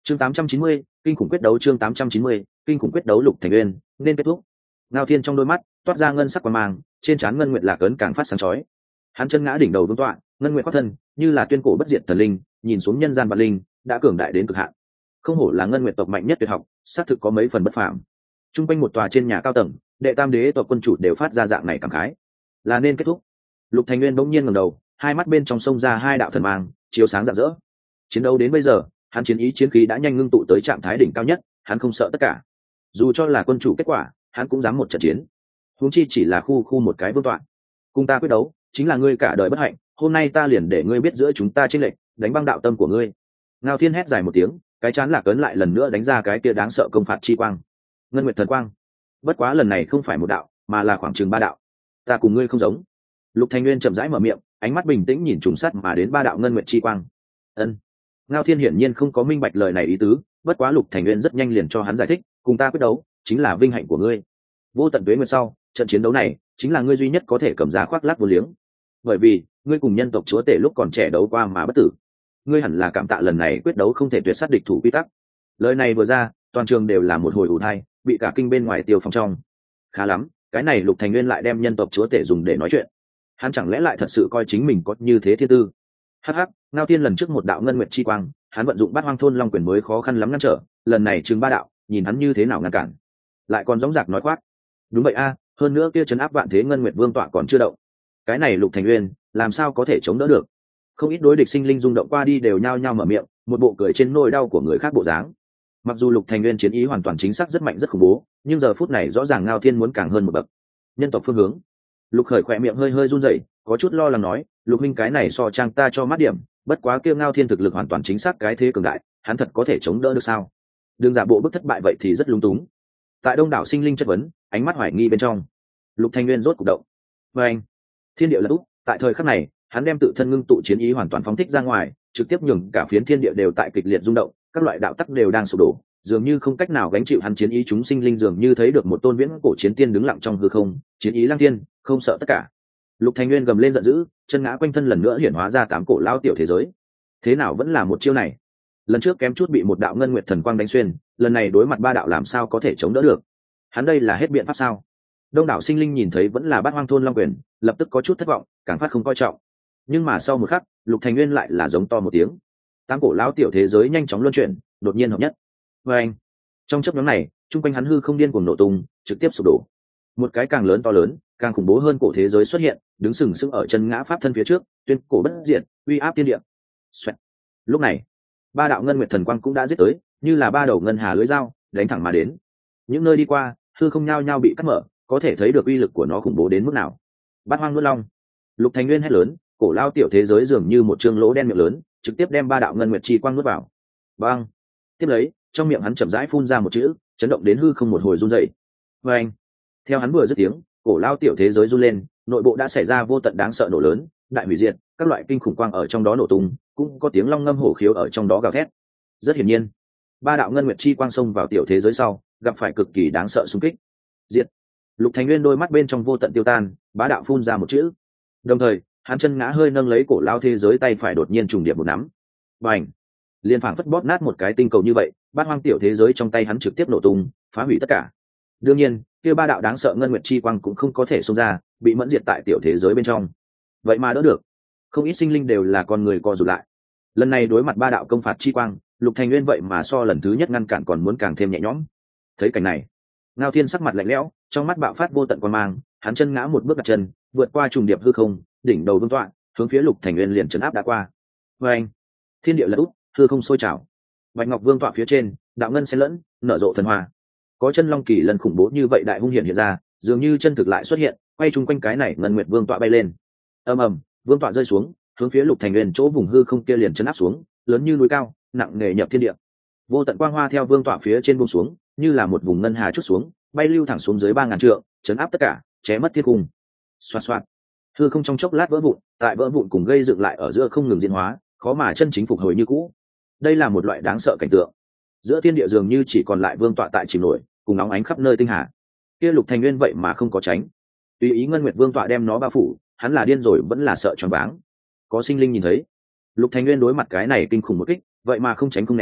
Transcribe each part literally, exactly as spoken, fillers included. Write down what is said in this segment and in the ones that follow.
chương tám trăm chín mươi, kinh khủng quyết đấu. Chương tám trăm chín mươi, kinh khủng quyết đấu. Lục Thành Uyên nên kết thúc. Ngao Thiên trong đôi mắt toát ra ngân sắc quang mang, trên trán ngân nguyệt lạc ấn càng phát sáng chói. Hắn chân ngã đỉnh đầu vương tọa, ngân nguyệt khoác thân, như là tuyên cổ bất diệt thần linh, nhìn xuống nhân gian vạn linh, đã cường đại đến cực hạn. Không hổ là ngân nguyệt tộc mạnh nhất tuyệt học, xác thực có mấy phần bất phàm. Trung quanh một tòa trên nhà cao tầng, đệ tam đế tộc quân chủ đều phát ra dạng này cảm khái. Là nên kết thúc. Lục Thành Nguyên bỗng nhiên ngẩng đầu, hai mắt bên trong sông ra hai đạo thần mang, chiếu sáng rạng rỡ. Chiến đấu đến bây giờ, hắn chiến ý chiến khí đã nhanh ngưng tụ tới trạng thái đỉnh cao nhất, hắn không sợ tất cả. Dù cho là quân chủ kết quả, hắn cũng dám một trận chiến. Huống chi chỉ là khu khu một cái vương tọa. Cùng ta quyết đấu, chính là ngươi cả đời bất hạnh, hôm nay ta liền để ngươi biết giữa chúng ta chênh lệch, đánh băng đạo tâm của ngươi. Ngao Thiên hét dài một tiếng, cái chán lạc ấn lại lần nữa đánh ra cái kia đáng sợ công phạt chi quang. Ngân Nguyệt thần quang. Bất quá lần này không phải một đạo, mà là khoảng chừng ba đạo. Ta cùng ngươi không giống. Lục Thành Nguyên chậm rãi mở miệng, ánh mắt bình tĩnh nhìn trùng sát mà đến ba đạo ngân nguyệt chi quang. Ân. Ngao Thiên hiển nhiên không có minh bạch lời này ý tứ, bất quá Lục Thành Nguyên rất nhanh liền cho hắn giải thích, cùng ta quyết đấu, chính là vinh hạnh của ngươi. Vô tận tuế nguyệt sau, trận chiến đấu này chính là ngươi duy nhất có thể cầm giá khoác lác vô liếng. Bởi vì, ngươi cùng nhân tộc chúa tể lúc còn trẻ đấu qua mà bất tử. Ngươi hẳn là cảm tạ lần này quyết đấu không thể tuyệt sát địch thủ quy tắc. Lời này vừa ra, toàn trường đều là một hồi ủ thai, bị cả kinh bên ngoài tiêu phòng trong. Khá lắm, cái này Lục Thành Nguyên lại đem nhân tộc chúa tể dùng để nói chuyện. Hắn chẳng lẽ lại thật sự coi chính mình có như thế thiên tư? Hắc hắc, Ngao Thiên lần trước một đạo ngân nguyệt chi quang, hắn vận dụng bát hoang thôn long quyền mới khó khăn lắm ngăn trở, lần này chừng ba đạo, nhìn hắn như thế nào ngăn cản. Lại còn dõng dạc nói khoác. Đúng vậy a, hơn nữa kia trấn áp vạn thế ngân nguyệt vương tọa còn chưa động. Cái này Lục Thành Nguyên, làm sao có thể chống đỡ được? Không ít đối địch sinh linh rung động qua đi đều nhao nhao mở miệng, một bộ cười trên nỗi đau của người khác bộ dáng. Mặc dù Lục Thành Nguyên chiến ý hoàn toàn chính xác rất mạnh rất khủng bố, nhưng giờ phút này rõ ràng Ngao Thiên muốn càng hơn một bậc. Nhân tộc phương hướng. Lục Khởi khỏe miệng hơi hơi run rẩy, có chút lo lắng nói, Lục huynh cái này so trang ta cho mát điểm, bất quá kia Ngao Thiên thực lực hoàn toàn chính xác cái thế cường đại, hắn thật có thể chống đỡ được sao? Đừng giả bộ bức thất bại vậy thì rất lung túng. Tại đông đảo sinh linh chất vấn, ánh mắt hoài nghi bên trong, Lục Thành Nguyên rốt cục động. Và anh, thiên địa lật úp, tại thời khắc này, hắn đem tự thân ngưng tụ chiến ý hoàn toàn phóng thích ra ngoài, trực tiếp nhường cả phiến thiên địa đều tại kịch liệt rung động, các loại đạo tắc đều đang sụp đổ, dường như không cách nào gánh chịu hắn chiến ý, chúng sinh linh dường như thấy được một tôn viễn cổ chiến tiên đứng lặng trong hư không, chiến ý lăng thiên, không sợ tất cả. Lục Thành Nguyên gầm lên giận dữ, chân ngã quanh thân lần nữa hiển hóa ra tám cổ lao tiểu thế giới. Thế nào vẫn là một chiêu này? Lần trước kém chút bị một đạo ngân nguyệt thần quang đánh xuyên, lần này đối mặt ba đạo làm sao có thể chống đỡ được? Hắn đây là hết biện pháp sao? Đông đảo sinh linh nhìn thấy vẫn là bát hoang thôn long quyền, lập tức có chút thất vọng, càng phát không coi trọng. Nhưng mà sau một khắc, Lục Thành Nguyên lại là giống to một tiếng. Tám cổ lao tiểu thế giới nhanh chóng luân chuyển, đột nhiên hợp nhất. Và anh, trong chớp nhoáng này, trung quanh hắn hư không điên cuồng nổ tung, trực tiếp sụp đổ. Một cái càng lớn to lớn, càng khủng bố hơn cổ thế giới xuất hiện, đứng sừng sững ở chân ngã pháp thân phía trước, tuyên cổ bất diệt, uy áp thiên địa. Xoẹt. Lúc này, ba đạo ngân nguyệt thần quang cũng đã giết tới, như là ba đầu ngân hà lưỡi dao, đánh thẳng mà đến. Những nơi đi qua, hư không nhao nhao bị cắt mở, có thể thấy được uy lực của nó khủng bố đến mức nào. Bát hoang nuốt long. Lục Thành Nguyên hét lớn, cổ lao tiểu thế giới dường như một trương lỗ đen miệng lớn, trực tiếp đem ba đạo ngân nguyệt chi quang nuốt vào. Bang. Tiếp lấy, trong miệng hắn chậm rãi phun ra một chữ, chấn động đến hư không một hồi run rẩy. Và anh, theo hắn vừa dứt tiếng, cổ lao tiểu thế giới run lên, nội bộ đã xảy ra vô tận đáng sợ nổ lớn, đại hủy diệt, các loại kinh khủng quang ở trong đó nổ tung, cũng có tiếng long ngâm hổ khiếu ở trong đó gào thét. Rất hiển nhiên, ba đạo ngân nguyệt chi quang xông vào tiểu thế giới sau, gặp phải cực kỳ đáng sợ xung kích. Diệt. Lục Thành Nguyên đôi mắt bên trong vô tận tiêu tan, bá đạo phun ra một chữ. Đồng thời, hắn chân ngã hơi nâng lấy cổ lao thế giới tay phải đột nhiên trùng điệp một nắm. Bành! Liên phảng phất bóp nát một cái tinh cầu như vậy, bát hoang tiểu thế giới trong tay hắn trực tiếp nổ tung, phá hủy tất cả. Đương nhiên, kia ba đạo đáng sợ ngân nguyệt chi quang cũng không có thể xông ra, bị mẫn diệt tại tiểu thế giới bên trong. Vậy mà đỡ được. Không ít sinh linh đều là con người co rụt lại. Lần này đối mặt ba đạo công phạt chi quang, Lục Thành Nguyên vậy mà so lần thứ nhất ngăn cản còn muốn càng thêm nhẹ nhõm. Thấy cảnh này, Ngao Thiên sắc mặt lạnh lẽo, trong mắt bạo phát vô tận quan mang, hắn chân ngã một bước đặt chân, vượt qua trùng điệp hư không, đỉnh đầu vương tọa, hướng phía Lục Thành Nguyên liền trấn áp đã qua. Và anh, thiên địa lật úp, hư không sôi trào. Bạch ngọc vương tọa phía trên, đạo ngân xen lẫn, nở rộ thần hoa. Có chân long kỳ lần khủng bố như vậy đại hung hiện hiện ra, dường như chân thực lại xuất hiện, quay chung quanh cái này ngân nguyệt vương tọa bay lên. Ầm ầm, vương tọa rơi xuống, hướng phía Lục Thành Nguyên chỗ vùng hư không kia liền chấn áp xuống, lớn như núi cao, nặng nề nhập thiên địa. Vô tận quang hoa theo vương tọa phía trên buông xuống, như là một vùng ngân hà chút xuống, bay lưu thẳng xuống dưới ba ngàn trượng, chấn áp tất cả, ché mất thiên cung. Xoạt xoạt, hư không trong chốc lát vỡ vụn, tại vỡ vụn cùng gây dựng lại ở giữa không ngừng diễn hóa, khó mà chân chính phục hồi như cũ. Đây là một loại đáng sợ cảnh tượng. Giữa thiên địa dường như chỉ còn lại vương tọa tại chìm nổi, cùng nóng ánh khắp nơi tinh hà. Kia Lục Thành Nguyên vậy mà không có tránh, tùy ý ngân nguyệt vương tọa đem nó bao phủ, hắn là điên rồi vẫn là sợ choáng váng. Có sinh linh nhìn thấy, Lục Thành Nguyên đối mặt cái này kinh khủng một kích, vậy mà không tránh không né,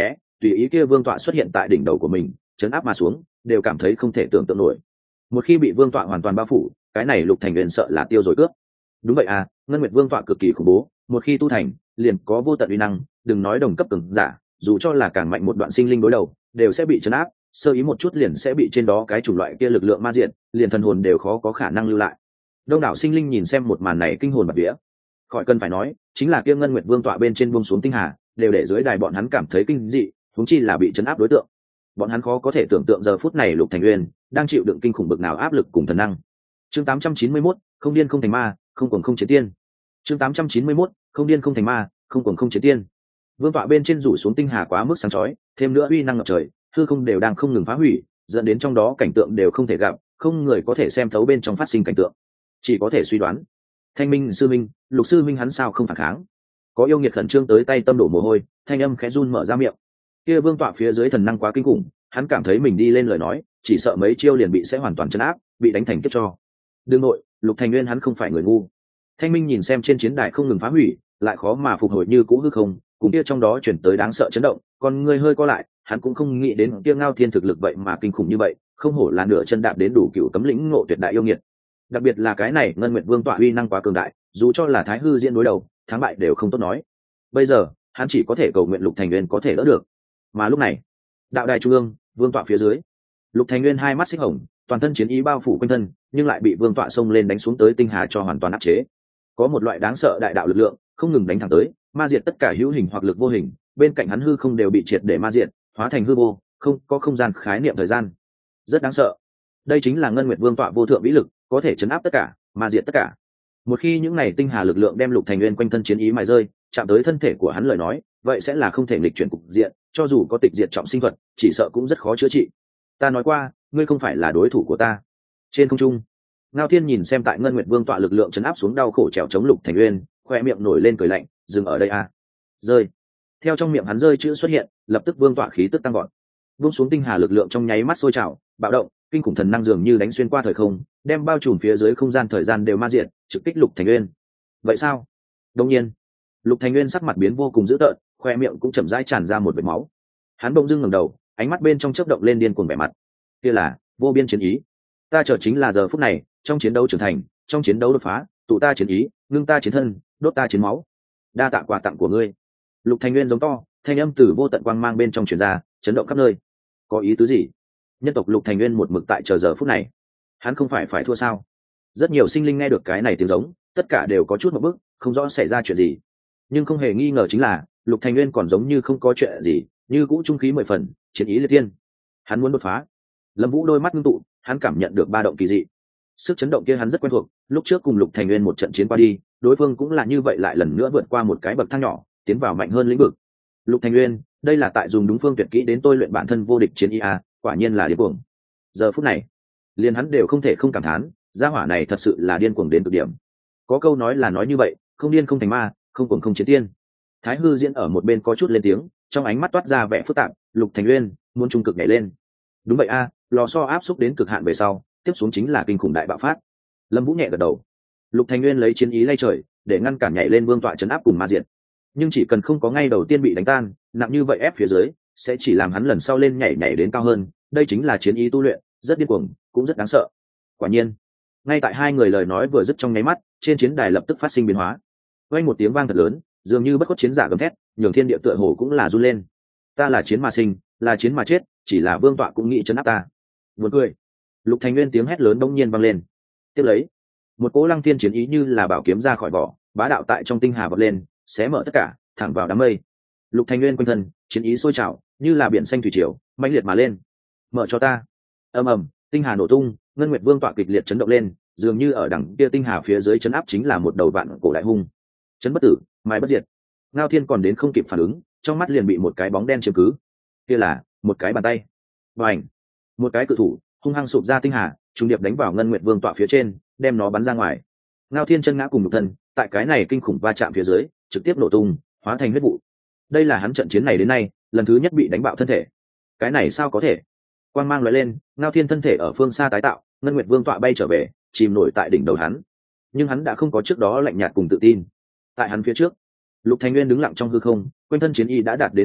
tùy ý kia vương tọa xuất hiện tại đỉnh đầu của mình chấn áp mà xuống đều cảm thấy không thể tưởng tượng nổi. Một khi bị vương tọa hoàn toàn bao phủ, cái này Lục Thành Nguyên sợ là tiêu rồi cướp. Đúng vậy à, ngân nguyệt vương tọa cực kỳ khủng bố, một khi tu thành liền có vô tận uy năng, đừng nói đồng cấp cường giả, dù cho là càng mạnh một đoạn sinh linh đối đầu đều sẽ bị chấn áp, sơ ý một chút liền sẽ bị trên đó cái chủng loại kia lực lượng ma diện, liền thần hồn đều khó có khả năng lưu lại. Đông đảo sinh linh nhìn xem một màn này kinh hồn bạt vía. Khỏi cần phải nói, chính là kia ngân nguyệt vương tọa bên trên buông xuống tinh hà, đều để dưới đài bọn hắn cảm thấy kinh dị, huống chi là bị chấn áp đối tượng. Bọn hắn khó có thể tưởng tượng giờ phút này Lục Thành Nguyên đang chịu đựng kinh khủng bực nào áp lực cùng thần năng. Chương tám trăm chín mươi mốt, không điên không thành ma, không cuồng không chiến tiên. Chương tám trăm chín mươi mốt, không điên không thành ma, không cuồng không chiến tiên. Vương tọa bên trên rủ xuống tinh hà quá mức sáng chói, thêm nữa uy năng ngập trời, hư không đều đang không ngừng phá hủy, dẫn đến trong đó cảnh tượng đều không thể gặp, không người có thể xem thấu bên trong phát sinh cảnh tượng, chỉ có thể suy đoán. Thanh Minh sư minh, Lục sư minh hắn sao không phản kháng? Có yêu nghiệt khẩn trương tới tay tâm đổ mồ hôi, thanh âm khẽ run mở ra miệng. Kia vương tọa phía dưới thần năng quá kinh khủng, hắn cảm thấy mình đi lên lời nói, chỉ sợ mấy chiêu liền bị sẽ hoàn toàn chấn áp, bị đánh thành kiếp cho. Đương nội, Lục Thành Nguyên hắn không phải người ngu. Thanh Minh nhìn xem trên chiến đài không ngừng phá hủy, lại khó mà phục hồi như cũ hư không, cùng kia trong đó chuyển tới đáng sợ chấn động, còn người hơi co lại, hắn cũng không nghĩ đến kia Ngao Thiên thực lực vậy mà kinh khủng như vậy, không hổ là nửa chân đạp đến đủ cựu cấm lĩnh ngộ tuyệt đại yêu nghiệt. Đặc biệt là cái này Ngân Nguyệt Vương tọa uy năng quá cường đại, dù cho là Thái Hư diễn đối đầu, thắng bại đều không tốt nói. Bây giờ, hắn chỉ có thể cầu nguyện Lục Thành Nguyên có thể đỡ được. Mà lúc này, đạo đài trung ương, vương tọa phía dưới, Lục Thành Nguyên hai mắt xích hồng, toàn thân chiến ý bao phủ quanh thân, nhưng lại bị vương tọa xông lên đánh xuống tới tinh hà cho hoàn toàn áp chế. Có một loại đáng sợ đại đạo lực lượng không ngừng đánh thẳng tới, ma diệt tất cả hữu hình hoặc lực vô hình, bên cạnh hắn hư không đều bị triệt để ma diệt, hóa thành hư vô, không có không gian khái niệm thời gian. Rất đáng sợ. Đây chính là Ngân Nguyệt Vương tọa vô thượng vĩ lực, có thể chấn áp tất cả, ma diệt tất cả. Một khi những này tinh hà lực lượng đem Lục Thành Nguyên quanh thân chiến ý mài rơi, chạm tới thân thể của hắn lời nói, vậy sẽ là không thể nghịch chuyển cục diện, cho dù có tịch diệt trọng sinh thuật, chỉ sợ cũng rất khó chữa trị. Ta nói qua, ngươi không phải là đối thủ của ta. Trên không trung, Ngao Thiên nhìn xem tại Ngân Nguyệt Vương tọa lực lượng chấn áp xuống đau khổ trèo chống Lục Thành Nguyên, khoe miệng nổi lên cười lạnh, dừng ở đây a. Rơi. Theo trong miệng hắn rơi chữ xuất hiện, lập tức vương tọa khí tức tăng gọn. Buông xuống tinh hà lực lượng trong nháy mắt sôi trào, bạo động, kinh khủng thần năng dường như đánh xuyên qua thời không, đem bao trùm phía dưới không gian thời gian đều ma diệt, trực kích Lục Thành Nguyên. Vậy sao? Đương nhiên, Lục Thành Nguyên sắc mặt biến vô cùng dữ tợn, khoe miệng cũng chậm rãi tràn ra một vệt máu. Hắn bỗng dưng ngẩng đầu, ánh mắt bên trong chớp động lên điên cuồng vẻ mặt. Kia là vô biên chiến ý. Ta chờ chính là giờ phút này, trong chiến đấu trưởng thành, trong chiến đấu đột phá, tụ ta chiến ý, ngưng ta chiến thân, đốt ta chiến máu. Đa tạ quà tặng của ngươi. Lục Thành Nguyên giống to, thanh âm từ vô tận quang mang bên trong truyền ra, chấn động khắp nơi. Có ý tứ gì? Nhân tộc Lục Thành Nguyên một mực tại chờ giờ phút này. Hắn không phải phải thua sao? Rất nhiều sinh linh nghe được cái này tiếng giống, tất cả đều có chút một bức, không rõ xảy ra chuyện gì. Nhưng không hề nghi ngờ chính là Lục Thành Nguyên còn giống như không có chuyện gì, như cũ trung khí mười phần, chiến ý liệt tiên. Hắn muốn đột phá. Lâm Vũ đôi mắt ngưng tụ, hắn cảm nhận được ba động kỳ dị. Sức chấn động kia hắn rất quen thuộc, lúc trước cùng Lục Thành Nguyên một trận chiến qua đi, đối phương cũng là như vậy lại lần nữa vượt qua một cái bậc thang nhỏ, tiến vào mạnh hơn lĩnh vực. Lục Thành Nguyên, đây là tại dùng đúng phương tuyệt kỹ đến tôi luyện bản thân vô địch chiến ý a, quả nhiên là điên cuồng. Giờ phút này, liền hắn đều không thể không cảm thán, gia hỏa này thật sự là điên cuồng đến cực điểm. Có câu nói là nói như vậy, không điên không thành ma, không cuồng không chiến tiên. Thái Hư diễn ở một bên có chút lên tiếng, trong ánh mắt toát ra vẻ phức tạp. Lục Thành Nguyên muốn trung cực nhảy lên. Đúng vậy a, lò xo áp xúc đến cực hạn về sau, tiếp xuống chính là kinh khủng đại bạo phát. Lâm Vũ nhẹ gật đầu. Lục Thành Nguyên lấy chiến ý lay trời, để ngăn cản nhảy lên vương tọa chấn áp cùng ma diệt. Nhưng chỉ cần không có ngay đầu tiên bị đánh tan, nặng như vậy ép phía dưới, sẽ chỉ làm hắn lần sau lên nhảy nhảy đến cao hơn. Đây chính là chiến ý tu luyện, rất điên cuồng, cũng rất đáng sợ. Quả nhiên, ngay tại hai người lời nói vừa dứt trong nháy mắt, trên chiến đài lập tức phát sinh biến hóa. Vang một tiếng vang thật lớn, dường như bất khuất chiến giả gầm thét, nhường thiên địa tựa hồ cũng là run lên. Ta là chiến mà sinh, là chiến mà chết, chỉ là vương tọa cũng nghĩ chấn áp ta. Buồn cười. Lục Thành Nguyên tiếng hét lớn bỗng nhiên vang lên. Tiếp lấy, một cỗ lăng thiên chiến ý như là bảo kiếm ra khỏi vỏ, bá đạo tại trong tinh hà vọt lên, xé mở tất cả, thẳng vào đám mây. Lục Thành Nguyên quanh thân, chiến ý sôi trào, như là biển xanh thủy triều, mãnh liệt mà lên. Mở cho ta. Ầm ầm, tinh hà nổ tung, Ngân Nguyệt Vương tọa kịch liệt chấn động lên, dường như ở đằng kia tinh hà phía dưới chấn áp chính là một đầu vạn cổ đại hung. Chấn bất tử, mai bất diệt. Ngao Thiên còn đến không kịp phản ứng, trong mắt liền bị một cái bóng đen chiếm cứ. Kia là một cái bàn tay. Bành! Một cái cự thủ hung hăng sụp ra tinh hà, trùng điệp đánh vào Ngân Nguyệt Vương tọa phía trên, đem nó bắn ra ngoài. Ngao Thiên chân ngã cùng nhục thân, tại cái này kinh khủng va chạm phía dưới, trực tiếp nổ tung, hóa thành huyết vụ. Đây là hắn trận chiến này đến nay lần thứ nhất bị đánh bạo thân thể. Cái này sao có thể? Quang mang lóe lên, Ngao Thiên thân thể ở phương xa tái tạo, Ngân Nguyệt Vương tọa bay trở về, chìm nổi tại đỉnh đầu hắn. Nhưng hắn đã không có trước đó lạnh nhạt cùng tự tin. Tại hắn phía trước, Lục Thành Nguyên đứng lặng trong hư không, quanh thân chiến y đã đạt đến cực hạn,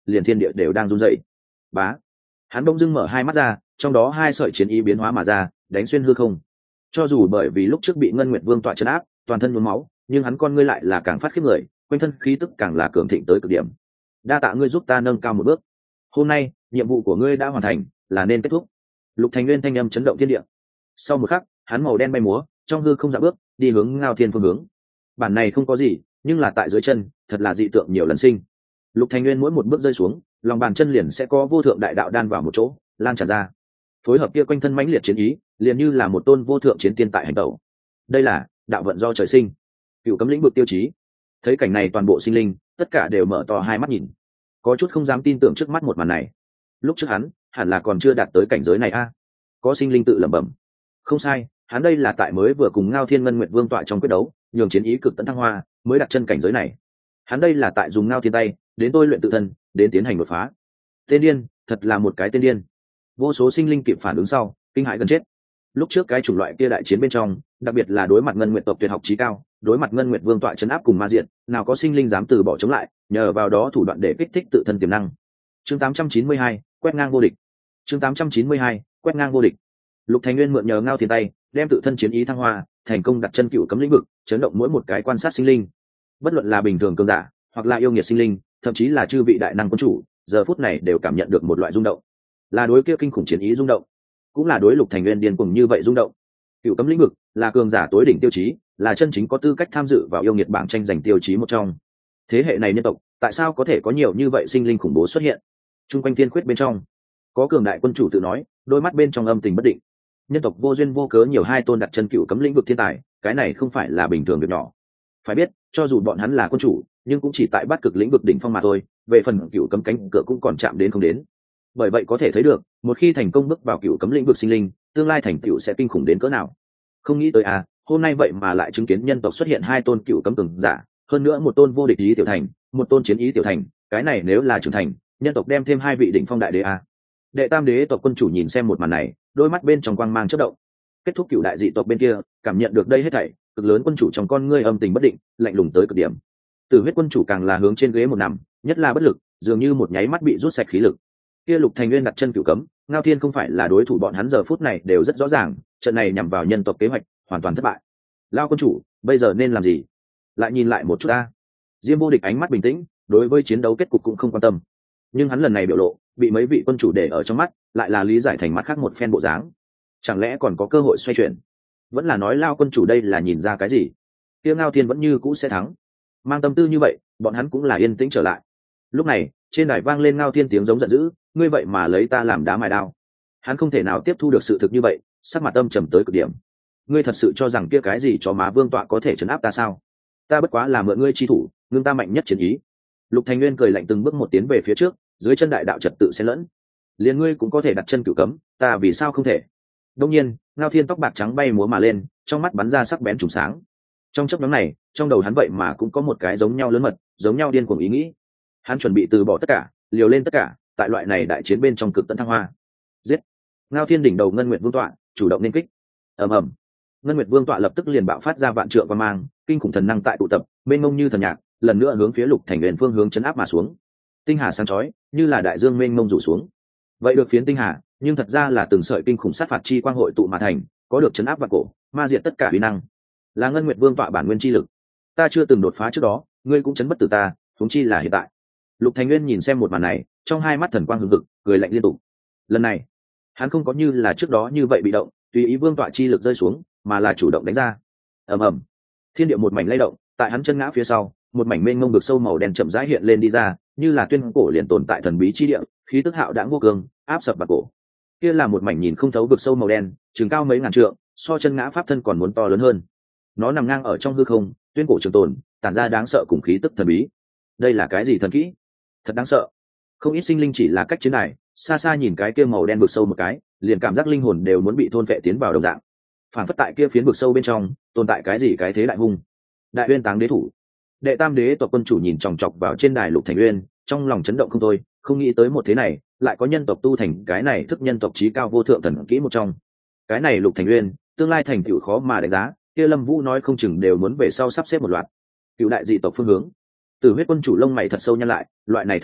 liền thiên địa đều đang run dậy. Bá, hắn bỗng dưng mở hai mắt ra, trong đó hai sợi chiến ý biến hóa mà ra, đánh xuyên hư không. Cho dù bởi vì lúc trước bị Ngân Nguyệt Vương tọa trấn áp, toàn thân nhuốm máu, nhưng hắn con ngươi lại là càng phát khiếp người, quanh thân khí tức càng là cường thịnh tới cực điểm. Đa tạ ngươi giúp ta nâng cao một bước. Hôm nay, nhiệm vụ của ngươi đã hoàn thành, là nên kết thúc. Lục Thành Nguyên thanh âm chấn động thiên địa. Sau một khắc, hắn màu đen bay múa, trong hư không dạo bước, đi hướng Ngao Thiên phương hướng. Bản này không có gì, nhưng là tại dưới chân, thật là dị tượng nhiều lần sinh. Lục Thành Nguyên mỗi một bước rơi xuống, lòng bàn chân liền sẽ có vô thượng đại đạo đan vào một chỗ, lan tràn ra. Phối hợp kia quanh thân mãnh liệt chiến ý, liền như là một tôn vô thượng chiến tiên tại hành tẩu. Đây là đạo vận do trời sinh, cựu cấm lĩnh vực tiêu chí. Thấy cảnh này, toàn bộ sinh linh tất cả đều mở to hai mắt nhìn, có chút không dám tin tưởng trước mắt một màn này. Lúc trước hắn hẳn là còn chưa đạt tới cảnh giới này a. Có sinh linh tự lẩm bẩm. Không sai, hắn đây là tại mới vừa cùng Ngao Thiên Ngân Nguyệt Vương tọa trong quyết đấu, nhường chiến ý cực tận thăng hoa, mới đặt chân cảnh giới này. Hắn đây là tại dùng Ngao Thiên tay đến tôi luyện tự thân, đến tiến hành đột phá. Tên điên, thật là một cái tên điên. Vô số sinh linh kịp phản ứng sau, kinh hãi gần chết. Lúc trước cái chủng loại kia đại chiến bên trong, đặc biệt là đối mặt Ngân Nguyệt tộc tuyệt học chí cao, đối mặt Ngân Nguyệt Vương tọa trấn áp cùng ma diện, nào có sinh linh dám từ bỏ chống lại, nhờ vào đó thủ đoạn để kích thích tự thân tiềm năng. Chương tám trăm chín mươi hai, quét ngang vô địch. Chương tám trăm chín mươi hai, quét ngang vô địch. Lục Thành Nguyên mượn nhờ Ngao Thiên tay, đem tự thân chiến ý thăng hoa, thành công đặt chân cựu cấm lĩnh vực, chấn động mỗi một cái quan sát sinh linh. Bất luận là bình thường cường giả, hoặc là yêu nghiệt sinh linh, thậm chí là chư vị đại năng quân chủ, giờ phút này đều cảm nhận được một loại rung động. Là đối kia kinh khủng chiến ý rung động, cũng là đối Lục Thành Nguyên điên cuồng như vậy rung động. Cựu cấm lĩnh vực là cường giả tối đỉnh tiêu chí, là chân chính có tư cách tham dự vào yêu nghiệt bảng tranh giành tiêu chí một trong. Thế hệ này nhân tộc, tại sao có thể có nhiều như vậy sinh linh khủng bố xuất hiện? Trung quanh tiên khuyết bên trong, có cường đại quân chủ tự nói, đôi mắt bên trong âm tình bất định. Nhân tộc vô duyên vô cớ nhiều hai tôn đặt chân cựu cấm lĩnh vực thiên tài, cái này không phải là bình thường việc nhỏ. Phải biết, cho dù bọn hắn là quân chủ, nhưng cũng chỉ tại bát cực lĩnh vực đỉnh phong mà thôi, về phần cựu cấm cánh cửa cũng còn chạm đến không đến. Bởi vậy có thể thấy được, một khi thành công bước vào cựu cấm lĩnh vực sinh linh, tương lai thành tựu sẽ kinh khủng đến cỡ nào. Không nghĩ tới à, hôm nay vậy mà lại chứng kiến nhân tộc xuất hiện hai tôn cựu cấm cường giả, hơn nữa một tôn vô địch ý tiểu thành, một tôn chiến ý tiểu thành, cái này nếu là trưởng thành, nhân tộc đem thêm hai vị đỉnh phong đại đế à. Đệ tam đế tộc quân chủ nhìn xem một màn này, đôi mắt bên trong quang mang chớp động. Kết thúc cựu đại dị tộc bên kia, cảm nhận được đây hết thảy, cực lớn quân chủ trong con ngươi âm tình bất định, lạnh lùng tới cực điểm. Tử huyết quân chủ càng là hướng trên ghế một nằm, nhất là bất lực, dường như một nháy mắt bị rút sạch khí lực. Kia Lục Thành Nguyên đặt chân cựu cấm, Ngao Thiên không phải là đối thủ bọn hắn, giờ phút này đều rất rõ ràng, trận này nhằm vào nhân tộc kế hoạch hoàn toàn thất bại. Lao quân chủ, bây giờ nên làm gì? Lại nhìn lại một chút ta. Diêm Vô Địch ánh mắt bình tĩnh, đối với chiến đấu kết cục cũng không quan tâm. Nhưng hắn lần này biểu lộ, bị mấy vị quân chủ để ở trong mắt, lại là lý giải thành mắt khác một phen bộ dáng. Chẳng lẽ còn có cơ hội xoay chuyển? Vẫn là nói Lao quân chủ đây là nhìn ra cái gì? Kia Ngao Thiên vẫn như cũ sẽ thắng. Mang tâm tư như vậy, bọn hắn cũng là yên tĩnh trở lại. Lúc này, trên đài vang lên Ngao Thiên tiếng giống giận dữ, ngươi vậy mà lấy ta làm đá mài đao. Hắn không thể nào tiếp thu được sự thực như vậy, sắc mặt âm trầm tới cực điểm. Ngươi thật sự cho rằng kia cái gì cho má vương tọa có thể trấn áp ta sao? Ta bất quá là mượn ngươi chi thủ, ngưng ta mạnh nhất chiến ý. Lục Thành Nguyên cười lạnh từng bước một tiến về phía trước, dưới chân đại đạo trật tự xen lẫn. Liền ngươi cũng có thể đặt chân cửu cấm, ta vì sao không thể? Đông nhiên, Ngao Thiên tóc bạc trắng bay múa mà lên, trong mắt bắn ra sắc bén trùng sáng. Trong chốc ngắn này, trong đầu hắn vậy mà cũng có một cái giống nhau lớn mật, giống nhau điên cuồng ý nghĩ. Hắn chuẩn bị từ bỏ tất cả, liều lên tất cả, tại loại này đại chiến bên trong cực tận thăng hoa. Giết! Ngao Thiên đỉnh đầu Ngân Nguyệt Vương tọa, chủ động nên kích. Ầm ầm. Ngân Nguyệt Vương tọa lập tức liền bạo phát ra vạn trượng quang mang, kinh khủng thần năng tại tụ tập, mênh mông như thần nhạc, lần nữa hướng phía Lục Thành Nguyên phương hướng chấn áp mà xuống. Tinh hà sáng chói, như là đại dương mênh mông rủ xuống. Vậy được phiến tinh hà, nhưng thật ra là từng sợi kinh khủng sát phạt chi quang hội tụ mà thành, có được chấn áp vạn cổ, ma diệt tất cả uy năng. Là Ngân Nguyệt Vương tọa bản nguyên chi lực. Ta chưa từng đột phá trước đó, ngươi cũng chấn bất tử ta, huống chi là hiện tại. Lục Thành Nguyên nhìn xem một màn này, trong hai mắt thần quang hừng hực, cười lạnh liên tục. Lần này, hắn không có như là trước đó như vậy bị động, tùy ý vương tọa chi lực rơi xuống, mà là chủ động đánh ra. Ầm ầm. Thiên địa một mảnh lay động, tại hắn chân ngã phía sau, một mảnh mênh mông vực sâu màu đen chậm rãi hiện lên đi ra, như là tuyên cổ liền tồn tại thần bí chi địa, khí tức hạo đãng vô cường, áp sập bạc cổ. Kia là một mảnh nhìn không thấu vực sâu màu đen, chừng cao mấy ngàn trượng, so chân ngã pháp thân còn muốn to lớn hơn. Nó nằm ngang ở trong hư không, tuyên cổ trường tồn, tản ra đáng sợ cùng khí tức thần bí. Đây là cái gì thần kỹ? Thật đáng sợ. Không ít sinh linh chỉ là cách chiến này, xa xa nhìn cái kia màu đen vực sâu một cái, liền cảm giác linh hồn đều muốn bị thôn phệ tiến vào đồng dạng. Phản phất tại kia phiến vực sâu bên trong, tồn tại cái gì cái thế đại hung. Đại Uyên Táng đế thủ. Đệ tam đế tộc quân chủ nhìn chòng chọc vào trên đài Lục Thành Uyên, trong lòng chấn động không thôi, không nghĩ tới một thế này, lại có nhân tộc tu thành cái này thức nhân tộc chí cao vô thượng thần kỹ một trong. Cái này Lục Thành Uyên, tương lai thành tựu khó mà đánh giá, kia Lâm Vũ nói không chừng đều muốn về sau sắp xếp một loạt. Cựu đại dị tộc phương hướng. Tử huyết quân chủ lông mày thật sâu nhăn lại, loại này thần kỹ,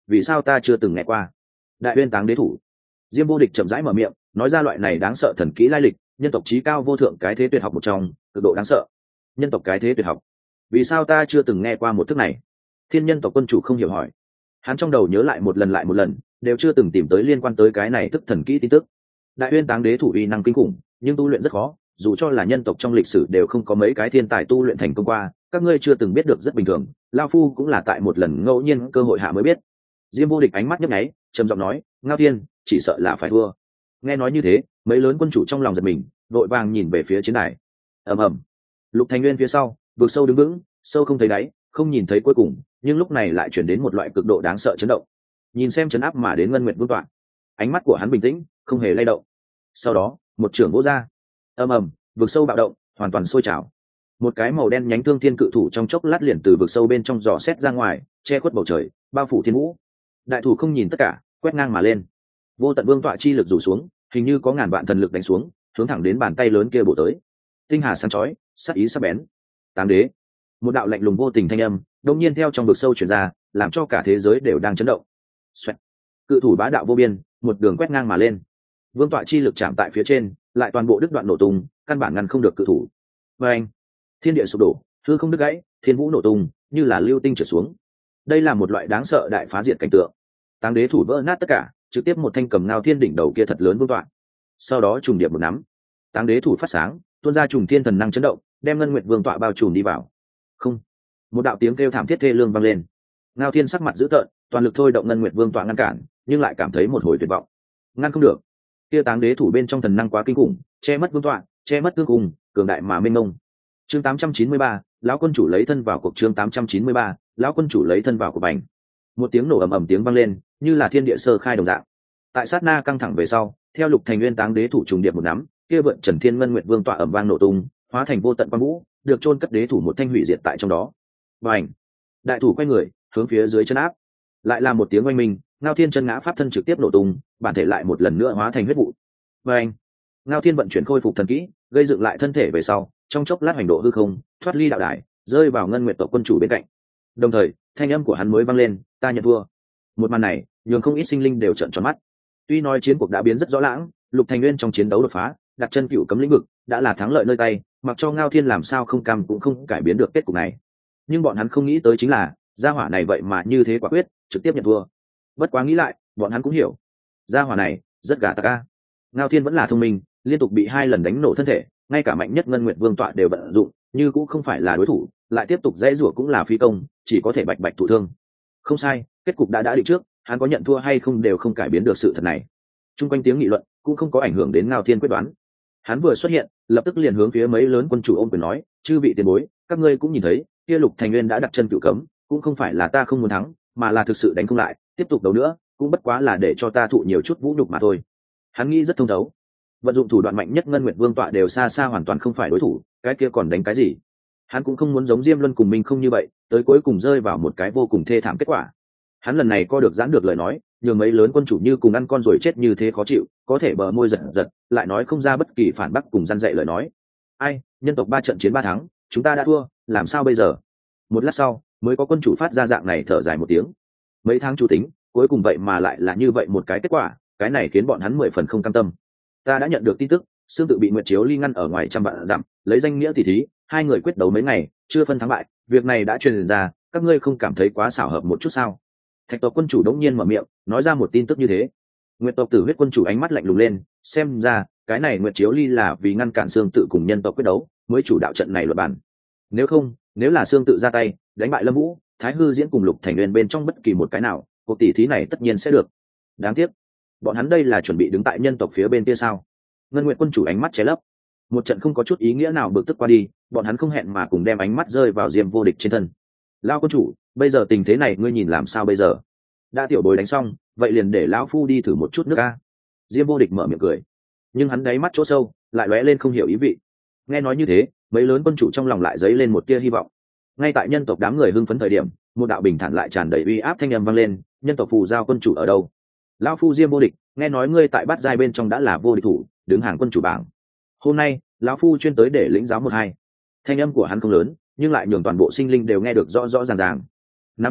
vì sao ta chưa từng nghe qua? Đại Uyên Táng Đế Thủ. Diêm Vô Địch chậm rãi mở miệng, nói ra loại này đáng sợ thần kỹ lai lịch, nhân tộc chí cao vô thượng cái thế tuyệt học một trong, cực độ đáng sợ. Nhân tộc cái thế tuyệt học, vì sao ta chưa từng nghe qua một thức này? Thiên Nhân tộc quân chủ không hiểu hỏi. Hắn trong đầu nhớ lại một lần lại một lần, đều chưa từng tìm tới liên quan tới cái này thức thần kỹ tin tức. Đại Uyên Táng Đế Thủ uy năng kinh khủng, nhưng tu luyện rất khó, dù cho là nhân tộc trong lịch sử đều không có mấy cái thiên tài tu luyện thành công qua, các ngươi chưa từng biết được rất bình thường, lão phu cũng là tại một lần ngẫu nhiên cơ hội hạ mới biết. Diêm Vô Địch ánh mắt nhấp nháy, trầm giọng nói, Ngao Thiên, chỉ sợ là phải thua. Nghe nói như thế, mấy lớn quân chủ trong lòng giật mình, vội vàng nhìn về phía chiến đài. Ầm ầm. Lục Thành Nguyên phía sau, vực sâu đứng vững, sâu không thấy đáy, không nhìn thấy cuối cùng, nhưng lúc này lại chuyển đến một loại cực độ đáng sợ chấn động. Nhìn xem chấn áp mà đến Ngân Nguyệt Vương tọa, ánh mắt của hắn bình tĩnh, không hề lay động. Sau đó, một trưởng vỗ ra. Ầm ầm, vực sâu bạo động, hoàn toàn sôi trào. Một cái màu đen nhánh thương thiên cự thủ trong chốc lát liền từ vực sâu bên trong dò xét ra ngoài, che khuất bầu trời, bao phủ thiên vũ. Đại thủ không nhìn tất cả, quét ngang mà lên. Vô tận vương tọa chi lực rủ xuống, hình như có ngàn vạn thần lực đánh xuống, hướng thẳng đến bàn tay lớn kia bổ tới. Tinh hà sáng chói, sắc ý sắc bén. Táng đế. Một đạo lạnh lùng vô tình thanh âm, đột nhiên theo trong vực sâu truyền ra, làm cho cả thế giới đều đang chấn động. Xoẹt. Cự thủ bá đạo vô biên, một đường quét ngang mà lên. Vương tọa chi lực chạm tại phía trên, lại toàn bộ đứt đoạn nổ tung, căn bản ngăn không được cự thủ. Và anh, thiên địa sụp đổ, hư không đứt gãy, thiên vũ nổ tung, như là lưu tinh trở xuống. Đây là một loại đáng sợ đại phá diệt cảnh tượng. Táng đế thủ vỡ nát tất cả, trực tiếp một thanh cầm Ngao Thiên đỉnh đầu kia thật lớn vương tọa. Sau đó trùng điệp một nắm, Táng đế thủ phát sáng, tuôn ra trùng thiên thần năng chấn động, đem Ngân Nguyệt Vương tọa bao trùm đi vào. Không, một đạo tiếng kêu thảm thiết thê lương vang lên. Ngao Thiên sắc mặt dữ tợn, toàn lực thôi động Ngân Nguyệt Vương tọa ngăn cản, nhưng lại cảm thấy một hồi tuyệt vọng. Ngăn không được. Kia Táng đế thủ bên trong thần năng quá kinh khủng, che mất vương tọa, che mất cương cùng, cường đại mà mênh mông. Chương tám trăm chín mươi ba, lão quân chủ lấy thân vào cuộc. Chương tám trăm chín mươi ba, lão quân chủ lấy thân vào cuộc bành. Một tiếng nổ ầm ầm tiếng vang lên, như là thiên địa sơ khai đồng dạng. Tại sát na căng thẳng về sau, theo Lục Thành Nguyên Táng đế thủ trùng điệp một nắm, kia vượn Trần Thiên Ngân Nguyệt Vương tọa ầm vang nổ tung, hóa thành vô tận quang vũ, được chôn cất đế thủ một thanh hủy diệt tại trong đó. Bành! Đại thủ quay người, hướng phía dưới chân áp. Lại là một tiếng oanh minh, Ngao Thiên chân ngã pháp thân trực tiếp nổ tung, bản thể lại một lần nữa hóa thành huyết vụ. Bành! Ngao Thiên vận chuyển khôi phục thần kỹ, gây dựng lại thân thể về sau, trong chốc lát hành độ hư không, thoát ly đạo đài, rơi vào Ngân Nguyệt tộc quân chủ bên cạnh. Đồng thời, thanh âm của hắn mới vang lên, ta nhận thua. Một màn này, nhường không ít sinh linh đều trợn tròn mắt. Tuy nói chiến cuộc đã biến rất rõ lãng, Lục Thành Nguyên trong chiến đấu đột phá, đặt chân cựu cấm lĩnh vực, đã là thắng lợi nơi tay, mặc cho Ngao Thiên làm sao không cam cũng không cải biến được kết cục này. Nhưng bọn hắn không nghĩ tới chính là, gia hỏa này vậy mà như thế quả quyết, trực tiếp nhận thua. Bất quá nghĩ lại, bọn hắn cũng hiểu, gia hỏa này rất gà tặc a. Ngao Thiên vẫn là thông minh, liên tục bị hai lần đánh nổ thân thể, ngay cả mạnh nhất Ngân Nguyệt Vương tọa đều vận dụng, như cũng không phải là đối thủ, lại tiếp tục dễ rủa cũng là phi công, chỉ có thể bạch bạch thụ thương. Không sai, kết cục đã đã định trước, hắn có nhận thua hay không đều không cải biến được sự thật này. Trung quanh tiếng nghị luận cũng không có ảnh hưởng đến Ngao Thiên quyết đoán. Hắn vừa xuất hiện, lập tức liền hướng phía mấy lớn quân chủ ôm quyền nói, chư vị tiền bối, các ngươi cũng nhìn thấy, kia Lục Thành Nguyên đã đặt chân cựu cấm, cũng không phải là ta không muốn thắng, mà là thực sự đánh không lại, tiếp tục đấu nữa, cũng bất quá là để cho ta thụ nhiều chút vũ nhục mà thôi. Hắn nghĩ rất thông thấu, vận dụng thủ đoạn mạnh nhất Ngân Nguyệt Vương tọa đều xa xa hoàn toàn không phải đối thủ, cái kia còn đánh cái gì? Hắn cũng không muốn giống Diêm Luân cùng mình không như vậy, tới cuối cùng rơi vào một cái vô cùng thê thảm kết quả. Hắn lần này co được giãn được lời nói, nhường mấy lớn quân chủ như cùng ăn con rồi chết như thế khó chịu, có thể bờ môi giật giật, lại nói không ra bất kỳ phản bác cùng răn dạy lời nói. Ai, nhân tộc ba trận chiến ba thắng, chúng ta đã thua, làm sao bây giờ? Một lát sau, mới có quân chủ phát ra dạng này thở dài một tiếng. Mấy tháng chủ tính, cuối cùng vậy mà lại là như vậy một cái kết quả, cái này khiến bọn hắn mười phần không cam tâm. Ta đã nhận được tin tức, Sương Tự bị Nguyệt Chiếu Ly ngăn ở ngoài trăm vạn dặm, lấy danh nghĩa tỷ thí, hai người quyết đấu mấy ngày, chưa phân thắng bại, việc này đã truyền ra, các ngươi không cảm thấy quá xảo hợp một chút sao? Thạch tộc quân chủ đống nhiên mở miệng, nói ra một tin tức như thế. Nguyệt tộc Tử Huyết quân chủ ánh mắt lạnh lùng lên, xem ra cái này Nguyệt Chiếu Ly là vì ngăn cản Sương Tự cùng nhân tộc quyết đấu, mới chủ đạo trận này luật bản. Nếu không, nếu là Sương Tự ra tay, đánh bại Lâm Vũ, Thái Hư Diễn cùng Lục Thành Nguyên bên trong bất kỳ một cái nào, cuộc tỷ thí này tất nhiên sẽ được. Đáng tiếc, bọn hắn đây là chuẩn bị đứng tại nhân tộc phía bên kia sao? Ngân Nguyệt quân chủ ánh mắt che lấp, một trận không có chút ý nghĩa nào bực tức qua đi, bọn hắn không hẹn mà cùng đem ánh mắt rơi vào Diêm Vô Địch trên thân. Lão quân chủ, bây giờ tình thế này ngươi nhìn làm sao bây giờ? Đã tiểu bối đánh xong, vậy liền để lão phu đi thử một chút nước a. Diêm Vô Địch mở miệng cười, nhưng hắn đáy mắt chỗ sâu lại lóe lên không hiểu ý vị. Nghe nói như thế, mấy lớn quân chủ trong lòng lại dấy lên một tia hy vọng. Ngay tại nhân tộc đám người hưng phấn thời điểm, một đạo bình thản lại tràn đầy uy áp thanh âm vang lên, nhân tộc phù giao quân chủ ở đâu? Lão phu Diêm Vô Địch, nghe nói ngươi tại bát giai bên trong đã là vô địch thủ, đứng hàng quân chủ bảng. Hôm nay, lão phu chuyên tới để lĩnh giáo một hai. Thanh âm của hắn không lớn, nhưng lại nhường toàn bộ sinh linh đều nghe được rõ rõ ràng ràng. Nam thảo,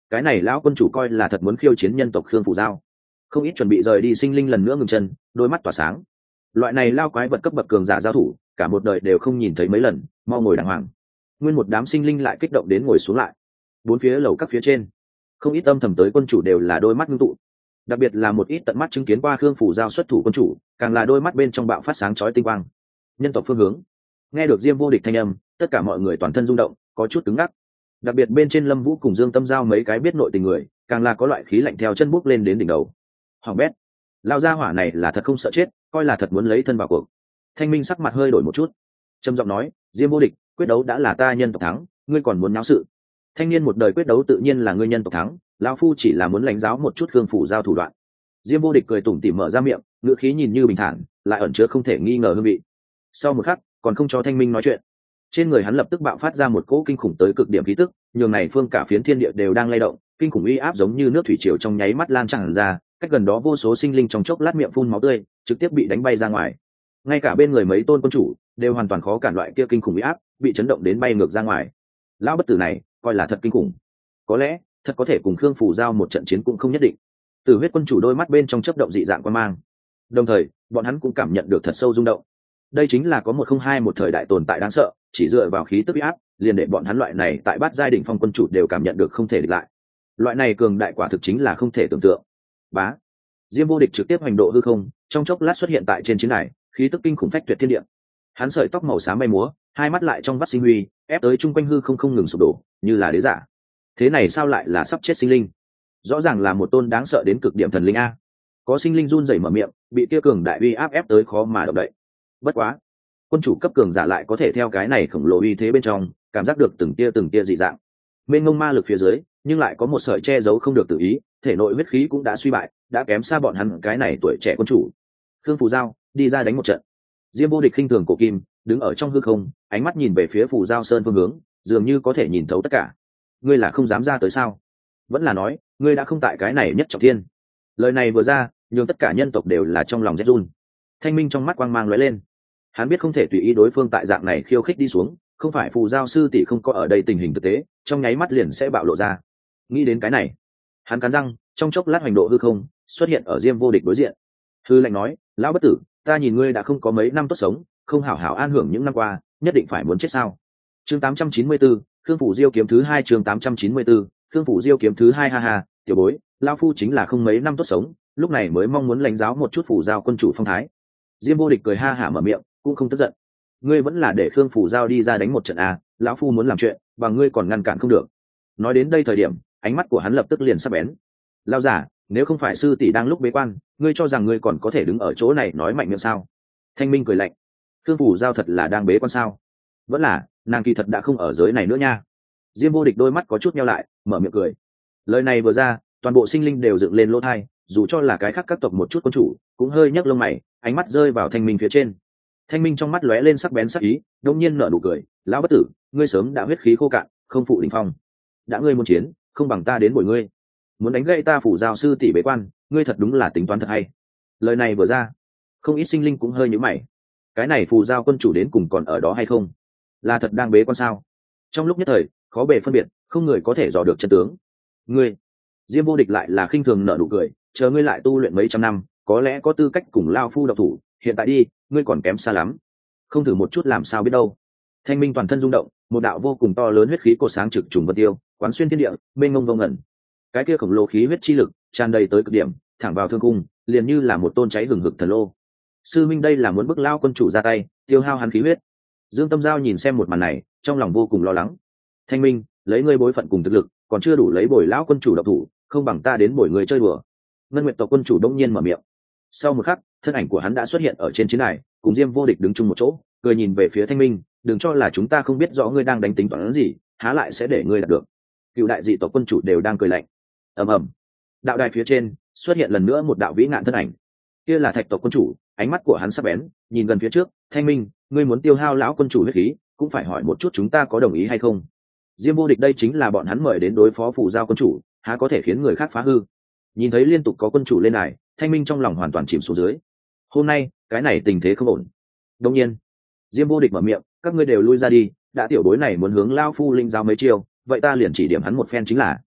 cái này lão quân chủ coi là thật muốn khiêu chiến nhân tộc khương phủ giao. Không ít chuẩn bị rời đi sinh linh lần nữa ngừng chân, đôi mắt tỏa sáng. Loại này lao quái vật cấp bậc cường giả giao thủ, cả một đời đều không nhìn thấy mấy lần, mau ngồi đàng hoàng. Nguyên một đám sinh linh lại kích động đến ngồi xuống lại. Bốn phía lầu các phía trên, không ít âm thầm tới quân chủ đều là đôi mắt ngưng tụ. Đặc biệt là một ít tận mắt chứng kiến qua khương phủ giao xuất thủ quân chủ, càng là đôi mắt bên trong bạo phát sáng chói tinh quang. Nhân tộc phương hướng, nghe được Diêm Vô Địch thanh âm, tất cả mọi người toàn thân rung động, có chút cứng ngắc. Đặc biệt bên trên Lâm Vũ cùng Dương Tâm Giao mấy cái biết nội tình người, càng là có loại khí lạnh theo chân bước lên đến đỉnh đầu. Hoàng bét, lao gia hỏa này là thật không sợ chết, coi là thật muốn lấy thân vào cuộc. Thanh Minh sắc mặt hơi đổi một chút, trầm giọng nói, Diêm Vô Địch, quyết đấu đã là ta nhân tộc thắng, ngươi còn muốn náo sự? Thanh niên một đời quyết đấu tự nhiên là ngươi nhân tộc thắng, lão phu chỉ là muốn lãnh giáo một chút khương phủ giao thủ đoạn. Diêm Vô Địch cười tủm tỉm mở ra miệng, ngữ khí nhìn như bình thản, lại ẩn chứa không thể nghi ngờ hương vị. Sau một khắc, còn không cho Thanh Minh nói chuyện, trên người hắn lập tức bạo phát ra một cỗ kinh khủng tới cực điểm khí tức, nhường này phương cả phiến thiên địa đều đang lay động, kinh khủng uy áp giống như nước thủy triều trong nháy mắt lan tràn ra, cách gần đó vô số sinh linh trong chốc lát miệng phun máu tươi, trực tiếp bị đánh bay ra ngoài. Ngay cả bên người mấy tôn quân chủ đều hoàn toàn khó cản loại kia kinh khủng uy áp, bị chấn động đến bay ngược ra ngoài. Lão bất tử này, coi là thật kinh khủng. Có lẽ, thật có thể cùng Khương phủ giao một trận chiến cũng không nhất định. Tử huyết quân chủ đôi mắt bên trong chớp động dị dạng quan mang. Đồng thời, bọn hắn cũng cảm nhận được thật sâu rung động. Đây chính là có một không hai một thời đại tồn tại đáng sợ, chỉ dựa vào khí tức uy áp, liền để bọn hắn loại này tại bát giai đỉnh phong quân chủ đều cảm nhận được không thể địch lại. Loại này cường đại quả thực chính là không thể tưởng tượng. Bá, Diêm Vô Địch trực tiếp hành độ hư không, trong chốc lát xuất hiện tại trên chiến đài, khí tức kinh khủng phách tuyệt thiên địa. Hắn sợi tóc màu xám bay múa, hai mắt lại trong vắt sinh huy, ép tới chung quanh hư không không ngừng sụp đổ, như là đế giả. Thế này sao lại là sắp chết sinh linh? Rõ ràng là một tôn đáng sợ đến cực điểm thần linh a. Có sinh linh run rẩy mở miệng, bị kia cường đại uy áp ép tới khó mà động đậy. Bất quá, quân chủ cấp cường giả lại có thể theo cái này khổng lồ uy thế bên trong, cảm giác được từng tia từng tia dị dạng. Bên ngông ma lực phía dưới, nhưng lại có một sợi che giấu không được tự ý, thể nội huyết khí cũng đã suy bại, đã kém xa bọn hắn cái này tuổi trẻ quân chủ. Khương Phù Giao, đi ra đánh một trận. Diêm Vô Địch khinh thường cổ kim, đứng ở trong hư không, ánh mắt nhìn về phía Phù Giao Sơn phương hướng, dường như có thể nhìn thấu tất cả. Ngươi là không dám ra tới sao? Vẫn là nói, ngươi đã không tại cái này nhất trọng thiên. Lời này vừa ra, nhường tất cả nhân tộc đều là trong lòng rét run. Thanh minh trong mắt quang mang lóe lên. Hắn biết không thể tùy ý đối phương tại dạng này khiêu khích đi xuống, không phải Phù Giao sư tỷ không có ở đây tình hình thực tế, trong nháy mắt liền sẽ bạo lộ ra. Nghĩ đến cái này, hắn cắn răng, trong chốc lát hoành độ hư không, xuất hiện ở Diêm Vô Địch đối diện. Hư lạnh nói, lão bất tử, ta nhìn ngươi đã không có mấy năm tốt sống, không hảo hảo an hưởng những năm qua, nhất định phải muốn chết sao? Chương tám trăm chín mươi tư, Khương Phủ Diêu kiếm thứ hai. Chương tám trăm chín mươi tư, Khương Phủ Diêu kiếm thứ hai. Ha ha, tiểu bối, lão phu chính là không mấy năm tốt sống, lúc này mới mong muốn lãnh giáo một chút Phủ Giao quân chủ phong thái. Diêm Vô Địch cười ha hả mở miệng, cũng không tức giận. Ngươi vẫn là để Khương Phủ Giao đi ra đánh một trận à? Lão phu muốn làm chuyện, bằng ngươi còn ngăn cản không được. Nói đến đây thời điểm, ánh mắt của hắn lập tức liền sắc bén. Lão giả, nếu không phải sư tỷ đang lúc bế quan, ngươi cho rằng ngươi còn có thể đứng ở chỗ này nói mạnh miệng sao? Thanh minh cười lạnh. Khương Phủ Giao thật là đang bế quan sao? Vẫn là, nàng kỳ thật đã không ở giới này nữa nha. Diêm Vô Địch đôi mắt có chút nheo lại, mở miệng cười. Lời này vừa ra, toàn bộ sinh linh đều dựng lên lỗ tai, dù cho là cái khác các tộc một chút quân chủ, cũng hơi nhấc lông mày, ánh mắt rơi vào Thanh minh phía trên. Thanh minh trong mắt lóe lên sắc bén sắc ý, đột nhiên nở nụ cười, lão bất tử, ngươi sớm đã huyết khí khô cạn, không phụ đỉnh phong. Đã ngươi muốn chiến, không bằng ta đến bồi ngươi. Muốn đánh gãy ta Phủ Giao sư tỷ bế quan, ngươi thật đúng là tính toán thật hay. Lời này vừa ra, không ít sinh linh cũng hơi nhíu mày. Cái này Phù Giao quân chủ đến cùng còn ở đó hay không? Là thật đang bế quan sao? Trong lúc nhất thời, khó bề phân biệt, không người có thể dò được chân tướng. Ngươi, Diêm Vô Địch lại là khinh thường nở nụ cười, chờ ngươi lại tu luyện mấy trăm năm, có lẽ có tư cách cùng lao phu độc thủ, hiện tại đi, ngươi còn kém xa lắm. Không thử một chút làm sao biết đâu. Thanh minh toàn thân rung động, một đạo vô cùng to lớn huyết khí cột sáng trực trùng vân tiêu, quán xuyên thiên địa, mênh mông vô ngẩn. Cái kia khổng lồ khí huyết chi lực tràn đầy tới cực điểm, thẳng vào thương cung, liền như là một tôn cháy hừng hực thần lô. Sư minh đây là muốn bức lao quân chủ ra tay, tiêu hao hắn khí huyết. Dương Tâm Giao nhìn xem một màn này, trong lòng vô cùng lo lắng. Thanh minh, lấy ngươi bối phận cùng thực lực, còn chưa đủ lấy bồi lão quân chủ độc thủ, không bằng ta đến bồi người chơi đùa. Ngân Nguyệt tộc quân chủ đông nhiên mở miệng. Sau một khắc, thân ảnh của hắn đã xuất hiện ở trên chiến đài, cùng Diêm Vô Địch đứng chung một chỗ, cười nhìn về phía Thanh minh, đừng cho là chúng ta không biết rõ ngươi đang đánh tính toán gì, há lại sẽ để ngươi đạt được. Cựu đại dị tộc quân chủ đều đang cười lạnh. Ầm ầm, đạo đài phía trên xuất hiện lần nữa một đạo vĩ ngạn thân ảnh. Kia là Thạch tộc quân chủ, ánh mắt của hắn sắc bén, nhìn gần phía trước. Thanh minh, ngươi muốn tiêu hao lão quân chủ huyết khí, cũng phải hỏi một chút chúng ta có đồng ý hay không. Diêm Vô Địch đây chính là bọn hắn mời đến đối phó Phủ Giao quân chủ, há có thể khiến người khác phá hư. Nhìn thấy liên tục có quân chủ lên đài, Thanh minh trong lòng hoàn toàn chìm xuống dưới. Hôm nay cái này tình thế không ổn. Đương nhiên, Diêm Vô Địch mở miệng, các ngươi đều lui ra đi, đã tiểu bối này muốn hướng lao phu linh giao mấy chiêu, vậy ta liền chỉ điểm hắn một phen chính là.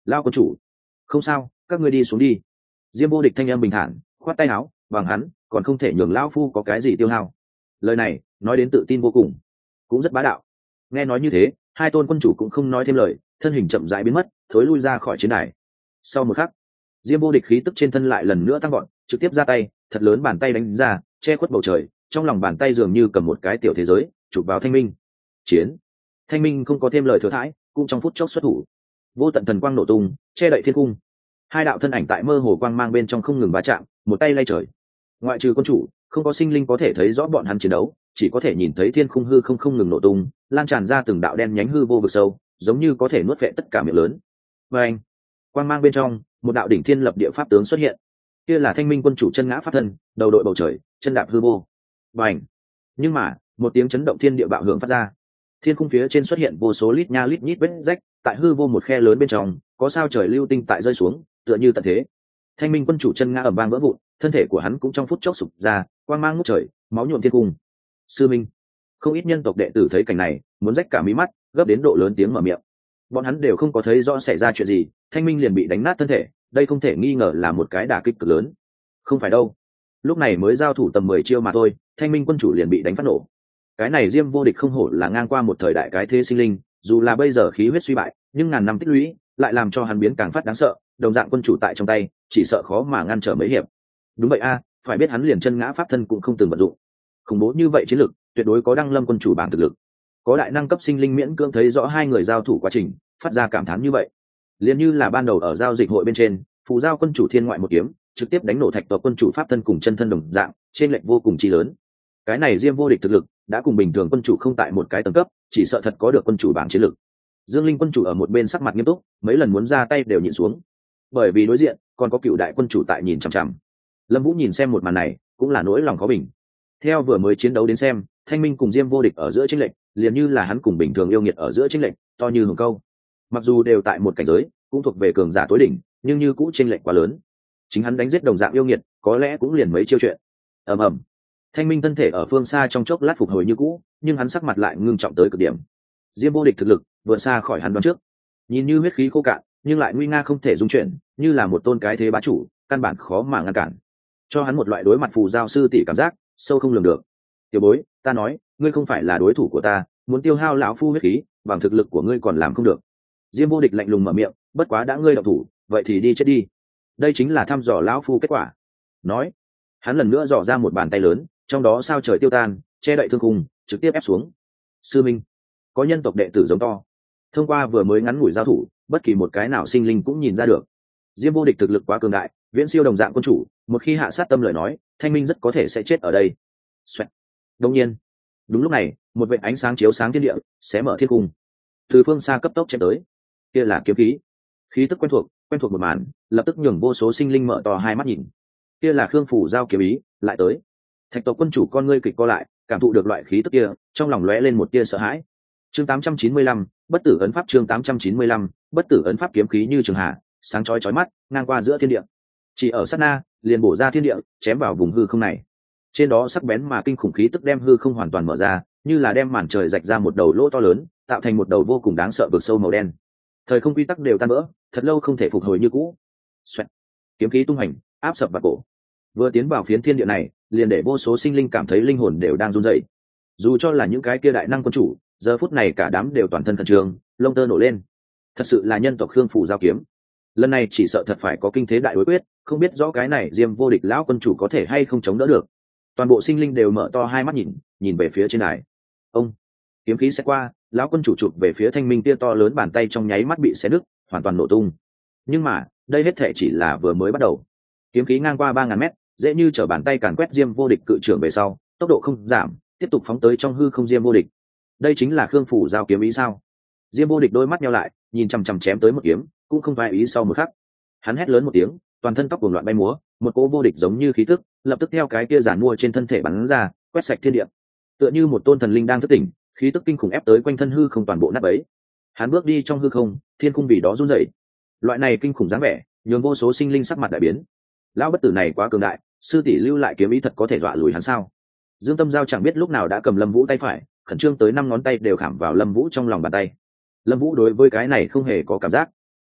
lao quân chủ. Không sao, các ngươi đi xuống đi. Diêm Vô Địch thanh âm bình thản, khoát tay áo, bằng hắn còn không thể nhường lão phu có cái gì tiêu hao. Lời này nói đến tự tin vô cùng, cũng rất bá đạo. Nghe nói như thế, hai tôn quân chủ cũng không nói thêm lời, thân hình chậm rãi biến mất, thối lui ra khỏi chiến đài. Sau một khắc, Diêm Vô Địch khí tức trên thân lại lần nữa tăng vọt, trực tiếp ra tay, thật lớn bàn tay đánh ra, che khuất bầu trời, trong lòng bàn tay dường như cầm một cái tiểu thế giới, chụp vào Thanh Minh. Chiến. Thanh Minh không có thêm lời thừa thãi, cũng trong phút chốc xuất thủ. Vô tận thần quang nổ tung, che đậy thiên cung. Hai đạo thân ảnh tại mơ hồ quang mang bên trong không ngừng va chạm, một tay lay trời. Ngoại trừ quân chủ, không có sinh linh có thể thấy rõ bọn hắn chiến đấu, chỉ có thể nhìn thấy thiên khung hư không không ngừng nổ tung, lan tràn ra từng đạo đen nhánh hư vô vực sâu, giống như có thể nuốt vệ tất cả miệng lớn. Và anh, quang mang bên trong, một đạo đỉnh thiên lập địa pháp tướng xuất hiện. Kia là Thanh Minh quân chủ chân ngã pháp thân, đầu đội bầu trời, chân đạp hư vô. Và anh, nhưng mà một tiếng chấn động thiên địa bạo hưởng phát ra, thiên khung phía trên xuất hiện vô số lít nha lít nhít vết rách, tại hư vô một khe lớn bên trong, có sao trời lưu tinh tại rơi xuống, tựa như tận thế. Thanh Minh quân chủ chân ngã ầm vang vỡ vụn, thân thể của hắn cũng trong phút chốc sụp ra, quang mang ngút trời, máu nhuộm thiên cung. Sư minh. Không ít nhân tộc đệ tử thấy cảnh này, muốn rách cả mí mắt, gấp đến độ lớn tiếng mở miệng. Bọn hắn đều không có thấy rõ xảy ra chuyện gì, Thanh Minh liền bị đánh nát thân thể, đây không thể nghi ngờ là một cái đả kích cực lớn. Không phải đâu, lúc này mới giao thủ tầm mười chiêu mà thôi, Thanh Minh quân chủ liền bị đánh phát nổ. Cái này Diêm Vô Địch không hổ là ngang qua một thời đại cái thế sinh linh, dù là bây giờ khí huyết suy bại, nhưng ngàn năm tích lũy lại làm cho hắn biến càng phát đáng sợ, đồng dạng quân chủ tại trong tay, chỉ sợ khó mà ngăn trở mấy hiệp. Đúng vậy a, phải biết hắn liền chân ngã pháp thân cũng không từng vận dụng. Khủng bố như vậy chiến lực, tuyệt đối có Đăng Lâm quân chủ bảng thực lực. Có đại năng cấp sinh linh miễn cưỡng thấy rõ hai người giao thủ quá trình, phát ra cảm thán như vậy. Liên như là ban đầu ở giao dịch hội bên trên, phù giao quân chủ thiên ngoại một kiếm, trực tiếp đánh nổ thạch tộc quân chủ pháp thân cùng chân thân đồng dạng, trên lệnh vô cùng chi lớn. Cái này Diêm Vô Địch thực lực đã cùng bình thường quân chủ không tại một cái tầng cấp, chỉ sợ thật có được quân chủ bảng chiến lực. Dương Linh quân chủ ở một bên sắc mặt nghiêm túc, mấy lần muốn ra tay đều nhịn xuống, bởi vì đối diện còn có cựu đại quân chủ tại nhìn chằm chằm. Lâm Vũ nhìn xem một màn này, cũng là nỗi lòng khó bình. Theo vừa mới chiến đấu đến xem, Thanh Minh cùng Diêm Vô Địch ở giữa chênh lệch, liền như là hắn cùng bình thường yêu nghiệt ở giữa chênh lệch, to như hồng câu. Mặc dù đều tại một cảnh giới, cũng thuộc về cường giả tối đỉnh, nhưng như cũ chênh lệch quá lớn. Chính hắn đánh giết đồng dạng yêu nghiệt, có lẽ cũng liền mấy chiêu chuyện. Ầm ầm. Thanh Minh thân thể ở phương xa trong chốc lát phục hồi như cũ, nhưng hắn sắc mặt lại ngưng trọng tới cực điểm. Diêm Vô Địch thực lực vượt xa khỏi hắn đoán trước, nhìn như huyết khí khô cạn, nhưng lại nguy nga không thể dung chuyển, như là một tôn cái thế bá chủ, căn bản khó mà ngăn cản, cho hắn một loại đối mặt phù giao sư tỷ cảm giác sâu không lường được. Tiểu bối, ta nói, ngươi không phải là đối thủ của ta, muốn tiêu hao lão phu huyết khí, bằng thực lực của ngươi còn làm không được. Diêm Vô Địch lạnh lùng mở miệng, bất quá đã ngươi động thủ, vậy thì đi chết đi. Đây chính là thăm dò lão phu kết quả. Nói, hắn lần nữa dò ra một bàn tay lớn, trong đó sao trời tiêu tan, che đậy thương khung, trực tiếp ép xuống. Sư minh, có nhân tộc đệ tử giống to. Thông qua vừa mới ngắn ngủi giao thủ, bất kỳ một cái nào sinh linh cũng nhìn ra được, Diêm Vô Địch thực lực quá cường đại, viễn siêu đồng dạng quân chủ, một khi hạ sát tâm lời nói, Thanh Minh rất có thể sẽ chết ở đây. Xoẹt. Đương nhiên, đúng lúc này, một vệt ánh sáng chiếu sáng thiên địa, xé mở thiên cung. Từ phương xa cấp tốc chém tới. Kia là kiếm khí. Khí tức quen thuộc, quen thuộc một màn, lập tức nhường vô số sinh linh mở to hai mắt nhìn. Kia là Khương Phủ giao kiếm ý, lại tới. Thạch tộc quân chủ con ngươi kịch co lại, cảm thụ được loại khí tức kia, trong lòng lóe lên một tia sợ hãi. Chương tám trăm chín mươi lăm, bất tử ấn pháp. Chương tám trăm chín mươi lăm, bất tử ấn pháp. Kiếm khí như trường hạ, sáng chói chói mắt, ngang qua giữa thiên địa. Chỉ ở sát na, liền bổ ra thiên địa, chém vào vùng hư không này. Trên đó sắc bén mà kinh khủng khí tức đem hư không hoàn toàn mở ra, như là đem màn trời rạch ra một đầu lỗ to lớn, tạo thành một đầu vô cùng đáng sợ vực sâu màu đen. Thời không quy tắc đều tan vỡ, thật lâu không thể phục hồi như cũ. Xoẹt. Kiếm khí tung hành, áp sập vào cổ. Vừa tiến vào phiến thiên địa này, liền để vô số sinh linh cảm thấy linh hồn đều đang run rẩy. Dù cho là những cái kia đại năng quân chủ, giờ phút này cả đám đều toàn thân khẩn trương, lông tơ nổ lên. Thật sự là nhân tộc Khương Phủ giao kiếm. Lần này chỉ sợ thật phải có kinh thế đại đối quyết, không biết rõ cái này Diêm Vô Địch lão quân chủ có thể hay không chống đỡ được. Toàn bộ sinh linh đều mở to hai mắt nhìn, nhìn về phía trên đài. Ông, kiếm khí sẽ qua, lão quân chủ chụp về phía Thanh Minh tia to lớn bàn tay trong nháy mắt bị xé nứt, hoàn toàn nổ tung. Nhưng mà, đây hết thể chỉ là vừa mới bắt đầu. Kiếm khí ngang qua ba ngàn mét, dễ như trở bàn tay càn quét Diêm Vô Địch cự trưởng về sau, tốc độ không giảm, tiếp tục phóng tới trong hư không Diêm Vô Địch. Đây chính là Khương Phủ giao kiếm ý sao? Diêm Vô Địch đôi mắt nheo lại, nhìn chằm chằm chém tới một kiếm, cũng không phải ý sau một khắc. Hắn hét lớn một tiếng, toàn thân tóc cuồng loạn bay múa, một cỗ vô địch giống như khí tức, lập tức theo cái kia giản mua trên thân thể bắn ra, quét sạch thiên địa. Tựa như một tôn thần linh đang thức tỉnh, khí tức kinh khủng ép tới quanh thân hư không toàn bộ nát bấy. Hắn bước đi trong hư không, thiên cung vì đó run rẩy. Loại này kinh khủng dáng vẻ, nhường vô số sinh linh sắc mặt đại biến. Lão bất tử này quá cường đại, sư tỷ lưu lại kiếm ý thật có thể dọa lùi hắn sao? Dương Tâm Giao chẳng biết lúc nào đã cầm Lâm Vũ tay phải, khẩn trương tới năm ngón tay đều khảm vào Lâm Vũ trong lòng bàn tay. Lâm Vũ đối với cái này không hề có cảm giác.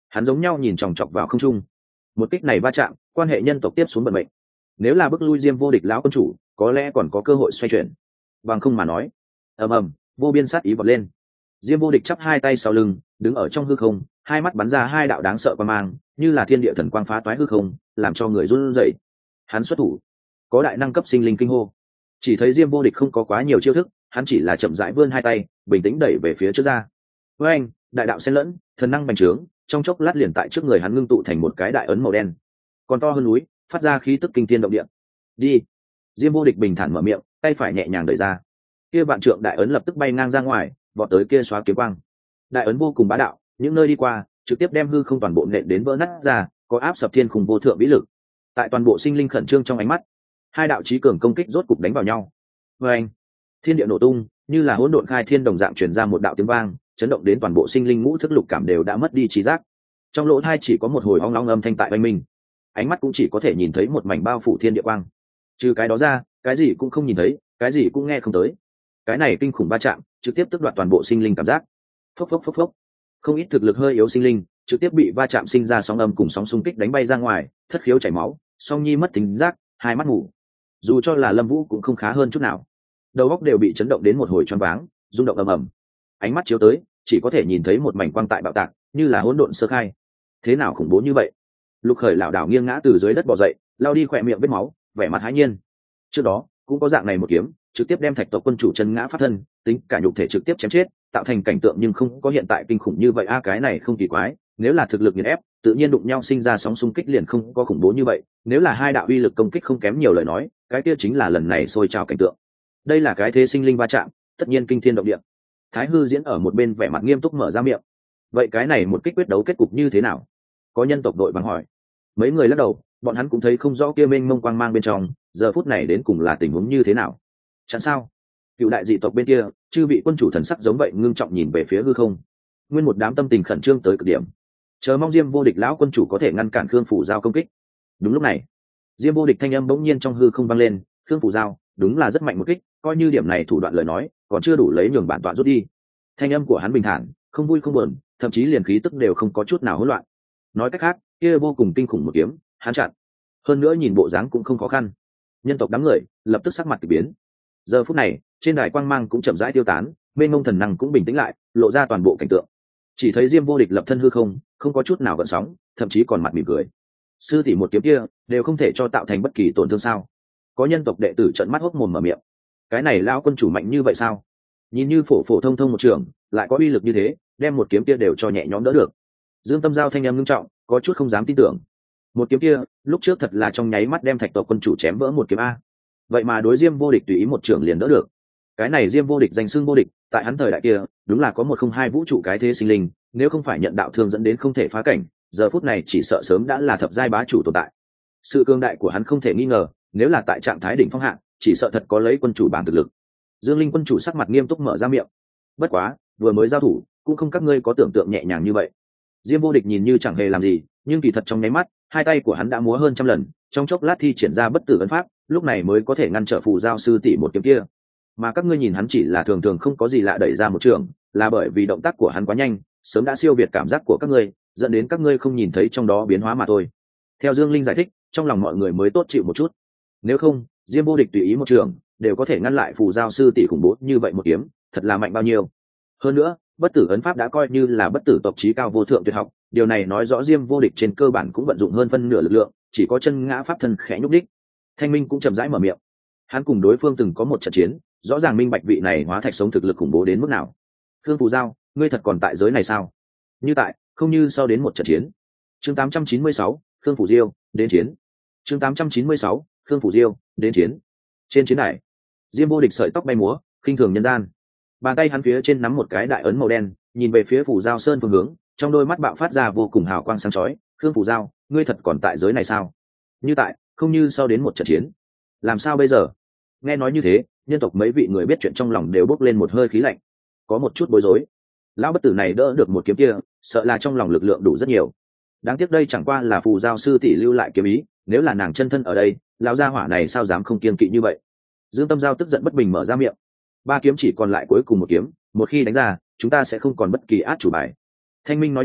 Hắn giống nhau nhìn chòng chọc vào không trung. Một kích này va chạm, quan hệ nhân tộc tiếp xuống vận mệnh. Nếu là bức lui Diêm Vô Địch lão quân chủ, có lẽ còn có cơ hội xoay chuyển. Bằng không mà nói, ầm ầm, vô biên sát ý vọt lên. Diêm Vô Địch chắp hai tay sau lưng, đứng ở trong hư không, hai mắt bắn ra hai đạo đáng sợ quang mang, như là thiên địa thần quang phá toái hư không, làm cho người run rẩy. Hắn xuất thủ, có đại năng cấp sinh linh kinh hô. Chỉ thấy Diêm Vô Địch không có quá nhiều chiêu thức, hắn chỉ là chậm rãi vươn hai tay, bình tĩnh đẩy về phía trước ra. Với anh, đại đạo xen lẫn, thần năng bành trướng, trong chốc lát liền tại trước người hắn ngưng tụ thành một cái đại ấn màu đen, còn to hơn núi, phát ra khí tức kinh thiên động địa. Đi. Diêm Vô Địch bình thản mở miệng, tay phải nhẹ nhàng đẩy ra, kia vạn trượng đại ấn lập tức bay ngang ra ngoài, vọt tới kia xóa kiếm quang. Đại ấn vô cùng bá đạo, những nơi đi qua trực tiếp đem hư không toàn bộ nện đến vỡ nát ra, có áp sập thiên khủng vô thượng vĩ lực. Tại toàn bộ sinh linh khẩn trương trong ánh mắt, hai đạo chí cường công kích rốt cục đánh vào nhau. Với anh, thiên địa nổ tung, như là hỗn độn khai thiên đồng dạng truyền ra một đạo tiếng vang, chấn động đến toàn bộ sinh linh ngũ thức lục cảm đều đã mất đi trí giác. Trong lỗ tai chỉ có một hồi ong ong âm thanh tại oanh minh, ánh mắt cũng chỉ có thể nhìn thấy một mảnh bao phủ thiên địa quang. Trừ cái đó ra, cái gì cũng không nhìn thấy, cái gì cũng nghe không tới. Cái này kinh khủng va chạm, trực tiếp tước đoạt toàn bộ sinh linh cảm giác. Phốc phốc phốc phốc. Không ít thực lực hơi yếu sinh linh, trực tiếp bị va chạm sinh ra sóng âm cùng sóng xung kích đánh bay ra ngoài, thất khiếu chảy máu, song nhi mất thính giác, hai mắt mù. Dù cho là Lâm Vũ cũng không khá hơn chút nào, đầu óc đều bị chấn động đến một hồi choáng váng, rung động ầm ầm. Ánh mắt chiếu tới, chỉ có thể nhìn thấy một mảnh quang tại bạo tạc, như là hỗn độn sơ khai. Thế nào khủng bố như vậy? Lục Khởi lảo đảo nghiêng ngã từ dưới đất bò dậy, lao đi khỏe miệng vết máu, vẻ mặt hãi nhiên. Trước đó cũng có dạng này một kiếm, trực tiếp đem Thạch tộc quân chủ chân ngã phát thân, tính cả nhục thể trực tiếp chém chết, tạo thành cảnh tượng nhưng không có hiện tại kinh khủng như vậy a. Cái này không kỳ quái, nếu là thực lực nghiền ép, tự nhiên đụng nhau sinh ra sóng xung kích liền không có khủng bố như vậy. Nếu là hai đạo uy lực công kích không kém nhiều lời nói, cái kia chính là lần này sôi trào cảnh tượng. Đây là cái thế sinh linh va chạm, tất nhiên kinh thiên động địa. Thái Hư diễn ở một bên vẻ mặt nghiêm túc mở ra miệng. Vậy cái này một kích quyết đấu kết cục như thế nào? Có nhân tộc đội bằng hỏi. Mấy người lắc đầu, bọn hắn cũng thấy không rõ kia mênh mông quang mang bên trong, giờ phút này đến cùng là tình huống như thế nào. Chẳng sao? Cựu đại dị tộc bên kia, chư vị quân chủ thần sắc giống vậy ngưng trọng nhìn về phía hư không. Nguyên một đám tâm tình khẩn trương tới cực điểm, chờ mong Diêm Vô Địch lão quân chủ có thể ngăn cản Khương Phủ Giao công kích. Đúng lúc này, Diêm Vô Địch thanh âm bỗng nhiên trong hư không vang lên, Khương Phủ Giao, đúng là rất mạnh một kích, coi như điểm này thủ đoạn lời nói, còn chưa đủ lấy nhường bản tọa rút đi. Thanh âm của hắn bình thản, không vui không buồn, thậm chí liền khí tức đều không có chút nào hỗn loạn. Nói cách khác, kia vô cùng kinh khủng một kiếm, hắn chặn. Hơn nữa nhìn bộ dáng cũng không khó khăn. Nhân tộc đám người lập tức sắc mặt kỳ biến. Giờ phút này, trên đài quang mang cũng chậm rãi tiêu tán, mênh mông thần năng cũng bình tĩnh lại, lộ ra toàn bộ cảnh tượng. Chỉ thấy Diêm Vô Địch lập thân hư không, không có chút nào gợn sóng, thậm chí còn mặt mỉm cười. Sư tỷ một kiếm kia, đều không thể cho tạo thành bất kỳ tổn thương sao? Có nhân tộc đệ tử trợn mắt hốc mồm mở miệng. Cái này lão quân chủ mạnh như vậy sao? Nhìn như phổ phổ thông thông một trường, lại có uy lực như thế, đem một kiếm kia đều cho nhẹ nhõm đỡ được. Dương Tâm Giao thanh âm ngưng trọng, có chút không dám tin tưởng. Một kiếm kia, lúc trước thật là trong nháy mắt đem Thạch tộc quân chủ chém vỡ một kiếm a. Vậy mà đối Diêm Vô Địch tùy ý một trường liền đỡ được. Cái này Diêm Vô Địch danh xưng vô địch, tại hắn thời đại kia, đúng là có một không hai vũ trụ cái thế sinh linh, nếu không phải nhận đạo thương dẫn đến không thể phá cảnh, giờ phút này chỉ sợ sớm đã là thập giai bá chủ tồn tại. Sự cương đại của hắn không thể nghi ngờ, nếu là tại trạng thái đỉnh phong hạng, chỉ sợ thật có lấy quân chủ bản thực lực. Dương Linh quân chủ sắc mặt nghiêm túc mở ra miệng. Bất quá, vừa mới giao thủ, cũng không các ngươi có tưởng tượng nhẹ nhàng như vậy. Diêm Vô Địch nhìn như chẳng hề làm gì, nhưng kỳ thật trong nháy mắt, hai tay của hắn đã múa hơn trăm lần, trong chốc lát thi triển ra bất tử ấn pháp, lúc này mới có thể ngăn trở Phù Giao sư tỷ một kiếm kia. Mà các ngươi nhìn hắn chỉ là thường thường không có gì lạ đẩy ra một trường, là bởi vì động tác của hắn quá nhanh, sớm đã siêu việt cảm giác của các ngươi, dẫn đến các ngươi không nhìn thấy trong đó biến hóa mà thôi. Theo Dương Linh giải thích, trong lòng mọi người mới tốt chịu một chút. Nếu không, Diêm Vô Địch tùy ý một trường, đều có thể ngăn lại Phù Giao sư tỷ khủng bố như vậy một kiếm, thật là mạnh bao nhiêu. Hơn nữa, bất tử ấn pháp đã coi như là bất tử tộc chí cao vô thượng tuyệt học, điều này nói rõ Diêm Vô Địch trên cơ bản cũng vận dụng hơn phân nửa lực lượng, chỉ có chân ngã pháp thân khẽ nhúc đích. Thanh Minh cũng chậm rãi mở miệng. Hắn cùng đối phương từng có một trận chiến, rõ ràng minh bạch vị này hóa thạch sống thực lực khủng bố đến mức nào. Khương Phù Giao, ngươi thật còn tại giới này sao? Như tại, không như sau đến một trận chiến. Chương tám trăm chín mươi sáu, Khương Phủ Diêu, đến chiến. Chương tám trăm chín mươi sáu, Khương Phủ Diêu, đến chiến. Trên chiến đài, Diêm Vô Địch sợi tóc bay múa, khinh thường nhân gian. Bàn tay hắn phía trên nắm một cái đại ấn màu đen, nhìn về phía Phủ Giao Sơn phương hướng, trong đôi mắt bạo phát ra vô cùng hào quang sáng chói. Khương Phủ Giao, ngươi thật còn tại giới này sao? Như tại, không như sau đến một trận chiến. Làm sao bây giờ? Nghe nói như thế, nhân tộc mấy vị người biết chuyện trong lòng đều bốc lên một hơi khí lạnh, có một chút bối rối. Lão bất tử này đỡ được một kiếm kia, sợ là trong lòng lực lượng đủ rất nhiều. Đáng tiếc đây chẳng qua là Phù Giao sư tỷ lưu lại kiếm ý, nếu là nàng chân thân ở đây, lão gia hỏa này sao dám không kiêng kỵ như vậy. Dương Tâm Giao tức giận bất bình mở ra miệng. Ba kiếm chỉ còn lại cuối cùng một kiếm, một khi đánh ra, chúng ta sẽ không còn bất kỳ át chủ bài. Thanh Minh nói nhỏ,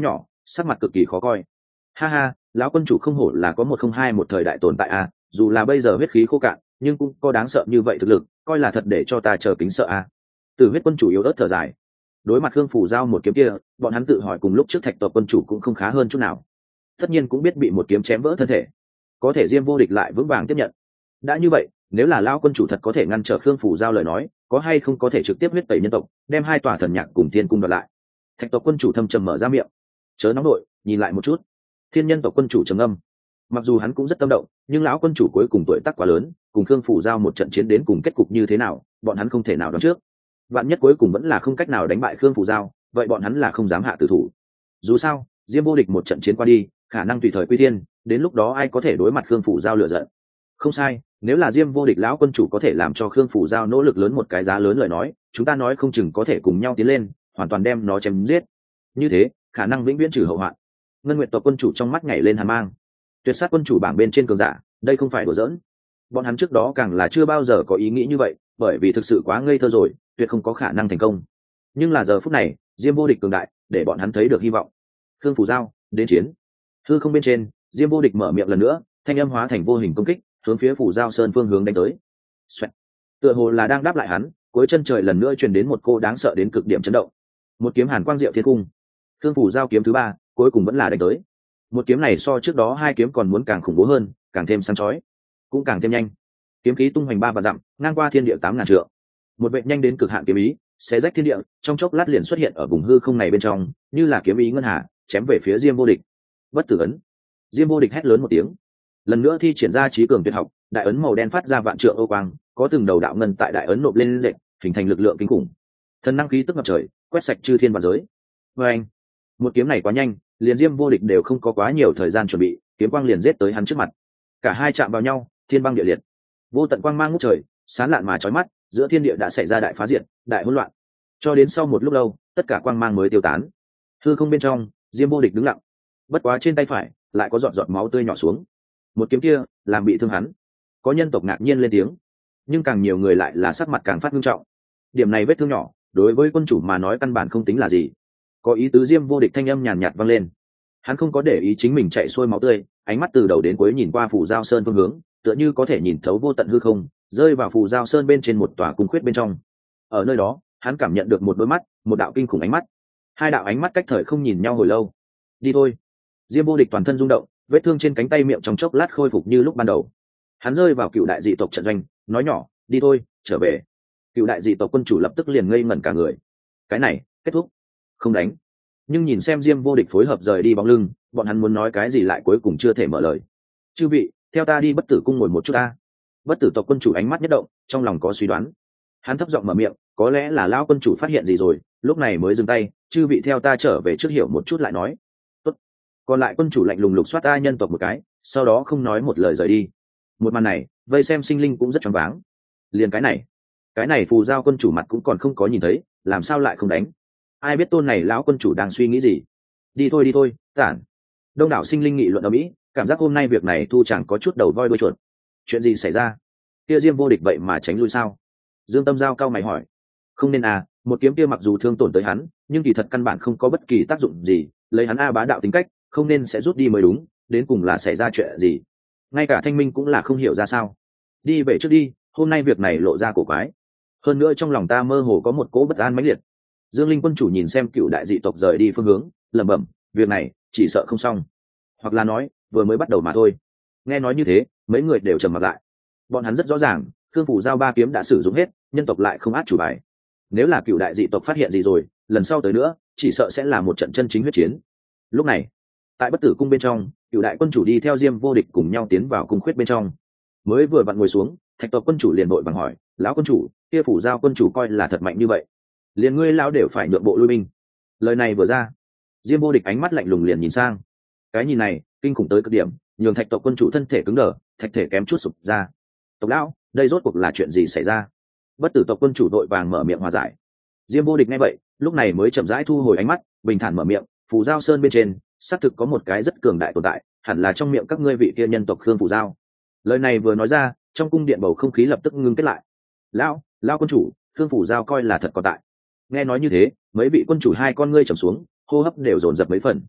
sắc mặt cực kỳ khó coi. Ha ha, lão quân chủ không hổ là có một không hai một thời đại tồn tại à, dù là bây giờ huyết khí khô cạn nhưng cũng có đáng sợ như vậy thực lực, coi là thật để cho ta chờ kính sợ à. Từ huyết quân chủ yếu ớt thở dài. Đối mặt Khương Phủ Giao một kiếm kia, bọn hắn tự hỏi cùng lúc trước thạch tộc quân chủ cũng không khá hơn chút nào, tất nhiên cũng biết bị một kiếm chém vỡ thân thể, có thể Diêm Vô Địch lại vững vàng tiếp nhận. Đã như vậy, nếu là lão quân chủ thật có thể ngăn trở Khương Phủ Giao lời nói, có hay không có thể trực tiếp huyết tẩy nhân tộc, đem hai tòa thần nhạc cùng thiên cung đoạt lại. Thạch tộc quân chủ thâm trầm mở ra miệng. Chớ nóng nội, nhìn lại một chút. Thiên nhân tộc quân chủ trầm âm. Mặc dù hắn cũng rất tâm động, nhưng lão quân chủ cuối cùng tuổi tác quá lớn, cùng Khương Phủ Giao một trận chiến đến cùng kết cục như thế nào, bọn hắn không thể nào đoán trước. Vạn nhất cuối cùng vẫn là không cách nào đánh bại Khương Phủ Giao, vậy bọn hắn là không dám hạ tử thủ. Dù sao, Diêm Vô Địch một trận chiến qua đi, khả năng tùy thời quy thiên, đến lúc đó ai có thể đối mặt Khương Phủ Giao lựa giận. Không sai, nếu là Diêm Vô Địch lão quân chủ có thể làm cho Khương Phủ Giao nỗ lực lớn một cái giá lớn lời nói, chúng ta nói không chừng có thể cùng nhau tiến lên, hoàn toàn đem nó chém giết. Như thế, khả năng vĩnh viễn trừ hậu hoạn. Ngân Nguyệt tộc quân chủ trong mắt nhảy lên hàn mang. Tuyệt sát quân chủ bảng bên trên cường giả, đây không phải đùa giỡn. Bọn hắn trước đó càng là chưa bao giờ có ý nghĩ như vậy, bởi vì thực sự quá ngây thơ rồi, tuyệt không có khả năng thành công. Nhưng là giờ phút này, Diêm Vô Địch cường đại, để bọn hắn thấy được hy vọng. Khương Phủ Giao, đến chiến. Hư không bên trên, Diêm Vô Địch mở miệng lần nữa, thanh âm hóa thành vô hình công kích, hướng phía Phủ Giao Sơn phương hướng đánh tới. Xoẹt. Tựa hồ là đang đáp lại hắn, cuối chân trời lần nữa truyền đến một cô đáng sợ đến cực điểm chấn động. Một kiếm hàn quang diệu thiên cung. Khương Phủ Giao kiếm thứ ba, cuối cùng vẫn là đánh tới. Một kiếm này so trước đó hai kiếm còn muốn càng khủng bố hơn, càng thêm sáng chói, cũng càng thêm nhanh. Kiếm khí tung hoành ba và dặm, ngang qua thiên địa tám ngàn trượng. Một vệ nhanh đến cực hạn kiếm ý, xé rách thiên địa, trong chốc lát liền xuất hiện ở vùng hư không này bên trong, như là kiếm ý ngân hà, chém về phía Diêm Vô Địch. Bất tử ấn. Diêm Vô Địch hét lớn một tiếng, lần nữa thi triển ra trí cường tuyệt học, đại ấn màu đen phát ra vạn trượng ô quang, có từng đầu đạo ngân tại đại ấn nộp lên lệnh, hình thành lực lượng kinh khủng. Thần năng khí tức ngập trời, quét sạch chư thiên vạn giới. Và anh, một kiếm này quá nhanh, liền Diêm Vô Địch đều không có quá nhiều thời gian chuẩn bị, kiếm quang liền giết tới hắn trước mặt. Cả hai chạm vào nhau, thiên băng địa liệt, vô tận quang mang ngút trời, sáng lạn mà chói mắt, giữa thiên địa đã xảy ra đại phá diệt, đại hỗn loạn. Cho đến sau một lúc lâu, tất cả quang mang mới tiêu tán. Hư không bên trong, Diêm Vô Địch đứng lặng. Bất quá trên tay phải lại có giọt giọt máu tươi nhỏ xuống. Một kiếm kia làm bị thương hắn. Có nhân tộc ngạc nhiên lên tiếng, nhưng càng nhiều người lại là sắc mặt càng phát nghiêm trọng. Điểm này vết thương nhỏ, đối với quân chủ mà nói căn bản không tính là gì. Có ý tứ Diêm Vô Địch thanh âm nhàn nhạt vang lên. Hắn không có để ý chính mình chạy xuôi máu tươi, ánh mắt từ đầu đến cuối nhìn qua Phù Giao Sơn phương hướng, tựa như có thể nhìn thấu vô tận hư không, rơi vào Phù Giao Sơn bên trên một tòa cung khuyết bên trong. Ở nơi đó, hắn cảm nhận được một đôi mắt, một đạo kinh khủng ánh mắt. Hai đạo ánh mắt cách thời không nhìn nhau hồi lâu. Đi thôi. Diêm Vô Địch toàn thân rung động, vết thương trên cánh tay miệng trong chốc lát khôi phục như lúc ban đầu. Hắn rơi vào cựu đại dị tộc trận doanh, nói nhỏ, đi thôi, trở về. Cựu đại dị tộc quân chủ lập tức liền ngây ngẩn cả người. Cái này, kết thúc. Không đánh. Nhưng nhìn xem Diêm Vô Địch phối hợp rời đi bóng lưng, bọn hắn muốn nói cái gì lại cuối cùng chưa thể mở lời. Chư vị, theo ta đi Bất Tử cung ngồi một chút ta. Bất Tử tộc quân chủ ánh mắt nhất động, trong lòng có suy đoán. Hắn thấp giọng mở miệng, có lẽ là lão quân chủ phát hiện gì rồi, lúc này mới dừng tay. Chư vị theo ta trở về trước hiểu một chút lại nói. Tốt. Còn lại quân chủ lạnh lùng lục soát ta nhân tộc một cái, sau đó không nói một lời rời đi. Một màn này, vây xem sinh linh cũng rất choáng váng. Liền cái này, cái này Phù Giao quân chủ mặt cũng còn không có nhìn thấy, làm sao lại không đánh? Ai biết tôn này lão quân chủ đang suy nghĩ gì? Đi thôi đi thôi, tản. Đông đảo sinh linh nghị luận ở mỹ, cảm giác hôm nay việc này thu chẳng có chút đầu voi đuôi chuột. Chuyện gì xảy ra? Kia Diêm Vô Địch vậy mà tránh lui sao? Dương Tâm Giao cao mày hỏi. Không nên à, một kiếm kia mặc dù thương tổn tới hắn, nhưng kỳ thật căn bản không có bất kỳ tác dụng gì, lấy hắn a bá đạo tính cách, không nên sẽ rút đi mới đúng, đến cùng là xảy ra chuyện gì? Ngay cả Thanh Minh cũng là không hiểu ra sao. Đi về trước đi, hôm nay việc này lộ ra cổ quái. Hơn nữa trong lòng ta mơ hồ có một cỗ bất an mãnh liệt. Dương Linh quân chủ nhìn xem cựu đại dị tộc rời đi phương hướng, lẩm bẩm, việc này chỉ sợ không xong, hoặc là nói vừa mới bắt đầu mà thôi. Nghe nói như thế, mấy người đều trầm mặt lại. Bọn hắn rất rõ ràng, Khương Phủ Giao ba kiếm đã sử dụng hết, nhân tộc lại không át chủ bài. Nếu là cựu đại dị tộc phát hiện gì rồi, lần sau tới nữa, chỉ sợ sẽ là một trận chân chính huyết chiến. Lúc này, tại Bất Tử cung bên trong, cựu đại quân chủ đi theo Diêm Vô Địch cùng nhau tiến vào cung khuyết bên trong. Mới vừa vặn ngồi xuống, Thạch tộc quân chủ liền vội vàng hỏi, lão quân chủ, kia Phủ Giao quân chủ coi là thật mạnh như vậy, liền ngươi lão đều phải nhượng bộ lui binh. Lời này vừa ra, Diêm Vô Địch ánh mắt lạnh lùng liền nhìn sang. Cái nhìn này kinh khủng tới cực điểm, nhường Thạch tộc quân chủ thân thể cứng đờ, thạch thể kém chút sụp ra. Tộc lão, đây rốt cuộc là chuyện gì xảy ra? Bất Tử tộc quân chủ đội vàng mở miệng hòa giải. Diêm Vô Địch nghe vậy, lúc này mới chậm rãi thu hồi ánh mắt, bình thản mở miệng, Phù Giao Sơn bên trên xác thực có một cái rất cường đại tồn tại, hẳn là trong miệng các ngươi vị kia nhân tộc Khương Phù Giao. Lời này vừa nói ra, trong cung điện bầu không khí lập tức ngưng kết lại. Lão, lão quân chủ, Khương Phù Giao coi là thật còn tại. Nghe nói như thế, mấy vị quân chủ hai con ngươi trầm xuống, hô hấp đều dồn dập mấy phần.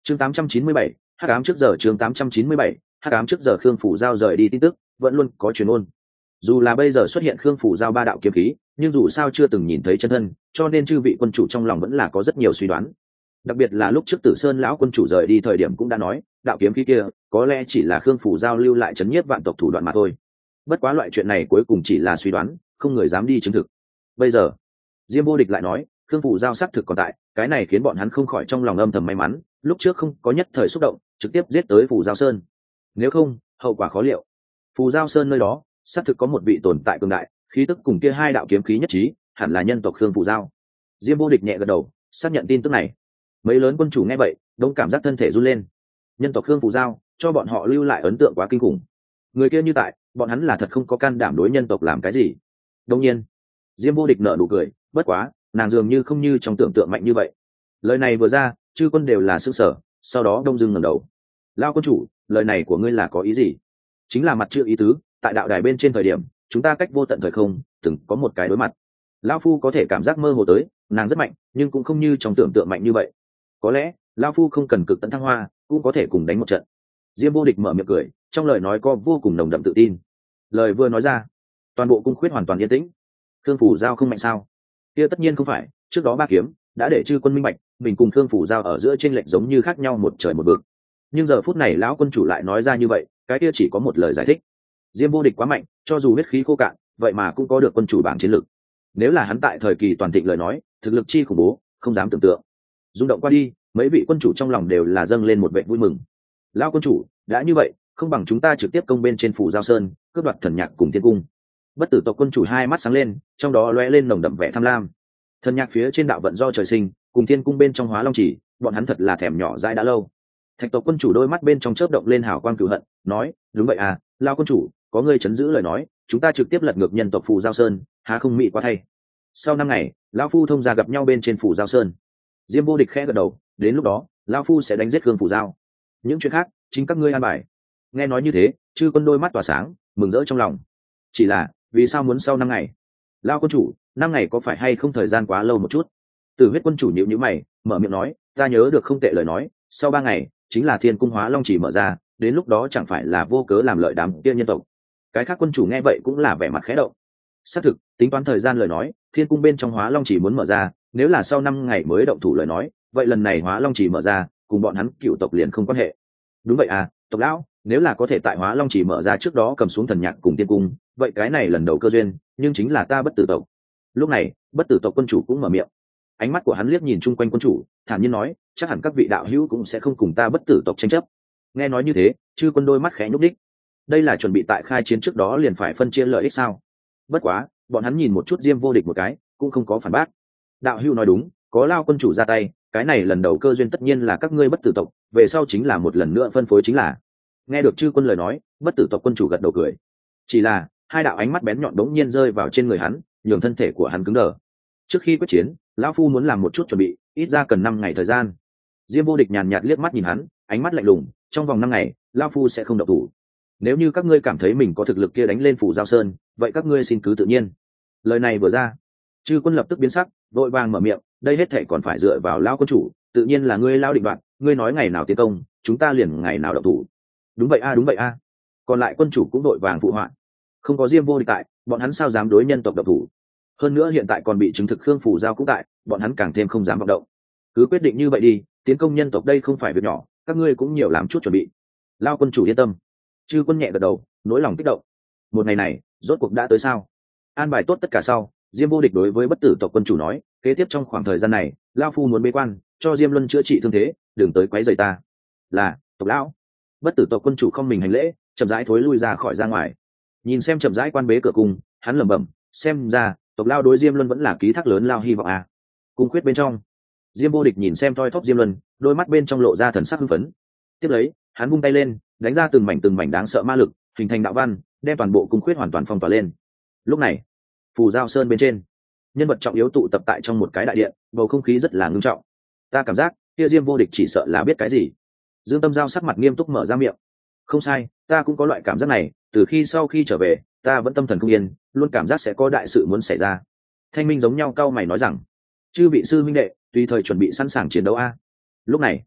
chương tám trăm chín mươi bảy, hắc ám trước giờ chương tám trăm chín mươi bảy, hắc ám trước giờ Khương Phủ Giao rời đi tin tức vẫn luôn có truyền ôn. Dù là bây giờ xuất hiện Khương Phủ Giao ba đạo kiếm khí, nhưng dù sao chưa từng nhìn thấy chân thân, cho nên chư vị quân chủ trong lòng vẫn là có rất nhiều suy đoán. Đặc biệt là lúc trước Tử Sơn lão quân chủ rời đi thời điểm cũng đã nói, đạo kiếm khí kia có lẽ chỉ là Khương Phủ Giao lưu lại chấn nhiếp vạn tộc thủ đoạn mà thôi. Bất quá loại chuyện này cuối cùng chỉ là suy đoán, không người dám đi chứng thực. Bây giờ, Diêm Vô Địch lại nói, Khương Phủ Giao xác thực còn tại, cái này khiến bọn hắn không khỏi trong lòng âm thầm may mắn, lúc trước không có nhất thời xúc động, trực tiếp giết tới Phủ Giao Sơn. Nếu không, hậu quả khó liệu. Phù Giao Sơn nơi đó, xác thực có một vị tồn tại cường đại, khí tức cùng kia hai đạo kiếm khí nhất trí, hẳn là nhân tộc Khương Phủ Giao. Diêm Vô Địch nhẹ gật đầu, xác nhận tin tức này. Mấy lớn quân chủ nghe vậy, đông cảm giác thân thể run lên. Nhân tộc Khương Phủ Giao, cho bọn họ lưu lại ấn tượng quá kinh khủng. Người kia như tại, bọn hắn là thật không có can đảm đối nhân tộc làm cái gì. Đương nhiên, Diêm Vô Địch nở nụ cười, bất quá, nàng dường như không như trong tưởng tượng mạnh như vậy. Lời này vừa ra, chư quân đều là sửng sở, sau đó đông dưng ngẩng đầu. Lao quân chủ, lời này của ngươi là có ý gì? Chính là mặt chưa ý tứ, tại đạo đài bên trên thời điểm, chúng ta cách vô tận thời không, từng có một cái đối mặt. Lão phu có thể cảm giác mơ hồ tới, nàng rất mạnh, nhưng cũng không như trong tưởng tượng mạnh như vậy. Có lẽ, Lão phu không cần cực tận thăng hoa, cũng có thể cùng đánh một trận. Diêm Vô Địch mở miệng cười, trong lời nói có vô cùng nồng đậm tự tin. Lời vừa nói ra, toàn bộ cung khuyết hoàn toàn yên tĩnh. Khương Phủ Giao không mạnh sao? Kia tất nhiên không phải, trước đó ba kiếm đã để chư quân minh bạch, mình cùng Khương Phủ Giao ở giữa trên lệnh giống như khác nhau một trời một vực. Nhưng giờ phút này lão quân chủ lại nói ra như vậy, cái kia chỉ có một lời giải thích. Diêm Vô Địch quá mạnh, cho dù huyết khí khô cạn, vậy mà cũng có được quân chủ bảng chiến lược. Nếu là hắn tại thời kỳ toàn thịnh lời nói, thực lực chi khủng bố, không dám tưởng tượng. Rung động qua đi, mấy vị quân chủ trong lòng đều là dâng lên một vẻ vui mừng. Lão quân chủ, đã như vậy, không bằng chúng ta trực tiếp công bên trên phủ Giao Sơn, cướp đoạt thần nhạc cùng thiên cung. Bất tử tộc quân chủ hai mắt sáng lên, trong đó lóe lên nồng đậm vẻ tham lam. Thần nhạc phía trên đạo vận do trời sinh, cùng thiên cung bên trong hóa long chỉ, bọn hắn thật là thèm nhỏ dãi đã lâu. Thạch tộc quân chủ đôi mắt bên trong chớp động lên hào quang cửu hận, nói, đúng vậy à, Lao quân chủ, có ngươi chấn giữ lời nói, chúng ta trực tiếp lật ngược nhân tộc Phù Giao Sơn, há không mỹ quá thay. Sau năm ngày, Lão phu thông gia gặp nhau bên trên Phù Giao Sơn. Diêm Vô Địch khẽ gật đầu, đến lúc đó, Lão phu sẽ đánh giết Khương Phù Giao. Những chuyện khác, chính các ngươi an bài. Nghe nói như thế, chư quân đôi mắt tỏa sáng, mừng rỡ trong lòng. Chỉ là, vì sao muốn sau năm ngày? Lao quân chủ, năm ngày có phải hay không thời gian quá lâu một chút? Tử Huyết quân chủ nhíu nhíu mày, mở miệng nói, ta nhớ được không tệ lời nói, sau ba ngày chính là thiên cung hóa long chỉ mở ra, đến lúc đó chẳng phải là vô cớ làm lợi đám kia nhân tộc. Cái khác quân chủ nghe vậy cũng là vẻ mặt khẽ động. Xác thực, tính toán thời gian lời nói, thiên cung bên trong hóa long chỉ muốn mở ra, nếu là sau năm ngày mới động thủ lời nói, vậy lần này hóa long chỉ mở ra, cùng bọn hắn cựu tộc liền không quan hệ. Đúng vậy à, tộc lão, nếu là có thể tại hóa long chỉ mở ra trước đó cầm xuống thần nhạc cùng thiên cung, vậy cái này lần đầu cơ duyên, nhưng chính là ta bất tử tộc. Lúc này, bất tử tộc quân chủ cũng mở miệng. Ánh mắt của hắn liếc nhìn chung quanh quân chủ, thản nhiên nói, chắc hẳn các vị đạo hữu cũng sẽ không cùng ta bất tử tộc tranh chấp. Nghe nói như thế, chư quân đôi mắt khẽ nhúc đích. Đây là chuẩn bị tại khai chiến trước đó liền phải phân chia lợi ích sao? Bất quá, bọn hắn nhìn một chút Diêm Vô Địch một cái, cũng không có phản bác. Đạo hữu nói đúng, có Lao quân chủ ra tay, cái này lần đầu cơ duyên tất nhiên là các ngươi bất tử tộc, về sau chính là một lần nữa phân phối chính là. Nghe được chư quân lời nói, bất tử tộc quân chủ gật đầu cười. Chỉ là, hai đạo ánh mắt bén nhọn đống nhiên rơi vào trên người hắn, nhường thân thể của hắn cứng đờ. Trước khi quyết chiến, lão phu muốn làm một chút chuẩn bị, ít ra cần năm ngày thời gian. Diêm Vô Địch nhàn nhạt liếc mắt nhìn hắn, ánh mắt lạnh lùng, trong vòng năm ngày, lão phu sẽ không động thủ. Nếu như các ngươi cảm thấy mình có thực lực kia đánh lên phủ Giao Sơn, vậy các ngươi xin cứ tự nhiên. Lời này vừa ra, chư quân lập tức biến sắc, vội vàng mở miệng, đây hết thảy còn phải dựa vào lão quân chủ, tự nhiên là ngươi Lão định đoạt, ngươi nói ngày nào tiến công, chúng ta liền ngày nào động thủ. Đúng vậy a, đúng vậy a. Còn lại quân chủ cũng đội vàng phụ họa. Không có Diêm Vô Địch tại, bọn hắn sao dám đối nhân tộc động thủ? Hơn nữa hiện tại còn bị chứng thực Khương Phủ Giao cũng tại, bọn hắn càng thêm không dám vọng động. Cứ quyết định như vậy đi, tiến công nhân tộc đây không phải việc nhỏ, các ngươi cũng nhiều làm chút chuẩn bị. Lao quân chủ yên tâm. Chư quân nhẹ gật đầu, nỗi lòng kích động. Một ngày này, rốt cuộc đã tới sao? An bài tốt tất cả sau, Diêm Vô Địch đối với bất tử tộc quân chủ nói, kế tiếp trong khoảng thời gian này, Lao phu muốn bế quan, cho Diêm Luân chữa trị thương thế, đừng tới quấy rầy ta. Là, tộc lão. Bất tử tộc quân chủ không mình hành lễ, chậm rãi thối lui ra khỏi ra ngoài. Nhìn xem chậm rãi quan bế cửa cung, hắn lẩm bẩm, xem ra tộc Lao đối Diêm Luân vẫn là ký thác lớn lao hy vọng à. Cung khuyết bên trong, Diêm Vô Địch nhìn xem thoi thóp Diêm Luân, đôi mắt bên trong lộ ra thần sắc hưng phấn. Tiếp lấy, hắn vung tay lên, đánh ra từng mảnh từng mảnh đáng sợ ma lực, hình thành đạo văn, đem toàn bộ cung khuyết hoàn toàn phong tỏa lên. Lúc này, Phù Giao Sơn bên trên, nhân vật trọng yếu tụ tập tại trong một cái đại điện, bầu không khí rất là ngưng trọng. Ta cảm giác, kia Diêm Vô Địch chỉ sợ là biết cái gì. Dương Tâm Giao sắc mặt nghiêm túc mở ra miệng. Không sai, ta cũng có loại cảm giác này, từ khi sau khi trở về, ta vẫn tâm thần không yên, luôn cảm giác sẽ có đại sự muốn xảy ra. Thanh Minh giống nhau cau mày nói rằng, chư vị sư minh đệ, tùy thời chuẩn bị sẵn sàng chiến đấu a. Lúc này,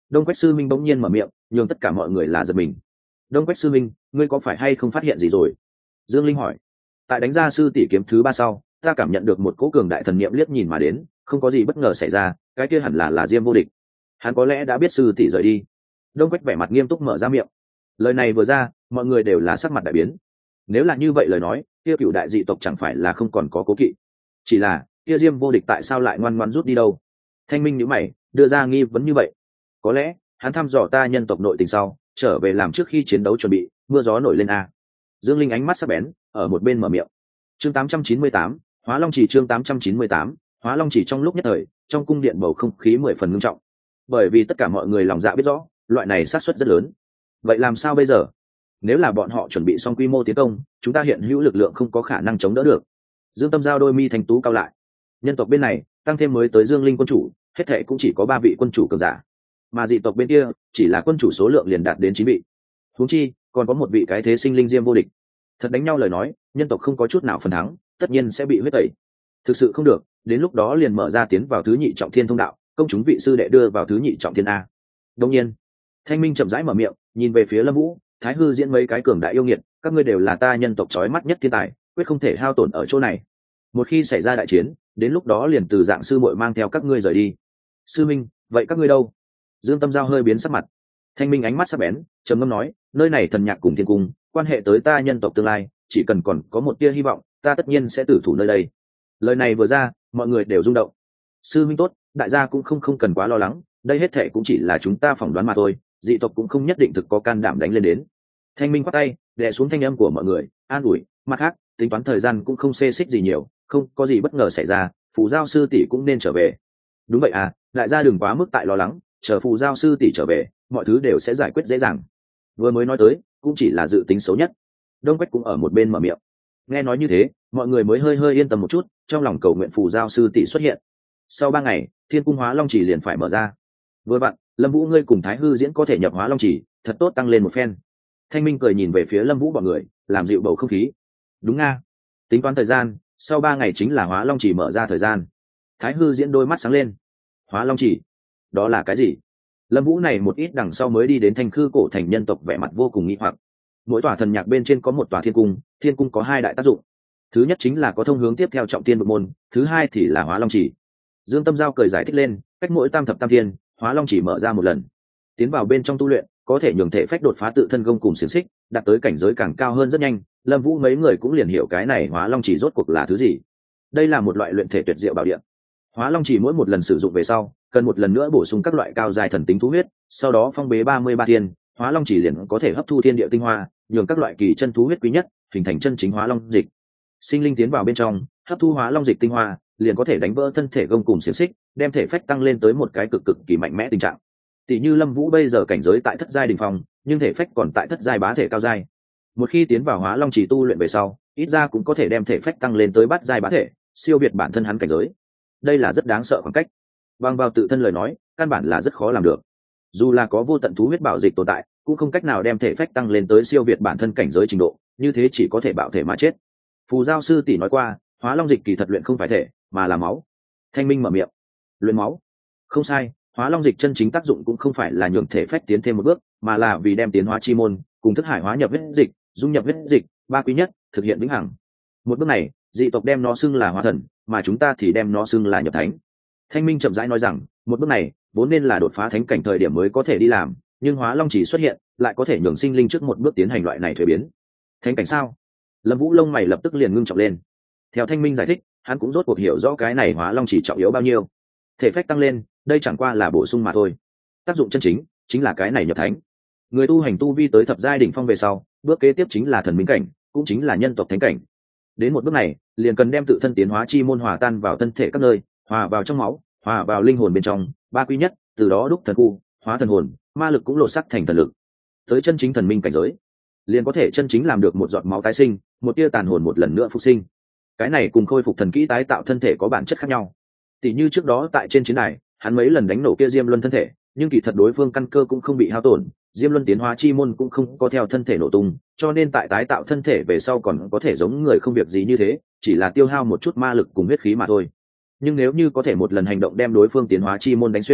Đông Quách sư minh bỗng nhiên mở miệng, nhường tất cả mọi người là giật mình. Đông Quách sư minh, ngươi có phải hay không phát hiện gì rồi? Dương Linh hỏi. Tại đánh ra sư tỷ kiếm thứ ba sau, ta cảm nhận được một cỗ cường đại thần niệm liếc nhìn mà đến, không có gì bất ngờ xảy ra, cái kia hẳn là là Diêm Vô Địch. Hắn có lẽ đã biết sư tỷ rời đi. Đông Quách vẻ mặt nghiêm túc mở ra miệng. Lời này vừa ra, mọi người đều là sắc mặt đại biến. Nếu là như vậy lời nói, kia cựu đại dị tộc chẳng phải là không còn có cố kỵ. Chỉ là, kia Diêm Vô Địch tại sao lại ngoan ngoãn rút đi đâu? Thanh Minh nhíu mày, đưa ra nghi vấn như vậy. Có lẽ, hắn thăm dò ta nhân tộc nội tình sau, trở về làm trước khi chiến đấu chuẩn bị, mưa gió nổi lên a. Dương Linh ánh mắt sắc bén, ở một bên mở miệng. Chương tám trăm chín mươi tám, Hóa Long Chỉ chương tám trăm chín mươi tám, Hóa Long Chỉ trong lúc nhất thời, trong cung điện bầu không khí mười phần nghiêm trọng. Bởi vì tất cả mọi người lòng dạ biết rõ, loại này xác suất rất lớn. Vậy làm sao bây giờ? Nếu là bọn họ chuẩn bị xong quy mô tiến công, chúng ta hiện hữu lực lượng không có khả năng chống đỡ được. Dương Tâm giao đôi mi thành tú cao lại. Nhân tộc bên này, tăng thêm mới tới Dương Linh quân chủ, hết thệ cũng chỉ có ba vị quân chủ cường giả. Mà dị tộc bên kia, chỉ là quân chủ số lượng liền đạt đến chín vị. Huống chi, còn có một vị cái thế sinh linh Diêm Vô Địch. Thật đánh nhau lời nói, nhân tộc không có chút nào phần thắng, tất nhiên sẽ bị huyết tẩy. Thực sự không được, đến lúc đó liền mở ra tiến vào thứ nhị trọng thiên thông đạo, công chúng vị sư đệ đưa vào thứ nhị trọng thiên a. Đương nhiên, Thanh Minh chậm rãi mở miệng, nhìn về phía Lâm Vũ, Thái Hư diễn mấy cái cường đại yêu nghiệt, các ngươi đều là ta nhân tộc chói mắt nhất thiên tài, quyết không thể hao tổn ở chỗ này. Một khi xảy ra đại chiến, đến lúc đó liền từ dạng sư muội mang theo các ngươi rời đi. Sư Minh, vậy các ngươi đâu? Dương Tâm giao hơi biến sắc mặt. Thanh Minh ánh mắt sắc bén, trầm ngâm nói, nơi này thần nhạc cùng thiên cung, quan hệ tới ta nhân tộc tương lai, chỉ cần còn có một tia hy vọng, ta tất nhiên sẽ tử thủ nơi đây. Lời này vừa ra, mọi người đều rung động. Sư Minh tốt, đại gia cũng không không cần quá lo lắng, đây hết thệ cũng chỉ là chúng ta phỏng đoán mà thôi, dị tộc cũng không nhất định thực có can đảm đánh lên đến. Thanh Minh quát tay, đè xuống thanh âm của mọi người, an ủi, mặt khác, tính toán thời gian cũng không xê xích gì nhiều, không có gì bất ngờ xảy ra, phù giao sư tỷ cũng nên trở về. Đúng vậy à, đại gia đừng quá mức tại lo lắng, chờ phù giao sư tỷ trở về, mọi thứ đều sẽ giải quyết dễ dàng. Vừa mới nói tới, cũng chỉ là dự tính xấu nhất. Đông Quách cũng ở một bên mở miệng. Nghe nói như thế, mọi người mới hơi hơi yên tâm một chút, trong lòng cầu nguyện phù giao sư tỷ xuất hiện. Sau ba ngày, Thiên cung Hóa Long Chỉ liền phải mở ra. Vừa vặn, Lâm Vũ ngươi cùng Thái Hư diễn có thể nhập Hóa Long Chỉ, thật tốt tăng lên một phen. Thanh Minh cười nhìn về phía Lâm Vũ bọn người, làm dịu bầu không khí. Đúng nga. Tính toán thời gian, sau ba ngày chính là Hóa Long Chỉ mở ra thời gian. Thái Hư diễn đôi mắt sáng lên. Hóa Long Chỉ? Đó là cái gì? Lâm Vũ này một ít đằng sau mới đi đến Thanh Khư cổ thành nhân tộc vẻ mặt vô cùng nghi hoặc. Mỗi tòa thần nhạc bên trên có một tòa thiên cung, thiên cung có hai đại tác dụng. Thứ nhất chính là có thông hướng tiếp theo trọng thiên một môn, thứ hai thì là Hóa Long Chỉ. Dương Tâm giao cười giải thích lên, cách mỗi tam thập tam thiên, Hóa Long Chỉ mở ra một lần. Tiến vào bên trong tu luyện, có thể nhường thể phách đột phá tự thân gông cùng xiềng xích, đạt tới cảnh giới càng cao hơn rất nhanh. Lâm Vũ mấy người cũng liền hiểu cái này Hóa Long Chỉ rốt cuộc là thứ gì. Đây là một loại luyện thể tuyệt diệu bảo địa. Hóa Long Chỉ mỗi một lần sử dụng về sau, cần một lần nữa bổ sung các loại cao dài thần tính thú huyết, sau đó phong bế ba mươi ba thiên, Hóa Long Chỉ liền có thể hấp thu thiên địa tinh hoa, nhường các loại kỳ chân thú huyết quý nhất, hình thành chân chính Hóa Long dịch. Sinh linh tiến vào bên trong, hấp thu Hóa Long dịch tinh hoa, liền có thể đánh vỡ thân thể gông cùng xiềng xích, đem thể phách tăng lên tới một cái cực cực kỳ mạnh mẽ tình trạng. Tỷ như Lâm Vũ bây giờ cảnh giới tại thất giai đỉnh phong, nhưng thể phách còn tại thất giai bá thể cao giai. Một khi tiến vào Hóa Long Chỉ tu luyện về sau, ít ra cũng có thể đem thể phách tăng lên tới bát giai bá thể, siêu việt bản thân hắn cảnh giới. Đây là rất đáng sợ khoảng cách. Bằng vào tự thân lời nói, căn bản là rất khó làm được. Dù là có vô tận thú huyết bảo dịch tồn tại, cũng không cách nào đem thể phách tăng lên tới siêu việt bản thân cảnh giới trình độ, như thế chỉ có thể bạo thể mà chết. Phù giao sư tỷ nói qua, Hóa Long dịch kỳ thật luyện không phải thể, mà là máu. Thanh Minh mở miệng. Luyện máu? Không sai, Hóa Long dịch chân chính tác dụng cũng không phải là nhường thể phách tiến thêm một bước, mà là vì đem tiến hóa chi môn cùng thức hải hóa nhập huyết dịch, dung nhập huyết dịch, ba quý nhất, thực hiện vĩnh hằng. Một bước này, dị tộc đem nó xưng là hóa thần, mà chúng ta thì đem nó xưng là nhập thánh. Thanh Minh chậm rãi nói rằng, một bước này vốn nên là đột phá thánh cảnh thời điểm mới có thể đi làm, nhưng Hóa Long Chỉ xuất hiện, lại có thể nhường sinh linh trước một bước tiến hành loại này thuế biến. Thánh cảnh sao? Lâm Vũ lông mày lập tức liền ngưng trọng lên. Theo Thanh Minh giải thích, hắn cũng rốt cuộc hiểu rõ cái này Hóa Long Chỉ trọng yếu bao nhiêu. Thể phách tăng lên, đây chẳng qua là bổ sung mà thôi. Tác dụng chân chính chính là cái này nhập thánh. Người tu hành tu vi tới thập giai đỉnh phong về sau, bước kế tiếp chính là thần minh cảnh, cũng chính là nhân tộc thánh cảnh. Đến một bước này, liền cần đem tự thân tiến hóa chi môn hòa tan vào thân thể các nơi, hòa vào trong máu, hòa vào linh hồn bên trong, ba quý nhất, từ đó đúc thần khu, hóa thần hồn, ma lực cũng lột sắc thành thần lực. Tới chân chính thần minh cảnh giới, liền có thể chân chính làm được một giọt máu tái sinh, một tia tàn hồn một lần nữa phục sinh. Cái này cùng khôi phục thần kỹ tái tạo thân thể có bản chất khác nhau. Tỷ như trước đó tại trên chiến đài, hắn mấy lần đánh nổ kia Diêm Luân thân thể, nhưng kỳ thật đối phương căn cơ cũng không bị hao tổn, Diêm Luân tiến hóa chi môn cũng không có theo thân thể nổ tung, cho nên tại tái tạo thân thể về sau còn có thể giống người không việc gì như thế, chỉ là tiêu hao một chút ma lực cùng huyết khí mà thôi. Nhưng nếu như có thể một lần hành động đem đối phương tiến hóa chi môn đánh xuyên,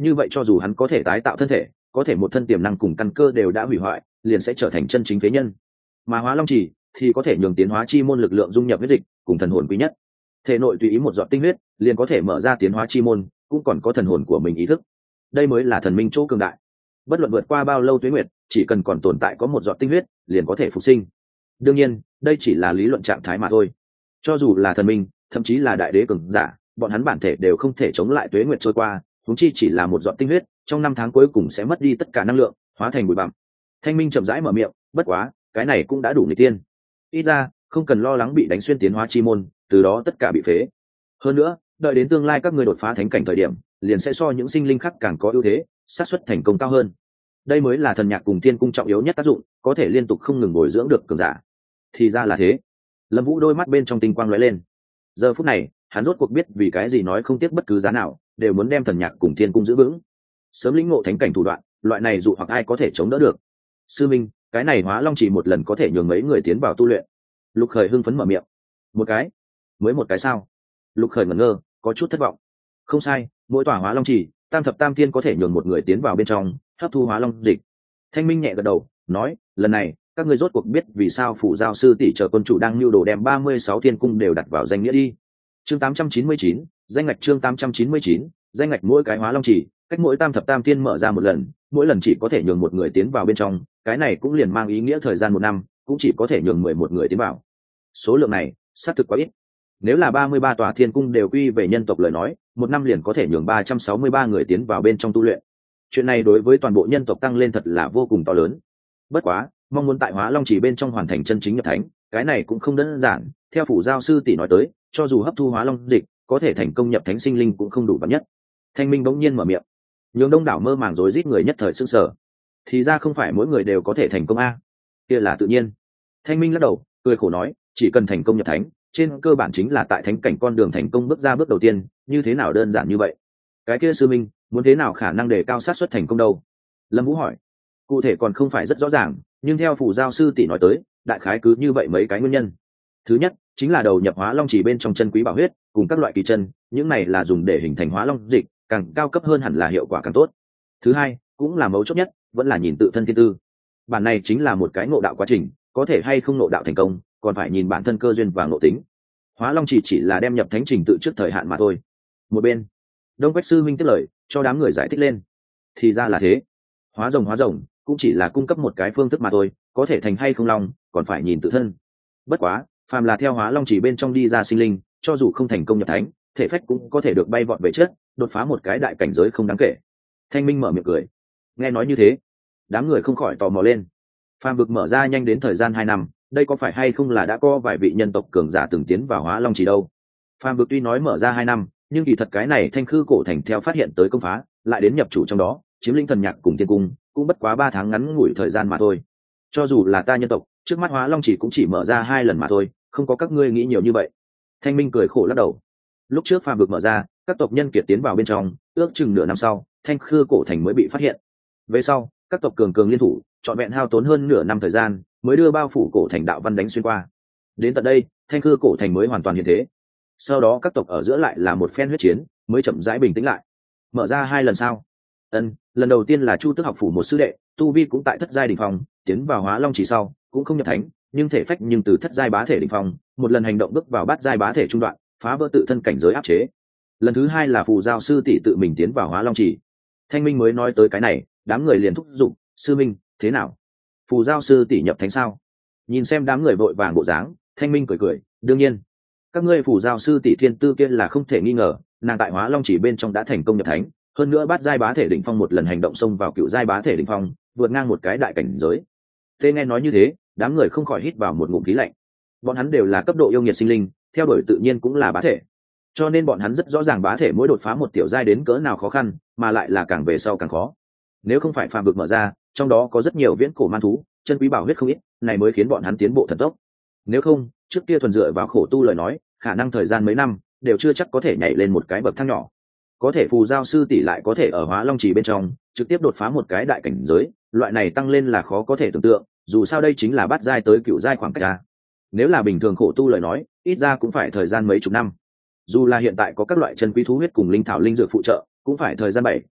như vậy cho dù hắn có thể tái tạo thân thể, có thể một thân tiềm năng cùng căn cơ đều đã hủy hoại, liền sẽ trở thành chân chính phế nhân. Mà hóa long chỉ thì có thể nhường tiến hóa chi môn lực lượng dung nhập huyết dịch cùng thần hồn quý nhất, thể nội tùy ý một giọt tinh huyết liền có thể mở ra tiến hóa chi môn, cũng còn có thần hồn của mình ý thức. Đây mới là thần minh chỗ cường đại. Bất luận vượt qua bao lâu tuế nguyệt, chỉ cần còn tồn tại có một giọt tinh huyết liền có thể phục sinh. Đương nhiên đây chỉ là lý luận trạng thái mà thôi. Cho dù là thần minh, thậm chí là đại đế cường giả, bọn hắn bản thể đều không thể chống lại tuế nguyệt trôi qua, huống chi chỉ là một giọt tinh huyết, trong năm tháng cuối cùng sẽ mất đi tất cả năng lượng, hóa thành bụi bặm. Thanh minh chậm rãi mở miệng, bất quá cái này cũng đã đủ nghịch tiên. Ít ra không cần lo lắng bị đánh xuyên tiến hóa chi môn, từ đó tất cả bị phế. Hơn nữa đợi đến tương lai các ngươi đột phá thánh cảnh thời điểm, liền sẽ so những sinh linh khác càng có ưu thế, xác suất thành công cao hơn. Đây mới là thần nhạc cùng thiên cung trọng yếu nhất tác dụng, có thể liên tục không ngừng bồi dưỡng được cường giả. Thì ra là thế. Lâm Vũ đôi mắt bên trong tinh quang lóe lên. Giờ phút này hắn rốt cuộc biết vì cái gì nói không tiếc bất cứ giá nào đều muốn đem thần nhạc cùng thiên cung giữ vững. Sớm lĩnh ngộ thánh cảnh thủ đoạn, loại này dụ hoặc ai có thể chống đỡ được. Sư minh, cái này hóa long chỉ một lần có thể nhường mấy người tiến vào tu luyện. Lục Khởi hưng phấn mở miệng. Một cái? Mới một cái sao? Lục Khởi ngẩn ngơ, có chút thất vọng. Không sai, mỗi tòa hóa long chỉ, tam thập tam tiên có thể nhường một người tiến vào bên trong, hấp thu hóa long dịch. Thanh minh nhẹ gật đầu, nói, lần này các ngươi rốt cuộc biết vì sao phủ giao sư tỷ chờ quân chủ đang nưu đồ đem ba mươi sáu thiên cung đều đặt vào danh nghĩa đi. Chương tám trăm chín mươi chín, danh ngạch chương tám trăm chín mươi chín, danh ngạch mỗi cái hóa long chỉ, cách mỗi tam thập tam tiên mở ra một lần, mỗi lần chỉ có thể nhường một người tiến vào bên trong, cái này cũng liền mang ý nghĩa thời gian một năm, cũng chỉ có thể nhường mười một người tiến vào. Số lượng này, xác thực quá ít. Nếu là ba mươi ba tòa thiên cung đều quy về nhân tộc lời nói, một năm liền có thể nhường ba trăm sáu mươi ba người tiến vào bên trong tu luyện. Chuyện này đối với toàn bộ nhân tộc tăng lên thật là vô cùng to lớn. Bất quá, mong muốn tại hóa long chỉ bên trong hoàn thành chân chính nhập thánh, cái này cũng không đơn giản. Theo phủ giao sư tỷ nói tới, cho dù hấp thu hóa long dịch, có thể thành công nhập thánh sinh linh cũng không đủ vạn nhất. Thanh minh bỗng nhiên mở miệng, nhường đông đảo mơ màng rối rít người nhất thời sững sờ. Thì ra không phải mỗi người đều có thể thành công a? Kia là tự nhiên. Thanh minh lắc đầu, cười khổ nói, chỉ cần thành công nhập thánh, trên cơ bản chính là tại thánh cảnh con đường thành công bước ra bước đầu tiên, như thế nào đơn giản như vậy? Cái kia sư minh, muốn thế nào khả năng đề cao xác suất thành công đâu? Lâm Vũ hỏi. Cụ thể còn không phải rất rõ ràng, nhưng theo phủ giao sư tỷ nói tới, đại khái cứ như vậy mấy cái nguyên nhân. Thứ nhất chính là đầu nhập hóa long chỉ bên trong chân quý bảo huyết cùng các loại kỳ chân, những này là dùng để hình thành hóa long dịch, càng cao cấp hơn hẳn là hiệu quả càng tốt. Thứ hai cũng là mấu chốt nhất, vẫn là nhìn tự thân thiên tư. Bản này chính là một cái ngộ đạo quá trình, có thể hay không ngộ đạo thành công còn phải nhìn bản thân cơ duyên và ngộ tính. Hóa long chỉ chỉ là đem nhập thánh trình tự trước thời hạn mà thôi. Một bên Đông Quách sư minh tiếp lời cho đám người giải thích lên. Thì ra là thế, hóa rồng hóa rồng cũng chỉ là cung cấp một cái phương thức mà thôi, có thể thành hay không long còn phải nhìn tự thân. Bất quá phàm là theo hóa long chỉ bên trong đi ra sinh linh, cho dù không thành công nhập thánh, thể phách cũng có thể được bay vọt về trước, đột phá một cái đại cảnh giới không đáng kể. Thanh minh mở miệng cười. Nghe nói như thế, đám người không khỏi tò mò lên. Phàm vực mở ra nhanh đến thời gian hai năm, đây có phải hay không là đã có vài vị nhân tộc cường giả từng tiến vào hóa long chỉ đâu? Phàm vực tuy nói mở ra hai năm, nhưng kỳ thật cái này thanh khư cổ thành theo phát hiện tới công phá, lại đến nhập chủ trong đó, chiếm lĩnh thần nhạc cùng thiên cung, cũng bất quá ba tháng ngắn ngủi thời gian mà thôi. Cho dù là ta nhân tộc, trước mắt hóa long chỉ cũng chỉ mở ra hai lần mà thôi, không có các ngươi nghĩ nhiều như vậy. Thanh minh cười khổ lắc đầu. Lúc trước phàm vực mở ra, các tộc nhân kiệt tiến vào bên trong, ước chừng nửa năm sau, thanh khư cổ thành mới bị phát hiện. Về sau các tộc cường cường liên thủ, trọn vẹn hao tốn hơn nửa năm thời gian mới đưa bao phủ cổ thành đạo văn đánh xuyên qua. Đến tận đây thanh khư cổ thành mới hoàn toàn hiện thế. Sau đó các tộc ở giữa lại là một phen huyết chiến, mới chậm rãi bình tĩnh lại. Mở ra hai lần sao? Ân, lần đầu tiên là Chu Tước học phủ một sư đệ, tu vi cũng tại thất giai đỉnh phong, tiến vào hóa long chỉ sau cũng không nhập thánh, nhưng thể phách nhưng từ thất giai bá thể đỉnh phong, một lần hành động bước vào bát giai bá thể trung đoạn, phá vỡ tự thân cảnh giới áp chế. Lần thứ hai là phù giao sư tỷ tự mình tiến vào hóa long chỉ. Thanh minh mới nói tới cái này, đám người liền thúc giục, sư minh thế nào, phù giao sư tỷ nhập thánh sao? Nhìn xem đám người vội vàng bộ dáng, thanh minh cười cười, đương nhiên, các ngươi phù giao sư tỷ thiên tư kia là không thể nghi ngờ, nàng tại hóa long chỉ bên trong đã thành công nhập thánh, hơn nữa bát giai bá thể đỉnh phong một lần hành động xông vào cựu giai bá thể đỉnh phong, vượt ngang một cái đại cảnh giới. Thế nghe nói như thế, đám người không khỏi hít vào một ngụm khí lạnh. Bọn hắn đều là cấp độ yêu nghiệt sinh linh, theo đuổi tự nhiên cũng là bá thể, cho nên bọn hắn rất rõ ràng bá thể mỗi đột phá một tiểu giai đến cỡ nào khó khăn, mà lại là càng về sau càng khó. Nếu không phải phàm vực mở ra, trong đó có rất nhiều viễn cổ man thú, chân quý bảo huyết không ít, này mới khiến bọn hắn tiến bộ thần tốc. Nếu không, trước kia thuần dựa vào khổ tu lời nói, khả năng thời gian mấy năm đều chưa chắc có thể nhảy lên một cái bậc thang nhỏ. Có thể phù giao sư tỷ lại có thể ở hóa long chỉ bên trong trực tiếp đột phá một cái đại cảnh giới, loại này tăng lên là khó có thể tưởng tượng, dù sao đây chính là bát giai tới cựu giai khoảng cách ra. Nếu là bình thường khổ tu lời nói, ít ra cũng phải thời gian mấy chục năm. Dù là hiện tại có các loại chân quý thú huyết cùng linh thảo linh dược phụ trợ, cũng phải thời gian bảy,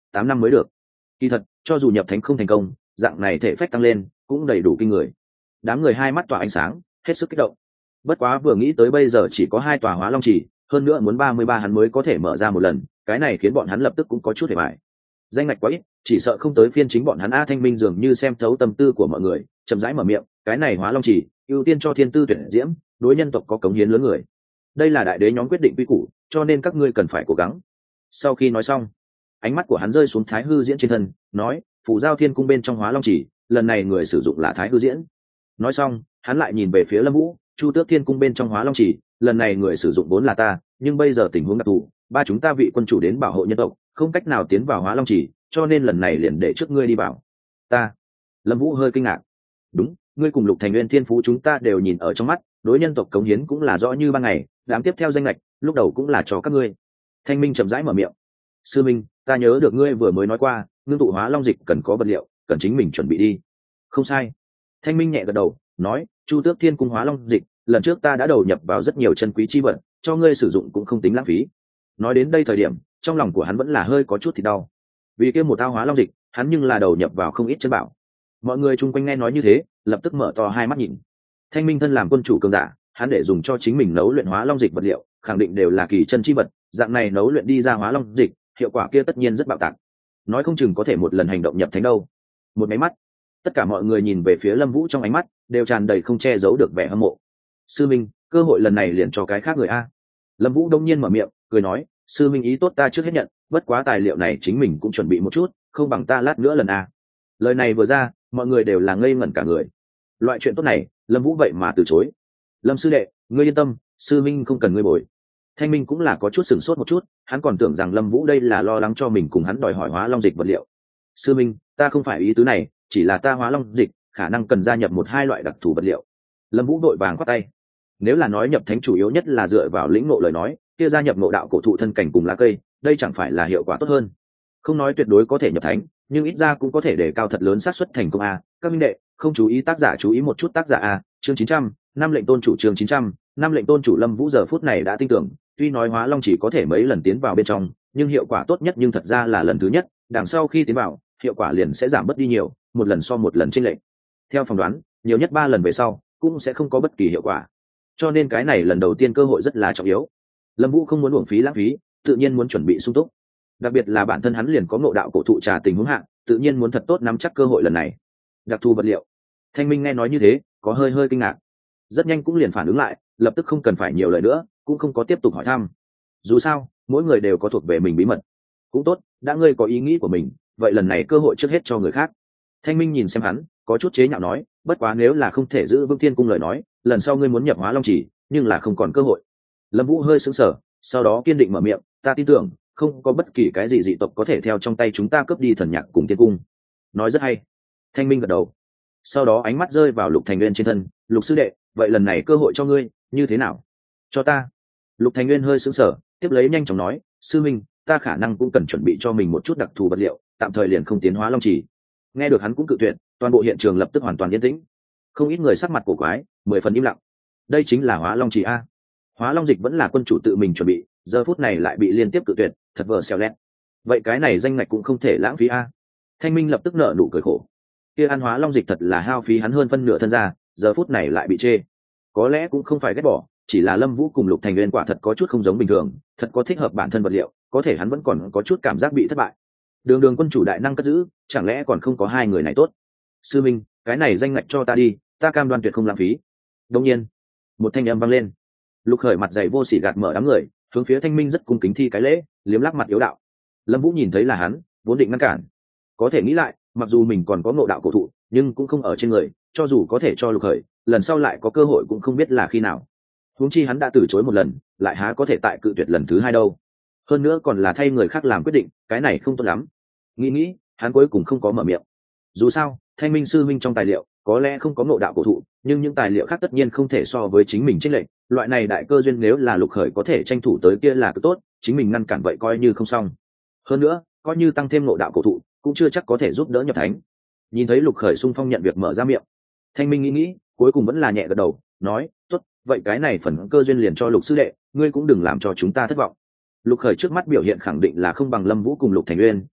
tám năm mới được. Kỳ thật cho dù nhập thánh không thành công, dạng này thể phách tăng lên cũng đầy đủ kinh người. Đám người hai mắt tỏa ánh sáng, hết sức kích động. Bất quá vừa nghĩ tới bây giờ chỉ có hai tòa hóa long chỉ, hơn nữa muốn ba mươi ba hắn mới có thể mở ra một lần, cái này khiến bọn hắn lập tức cũng có chút hề bại. Danh ngạch quá ít, chỉ sợ không tới phiên chính bọn hắn. A Thanh Minh dường như xem thấu tâm tư của mọi người, chậm rãi mở miệng, cái này hóa long chỉ ưu tiên cho thiên tư tuyển diễm, đối nhân tộc có cống hiến lớn người. Đây là đại đế nhóm quyết định quy củ, cho nên các ngươi cần phải cố gắng. Sau khi nói xong, ánh mắt của hắn rơi xuống Thái Hư Diễn trên thân, nói, phủ giao thiên cung bên trong hóa long chỉ, lần này người sử dụng là Thái Hư Diễn. Nói xong, hắn lại nhìn về phía Lâm Vũ, Chu Tước thiên cung bên trong hóa long chỉ, lần này người sử dụng vốn là ta, nhưng bây giờ tình huống đặc thù, ba chúng ta vị quân chủ đến bảo hộ nhân tộc, không cách nào tiến vào hóa long chỉ, cho nên lần này liền để trước ngươi đi bảo. Ta. Lâm Vũ hơi kinh ngạc. Đúng, ngươi cùng Lục Thành Nguyên thiên phú chúng ta đều nhìn ở trong mắt, đối nhân tộc cống hiến cũng là rõ như ban ngày, đám tiếp theo danh lệch, lúc đầu cũng là cho các ngươi. Thanh Minh chậm rãi mở miệng. Sư Minh, ta nhớ được ngươi vừa mới nói qua, ngưng tụ hóa long dịch cần có vật liệu, cần chính mình chuẩn bị đi. Không sai. Thanh Minh nhẹ gật đầu, nói, Chu Tước thiên cung hóa long dịch, lần trước ta đã đầu nhập vào rất nhiều chân quý chi vật, cho ngươi sử dụng cũng không tính lãng phí. Nói đến đây thời điểm, trong lòng của hắn vẫn là hơi có chút thì đau. Vì kia một ao hóa long dịch, hắn nhưng là đầu nhập vào không ít chân bảo. Mọi người chung quanh nghe nói như thế, lập tức mở to hai mắt nhìn. Thanh Minh thân làm quân chủ cường giả, hắn để dùng cho chính mình nấu luyện hóa long dịch vật liệu, khẳng định đều là kỳ chân chi vật, dạng này nấu luyện đi ra hóa long dịch, hiệu quả kia tất nhiên rất bạo tạc. Nói không chừng có thể một lần hành động nhập thánh đâu. Một máy mắt, tất cả mọi người nhìn về phía Lâm Vũ trong ánh mắt đều tràn đầy không che giấu được vẻ hâm mộ. Sư Minh, cơ hội lần này liền cho cái khác người a. Lâm Vũ đông nhiên mở miệng, cười nói, sư minh ý tốt ta trước hết nhận, bất quá tài liệu này chính mình cũng chuẩn bị một chút, không bằng ta lát nữa lần a. Lời này vừa ra, mọi người đều là ngây ngẩn cả người. Loại chuyện tốt này, Lâm Vũ vậy mà từ chối. Lâm sư đệ, ngươi yên tâm, sư minh không cần ngươi bồi. Thanh Minh cũng là có chút sửng sốt một chút, hắn còn tưởng rằng Lâm Vũ đây là lo lắng cho mình cùng hắn đòi hỏi hóa long dịch vật liệu. Sư minh, ta không phải ý tứ này, chỉ là ta hóa long dịch khả năng cần gia nhập một hai loại đặc thù vật liệu. Lâm Vũ đội vàng khoát tay. Nếu là nói nhập thánh chủ yếu nhất là dựa vào lĩnh ngộ lời nói, kia gia nhập ngộ đạo cổ thụ thân cảnh cùng lá cây, đây chẳng phải là hiệu quả tốt hơn. Không nói tuyệt đối có thể nhập thánh, nhưng ít ra cũng có thể để cao thật lớn xác suất thành công a. Các minh đệ, không chú ý tác giả chú ý một chút tác giả a. Chương chín trăm, năm lệnh tôn chủ chương chín trăm, năm lệnh tôn chủ. Lâm Vũ giờ phút này đã tin tưởng, tuy nói hóa long chỉ có thể mấy lần tiến vào bên trong, nhưng hiệu quả tốt nhất nhưng thật ra là lần thứ nhất, đằng sau khi tiến vào, hiệu quả liền sẽ giảm bớt đi nhiều, một lần so một lần chênh lệch. Theo phỏng đoán, nhiều nhất ba lần về sau, cũng sẽ không có bất kỳ hiệu quả. Cho nên cái này lần đầu tiên cơ hội rất là trọng yếu. Lâm Vũ không muốn uổng phí lãng phí, tự nhiên muốn chuẩn bị sung túc. Đặc biệt là bản thân hắn liền có ngộ đạo cổ thụ trà tình huống hạng, tự nhiên muốn thật tốt nắm chắc cơ hội lần này. Đặc thù vật liệu. Thanh Minh nghe nói như thế, có hơi hơi kinh ngạc. Rất nhanh cũng liền phản ứng lại, lập tức không cần phải nhiều lời nữa, cũng không có tiếp tục hỏi thăm. Dù sao, mỗi người đều có thuộc về mình bí mật. Cũng tốt, đã ngươi có ý nghĩ của mình, vậy lần này cơ hội trước hết cho người khác. Thanh Minh nhìn xem hắn, có chút chế nhạo nói, bất quá nếu là không thể giữ vững Thiên cung lời nói, lần sau ngươi muốn nhập hóa long chỉ, nhưng là không còn cơ hội. Lâm Vũ hơi sững sờ, sau đó kiên định mở miệng, ta tin tưởng, không có bất kỳ cái gì dị tộc có thể theo trong tay chúng ta cướp đi thần nhạc cùng Thiên cung. Nói rất hay. Thanh Minh gật đầu. Sau đó ánh mắt rơi vào Lục Thành Nguyên trên thân, Lục sư đệ, vậy lần này cơ hội cho ngươi, như thế nào? Cho ta. Lục Thành Nguyên hơi sững sờ, tiếp lấy nhanh chóng nói, sư minh, ta khả năng cũng cần chuẩn bị cho mình một chút đặc thù vật liệu, tạm thời liền không tiến hóa long chỉ. Nghe được hắn cũng cự tuyệt, toàn bộ hiện trường lập tức hoàn toàn yên tĩnh. Không ít người sắc mặt cổ quái, mười phần im lặng. Đây chính là hóa long chỉ a. Hóa long dịch vẫn là quân chủ tự mình chuẩn bị, giờ phút này lại bị liên tiếp cự tuyệt, thật vờ xèo lẹt. Vậy cái này danh ngạch cũng không thể lãng phí a. Thanh Minh lập tức nở nụ cười khổ. Kia ăn hóa long dịch thật là hao phí hắn hơn phân nửa thân ra, giờ phút này lại bị chê. Có lẽ cũng không phải ghét bỏ, chỉ là Lâm Vũ cùng Lục Thành Nguyên quả thật có chút không giống bình thường, thật có thích hợp bản thân vật liệu, có thể hắn vẫn còn có chút cảm giác bị thất bại. Đường Đường quân chủ đại năng cất giữ, chẳng lẽ còn không có hai người này tốt? Sư Minh, cái này danh ngạch cho ta đi, ta cam đoan tuyệt không lãng phí. Đương nhiên, một thanh âm vang lên. Lục Khởi mặt dày vô sỉ gạt mở đám người, hướng phía Thanh Minh rất cung kính thi cái lễ, liếm lắc mặt yếu đạo. Lâm Vũ nhìn thấy là hắn, vốn định ngăn cản. Có thể nghĩ lại, mặc dù mình còn có ngộ đạo cổ thụ, nhưng cũng không ở trên người, cho dù có thể cho Lục Khởi, lần sau lại có cơ hội cũng không biết là khi nào. Huống chi hắn đã từ chối một lần, lại há có thể tại cự tuyệt lần thứ hai đâu. Hơn nữa còn là thay người khác làm quyết định, cái này không tốt lắm. Nghĩ nghĩ, hắn cuối cùng không có mở miệng. Dù sao, Thanh Minh sư minh trong tài liệu có lẽ không có ngộ đạo cổ thụ, nhưng những tài liệu khác tất nhiên không thể so với chính mình chênh lệch, loại này đại cơ duyên nếu là Lục Khởi có thể tranh thủ tới kia là cứ tốt, chính mình ngăn cản vậy coi như không xong. Hơn nữa, coi như tăng thêm ngộ đạo cổ thụ, cũng chưa chắc có thể giúp đỡ nhập thánh. Nhìn thấy Lục Khởi xung phong nhận việc mở ra miệng, Thanh Minh nghĩ nghĩ, cuối cùng vẫn là nhẹ gật đầu, nói, tốt, vậy cái này phần cơ duyên liền cho Lục sư đệ, ngươi cũng đừng làm cho chúng ta thất vọng. Lục Khởi trước mắt biểu hiện khẳng định là không bằng Lâm Vũ cùng Lục Thành Uyên,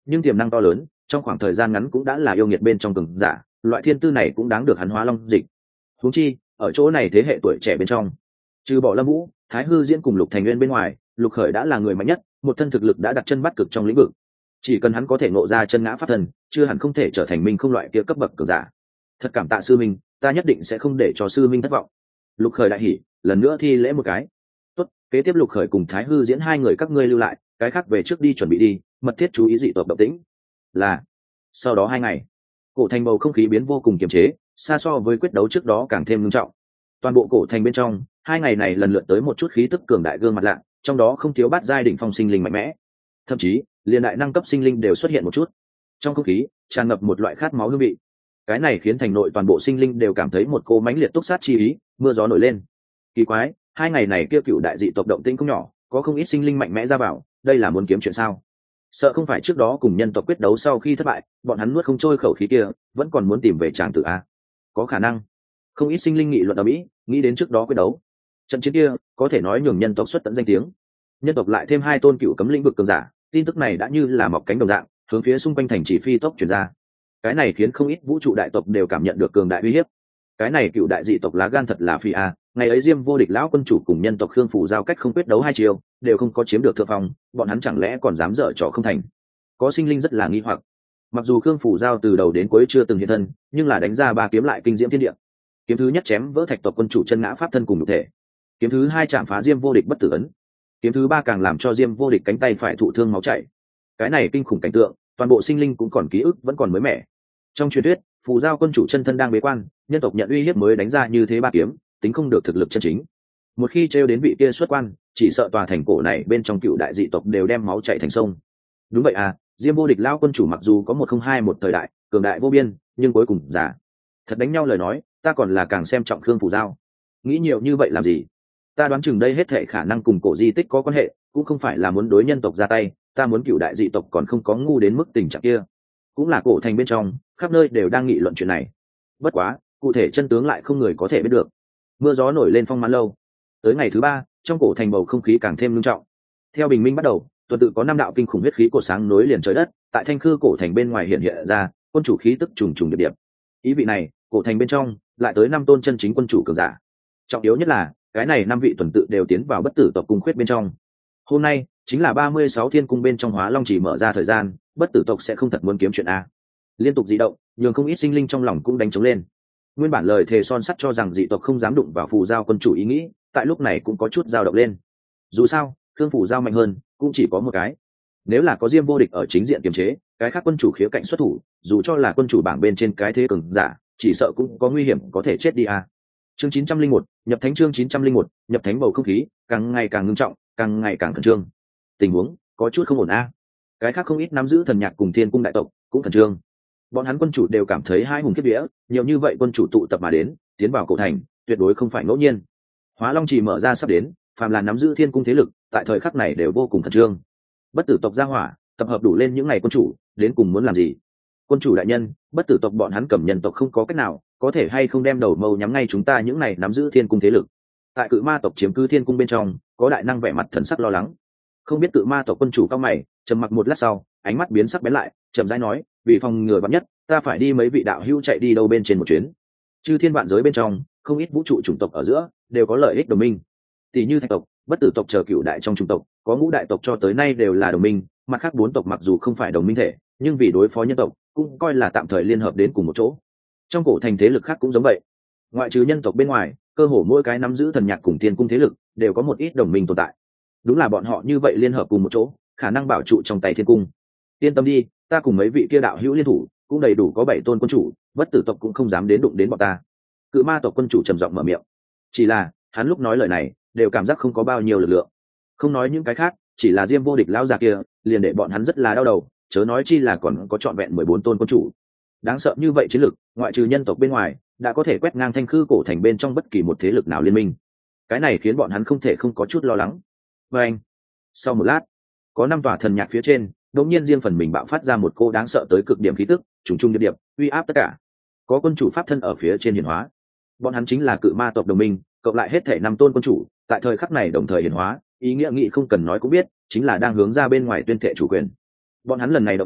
nhưng tiềm năng to lớn, trong khoảng thời gian ngắn cũng đã là yêu nghiệt bên trong cường giả, loại thiên tư này cũng đáng được hắn hóa long dịch. Huống chi ở chỗ này thế hệ tuổi trẻ bên trong, trừ bỏ Lâm Vũ, Thái Hư Diễn cùng Lục Thành Nguyên bên ngoài, Lục Khởi đã là người mạnh nhất, một thân thực lực đã đặt chân bắt cực trong lĩnh vực. Chỉ cần hắn có thể ngộ ra chân ngã pháp thần, chưa hẳn không thể trở thành minh không loại kia cấp bậc cường giả. Thật cảm tạ sư minh, ta nhất định sẽ không để cho sư minh thất vọng. Lục Khởi đại hỉ, lần nữa thi lễ một cái. Tốt, kế tiếp Lục Khởi cùng Thái Hư Diễn hai người các ngươi lưu lại, cái khác về trước đi chuẩn bị đi, mật thiết chú ý dị tộc động tĩnh. Là. Sau đó hai ngày, cổ thành bầu không khí biến vô cùng kiềm chế, xa so với quyết đấu trước đó càng thêm nghiêm trọng. Toàn bộ cổ thành bên trong, hai ngày này lần lượt tới một chút khí tức cường đại gương mặt lạ, trong đó không thiếu bát giai đỉnh phong sinh linh mạnh mẽ, thậm chí liền đại năng cấp sinh linh đều xuất hiện một chút. Trong không khí tràn ngập một loại khát máu hương vị, cái này khiến thành nội toàn bộ sinh linh đều cảm thấy một cô mãnh liệt túc sát chi ý, mưa gió nổi lên. Kỳ quái, hai ngày này kia cựu đại dị tộc động tĩnh không nhỏ, có không ít sinh linh mạnh mẽ ra vào, đây là muốn kiếm chuyện sao? Sợ không phải trước đó cùng nhân tộc quyết đấu sau khi thất bại, bọn hắn nuốt không trôi khẩu khí kia, vẫn còn muốn tìm về tràng tử a? Có khả năng. Không ít sinh linh nghị luận ở mỹ, nghĩ đến trước đó quyết đấu, trận chiến kia có thể nói nhường nhân tộc xuất tận danh tiếng. Nhân tộc lại thêm hai tôn cựu cấm lĩnh vực cường giả, tin tức này đã như là mọc cánh đồng dạng, hướng phía xung quanh thành trì phi tốc truyền ra. Cái này khiến không ít vũ trụ đại tộc đều cảm nhận được cường đại uy hiếp. Cái này cựu đại dị tộc lá gan thật là phi a, ngày ấy Diêm vô địch lão quân chủ cùng nhân tộc Khương Phủ giao cách không quyết đấu hai chiều, đều không có chiếm được thượng phong, bọn hắn chẳng lẽ còn dám dở trò không thành? Có sinh linh rất là nghi hoặc. Mặc dù Khương Phủ giao từ đầu đến cuối chưa từng hiện thân, nhưng là đánh ra ba kiếm lại kinh diễm thiên địa. Kiếm thứ nhất chém vỡ thạch tộc quân chủ chân ngã pháp thân cùng nhục thể, kiếm thứ hai chạm phá Diêm vô địch bất tử ấn, kiếm thứ ba càng làm cho Diêm vô địch cánh tay phải thụ thương máu chảy. Cái này kinh khủng cảnh tượng, toàn bộ sinh linh cũng còn ký ức vẫn còn mới mẻ. Trong truyền thuyết, phù giao quân chủ chân thân đang bế quan, nhân tộc nhận uy hiếp mới đánh ra như thế ba kiếm, tính không được thực lực chân chính. Một khi trêu đến vị kia xuất quan, chỉ sợ tòa thành cổ này bên trong cựu đại dị tộc đều đem máu chảy thành sông. Đúng vậy à, Diêm vô địch lao quân chủ mặc dù có một không hai một thời đại cường đại vô biên, nhưng cuối cùng giả. Thật đánh nhau lời nói, ta còn là càng xem trọng Khương Phù giao. Nghĩ nhiều như vậy làm gì? Ta đoán chừng đây hết thệ khả năng cùng cổ di tích có quan hệ, cũng không phải là muốn đối nhân tộc ra tay, ta muốn cựu đại dị tộc còn không có ngu đến mức tình trạng kia. Cũng là cổ thành bên trong, khắp nơi đều đang nghị luận chuyện này. Bất quá, cụ thể chân tướng lại không người có thể biết được. Mưa gió nổi lên phong mãn lâu. Tới ngày thứ ba, trong cổ thành bầu không khí càng thêm nghiêm trọng. Theo bình minh bắt đầu, tuần tự có năm đạo kinh khủng huyết khí cổ sáng nối liền trời đất, tại thanh khư cổ thành bên ngoài hiện hiện ra, quân chủ khí tức trùng trùng điệp điệp. Ý vị này, cổ thành bên trong lại tới năm tôn chân chính quân chủ cường giả. Trọng yếu nhất là, cái này năm vị tuần tự đều tiến vào bất tử tộc cung khuyết bên trong. Hôm nay chính là ba mươi sáu thiên cung bên trong Hóa Long chỉ mở ra thời gian, bất tử tộc sẽ không thật muốn kiếm chuyện a. Liên tục dị động, nhường không ít sinh linh trong lòng cũng đánh trống lên. Nguyên bản lời thề son sắt cho rằng dị tộc không dám đụng vào phù giao quân chủ ý nghĩ, tại lúc này cũng có chút dao động lên. Dù sao, Khương Phù giao mạnh hơn, cũng chỉ có một cái. Nếu là có Diêm vô địch ở chính diện kiềm chế, cái khác quân chủ khía cạnh xuất thủ, dù cho là quân chủ bảng bên trên cái thế cường giả, chỉ sợ cũng có nguy hiểm có thể chết đi a. Chương chín trăm linh một, nhập thánh chương chín trăm linh một, nhập thánh bầu không khí càng ngày càng ngưng trọng, càng ngày càng khẩn trương. Tình huống có chút không ổn a. Cái khác không ít nắm giữ thần nhạc cùng thiên cung đại tộc cũng khẩn trương. Bọn hắn quân chủ đều cảm thấy hai hùng kiếp vía, nhiều như vậy quân chủ tụ tập mà đến, tiến vào cổ thành, tuyệt đối không phải ngẫu nhiên. Hóa Long chỉ mở ra sắp đến, phàm là nắm giữ thiên cung thế lực, tại thời khắc này đều vô cùng khẩn trương. Bất tử tộc gia hỏa, tập hợp đủ lên những ngày quân chủ, đến cùng muốn làm gì? Quân chủ đại nhân, bất tử tộc bọn hắn cầm nhân tộc không có cách nào, có thể hay không đem đầu mâu nhắm ngay chúng ta những này nắm giữ thiên cung thế lực. Tại cự ma tộc chiếm cứ thiên cung bên trong, có đại năng vẻ mặt thần sắc lo lắng. Không biết cự ma tộc quân chủ cao mày, trầm mặc một lát sau, ánh mắt biến sắc bén lại, chậm rãi nói, vì phòng ngừa vạn nhất, ta phải đi mấy vị đạo hữu chạy đi đâu bên trên một chuyến. Chư thiên vạn giới bên trong, không ít vũ trụ chủng tộc ở giữa đều có lợi ích đồng minh. Tỷ như thạch tộc, bất tử tộc chờ cựu đại trong chủng tộc, có ngũ đại tộc cho tới nay đều là đồng minh, mặt khác bốn tộc mặc dù không phải đồng minh thể, nhưng vì đối phó nhân tộc, cũng coi là tạm thời liên hợp đến cùng một chỗ. Trong cổ thành thế lực khác cũng giống vậy. Ngoại trừ nhân tộc bên ngoài, cơ hồ mỗi cái nắm giữ thần nhạc cùng tiên cung thế lực đều có một ít đồng minh tồn tại. Đúng là bọn họ như vậy liên hợp cùng một chỗ, khả năng bảo trụ trong tay thiên cung. Yên tâm đi, ta cùng mấy vị kia đạo hữu liên thủ, cũng đầy đủ có bảy tôn quân chủ, bất tử tộc cũng không dám đến đụng đến bọn ta. Cự ma tộc quân chủ trầm giọng mở miệng. Chỉ là, hắn lúc nói lời này, đều cảm giác không có bao nhiêu lực lượng. Không nói những cái khác, chỉ là Diêm vô địch lão già kia, liền để bọn hắn rất là đau đầu, chớ nói chi là còn có trọn vẹn mười bốn tôn quân chủ. Đáng sợ như vậy chiến lực, ngoại trừ nhân tộc bên ngoài, đã có thể quét ngang thanh khư cổ thành bên trong bất kỳ một thế lực nào liên minh. Cái này khiến bọn hắn không thể không có chút lo lắng. Và anh, sau một lát, có năm tòa thần nhạc phía trên, đột nhiên riêng phần mình bạo phát ra một cô đáng sợ tới cực điểm khí tức, trùng trùng điệp điệp, uy áp tất cả. Có quân chủ pháp thân ở phía trên hiển hóa. Bọn hắn chính là cự ma tộc đồng minh, cộng lại hết thể năm tôn quân chủ, tại thời khắc này đồng thời hiển hóa, ý nghĩa nghị không cần nói cũng biết, chính là đang hướng ra bên ngoài tuyên thệ chủ quyền. Bọn hắn lần này động tác,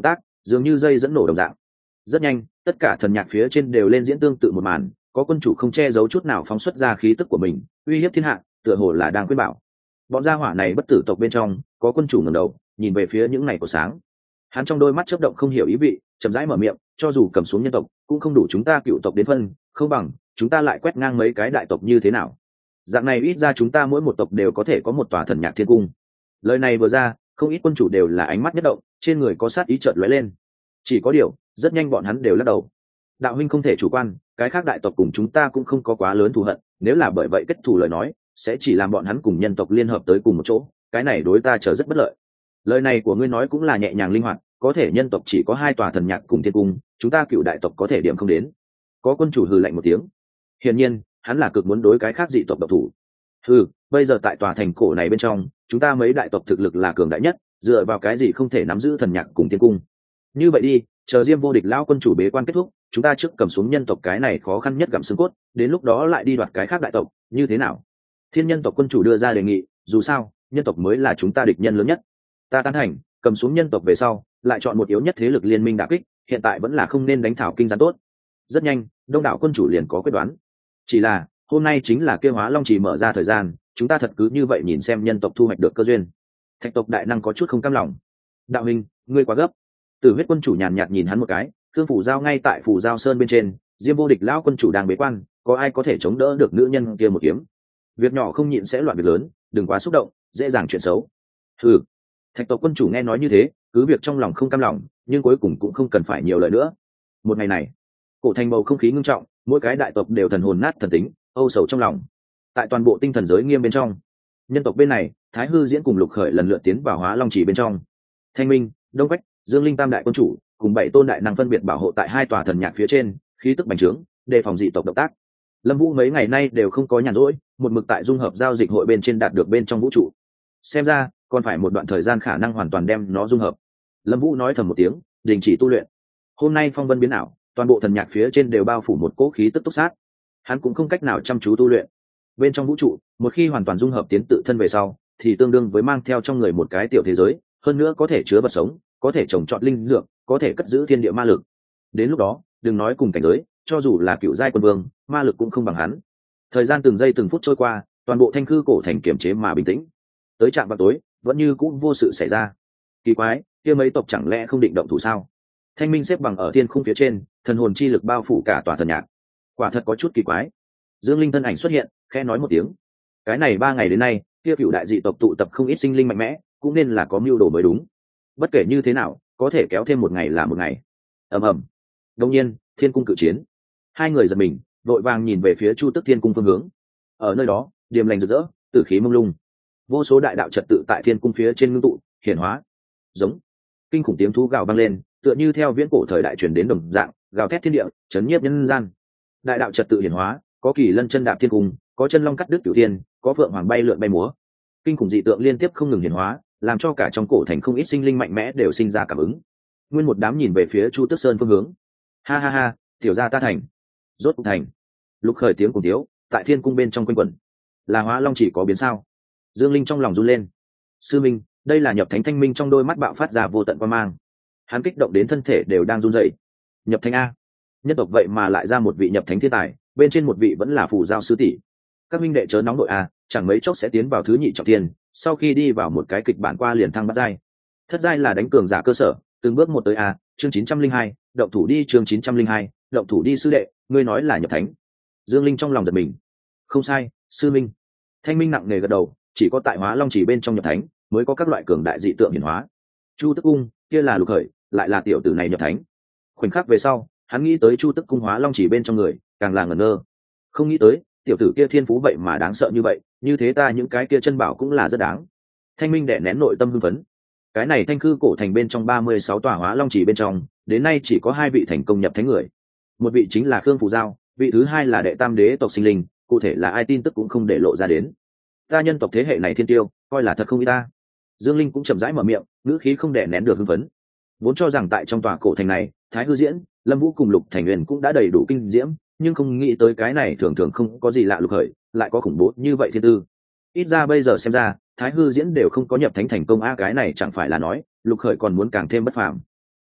dường như dây dẫn nổ đồng dạng. Rất nhanh, tất cả thần nhạc phía trên đều lên diễn tương tự một màn, có quân chủ không che giấu chút nào phóng xuất ra khí tức của mình, uy hiếp thiên hạ, tựa hồ là đang khuyên bảo. Bọn gia hỏa này bất tử tộc bên trong, có quân chủ ngẩng đầu, nhìn về phía những này của sáng. Hắn trong đôi mắt chớp động không hiểu ý vị, chậm rãi mở miệng, cho dù cầm xuống nhân tộc, cũng không đủ chúng ta cựu tộc đến phân, không bằng chúng ta lại quét ngang mấy cái đại tộc như thế nào. Dạng này ít ra chúng ta mỗi một tộc đều có thể có một tòa thần nhạc thiên cung. Lời này vừa ra, không ít quân chủ đều là ánh mắt nhất động, trên người có sát ý chợt lóe lên. Chỉ có điều, rất nhanh bọn hắn đều lắc đầu. Đạo huynh không thể chủ quan, cái khác đại tộc cùng chúng ta cũng không có quá lớn thù hận, nếu là bởi vậy kết thù lời nói, sẽ chỉ làm bọn hắn cùng nhân tộc liên hợp tới cùng một chỗ, cái này đối ta trở rất bất lợi. Lời này của ngươi nói cũng là nhẹ nhàng linh hoạt, có thể nhân tộc chỉ có hai tòa thần nhạc cùng thiên cung, chúng ta cựu đại tộc có thể điểm không đến. Có quân chủ hừ lạnh một tiếng. Hiển nhiên, hắn là cực muốn đối cái khác dị tộc độc thủ. Hừ, bây giờ tại tòa thành cổ này bên trong, chúng ta mấy đại tộc thực lực là cường đại nhất, dựa vào cái gì không thể nắm giữ thần nhạc cùng thiên cung. Như vậy đi, chờ Diêm Vô Địch lão quân chủ bế quan kết thúc, chúng ta trước cầm xuống nhân tộc cái này khó khăn nhất gặm xương cốt, đến lúc đó lại đi đoạt cái khác đại tộc, như thế nào? Thiên nhân tộc quân chủ đưa ra đề nghị, dù sao, nhân tộc mới là chúng ta địch nhân lớn nhất. Ta tán thành, cầm xuống nhân tộc về sau, lại chọn một yếu nhất thế lực liên minh đả kích, hiện tại vẫn là không nên đánh thảo kinh gián tốt. Rất nhanh, đông đảo quân chủ liền có quyết đoán. Chỉ là, hôm nay chính là kêu Hóa Long Chỉ mở ra thời gian, chúng ta thật cứ như vậy nhìn xem nhân tộc thu hoạch được cơ duyên. Thạch tộc đại năng có chút không cam lòng. Đạo huynh, ngươi quá gấp. Tử Huyết quân chủ nhàn nhạt nhìn hắn một cái, Thương phủ giao ngay tại phủ giao sơn bên trên, Diêm Vô Địch lão quân chủ đang bế quan, có ai có thể chống đỡ được nữ nhân kia một kiếm? Việc nhỏ không nhịn sẽ loạn việc lớn, đừng quá xúc động, dễ dàng chuyện xấu. Ừ. Thạch tộc quân chủ nghe nói như thế, cứ việc trong lòng không cam lòng, nhưng cuối cùng cũng không cần phải nhiều lời nữa. Một ngày này, cổ thành bầu không khí ngưng trọng, mỗi cái đại tộc đều thần hồn nát thần tính, âu sầu trong lòng. Tại toàn bộ tinh thần giới nghiêm bên trong, nhân tộc bên này, Thái Hư Diễn cùng Lục Khởi lần lượt tiến vào Hóa Long Chỉ bên trong. Thanh Minh, Đông Quách, Dương Linh tam đại quân chủ, cùng bảy tôn đại năng phân biệt bảo hộ tại hai tòa thần nhạc phía trên, khí tức bành trướng, đề phòng dị tộc động tác. Lâm Vũ mấy ngày nay đều không có nhàn rỗi, một mực tại dung hợp giao dịch hội bên trên đạt được bên trong vũ trụ. Xem ra, còn phải một đoạn thời gian khả năng hoàn toàn đem nó dung hợp. Lâm Vũ nói thầm một tiếng, đình chỉ tu luyện. Hôm nay phong vân biến ảo, toàn bộ thần nhạc phía trên đều bao phủ một cỗ khí tức túc sát. Hắn cũng không cách nào chăm chú tu luyện. Bên trong vũ trụ, một khi hoàn toàn dung hợp tiến tự thân về sau, thì tương đương với mang theo trong người một cái tiểu thế giới, hơn nữa có thể chứa vật sống, có thể trồng trọt linh dược, có thể cất giữ thiên địa ma lực. Đến lúc đó, đừng nói cùng cảnh giới, cho dù là cựu giai quân vương, ma lực cũng không bằng hắn. Thời gian từng giây từng phút trôi qua, toàn bộ thanh khư cổ thành kiềm chế mà bình tĩnh. Tới trạm vào tối, vẫn như cũng vô sự xảy ra. Kỳ quái, kia mấy tộc chẳng lẽ không định động thủ sao? Thanh Minh xếp bằng ở thiên khung phía trên, thần hồn chi lực bao phủ cả tòa thần nhạc. Quả thật có chút kỳ quái. Dương Linh thân ảnh xuất hiện, khẽ nói một tiếng. Cái này ba ngày đến nay, kia cựu đại dị tộc tụ tập không ít sinh linh mạnh mẽ, cũng nên là có mưu đồ mới đúng. Bất kể như thế nào, có thể kéo thêm một ngày là một ngày. Ầm ầm. Đột nhiên, thiên cung cự chiến. Hai người giật mình, vội vàng nhìn về phía Chu Tức Thiên cung phương hướng. Ở nơi đó, điềm lành rực rỡ, tử khí mông lung. Vô số đại đạo trật tự tại thiên cung phía trên ngưng tụ, hiển hóa. Giống. Kinh khủng tiếng thú gào vang lên, tựa như theo viễn cổ thời đại truyền đến đồng dạng, gào thét thiên địa, chấn nhiếp nhân gian. Đại đạo trật tự hiển hóa, có kỳ lân chân đạp thiên cung, có chân long cắt đứt cửu thiên, có phượng hoàng bay lượn bay múa. Kinh khủng dị tượng liên tiếp không ngừng hiển hóa, làm cho cả trong cổ thành không ít sinh linh mạnh mẽ đều sinh ra cảm ứng. Nguyên một đám nhìn về phía Chu Tước Sơn phương hướng. Ha ha ha, tiểu gia ta thành. Rốt cuộc thành. Lục Khởi tiếng cùng thiếu, tại thiên cung bên trong quanh quẩn. Là Hóa Long Chỉ có biến sao? Dương Linh trong lòng run lên. Sư minh, đây là nhập thánh. Thanh Minh trong đôi mắt bạo phát ra vô tận quan mang. Hắn kích động đến thân thể đều đang run rẩy. Nhập thánh a? Nhân tộc vậy mà lại ra một vị nhập thánh thiên tài, bên trên một vị vẫn là phù giao sư tỷ. Các minh đệ chớ nóng đội a, chẳng mấy chốc sẽ tiến vào thứ nhị trọng thiên, sau khi đi vào một cái kịch bản qua liền thăng bát giai. Thất giai là đánh cường giả cơ sở, từng bước một tới a, chương chín trăm linh hai, động thủ đi chương chín trăm linh hai, động thủ đi sư đệ, ngươi nói là nhập thánh. Dương Linh trong lòng giật mình. Không sai, sư minh. Thanh Minh nặng nề gật đầu, chỉ có tại Hóa Long Chỉ bên trong nhập thánh, mới có các loại cường đại dị tượng hiển hóa. Chu Tức Cung, kia là Lục Khởi, lại là tiểu tử này nhập thánh. Khoảnh khắc về sau, hắn nghĩ tới Chu Tức Cung Hóa Long Chỉ bên trong người, càng là ngẩn ngơ. Không nghĩ tới, tiểu tử kia thiên phú vậy mà đáng sợ như vậy, như thế ta những cái kia chân bảo cũng là rất đáng. Thanh Minh đè nén nội tâm hưng phấn. Cái này thanh khư cổ thành bên trong ba mươi sáu tòa Hóa Long Chỉ bên trong, đến nay chỉ có hai vị thành công nhập thánh người. Một vị chính là Khương Phù Giao, vị thứ hai là đệ tam đế tộc sinh linh, cụ thể là ai tin tức cũng không để lộ ra đến. Ta nhân tộc thế hệ này thiên tiêu, coi là thật không ít ta. Dương Linh cũng chậm rãi mở miệng, ngữ khí không đè nén được hưng phấn. Vốn cho rằng tại trong tòa cổ thành này, Thái Hư Diễn, Lâm Vũ cùng Lục Thành Nguyên cũng đã đầy đủ kinh diễm, nhưng không nghĩ tới cái này thường thường không có gì lạ Lục Khởi, lại có khủng bố như vậy thiên tư. Ít ra bây giờ xem ra, Thái Hư Diễn đều không có nhập thánh thành công a, cái này chẳng phải là nói, Lục Khởi còn muốn càng thêm bất phàm.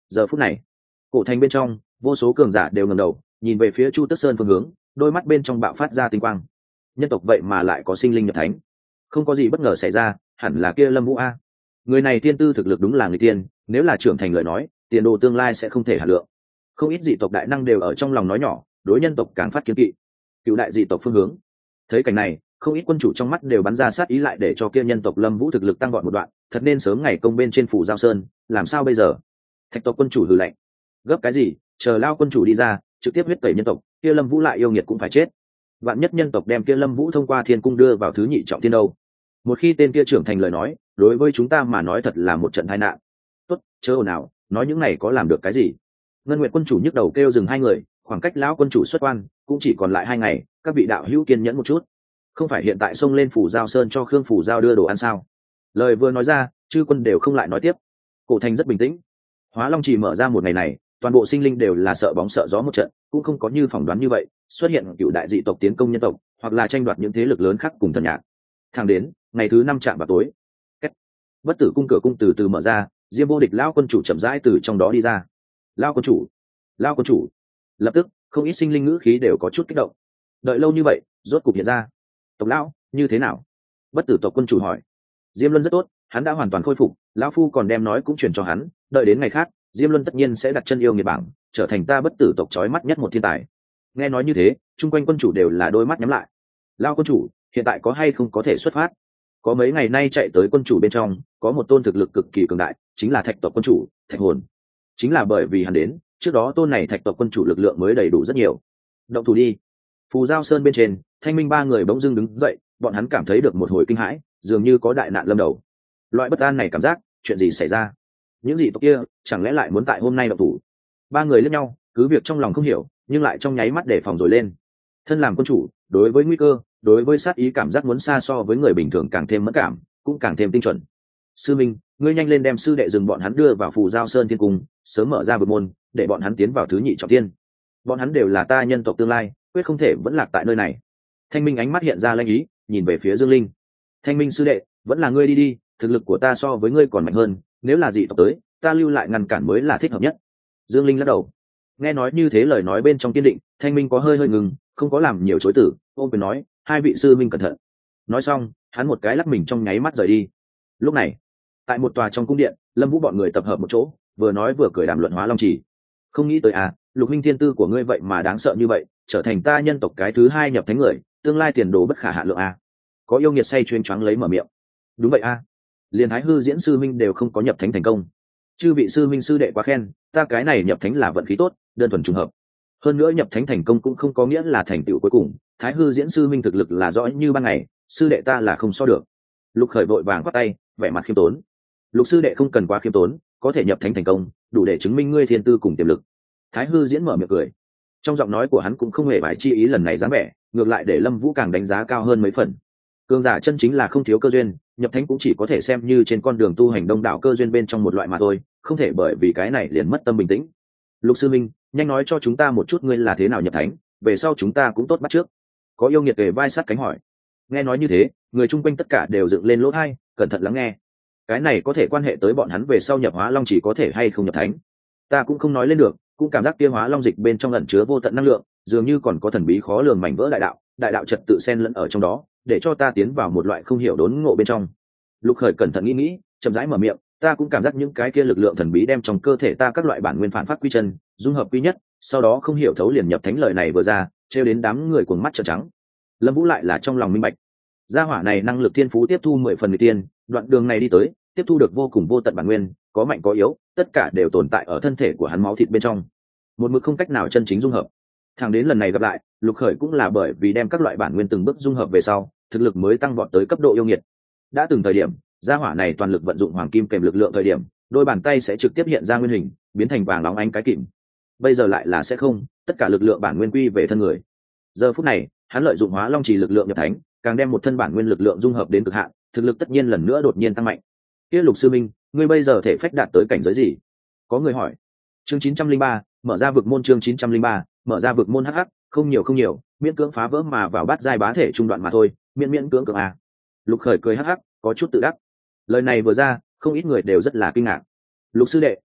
Giờ phút này cổ thành bên trong vô số cường giả đều ngẩng đầu nhìn về phía Chu Tức Sơn phương hướng, đôi mắt bên trong bạo phát ra tinh quang. Nhân tộc vậy mà lại có sinh linh nhập thánh, không có gì bất ngờ xảy ra, hẳn là kia Lâm Vũ a. Người này tiên tư thực lực đúng là người tiên, nếu là trưởng thành lời nói tiền đồ tương lai sẽ không thể hạt lượng. Không ít dị tộc đại năng đều ở trong lòng nói nhỏ, đối nhân tộc càng phát kiến kỵ. Cựu đại dị tộc phương hướng, thấy cảnh này không ít quân chủ trong mắt đều bắn ra sát ý, lại để cho kia nhân tộc Lâm Vũ thực lực tăng vọt một đoạn, thật nên sớm ngày công bên trên phủ Giao Sơn, làm sao bây giờ? Thạch tộc quân chủ hừ lạnh, gấp cái gì, chờ lao quân chủ đi ra trực tiếp huyết tẩy nhân tộc, kia Lâm Vũ lại yêu nghiệt cũng phải chết. Vạn nhất nhân tộc đem kia Lâm Vũ thông qua thiên cung đưa vào thứ nhị trọng thiên đâu, một khi tên kia trưởng thành lời nói đối với chúng ta mà nói thật là một trận tai nạn. Tốt, chớ ồn ào, nói những này có làm được cái gì? Ngân Nguyệt quân chủ nhức đầu kêu dừng hai người, khoảng cách lão quân chủ xuất quan cũng chỉ còn lại hai ngày, các vị đạo hữu kiên nhẫn một chút. Không phải hiện tại xông lên phủ Giao Sơn cho Khương phủ Giao đưa đồ ăn sao? Lời vừa nói ra chư quân đều không lại nói tiếp. Cổ thành rất bình tĩnh. Hóa Long Chỉ mở ra một ngày này toàn bộ sinh linh đều là sợ bóng sợ gió một trận, cũng không có như phỏng đoán như vậy xuất hiện cựu đại dị tộc tiến công nhân tộc, hoặc là tranh đoạt những thế lực lớn khác cùng thần nhạc. Thẳng đến ngày thứ năm chạm vào tối, Kết. Bất tử cung cửa cung từ từ mở ra, Diêm Vô Địch lão quân chủ chậm rãi từ trong đó đi ra. Lão quân chủ, lão quân chủ. Lập tức không ít sinh linh ngữ khí đều có chút kích động. Đợi lâu như vậy rốt cục hiện ra. Tộc lão như thế nào? Bất tử tộc quân chủ hỏi. Diêm Luân rất tốt, hắn đã hoàn toàn khôi phục, lão phu còn đem nói cũng truyền cho hắn, đợi đến ngày khác Diêm Luân tất nhiên sẽ đặt chân yêu nghiệt bảng, trở thành ta bất tử tộc chói mắt nhất một thiên tài. Nghe nói như thế chung quanh quân chủ đều là đôi mắt nhắm lại. Lão quân chủ hiện tại có hay không có thể xuất phát? Có mấy ngày nay chạy tới quân chủ bên trong có một tôn thực lực cực kỳ cường đại, chính là Thạch tộc quân chủ Thạch Hồn. Chính là bởi vì hắn đến trước đó tôn này Thạch tộc quân chủ lực lượng mới đầy đủ rất nhiều. Động thủ đi. Phù Giao Sơn bên trên Thanh Minh ba người bỗng dưng đứng dậy, bọn hắn cảm thấy được một hồi kinh hãi, dường như có đại nạn lâm đầu. Loại bất an này cảm giác, chuyện gì xảy ra? Những dị tộc kia chẳng lẽ lại muốn tại hôm nay động thủ? Ba người lẫn nhau cứ việc trong lòng không hiểu, nhưng lại trong nháy mắt để phòng rồi lên. Thân làm quân chủ đối với nguy cơ, đối với sát ý cảm giác muốn xa so với người bình thường càng thêm mẫn cảm, cũng càng thêm tinh chuẩn. Sư Minh, ngươi nhanh lên đem sư đệ dừng bọn hắn đưa vào Phù Giao Sơn thiên cung, sớm mở ra vực môn để bọn hắn tiến vào thứ nhị trọng thiên. Bọn hắn đều là ta nhân tộc tương lai, quyết không thể vẫn lạc tại nơi này. Thanh Minh ánh mắt hiện ra lanh ý, nhìn về phía Dương Linh. Thanh Minh sư đệ, vẫn là ngươi đi đi, thực lực của ta so với ngươi còn mạnh hơn, nếu là dị tộc tới ta lưu lại ngăn cản mới là thích hợp nhất. Dương Linh lắc đầu. Nghe nói như thế lời nói bên trong kiên định, Thanh Minh có hơi hơi ngừng, không có làm nhiều chối tử, ôm quyền nói, hai vị sư minh cẩn thận. Nói xong hắn một cái lắc mình trong nháy mắt rời đi. Lúc này tại một tòa trong cung điện, Lâm Vũ bọn người tập hợp một chỗ, vừa nói vừa cười đàm luận Hóa Long Chỉ. Không nghĩ tới à, Lục Minh thiên tư của ngươi vậy mà đáng sợ như vậy, trở thành ta nhân tộc cái thứ hai nhập thánh người, tương lai tiền đồ bất khả hạ lượng à. Có yêu nghiệt say chuyên choáng lấy mở miệng. Đúng vậy à, liền Thái Hư diễn sư minh đều không có nhập thánh thành công. Chư vị sư minh sư đệ quá khen, ta cái này nhập thánh là vận khí tốt, đơn thuần trùng hợp. Hơn nữa nhập thánh thành công cũng không có nghĩa là thành tựu cuối cùng, Thái Hư diễn sư minh thực lực là rõ như ban ngày, sư đệ ta là không so được. Lục Khởi vội vàng quát tay, vẻ mặt khiêm tốn. Lục sư đệ không cần quá khiêm tốn, có thể nhập thánh thành công đủ để chứng minh ngươi thiên tư cùng tiềm lực. Thái Hư diễn mở miệng cười, trong giọng nói của hắn cũng không hề bài chi ý lần này dáng vẻ, ngược lại để Lâm Vũ càng đánh giá cao hơn mấy phần. Cường giả chân chính là không thiếu cơ duyên, nhập thánh cũng chỉ có thể xem như trên con đường tu hành đông đảo cơ duyên bên trong một loại mà thôi, không thể bởi vì cái này liền mất tâm bình tĩnh. Lục sư minh, nhanh nói cho chúng ta một chút ngươi là thế nào nhập thánh, về sau chúng ta cũng tốt bắt trước. Có yêu nghiệt kề vai sát cánh hỏi. Nghe nói như thế người chung quanh tất cả đều dựng lên lỗ tai, cẩn thận lắng nghe. Cái này có thể quan hệ tới bọn hắn về sau nhập Hóa Long Chỉ có thể hay không nhập thánh. Ta cũng không nói lên được, cũng cảm giác kia Hóa Long dịch bên trong ẩn chứa vô tận năng lượng, dường như còn có thần bí khó lường mảnh vỡ đại đạo, đại đạo trật tự xen lẫn ở trong đó, để cho ta tiến vào một loại không hiểu đốn ngộ bên trong. Lục Khởi cẩn thận nghĩ nghĩ, chậm rãi mở miệng, ta cũng cảm giác những cái kia lực lượng thần bí đem trong cơ thể ta các loại bản nguyên phản phát quy chân, dung hợp quy nhất, sau đó không hiểu thấu liền nhập thánh. Lời này vừa ra, trêu đến đám người cuồng mắt trợn trắng. Lâm Vũ lại là trong lòng minh bạch, gia hỏa này năng lực thiên phú tiếp thu mười phần người tiên, đoạn đường này đi tới, tiếp thu được vô cùng vô tận bản nguyên, có mạnh có yếu, tất cả đều tồn tại ở thân thể của hắn máu thịt bên trong, một mực không cách nào chân chính dung hợp. Thẳng đến lần này gặp lại, Lục Khởi cũng là bởi vì đem các loại bản nguyên từng bước dung hợp về sau, thực lực mới tăng vọt tới cấp độ yêu nghiệt. Đã từng thời điểm, gia hỏa này toàn lực vận dụng hoàng kim kèm lực lượng thời điểm, đôi bàn tay sẽ trực tiếp hiện ra nguyên hình, biến thành vàng óng ánh cái kìm. Bây giờ lại là sẽ không, tất cả lực lượng bản nguyên quy về thân người. Giờ phút này, hắn lợi dụng Hóa Long Chỉ lực lượng nhập thánh, càng đem một thân bản nguyên lực lượng dung hợp đến cực hạn, thực lực tất nhiên lần nữa đột nhiên tăng mạnh. Kia Lục sư minh, ngươi bây giờ thể phách đạt tới cảnh giới gì? Có người hỏi. Chương chín trăm linh ba, mở ra vực môn. Chương chín trăm linh ba, mở ra vực môn. Hắc hắc, không nhiều không nhiều, miễn cưỡng phá vỡ mà vào bát giai bá thể trung đoạn mà thôi, miễn miễn cưỡng cưỡng à. Lục Khởi cười hắc hắc, có chút tự đắc. Lời này vừa ra, không ít người đều rất là kinh ngạc. Lục sư đệ,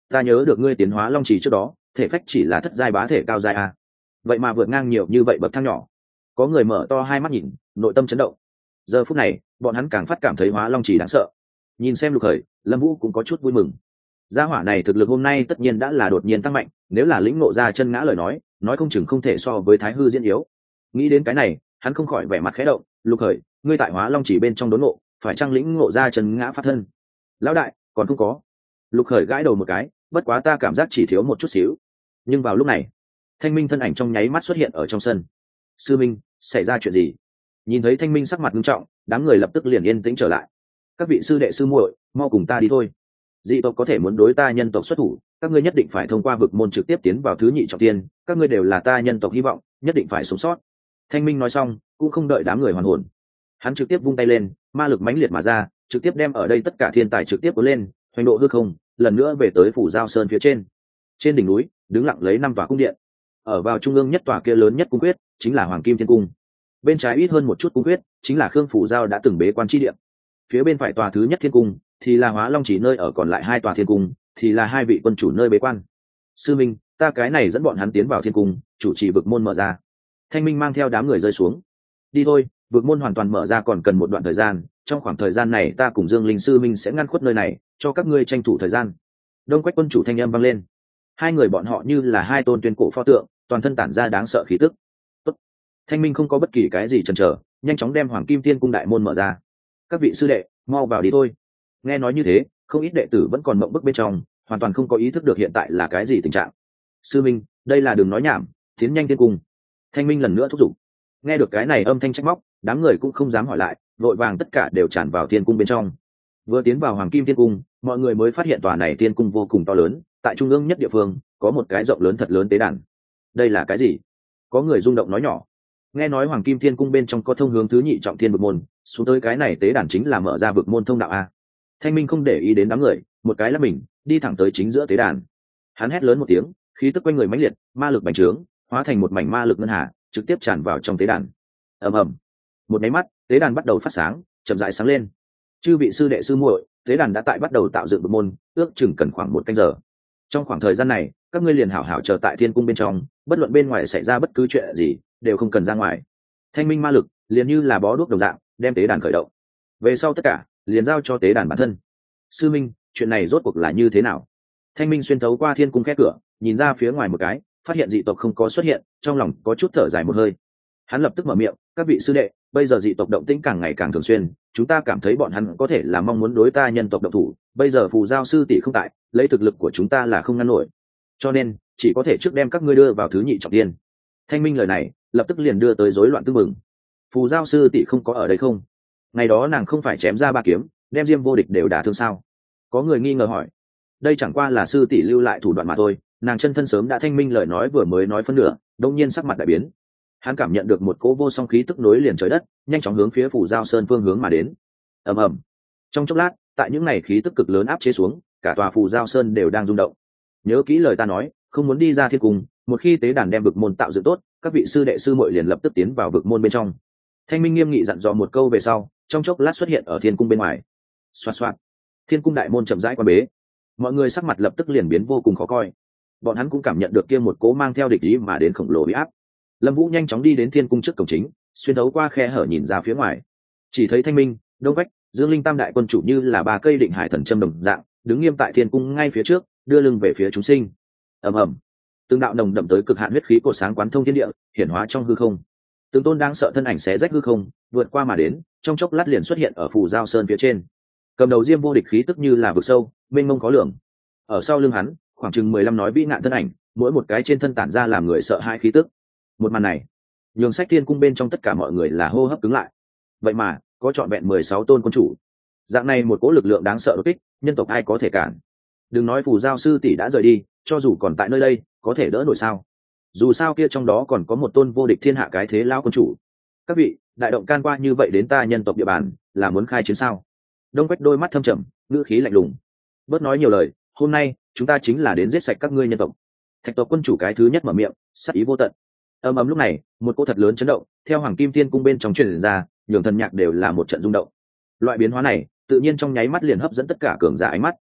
ta nhớ được ngươi tiến hóa long trì trước đó thể phách chỉ là thất giai bá thể cao giai a, vậy mà vượt ngang nhiều như vậy bậc thang nhỏ. Có người mở to hai mắt nhìn, nội tâm chấn động. Giờ phút này bọn hắn càng phát cảm thấy hóa long trì đáng sợ. Nhìn xem Lục Khởi, Lâm Vũ cũng có chút vui mừng. Gia hỏa này thực lực hôm nay tất nhiên đã là đột nhiên tăng mạnh, nếu là lĩnh ngộ ra chân ngã lời nói nói không chừng không thể so với Thái Hư diễn yếu. Nghĩ đến cái này, hắn không khỏi vẻ mặt khẽ động. Lục Khởi, ngươi tại hóa long chỉ bên trong đốn ngộ, phải chăng lĩnh ngộ ra chân ngã pháp thân? Lão đại, còn không có. Lục Khởi gãi đầu một cái, bất quá ta cảm giác chỉ thiếu một chút xíu. Nhưng vào lúc này, Thanh Minh thân ảnh trong nháy mắt xuất hiện ở trong sân. Sư Minh, xảy ra chuyện gì? Nhìn thấy Thanh Minh sắc mặt nghiêm trọng, đám người lập tức liền yên tĩnh trở lại. Các vị sư đệ sư muội, mau cùng ta đi thôi. Dị tộc có thể muốn đối ta nhân tộc xuất thủ, các ngươi nhất định phải thông qua vực môn trực tiếp tiến vào thứ nhị trọng tiên, các ngươi đều là ta nhân tộc hy vọng, nhất định phải sống sót. Thanh Minh nói xong, cũng không đợi đám người hoàn hồn, hắn trực tiếp vung tay lên, ma lực mãnh liệt mà ra, trực tiếp đem ở đây tất cả thiên tài trực tiếp cuốn lên, hoành độ hư không, lần nữa về tới phủ giao sơn phía trên. Trên đỉnh núi, đứng lặng lấy năm tòa cung điện. Ở vào trung ương nhất tòa kia lớn nhất cung quyết, chính là Hoàng Kim Thiên Cung. Bên trái ít hơn một chút cung quyết, chính là Khương Phủ Giao đã từng bế quan chi điện. Phía bên phải tòa thứ nhất thiên cung, thì là Hóa Long Chỉ nơi ở, còn lại hai tòa thiên cung, thì là hai vị quân chủ nơi bế quan. Sư Minh, ta cái này dẫn bọn hắn tiến vào thiên cung, chủ trì vực môn mở ra. Thanh Minh mang theo đám người rơi xuống. Đi thôi, vực môn hoàn toàn mở ra còn cần một đoạn thời gian, trong khoảng thời gian này ta cùng Dương Linh sư Minh sẽ ngăn khuất nơi này, cho các ngươi tranh thủ thời gian. Đông Quách quân chủ thanh âm vang lên. Hai người bọn họ như là hai tôn tuyên cổ pho tượng, toàn thân tản ra đáng sợ khí tức. Tốt. Thanh Minh không có bất kỳ cái gì chần chờ, nhanh chóng đem Hoàng Kim Thiên Cung đại môn mở ra. Các vị sư đệ, mau vào đi thôi. Nghe nói như thế, không ít đệ tử vẫn còn mộng bức bên trong, hoàn toàn không có ý thức được hiện tại là cái gì tình trạng. Sư Minh, đây là đường nói nhảm, tiến nhanh thiên cung. Thanh Minh lần nữa thúc giục. Nghe được cái này âm thanh trách móc, đám người cũng không dám hỏi lại, vội vàng tất cả đều tràn vào thiên cung bên trong. Vừa tiến vào Hoàng Kim Thiên Cung, mọi người mới phát hiện tòa này thiên cung vô cùng to lớn, tại trung ương nhất địa phương có một cái rộng lớn thật lớn tế đàn. Đây là cái gì? Có người rung động nói nhỏ. Nghe nói Hoàng Kim Thiên Cung bên trong có thông hướng thứ nhị trọng thiên vực môn, xuống tới cái này tế đàn chính là mở ra vực môn thông đạo a. Thanh Minh không để ý đến đám người, một cái là mình đi thẳng tới chính giữa tế đàn. Hắn hét lớn một tiếng, khí tức quanh người mãnh liệt, ma lực bành trướng, hóa thành một mảnh ma lực ngân hà, trực tiếp tràn vào trong tế đàn. Ầm ầm. Một máy mắt, tế đàn bắt đầu phát sáng, chậm rãi sáng lên. Chư vị sư đệ sư muội, tế đàn đã tại bắt đầu tạo dựng vực môn, ước chừng cần khoảng một canh giờ. Trong khoảng thời gian này, các ngươi liền hảo hảo chờ tại thiên cung bên trong, bất luận bên ngoài xảy ra bất cứ chuyện gì, đều không cần ra ngoài. Thanh minh ma lực liền như là bó đuốc đồng dạng, đem tế đàn khởi động. Về sau tất cả liền giao cho tế đàn bản thân. Sư minh, chuyện này rốt cuộc là như thế nào? Thanh minh xuyên thấu qua thiên cung khép cửa, nhìn ra phía ngoài một cái, phát hiện dị tộc không có xuất hiện, trong lòng có chút thở dài một hơi. Hắn lập tức mở miệng, các vị sư đệ, bây giờ dị tộc động tĩnh càng ngày càng thường xuyên, chúng ta cảm thấy bọn hắn có thể là mong muốn đối ta nhân tộc động thủ, bây giờ phù giao sư tỷ không tại, lấy thực lực của chúng ta là không ngăn nổi, cho nên chỉ có thể trước đem các ngươi đưa vào thứ nhị trọng tiên. Thanh minh lời này lập tức liền đưa tới rối loạn tương mừng. Phù giao sư tỷ không có ở đây không? Ngày đó nàng không phải chém ra ba kiếm, đem Diêm Vô Địch đều đả thương sao? Có người nghi ngờ hỏi. Đây chẳng qua là sư tỷ lưu lại thủ đoạn mà thôi, nàng chân thân sớm đã thanh minh lời nói vừa mới nói phân nửa, đột nhiên sắc mặt đại biến. Hắn cảm nhận được một cỗ vô song khí tức nối liền trời đất, nhanh chóng hướng phía Phù Giao Sơn phương hướng mà đến. Ầm ầm. Trong chốc lát, tại những này khí tức cực lớn áp chế xuống, cả tòa Phù Giao Sơn đều đang rung động. Nhớ kỹ lời ta nói, không muốn đi ra thiên cung, một khi tế đàn đem vực môn tạo dựng tốt, các vị sư đệ sư muội liền lập tức tiến vào vực môn bên trong. Thanh minh nghiêm nghị dặn dò một câu về sau, trong chốc lát xuất hiện ở thiên cung bên ngoài. Xoạt xoạt, thiên cung đại môn chậm rãi qua bế, mọi người sắc mặt lập tức liền biến vô cùng khó coi. Bọn hắn cũng cảm nhận được kia một cố mang theo địch ý mà đến khổng lồ uy áp. Lâm Vũ nhanh chóng đi đến thiên cung trước cổng chính, xuyên thấu qua khe hở nhìn ra phía ngoài, chỉ thấy Thanh minh, Đông Vách, Dương Linh tam đại quân chủ như là ba cây định hải thần châm đồng dạng, đứng nghiêm tại thiên cung ngay phía trước, đưa lưng về phía chúng sinh. Ầm ầm, từng đạo nồng đậm tới cực hạn huyết khí cột sáng quán thông thiên địa, hiển hóa trong hư không. Từng tôn đáng sợ thân ảnh xé rách hư không, vượt qua mà đến, trong chốc lát liền xuất hiện ở Phù Giao Sơn phía trên. Cầm đầu Diêm Vô Địch khí tức như là vực sâu, mênh mông khó lường. Ở sau lưng hắn, khoảng chừng mười lăm nói vĩ ngạn thân ảnh, mỗi một cái trên thân tản ra làm người sợ hãi khí tức. Một màn này, nhường Sách Thiên cung bên trong tất cả mọi người là hô hấp cứng lại. Vậy mà, có trọn vẹn mười sáu tôn quân chủ. Dạng này một cỗ lực lượng đáng sợ đột kích, nhân tộc ai có thể cản? Đừng nói Phù Giao sư tỷ đã rời đi, cho dù còn tại nơi đây, có thể đỡ nổi sao? Dù sao kia trong đó còn có một tôn vô địch thiên hạ cái thế lão quân chủ. Các vị, đại động can qua như vậy đến ta nhân tộc địa bàn, là muốn khai chiến sao? Đông Quách đôi mắt thâm trầm, ngữ khí lạnh lùng. Bớt nói nhiều lời, hôm nay chúng ta chính là đến giết sạch các ngươi nhân tộc. Thạch tộc quân chủ cái thứ nhất mở miệng, sát ý vô tận. Ầm ầm lúc này, một cỗ thật lớn chấn động, theo Hoàng Kim Thiên cung bên trong truyền ra, nhường thần nhạc đều là một trận rung động. Loại biến hóa này, tự nhiên trong nháy mắt liền hấp dẫn tất cả cường giả ánh mắt.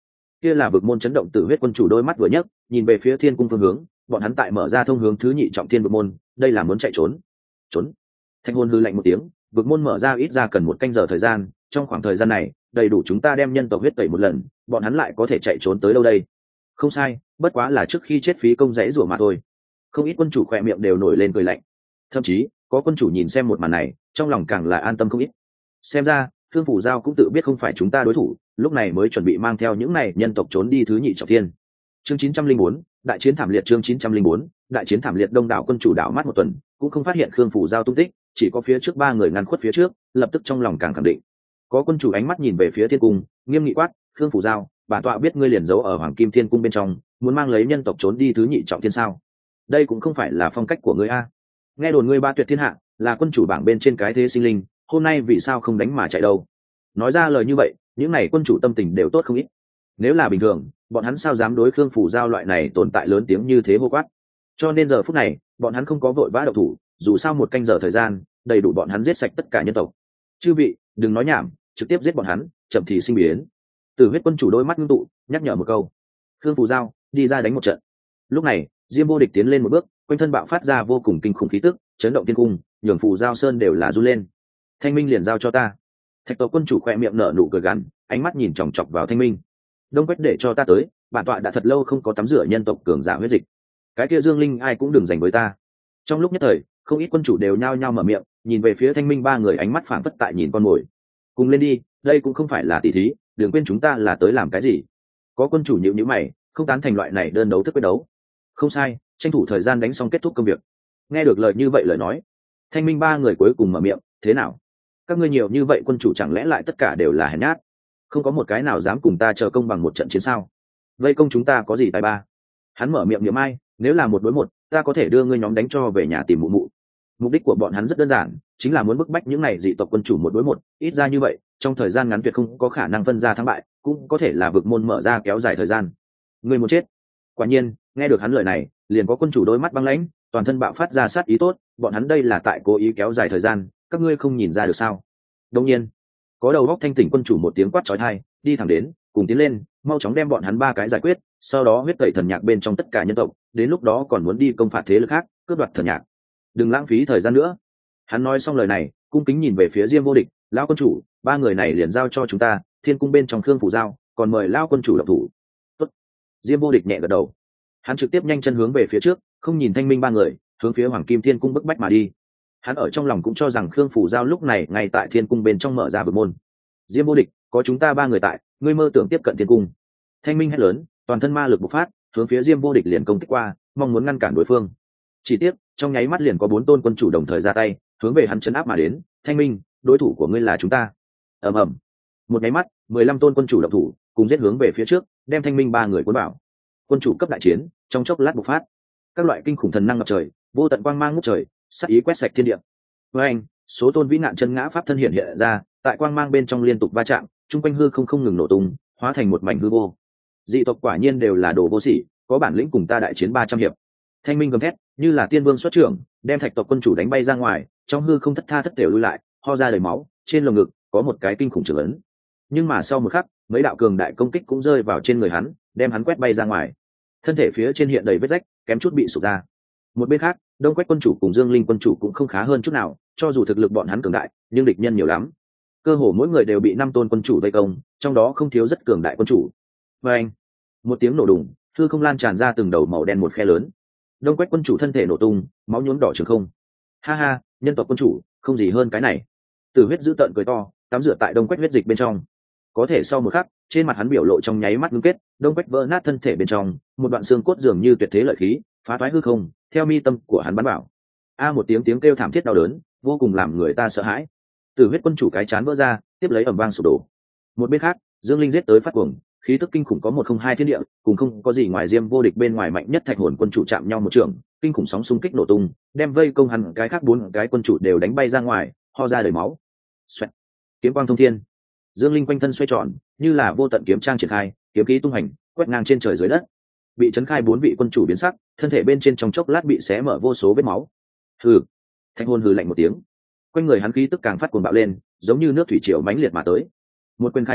Kia là vực môn chấn động, Tử huyết quân chủ đôi mắt vừa nhấc, nhìn về phía thiên cung phương hướng, bọn hắn tại mở ra thông hướng thứ nhị trọng thiên vực môn, đây là muốn chạy trốn. Trốn. Thanh hồn hư lạnh một tiếng, vực môn mở ra ít ra cần một canh giờ thời gian, trong khoảng thời gian này đầy đủ chúng ta đem nhân tộc huyết tẩy một lần, bọn hắn lại có thể chạy trốn tới đâu đây? Không sai, bất quá là trước khi chết phí công rẽ rủa mà thôi. Không ít quân chủ khỏe miệng đều nổi lên cười lạnh, thậm chí có quân chủ nhìn xem một màn này, trong lòng càng là an tâm không ít. Xem ra Thương Phủ Giao cũng tự biết không phải chúng ta đối thủ, lúc này mới chuẩn bị mang theo những này nhân tộc trốn đi thứ nhị trọng thiên. Chương chín trăm linh bốn, đại chiến thảm liệt. Chương chín trăm linh bốn, đại chiến thảm liệt. Đông đảo quân chủ đảo mắt một tuần, cũng không phát hiện Khương Phủ Giao tung tích, chỉ có phía trước ba người ngăn khuất phía trước, lập tức trong lòng càng khẳng định. Có quân chủ ánh mắt nhìn về phía thiên cung, nghiêm nghị quát: Khương Phủ Giao, bản tọa biết ngươi liền giấu ở Hoàng Kim Thiên cung bên trong, muốn mang lấy nhân tộc trốn đi thứ nhị trọng thiên sao? Đây cũng không phải là phong cách của ngươi a. Nghe đồn ngươi ba tuyệt thiên hạ, là quân chủ bảng bên trên cái thế sinh linh, hôm nay vì sao không đánh mà chạy đâu? Nói ra lời như vậy, những này quân chủ tâm tình đều tốt không ít. Nếu là bình thường, bọn hắn sao dám đối Khương Phủ Giao loại này tồn tại lớn tiếng như thế hô quát? Cho nên giờ phút này, bọn hắn không có vội vã động thủ, dù sao một canh giờ thời gian, đầy đủ bọn hắn giết sạch tất cả nhân tộc. Chư vị, đừng nói nhảm, trực tiếp giết bọn hắn, chậm thì sinh biến. Tử huyết quân chủ đôi mắt ngưng tụ, nhắc nhở một câu. Khương Phủ Giao, đi ra đánh một trận. Lúc này, Diêm Vô Địch tiến lên một bước, quanh thân bạo phát ra vô cùng kinh khủng khí tức, chấn động thiên cung, nhường Phủ Giao sơn đều là run lên. Thanh minh liền giao cho ta. Thạch tộc quân chủ khoe miệng nở nụ cười gằn, ánh mắt nhìn chòng chọc vào Thanh minh. Đông Quách để cho ta tới, bản tọa đã thật lâu không có tắm rửa nhân tộc cường giả huyết dịch. Cái kia Dương Linh ai cũng đừng giành với ta. Trong lúc nhất thời, không ít quân chủ đều nhao nhao mở miệng, nhìn về phía Thanh minh ba người, ánh mắt phảng phất tại nhìn con mồi. Cùng lên đi, đây cũng không phải là tỷ thí, đừng quên chúng ta là tới làm cái gì. Có quân chủ nhíu nhíu mày, không tán thành loại này đơn đấu thức quyết đấu. Không sai, tranh thủ thời gian đánh xong kết thúc công việc. Nghe được lời như vậy lời nói, Thanh minh ba người cuối cùng mở miệng, thế nào? Các ngươi nhiều như vậy quân chủ chẳng lẽ lại tất cả đều là hèn nhát? Không có một cái nào dám cùng ta chờ công bằng một trận chiến sao? Vây công chúng ta có gì tài ba? Hắn mở miệng niệm ai, nếu là một đối một, ta có thể đưa ngươi nhóm đánh cho về nhà tìm mụ mụ. Mục đích của bọn hắn rất đơn giản, chính là muốn bức bách những này dị tộc quân chủ một đối một, ít ra như vậy, trong thời gian ngắn tuyệt không có khả năng phân ra thắng bại, cũng có thể là vực môn mở ra kéo dài thời gian. Ngươi muốn chết. Quả nhiên, nghe được hắn lời này, liền có quân chủ đôi mắt băng lãnh, toàn thân bạo phát ra sát ý tốt, bọn hắn đây là tại cố ý kéo dài thời gian, các ngươi không nhìn ra được sao? Đương nhiên, có đầu góc thanh tỉnh quân chủ một tiếng quát chói tai, đi thẳng đến, cùng tiến lên, mau chóng đem bọn hắn ba cái giải quyết, sau đó huyết tẩy thần nhạc bên trong tất cả nhân tộc, đến lúc đó còn muốn đi công phạt thế lực khác, cướp đoạt thần nhạc. Đừng lãng phí thời gian nữa. Hắn nói xong lời này, cung kính nhìn về phía Diêm Vô Địch, lão quân chủ, ba người này liền giao cho chúng ta, thiên cung bên trong Khương Phủ Giao, còn mời lão quân chủ động thủ. Tốt. Diêm Vô Địch nhẹ gật đầu. Hắn trực tiếp nhanh chân hướng về phía trước, không nhìn Thanh minh ba người, hướng phía Hoàng Kim Thiên cung bức bách mà đi. Hắn ở trong lòng cũng cho rằng Khương Phủ Giao lúc này ngay tại thiên cung bên trong mở ra vực môn. Diêm Vô Địch, có chúng ta ba người tại, ngươi mơ tưởng tiếp cận thiên cung? Thanh minh hét lớn, toàn thân ma lực bộc phát, hướng phía Diêm Vô Địch liền công kích qua, mong muốn ngăn cản đối phương. Chỉ tiếc, trong nháy mắt liền có bốn tôn quân chủ đồng thời ra tay, hướng về hắn chấn áp mà đến. Thanh minh, đối thủ của ngươi là chúng ta. Ầm ầm. Một nháy mắt, mười lăm tôn quân chủ động thủ, cùng giết hướng về phía trước, đem Thanh minh ba người cuốn vào. Quân chủ cấp đại chiến, trong chốc lát bộc phát. Các loại kinh khủng thần năng ngập trời, vô tận quang mang ngút trời, sát ý quét sạch thiên địa. Với anh, số tôn vĩ nạn chân ngã pháp thân hiện hiện ra, tại quang mang bên trong liên tục va chạm, trung quanh hư không không ngừng nổ tung, hóa thành một mảnh hư vô. Dị tộc quả nhiên đều là đồ vô sỉ, có bản lĩnh cùng ta đại chiến ba trăm hiệp. Thanh minh gầm thét, như là tiên vương xuất trưởng, đem thạch tộc quân chủ đánh bay ra ngoài, trong hư không thất tha thất đều lui lại, ho ra đầy máu, trên lồng ngực có một cái kinh khủng trưởng ấn. Nhưng mà sau một khắc, mấy đạo cường đại công kích cũng rơi vào trên người hắn, đem hắn quét bay ra ngoài. Thân thể phía trên hiện đầy vết rách, kém chút bị sụp ra. Một bên khác, Đông Quách quân chủ cùng Dương Linh quân chủ cũng không khá hơn chút nào, cho dù thực lực bọn hắn cường đại, nhưng địch nhân nhiều lắm. Cơ hồ mỗi người đều bị năm tôn quân chủ vây công, trong đó không thiếu rất cường đại quân chủ. Và anh, một tiếng nổ đùng, hư không lan tràn ra từng đầu màu đen một khe lớn. Đông Quách quân chủ thân thể nổ tung, máu nhuốm đỏ trường không. Ha ha, nhân tộc quân chủ, không gì hơn cái này. Tử huyết dữ tợn cười to, tắm rửa tại Đông Quách huyết dịch bên trong. Có thể sau một khắc, trên mặt hắn biểu lộ trong nháy mắt ngưng kết, Đông Quách vỡ nát thân thể bên trong, một đoạn xương cốt dường như tuyệt thế lợi khí, phá toái hư không, theo mi tâm của hắn bắn vào. A một tiếng tiếng kêu thảm thiết đau đớn, vô cùng làm người ta sợ hãi. Tử huyết quân chủ cái chán vỡ ra, tiếp lấy ầm vang sụp đổ. Một bên khác, Dương Linh giết tới phát cuồng, khí tức kinh khủng có một không hai thiên địa, cùng không có gì ngoài Diêm Vô Địch bên ngoài mạnh nhất thạch hồn quân chủ chạm nhau một trường, kinh khủng sóng xung kích nổ tung, đem vây công hắn cái khác bốn cái quân chủ đều đánh bay ra ngoài, ho ra đầy máu. Xoẹt. Kiếm quang thông thiên. Dương Linh quanh thân xoay tròn, như là vô tận kiếm trang triển khai, kiếm khí tung hành, quét ngang trên trời dưới đất. Bị chấn khai bốn vị quân chủ biến sắc, thân thể bên trên trong chốc lát bị xé mở vô số vết máu. Hừ. Thạch hồn hừ lạnh một tiếng. Quanh người hắn khí tức càng phát cuồng bạo lên, giống như nước thủy triều mãnh liệt mà tới. Một quyền khai thiên,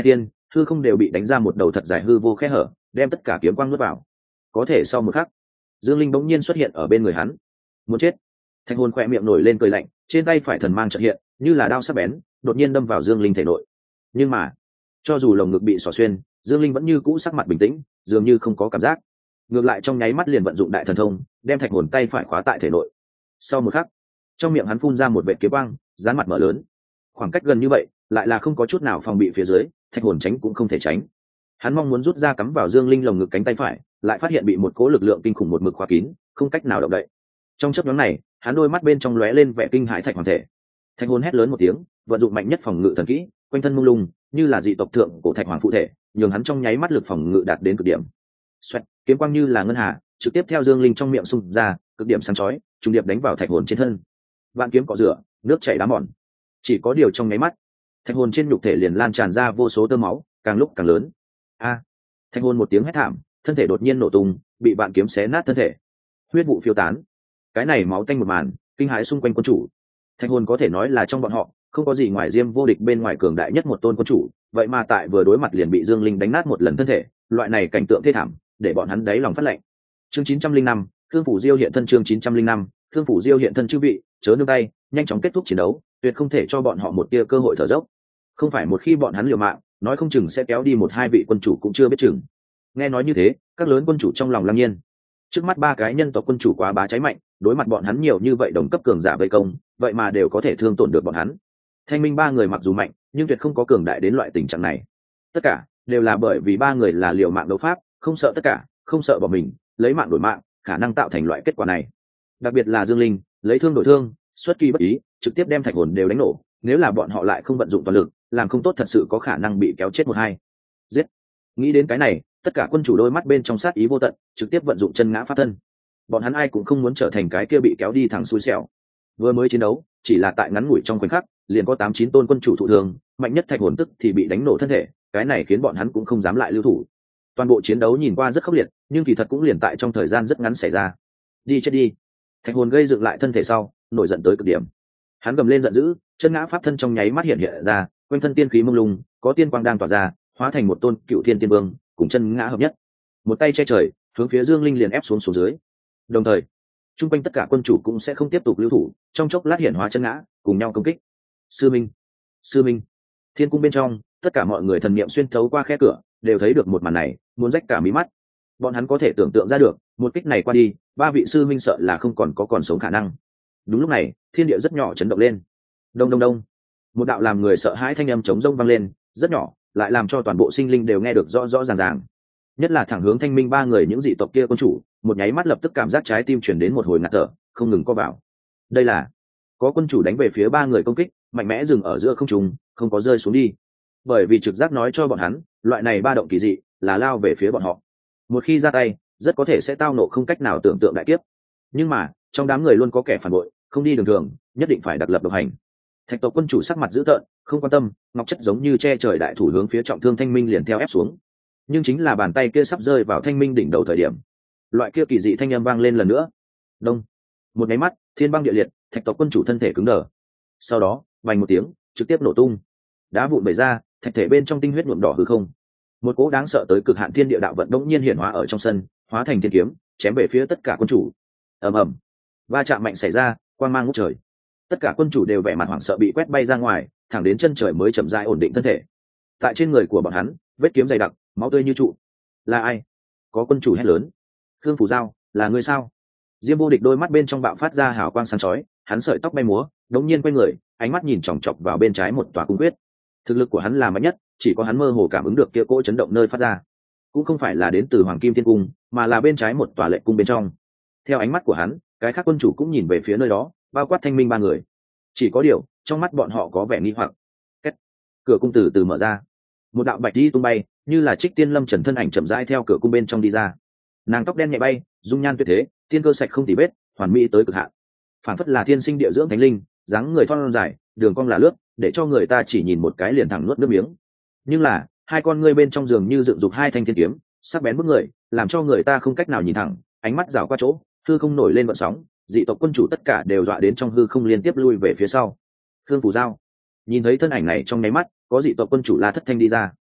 hư không đều bị đánh ra một đầu thật dài hư vô khe hở, đem tất cả kiếm quang nuốt vào. Có thể sau một khắc, Dương Linh bỗng nhiên xuất hiện ở bên người hắn. Muốn chết. Thạch hồn khỏe miệng nổi lên cười lạnh, trên tay phải thần mang chợt hiện, như là đao sắc bén, đột nhiên đâm vào Dương Linh thể nội. Nhưng mà, cho dù lồng ngực bị xỏ xuyên, Dương Linh vẫn như cũ sắc mặt bình tĩnh, dường như không có cảm giác. Ngược lại trong nháy mắt liền vận dụng đại thần thông, đem thạch hồn tay phải khóa tại thể nội. Sau một khắc, trong miệng hắn phun ra một vệt kiếm quang, dán mặt mở lớn. Khoảng cách gần như vậy, lại là không có chút nào phòng bị phía dưới, thạch hồn tránh cũng không thể tránh. Hắn mong muốn rút ra cắm vào Dương Linh lồng ngực cánh tay phải, lại phát hiện bị một cỗ lực lượng kinh khủng một mực khóa kín, không cách nào động đậy. Trong chớp nhoáng này, hắn đôi mắt bên trong lóe lên vẻ kinh hãi thạch hoàng thể. Thạch hồn hét lớn một tiếng, vận dụng mạnh nhất phòng ngự thần kỹ, quanh thân mông lung, như là dị tộc thượng cổ thạch hoàng phụ thể, nhường hắn trong nháy mắt lực phòng ngự đạt đến cực điểm. Xoẹt, kiếm quang như là ngân hà, trực tiếp theo Dương Linh trong miệng xung ra, cực điểm sáng chói, trùng điệp đánh vào thạch hồn trên thân. Vạn kiếm cọ rửa, nước chảy đá mòn. Chỉ có điều trong nháy mắt, thạch hồn trên nhục thể liền lan tràn ra vô số tơ máu, càng lúc càng lớn. A! Thạch hồn một tiếng hét thảm, thân thể đột nhiên nổ tung, bị vạn kiếm xé nát thân thể. Huyết vụ phiêu tán. Cái này máu tanh một màn, kinh hãi xung quanh quân chủ. Thạch hồn có thể nói là trong bọn họ, không có gì ngoài Diêm vô địch bên ngoài cường đại nhất một tôn quân chủ, vậy mà tại vừa đối mặt liền bị Dương Linh đánh nát một lần thân thể, loại này cảnh tượng thê thảm, để bọn hắn đáy lòng phát lạnh. Chương chín trăm linh năm, Thương phủ Diêu hiện thân chương chín trăm linh năm, Thương phủ Diêu hiện thân chư vị, chớ nương tay, nhanh chóng kết thúc chiến đấu, tuyệt không thể cho bọn họ một tia cơ hội thở dốc. Không phải một khi bọn hắn liều mạng, nói không chừng sẽ kéo đi một hai vị quân chủ cũng chưa biết chừng. Nghe nói như thế, các lớn quân chủ trong lòng lăng nhiên. Trước mắt ba cái nhân tộc quân chủ quá bá cháy mạnh, đối mặt bọn hắn nhiều như vậy đồng cấp cường giả vây công, vậy mà đều có thể thương tổn được bọn hắn. Thanh minh ba người mặc dù mạnh, nhưng tuyệt không có cường đại đến loại tình trạng này. Tất cả đều là bởi vì ba người là liều mạng đấu pháp, không sợ tất cả, không sợ bỏ mình, lấy mạng đổi mạng, khả năng tạo thành loại kết quả này. Đặc biệt là Dương Linh, lấy thương đổi thương, xuất kỳ bất ý, trực tiếp đem thạch hồn đều đánh nổ. Nếu là bọn họ lại không vận dụng toàn lực, làm không tốt thật sự có khả năng bị kéo chết một hai. Giết! Nghĩ đến cái này, tất cả quân chủ đôi mắt bên trong sát ý vô tận, trực tiếp vận dụng chân ngã pháp thân. Bọn hắn ai cũng không muốn trở thành cái kia bị kéo đi thẳng xui xẻo. Vừa mới chiến đấu, chỉ là tại ngắn ngủi trong khoảnh khắc, liền có tám chín tôn quân chủ thụ thương, mạnh nhất thạch hồn tức thì bị đánh nổ thân thể, cái này khiến bọn hắn cũng không dám lại lưu thủ. Toàn bộ chiến đấu nhìn qua rất khốc liệt, nhưng kỳ thật cũng liền tại trong thời gian rất ngắn xảy ra. Đi chết đi! Thạch hồn gây dựng lại thân thể sau, nổi giận tới cực điểm. Hắn gầm lên giận dữ, chân ngã pháp thân trong nháy mắt hiện hiện ra, quanh thân tiên khí mông lung, có tiên quang đang tỏa ra, hóa thành một tôn cựu thiên tiên vương, cùng chân ngã hợp nhất. Một tay che trời, hướng phía Dương Linh liền ép xuống xuống dưới. Đồng thời, trung quanh tất cả quân chủ cũng sẽ không tiếp tục lưu thủ, trong chốc lát hiện hóa chân ngã, cùng nhau công kích. Sư minh, sư minh. Thiên cung bên trong, tất cả mọi người thần niệm xuyên thấu qua khe cửa, đều thấy được một màn này, muốn rách cả mí mắt. Bọn hắn có thể tưởng tượng ra được, một kích này qua đi, ba vị sư minh sợ là không còn có còn sống khả năng. Đúng lúc này, thiên địa rất nhỏ chấn động lên. Đông đông đông. Một đạo làm người sợ hãi thanh âm trống rông vang lên, rất nhỏ, lại làm cho toàn bộ sinh linh đều nghe được rõ rõ ràng ràng. Nhất là thẳng hướng Thanh Minh ba người những dị tộc kia quân chủ, một nháy mắt lập tức cảm giác trái tim chuyển đến một hồi ngạt thở, không ngừng co vào. Đây là có quân chủ đánh về phía ba người công kích, mạnh mẽ dừng ở giữa không trung, không có rơi xuống đi. Bởi vì trực giác nói cho bọn hắn, loại này ba động kỳ dị là lao về phía bọn họ. Một khi ra tay, rất có thể sẽ tao nộ không cách nào tưởng tượng đại kiếp. Nhưng mà, trong đám người luôn có kẻ phản bội, không đi đường thường, nhất định phải đặc lập độc hành. Thạch tộc quân chủ sắc mặt dữ tợn, không quan tâm, ngọc chất giống như che trời đại thủ hướng phía trọng thương Thanh Minh liền theo ép xuống. Nhưng chính là bàn tay kia sắp rơi vào Thanh Minh đỉnh đầu thời điểm, loại kia kỳ dị thanh âm vang lên lần nữa. Đông. Một cái mắt, thiên băng địa liệt, thạch tộc quân chủ thân thể cứng đờ. Sau đó, vành một tiếng, trực tiếp nổ tung. Đá vụn bể ra, thạch thể bên trong tinh huyết nhuộm đỏ hư không. Một cỗ đáng sợ tới cực hạn thiên địa đạo vận đống nhiên hiển hóa ở trong sân, hóa thành thiên kiếm, chém về phía tất cả quân chủ. Ầm ầm. Va chạm mạnh xảy ra, quang mang ngút trời. Tất cả quân chủ đều vẻ mặt hoảng sợ bị quét bay ra ngoài, thẳng đến chân trời mới chậm rãi ổn định thân thể. Tại trên người của bọn hắn, vết kiếm dày đặc, máu tươi như trụ. Là ai? Có quân chủ hét lớn. Khương Phủ Giao, là ngươi sao? Diêm Vô Địch đôi mắt bên trong bạo phát ra hào quang sáng chói, hắn sợi tóc bay múa, đống nhiên quay người, ánh mắt nhìn chòng chọc vào bên trái một tòa cung quyết. Thực lực của hắn là mạnh nhất, chỉ có hắn mơ hồ cảm ứng được kia cỗ chấn động nơi phát ra. Cũng không phải là đến từ Hoàng Kim Thiên Cung, mà là bên trái một tòa lệnh cung bên trong. Theo ánh mắt của hắn, cái khác quân chủ cũng nhìn về phía nơi đó, bao quát Thanh Minh ba người. Chỉ có điều, trong mắt bọn họ có vẻ nghi hoặc. Kết. Cửa cung từ từ mở ra, một đạo bạch đi tung bay, như là Trích Tiên Lâm Trần thân ảnh chậm rãi theo cửa cung bên trong đi ra. Nàng tóc đen nhẹ bay, dung nhan tuyệt thế, tiên cơ sạch không tì vết, hoàn mỹ tới cực hạn. Phản phất là thiên sinh địa dưỡng thánh linh, dáng người thon dài, đường cong là lướt, để cho người ta chỉ nhìn một cái liền thẳng nuốt nước miếng. Nhưng là, hai con ngươi bên trong giường như dựng dục hai thanh thiên kiếm, sắc bén bức người, làm cho người ta không cách nào nhìn thẳng, ánh mắt rảo qua chỗ, hư không nổi lên vận sóng, dị tộc quân chủ tất cả đều dọa đến trong hư không liên tiếp lui về phía sau. Khương Phủ Giao nhìn thấy thân ảnh này trong nháy mắt, có dị tộc quân chủ La Thất Thanh đi ra.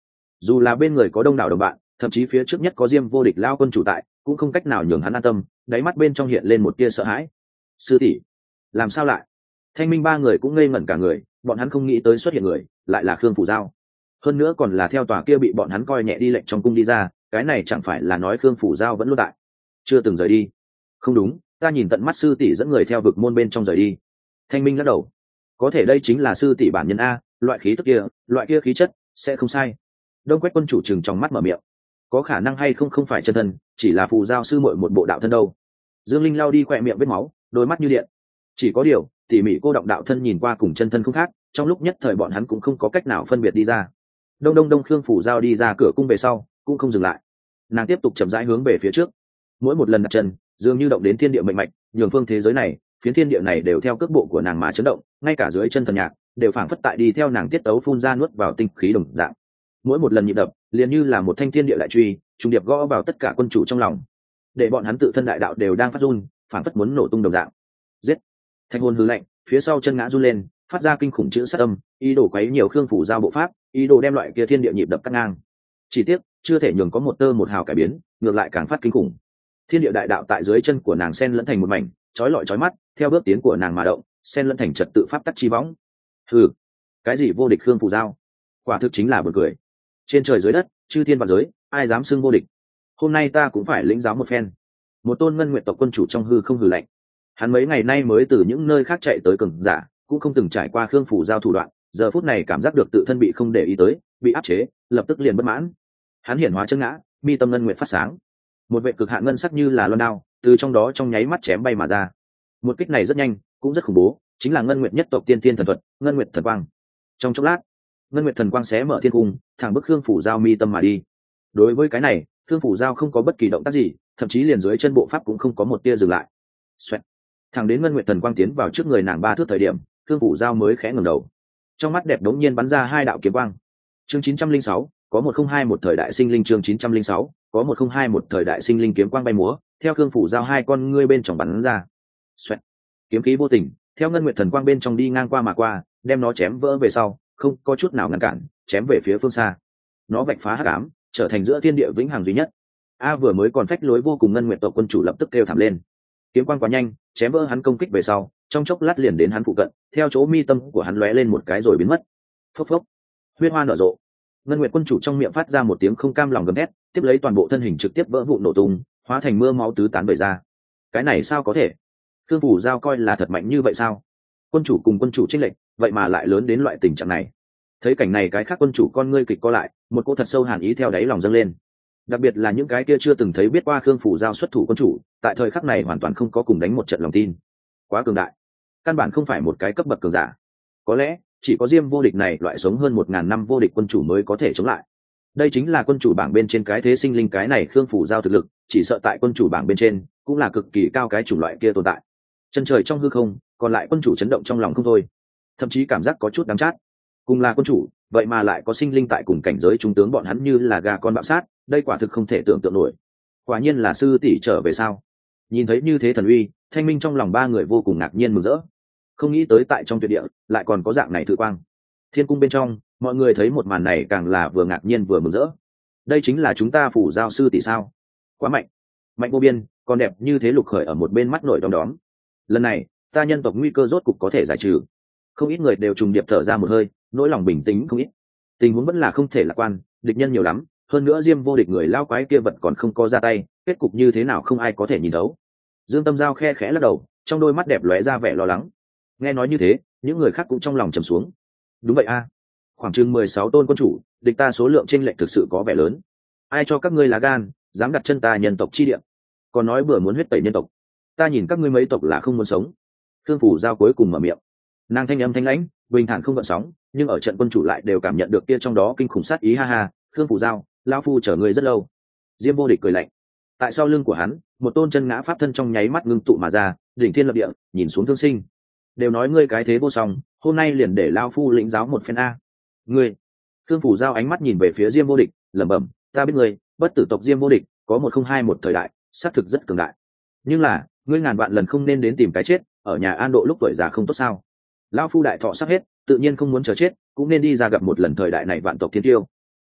dù là bên người có đông đảo đồng bạn, thậm chí phía trước nhất có Diêm vô địch lao quân chủ tại, cũng không cách nào nhường hắn an tâm, đáy mắt bên trong hiện lên một tia sợ hãi. Sư tỷ, làm sao lại? Thanh minh ba người cũng ngây ngẩn cả người, bọn hắn không nghĩ tới xuất hiện người lại là Khương Phủ Giao, hơn nữa còn là theo tòa kia bị bọn hắn coi nhẹ đi lệnh trong cung đi ra, cái này chẳng phải là nói Khương Phủ Giao vẫn luôn tại, chưa từng rời đi? Không đúng, ta nhìn tận mắt sư tỷ dẫn người theo vực môn bên trong rời đi. Thanh minh lắc đầu, có thể đây chính là sư tỷ bản nhân a, loại khí tức kia, loại kia khí chất sẽ không sai. Đông Quách quân chủ chừng trong mắt mở miệng, có khả năng hay không không phải chân thân, chỉ là Phù Giao sư muội một bộ đạo thân đâu. Dương Linh lao đi khỏe miệng vết máu, đôi mắt như điện. Chỉ có điều tỉ mỉ cô động đạo thân nhìn qua cùng chân thân không khác, trong lúc nhất thời bọn hắn cũng không có cách nào phân biệt đi ra. Đông đông đông Khương Phủ Giao đi ra cửa cung về sau cũng không dừng lại, nàng tiếp tục chậm rãi hướng về phía trước. Mỗi một lần đặt chân dường như động đến thiên địa mệnh mạch, nhường phương thế giới này, phiến thiên địa này đều theo cước bộ của nàng mà chấn động, ngay cả dưới chân thần nhạc đều phảng phất tại đi theo nàng tiết tấu phun ra nuốt vào tinh khí đồng dạng. Mỗi một lần nhịp đập liền như là một thanh thiên địa đại truy, trùng điệp gõ vào tất cả quân chủ trong lòng, để bọn hắn tự thân đại đạo đều đang phát run, phảng phất muốn nổ tung đồng dạng. Giết! Thanh hồn hư lạnh, phía sau chân ngã run lên, phát ra kinh khủng chữ sát âm, ý đồ quấy nhiều Khương Phủ Giao bộ pháp, ý đồ đem loại kia thiên địa nhịp đập cắt ngang. Chỉ tiếc chưa thể nhường có một tơ một hào cải biến, ngược lại càng phát kinh khủng. Thiên địa đại đạo tại dưới chân của nàng xen lẫn thành một mảnh, chói lọi chói mắt, theo bước tiến của nàng mà động, xen lẫn thành trật tự pháp tắc chi võng. Hừ, cái gì vô địch Khương Phủ Giao, quả thực chính là buồn cười. Trên trời dưới đất, chư thiên vạn giới, ai dám xưng vô địch? Hôm nay ta cũng phải lĩnh giáo một phen. Một tôn ngân nguyện tộc quân chủ trong hư không hừ lạnh. Hắn mấy ngày nay mới từ những nơi khác chạy tới cường giả, cũng không từng trải qua Khương Phủ Giao thủ đoạn, giờ phút này cảm giác được tự thân bị không để ý tới, bị áp chế, lập tức liền bất mãn. Hắn hiển hóa chân ngã, mi tâm ngân nguyện phát sáng, một vệ cực hạn ngân sắc như là loan đao từ trong đó trong nháy mắt chém bay mà ra. Một kích này rất nhanh, cũng rất khủng bố, chính là ngân nguyện nhất tộc tiên tiên thần thuật, ngân nguyện thần quang. Trong chốc lát, ngân nguyện thần quang xé mở thiên cung, thẳng bức Khương Phủ Giao mi tâm mà đi. Đối với cái này, Khương Phủ Giao không có bất kỳ động tác gì, thậm chí liền dưới chân bộ pháp cũng không có một tia dừng lại. Xoẹt. Thẳng đến ngân nguyện thần quang tiến vào trước người nàng ba thước thời điểm, Khương Phủ Giao mới khẽ ngẩng đầu, trong mắt đẹp đống nhiên bắn ra hai đạo kiếm quang. Chương chín trăm linh sáu, có một không hai một thời đại sinh linh. Chương chín trăm linh sáu, có một không hai một thời đại sinh linh. Kiếm quang bay múa, theo Khương Phủ Giao hai con ngươi bên trong bắn ra. Xoẹt. Kiếm khí vô tình theo ngân nguyện thần quang bên trong đi ngang qua mà qua, đem nó chém vỡ về sau, không có chút nào ngăn cản, chém về phía phương xa. Nó vạch phá hắc ám, trở thành giữa thiên địa vĩnh hằng duy nhất. A vừa mới còn phách lối vô cùng ngân nguyện tộc quân chủ lập tức kêu thảm lên. Kiếm quang quá nhanh, chém vỡ hắn công kích về sau, trong chốc lát liền đến hắn phụ cận, theo chỗ mi tâm của hắn lóe lên một cái rồi biến mất. Phốc phốc, huyết hoa nở rộ. Ngân nguyện quân chủ trong miệng phát ra một tiếng không cam lòng gầm thét, tiếp lấy toàn bộ thân hình trực tiếp vỡ vụn nổ tung, hóa thành mưa máu tứ tán bời ra. Cái này sao có thể? Khương Phủ Giao coi là thật mạnh như vậy sao? Quân chủ cùng quân chủ chênh lệch, vậy mà lại lớn đến loại tình trạng này. Thấy cảnh này, cái khác quân chủ con ngươi kịch co lại, một cỗ thật sâu hàn ý theo đáy lòng dâng lên. Đặc biệt là những cái kia chưa từng thấy biết qua Khương Phủ Giao xuất thủ quân chủ, tại thời khắc này hoàn toàn không có cùng đánh một trận lòng tin. Quá cường đại, căn bản không phải một cái cấp bậc cường giả. Có lẽ chỉ có Diêm vô địch này loại sống hơn một ngàn năm vô địch quân chủ mới có thể chống lại. Đây chính là quân chủ bảng bên trên cái thế sinh linh, cái này Khương Phủ Giao thực lực, chỉ sợ tại quân chủ bảng bên trên cũng là cực kỳ cao cái chủng loại kia tồn tại. Chân trời trong hư không, còn lại quân chủ chấn động trong lòng không thôi, thậm chí cảm giác có chút đắng chát. Cùng là quân chủ, vậy mà lại có sinh linh tại cùng cảnh giới trung tướng bọn hắn như là gà con bạo sát, đây quả thực không thể tưởng tượng nổi. Quả nhiên là sư tỷ trở về sao? Nhìn thấy như thế thần uy, Thanh minh trong lòng ba người vô cùng ngạc nhiên mừng rỡ. Không nghĩ tới tại trong tuyệt địa lại còn có dạng này thử quang. Thiên cung bên trong, mọi người thấy một màn này càng là vừa ngạc nhiên vừa mừng rỡ. Đây chính là chúng ta Phủ Giao sư tỷ sao? Quá mạnh, mạnh vô biên, còn đẹp như thế. Lục Khởi ở một bên mắt nổi đom đóm. Lần này ta nhân tộc nguy cơ rốt cục có thể giải trừ. Không ít người đều trùng điệp thở ra một hơi, nỗi lòng bình tĩnh không ít. Tình huống vẫn là không thể lạc quan, địch nhân nhiều lắm, hơn nữa Diêm vô địch người lao quái kia vật còn không có ra tay, kết cục như thế nào không ai có thể nhìn thấu. Dương Tâm Giao khe khẽ lắc đầu, trong đôi mắt đẹp lóe ra vẻ lo lắng. Nghe nói như thế, những người khác cũng trong lòng trầm xuống. Đúng vậy a, khoảng chừng mười sáu tôn quân chủ, địch ta số lượng chênh lệch thực sự có vẻ lớn. Ai cho các ngươi lá gan, dám đặt chân ta nhân tộc chi địa, còn nói bừa muốn huyết tẩy nhân tộc, ta nhìn các ngươi mấy tộc là không muốn sống. Khương Phủ Giao cuối cùng mở miệng, nàng thanh âm thanh lãnh, bình thản không gợn sóng, nhưng ở trận quân chủ lại đều cảm nhận được kia trong đó kinh khủng sát ý. Ha ha, Khương Phủ Giao, lão phu chờ ngươi rất lâu. Diêm vô địch cười lạnh, tại sau lưng của hắn, một tôn chân ngã pháp thân trong nháy mắt ngưng tụ mà ra, đỉnh thiên lập địa, nhìn xuống thương sinh. Đều nói ngươi cái thế vô song, hôm nay liền để lão phu lĩnh giáo một phen a. Ngươi. Khương Phủ Giao ánh mắt nhìn về phía Diêm vô địch, lẩm bẩm, ta biết ngươi, bất tử tộc Diêm vô địch, có một không hai một thời đại, xác thực rất cường đại. Nhưng là, ngươi ngàn vạn lần không nên đến tìm cái chết, ở nhà an độ lúc tuổi già không tốt sao? Lão phu đại thọ sắp hết, tự nhiên không muốn chờ chết, cũng nên đi ra gặp một lần thời đại này vạn tộc thiên tiêu.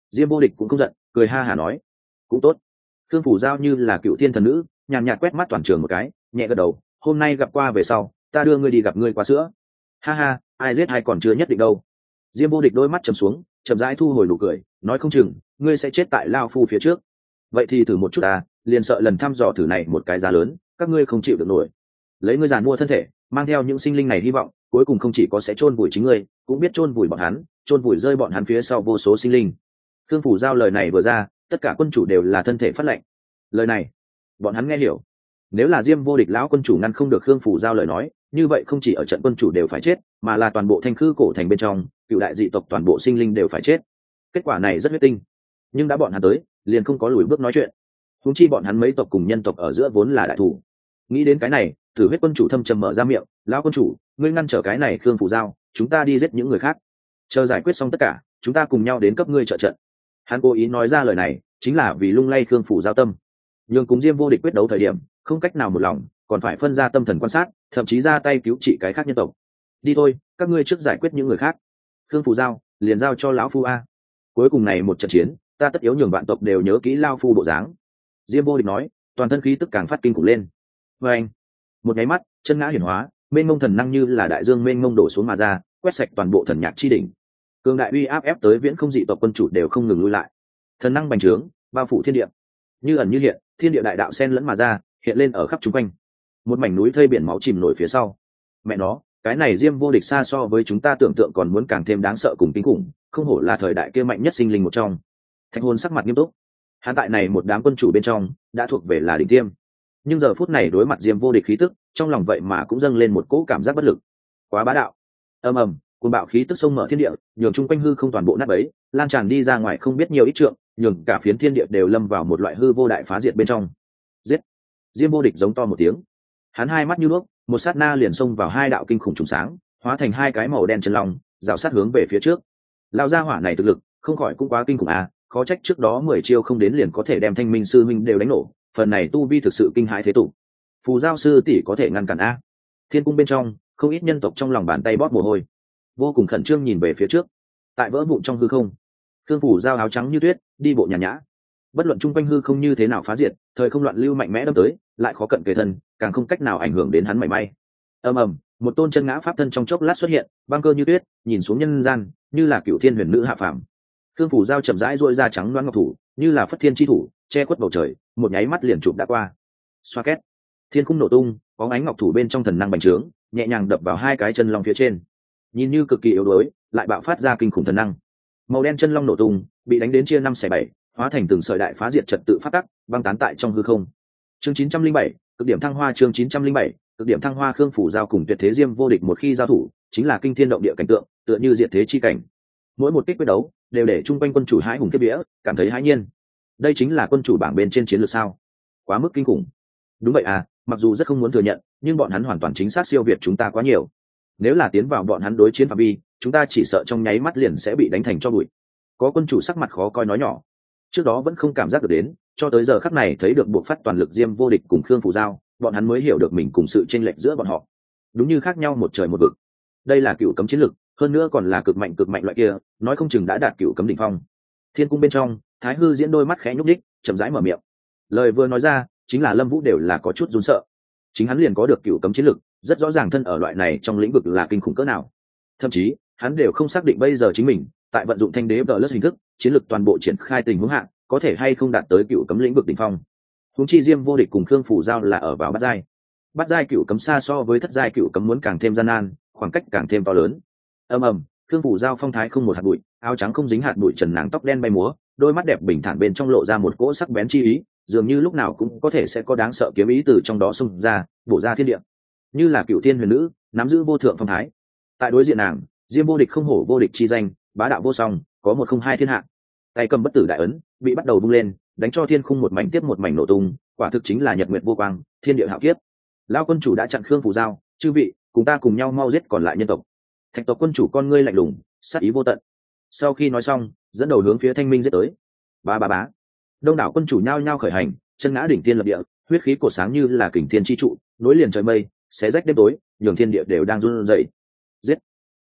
Diêm Vô Địch cũng không giận, cười ha hả nói, cũng tốt. Khương Phủ Giao như là cựu thiên thần nữ, nhàn nhạt quét mắt toàn trường một cái, nhẹ gật đầu, hôm nay gặp qua về sau, ta đưa ngươi đi gặp ngươi qua sữa. Ha ha, ai giết ai còn chưa nhất định đâu. Diêm Vô Địch đôi mắt trầm xuống, chậm rãi thu hồi nụ cười, nói không chừng ngươi sẽ chết tại lao phu phía trước. Vậy thì thử một chút ta, liền sợ lần thăm dò thử này một cái giá lớn, các ngươi không chịu được nổi. Lấy ngươi giàn mua thân thể, mang theo những sinh linh này hy vọng, cuối cùng không chỉ có sẽ chôn vùi chính ngươi, cũng biết chôn vùi bọn hắn, chôn vùi rơi bọn hắn phía sau vô số sinh linh. Khương Phủ Giao lời này vừa ra, tất cả quân chủ đều là thân thể phát lệnh. Lời này, bọn hắn nghe hiểu. Nếu là Diêm Vô Địch lão quân chủ ngăn không được Khương Phủ Giao lời nói, như vậy không chỉ ở trận quân chủ đều phải chết, mà là toàn bộ Thanh Khư cổ thành bên trong, cựu đại dị tộc toàn bộ sinh linh đều phải chết. Kết quả này rất huyết tinh, nhưng đã bọn hắn tới, liền không có lùi bước nói chuyện. Huống chi bọn hắn mấy tộc cùng nhân tộc ở giữa vốn là đại thủ. Nghĩ đến cái này, Tử Huyết quân chủ thâm trầm mở ra miệng, lão quân chủ, ngươi ngăn trở cái này Khương Phủ Giao, chúng ta đi giết những người khác. Chờ giải quyết xong tất cả, chúng ta cùng nhau đến cấp ngươi trợ trận. Hắn cố ý nói ra lời này, chính là vì lung lay Khương Phủ Giao tâm. Nhưng cùng Diêm Vô Địch quyết đấu thời điểm, không cách nào một lòng, còn phải phân ra tâm thần quan sát, thậm chí ra tay cứu trị cái khác nhân tộc. Đi thôi, các ngươi trước giải quyết những người khác. Khương Phủ Giao, liền giao cho lão phu a. Cuối cùng này một trận chiến, ta tất yếu nhường vạn tộc đều nhớ kỹ lao phu bộ dáng. Diêm Vô Địch nói, toàn thân khí tức càng phát kinh khủng lên. Và anh, một nháy mắt, chân ngã hiển hóa, mênh mông thần năng như là đại dương mênh mông đổ xuống mà ra, quét sạch toàn bộ thần nhạc chi đỉnh. Cường đại uy áp ép tới viễn không dị tộc quân chủ đều không ngừng lui lại. Thần năng bành trướng, bao phủ thiên địa. Như ẩn như hiện, thiên địa đại đạo xen lẫn mà ra, hiện lên ở khắp chúng quanh. Một mảnh núi thây biển máu chìm nổi phía sau. Mẹ nó, cái này Diêm Vô Địch xa so với chúng ta tưởng tượng còn muốn càng thêm đáng sợ cùng kinh khủng, không hổ là thời đại kia mạnh nhất sinh linh một trong. Thạch Hồn sắc mặt nghiêm túc. Hắn tại này một đám quân chủ bên trong, đã thuộc về là đỉnh tiêm. Nhưng giờ phút này đối mặt Diêm Vô Địch khí tức, trong lòng vậy mà cũng dâng lên một cỗ cảm giác bất lực. Quá bá đạo. Ầm ầm, cuồng bạo khí tức sông mở thiên địa, nhường chung quanh hư không toàn bộ nát bấy, lan tràn đi ra ngoài không biết nhiều ít trượng, nhường cả phiến thiên địa đều lâm vào một loại hư vô đại phá diệt bên trong. Giết! Diêm Vô Địch giống to một tiếng. Hắn hai mắt như nước, một sát na liền xông vào hai đạo kinh khủng trùng sáng, hóa thành hai cái màu đen chân long, rào sát hướng về phía trước. Lao gia hỏa này thực lực, không khỏi cũng quá kinh khủng à, khó trách trước đó mười chiêu không đến liền có thể đem Thanh Minh sư minh đều đánh nổ, phần này tu vi thực sự kinh hãi thế tục. Phù Giao sư tỷ có thể ngăn cản a? Thiên cung bên trong, không ít nhân tộc trong lòng bàn tay bóp mồ hôi, vô cùng khẩn trương nhìn về phía trước. Tại vỡ vụn trong hư không, Khương Phủ Giao áo trắng như tuyết, đi bộ nhàn nhã. Bất luận chung quanh hư không như thế nào phá diệt, thời không loạn lưu mạnh mẽ đâm tới, lại khó cận kề thân, càng không cách nào ảnh hưởng đến hắn mảy may. Ầm ầm, một tôn chân ngã pháp thân trong chốc lát xuất hiện, băng cơ như tuyết, nhìn xuống nhân gian, như là cựu thiên huyền nữ hạ phàm. Khương Phủ Giao chậm rãi duỗi ra trắng loáng ngọc thủ, như là phất thiên chi thủ, che khuất bầu trời, một nháy mắt liền chụp đã qua. Xoa két, thiên cung nổ tung, có ánh ngọc thủ bên trong thần năng bành trướng, nhẹ nhàng đập vào hai cái chân long phía trên. Nhìn như cực kỳ yếu đuối, lại bạo phát ra kinh khủng thần năng. Màu đen chân long nổ tung, bị đánh đến chia năm xẻ bảy, hóa thành từng sợi đại phá diệt trật tự phát tắc, băng tán tại trong hư không. Chương chín trăm linh bảy, cực điểm thăng hoa. Chương chín trăm linh bảy, cực điểm thăng hoa. Khương Phủ Giao cùng Tuyệt Thế Diêm Vô Địch một khi giao thủ, chính là kinh thiên động địa cảnh tượng, tựa như diệt thế chi cảnh. Mỗi một kích quyết đấu, đều để trung quanh quân chủ hãi hùng kiếp vía, cảm thấy hãi nhiên. Đây chính là quân chủ bảng bên trên chiến lược sao? Quá mức kinh khủng. Đúng vậy à, mặc dù rất không muốn thừa nhận, nhưng bọn hắn hoàn toàn chính xác siêu việt chúng ta quá nhiều. Nếu là tiến vào bọn hắn đối chiến phạm vi, chúng ta chỉ sợ trong nháy mắt liền sẽ bị đánh thành tro bụi. Có quân chủ sắc mặt khó coi nói nhỏ. Trước đó vẫn không cảm giác được đến, cho tới giờ khắc này thấy được buộc phát toàn lực Diêm Vô Địch cùng Khương Phủ Giao, bọn hắn mới hiểu được mình cùng sự chênh lệch giữa bọn họ. Đúng như khác nhau một trời một vực. Đây là cựu cấm chiến lực, hơn nữa còn là cực mạnh cực mạnh loại kia, nói không chừng đã đạt cựu cấm đỉnh phong. Thiên cung bên trong, Thái Hư diễn đôi mắt khẽ nhúc nhích, chậm rãi mở miệng. Lời vừa nói ra, chính là Lâm Vũ đều là có chút run sợ. Chính hắn liền có được cựu cấm chiến lực, rất rõ ràng thân ở loại này trong lĩnh vực là kinh khủng cỡ nào. Thậm chí, hắn đều không xác định bây giờ chính mình, tại vận dụng thanh đế plus hình thức, chiến lực toàn bộ triển khai tình huống hạn, có thể hay không đạt tới cựu cấm lĩnh vực đỉnh phong. Huống chi Diêm Vô Địch cùng Khương Phủ Giao là ở vào bát giai. Bát giai cựu cấm xa so với thất giai cựu cấm muốn càng thêm gian nan, khoảng cách càng thêm to lớn. Ầm ầm, Khương Phủ Giao phong thái không một hạt bụi, áo trắng không dính hạt bụi, trần nàng tóc đen bay múa, đôi mắt đẹp bình thản bên trong lộ ra một cỗ sắc bén chi ý, dường như lúc nào cũng có thể sẽ có đáng sợ kiếm ý từ trong đó xung ra, bổ ra thiên địa. Như là cựu thiên huyền nữ, nắm giữ vô thượng phong thái. Tại đối diện nàng, Diêm Vô Địch không hổ vô địch chi danh, bá đạo vô song, có một không hai thiên hạ. Tay cầm bất tử đại ấn, bị bắt đầu bung lên, đánh cho thiên khung một mảnh tiếp một mảnh nổ tung, quả thực chính là nhật nguyệt vô quang, thiên địa hạo kiếp. Lão quân chủ đã chặn Khương Phủ Giao, chư vị, cùng ta cùng nhau mau giết còn lại nhân tộc. Thạch tộc quân chủ con ngươi lạnh lùng, sát ý vô tận. Sau khi nói xong, dẫn đầu hướng phía Thanh Minh giết tới. Ba ba bá. Đông đảo quân chủ nhao nhao khởi hành, chân ngã đỉnh tiên lập địa, huyết khí cổ sáng như là kình thiên chi trụ, nối liền trời mây, xé rách đêm tối, nhường thiên địa đều đang run rẩy. Giết!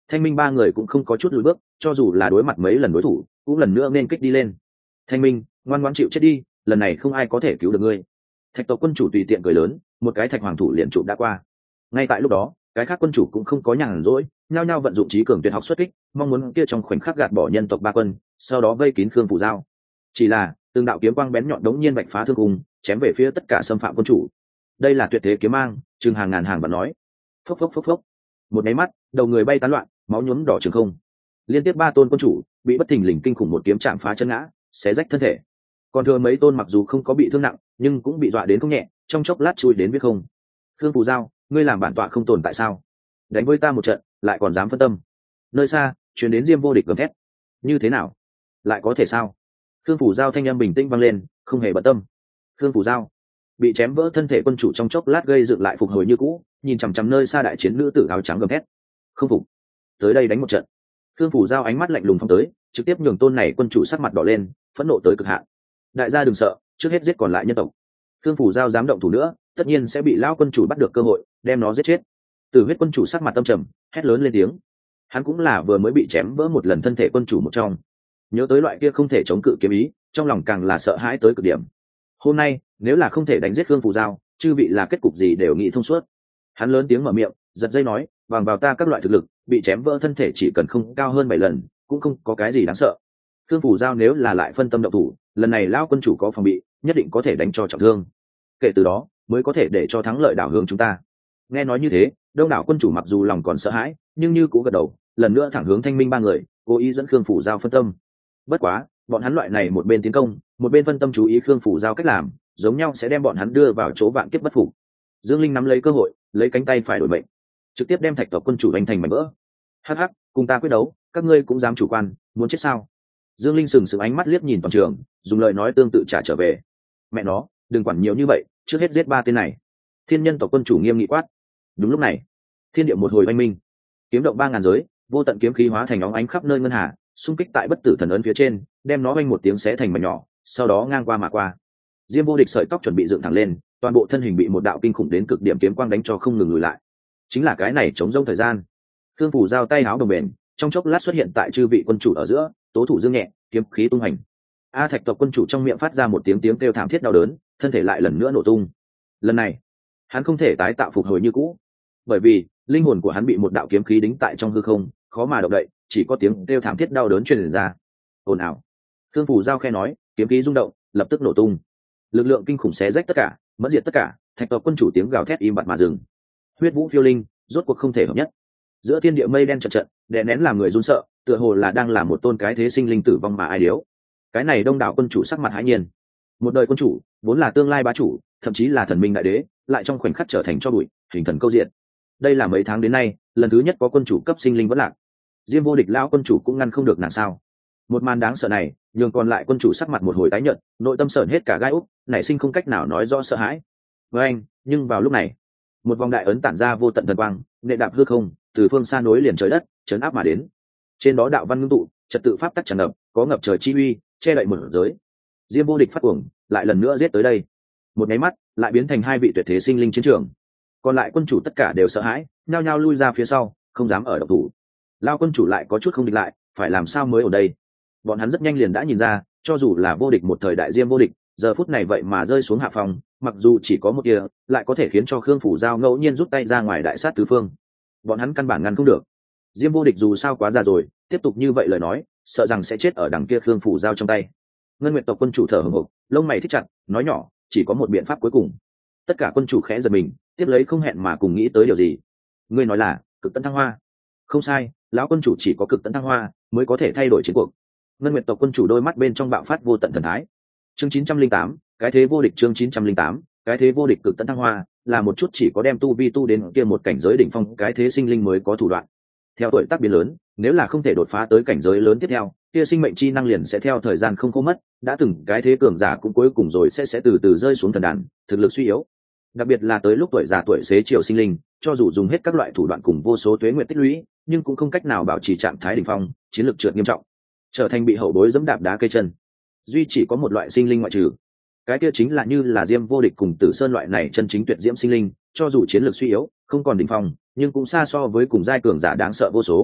Thanh minh ba người cũng không có chút lùi bước, cho dù là đối mặt mấy lần đối thủ cũng lần nữa nên kích đi lên. Thanh minh, ngoan ngoãn chịu chết đi, lần này không ai có thể cứu được ngươi. Thạch tộc quân chủ tùy tiện cười lớn, một cái thạch hoàng thủ liền chụp đã qua. Ngay tại lúc đó, cái khác quân chủ cũng không có nhàn rỗi, nhao nhao vận dụng trí cường tuyệt học xuất kích, mong muốn kia trong khoảnh khắc gạt bỏ nhân tộc ba quân, sau đó vây kín Khương Phủ Giao. Chỉ là từng đạo kiếm quang bén nhọn đống nhiên bạch phá thương cung, chém về phía tất cả xâm phạm quân chủ. Đây là tuyệt thế kiếm mang, chừng hàng ngàn hàng bạn nói. Phốc phốc phốc phốc. Một máy mắt, đầu người bay tán loạn, máu nhuốm đỏ trường không. Liên tiếp ba tôn quân chủ bị bất thình lình kinh khủng một kiếm chạm phá chân ngã, xé rách thân thể. Còn thừa mấy tôn mặc dù không có bị thương nặng, nhưng cũng bị dọa đến không nhẹ, trong chốc lát chui đến biết không. Khương Phủ Giao, ngươi làm bản tọa không tồn tại sao? Đánh với ta một trận, lại còn dám phân tâm. Nơi xa, truyền đến Diêm Vô Địch gầm thét. Như thế nào? Lại có thể sao? Khương Phủ Giao thanh âm bình tĩnh vang lên, không hề bận tâm. Khương Phủ Giao bị chém vỡ thân thể quân chủ trong chốc lát gây dựng lại phục hồi như cũ, nhìn chằm chằm nơi xa đại chiến nữ tử áo trắng gầm thét. Không phục, tới đây đánh một trận. Khương Phủ Giao ánh mắt lạnh lùng phóng tới, trực tiếp nhường tôn này quân chủ sắc mặt đỏ lên, phẫn nộ tới cực hạn. Đại gia đừng sợ, trước hết giết còn lại nhân tộc. Khương Phủ Giao dám động thủ nữa, tất nhiên sẽ bị lão quân chủ bắt được cơ hội, đem nó giết chết. Tử huyết quân chủ sắc mặt tâm trầm, hét lớn lên tiếng. Hắn cũng là vừa mới bị chém vỡ một lần thân thể quân chủ một trong, nhớ tới loại kia không thể chống cự kiếm ý, trong lòng càng là sợ hãi tới cực điểm. Hôm nay nếu là không thể đánh giết Khương Phủ Giao, chư vị là kết cục gì đều nghĩ thông suốt. Hắn lớn tiếng mở miệng, giật dây nói, bằng vào ta các loại thực lực, bị chém vỡ thân thể chỉ cần không cao hơn bảy lần, cũng không có cái gì đáng sợ. Khương Phủ Giao nếu là lại phân tâm động thủ, lần này lão quân chủ có phòng bị, nhất định có thể đánh cho trọng thương. Kể từ đó mới có thể để cho thắng lợi đảo hướng chúng ta. Nghe nói như thế, đông đảo quân chủ mặc dù lòng còn sợ hãi, nhưng như cũng gật đầu, lần nữa thẳng hướng Thanh minh ba người, cố ý dẫn Khương Phủ Giao phân tâm. Bất quá bọn hắn loại này một bên tiến công, một bên phân tâm chú ý Khương Phủ Giao cách làm, giống nhau sẽ đem bọn hắn đưa vào chỗ vạn kiếp bất phục. Dương Linh nắm lấy cơ hội, lấy cánh tay phải đổi mệnh, trực tiếp đem thạch tộc quân chủ đánh thành mảnh vỡ. Hắc hắc, cùng ta quyết đấu, các ngươi cũng dám chủ quan, muốn chết sao? Dương Linh sừng sững ánh mắt liếc nhìn toàn trường, dùng lời nói tương tự trả trở về. Mẹ nó, đừng quản nhiều như vậy, trước hết giết ba tên này. Thiên nhân tộc quân chủ nghiêm nghị quát. Đúng lúc này, thiên địa một hồi oanh minh, kiếm động ba ngàn giới, vô tận kiếm khí hóa thành óng ánh khắp nơi ngân hà, xung kích tại bất tử thần ấn phía trên, đem nó oanh một tiếng xé thành mảnh nhỏ, sau đó ngang qua mà qua. Diêm Vô Địch sợi tóc chuẩn bị dựng thẳng lên, toàn bộ thân hình bị một đạo kinh khủng đến cực điểm kiếm quang đánh cho không ngừng lùi lại. Chính là cái này chống rông thời gian. Khương Phủ Giao tay áo đồng bền, trong chốc lát xuất hiện tại chư vị quân chủ ở giữa, tố thủ dương nhẹ, kiếm khí tung hành. A Thạch tộc quân chủ trong miệng phát ra một tiếng tiếng kêu thảm thiết đau đớn, thân thể lại lần nữa nổ tung. Lần này, hắn không thể tái tạo phục hồi như cũ, bởi vì linh hồn của hắn bị một đạo kiếm khí đính tại trong hư không, khó mà động đậy, chỉ có tiếng kêu thảm thiết đau đớn truyền ra. Ồn ào. Khương Phủ Giao khe nói, kiếm khí rung động, lập tức nổ tung. Lực lượng kinh khủng xé rách tất cả, mất diệt tất cả, Thạch tộc quân chủ tiếng gào thét im bặt mà dừng. Huyết vũ phiêu linh, rốt cuộc không thể hợp nhất. Giữa thiên địa mây đen chật trận, đè nén làm người run sợ, tựa hồ là đang là một tôn cái thế sinh linh tử vong mà ai điếu. Cái này đông đảo quân chủ sắc mặt hãi nhiên. Một đời quân chủ, vốn là tương lai bá chủ, thậm chí là thần minh đại đế, lại trong khoảnh khắc trở thành cho bụi, hình thần câu diện. Đây là mấy tháng đến nay, lần thứ nhất có quân chủ cấp sinh linh vẫn lạc. Diêm Vô Địch lão quân chủ cũng ngăn không được nàng sao? Một màn đáng sợ này, nhường còn lại quân chủ sắc mặt một hồi tái nhợt, nội tâm sởn hết cả gai úc, nảy sinh không cách nào nói rõ sợ hãi. Với anh, nhưng vào lúc này, một vòng đại ấn tản ra vô tận thần quang, nệ đạp hư không, từ phương xa nối liền trời đất, chấn áp mà đến. Trên đó đạo văn ngưng tụ, trật tự pháp tắc tràn ngập, có ngập trời chi uy, che đậy một giới. Diêm Vô Địch phát cuồng, lại lần nữa giết tới đây. Một cái mắt, lại biến thành hai vị tuyệt thế sinh linh chiến trường. Còn lại quân chủ tất cả đều sợ hãi, nhao nhao lui ra phía sau, không dám ở động thủ. Lao quân chủ lại có chút không địch lại, phải làm sao mới ở đây? Bọn hắn rất nhanh liền đã nhìn ra, cho dù là vô địch một thời đại Diêm Vô Địch, giờ phút này vậy mà rơi xuống hạ phòng, mặc dù chỉ có một tia, lại có thể khiến cho Khương Phủ Giao ngẫu nhiên rút tay ra ngoài đại sát tứ phương. Bọn hắn căn bản ngăn không được. Diêm Vô Địch dù sao quá già rồi, tiếp tục như vậy lời nói, sợ rằng sẽ chết ở đằng kia Khương Phủ Giao trong tay. Ngân Nguyệt tộc quân chủ thở hổn hộc, lông mày thích chặt, nói nhỏ, chỉ có một biện pháp cuối cùng. Tất cả quân chủ khẽ giật mình, tiếp lấy không hẹn mà cùng nghĩ tới điều gì. Ngươi nói là cực tấn thăng hoa? Không sai, lão quân chủ chỉ có cực tấn thăng hoa mới có thể thay đổi chiến cuộc. Ngân Nguyệt tộc quân chủ đôi mắt bên trong bạo phát vô tận thần thái. Chương chín trăm linh tám, cái thế vô địch. Chương chín trăm linh tám, cái thế vô địch cực tấn thăng hoa, là một chút chỉ có đem tu vi tu đến kia một cảnh giới đỉnh phong cái thế sinh linh mới có thủ đoạn. Theo tuổi tác biến lớn, nếu là không thể đột phá tới cảnh giới lớn tiếp theo, kia sinh mệnh chi năng liền sẽ theo thời gian không khô mất, đã từng cái thế cường giả cũng cuối cùng rồi sẽ sẽ từ từ rơi xuống thần đàn, thực lực suy yếu. Đặc biệt là tới lúc tuổi già tuổi xế chiều sinh linh, cho dù dùng hết các loại thủ đoạn cùng vô số tuế nguyện tích lũy, nhưng cũng không cách nào bảo trì trạng thái đỉnh phong, chiến lược trượt nghiêm trọng, trở thành bị hậu bối dẫm đạp đá cây chân. Duy chỉ có một loại sinh linh ngoại trừ, cái kia chính là như là Diêm Vô Địch cùng Tử Sơn loại này chân chính tuyệt diễm sinh linh, cho dù chiến lược suy yếu, không còn đỉnh phong, nhưng cũng xa so với cùng giai cường giả đáng sợ vô số.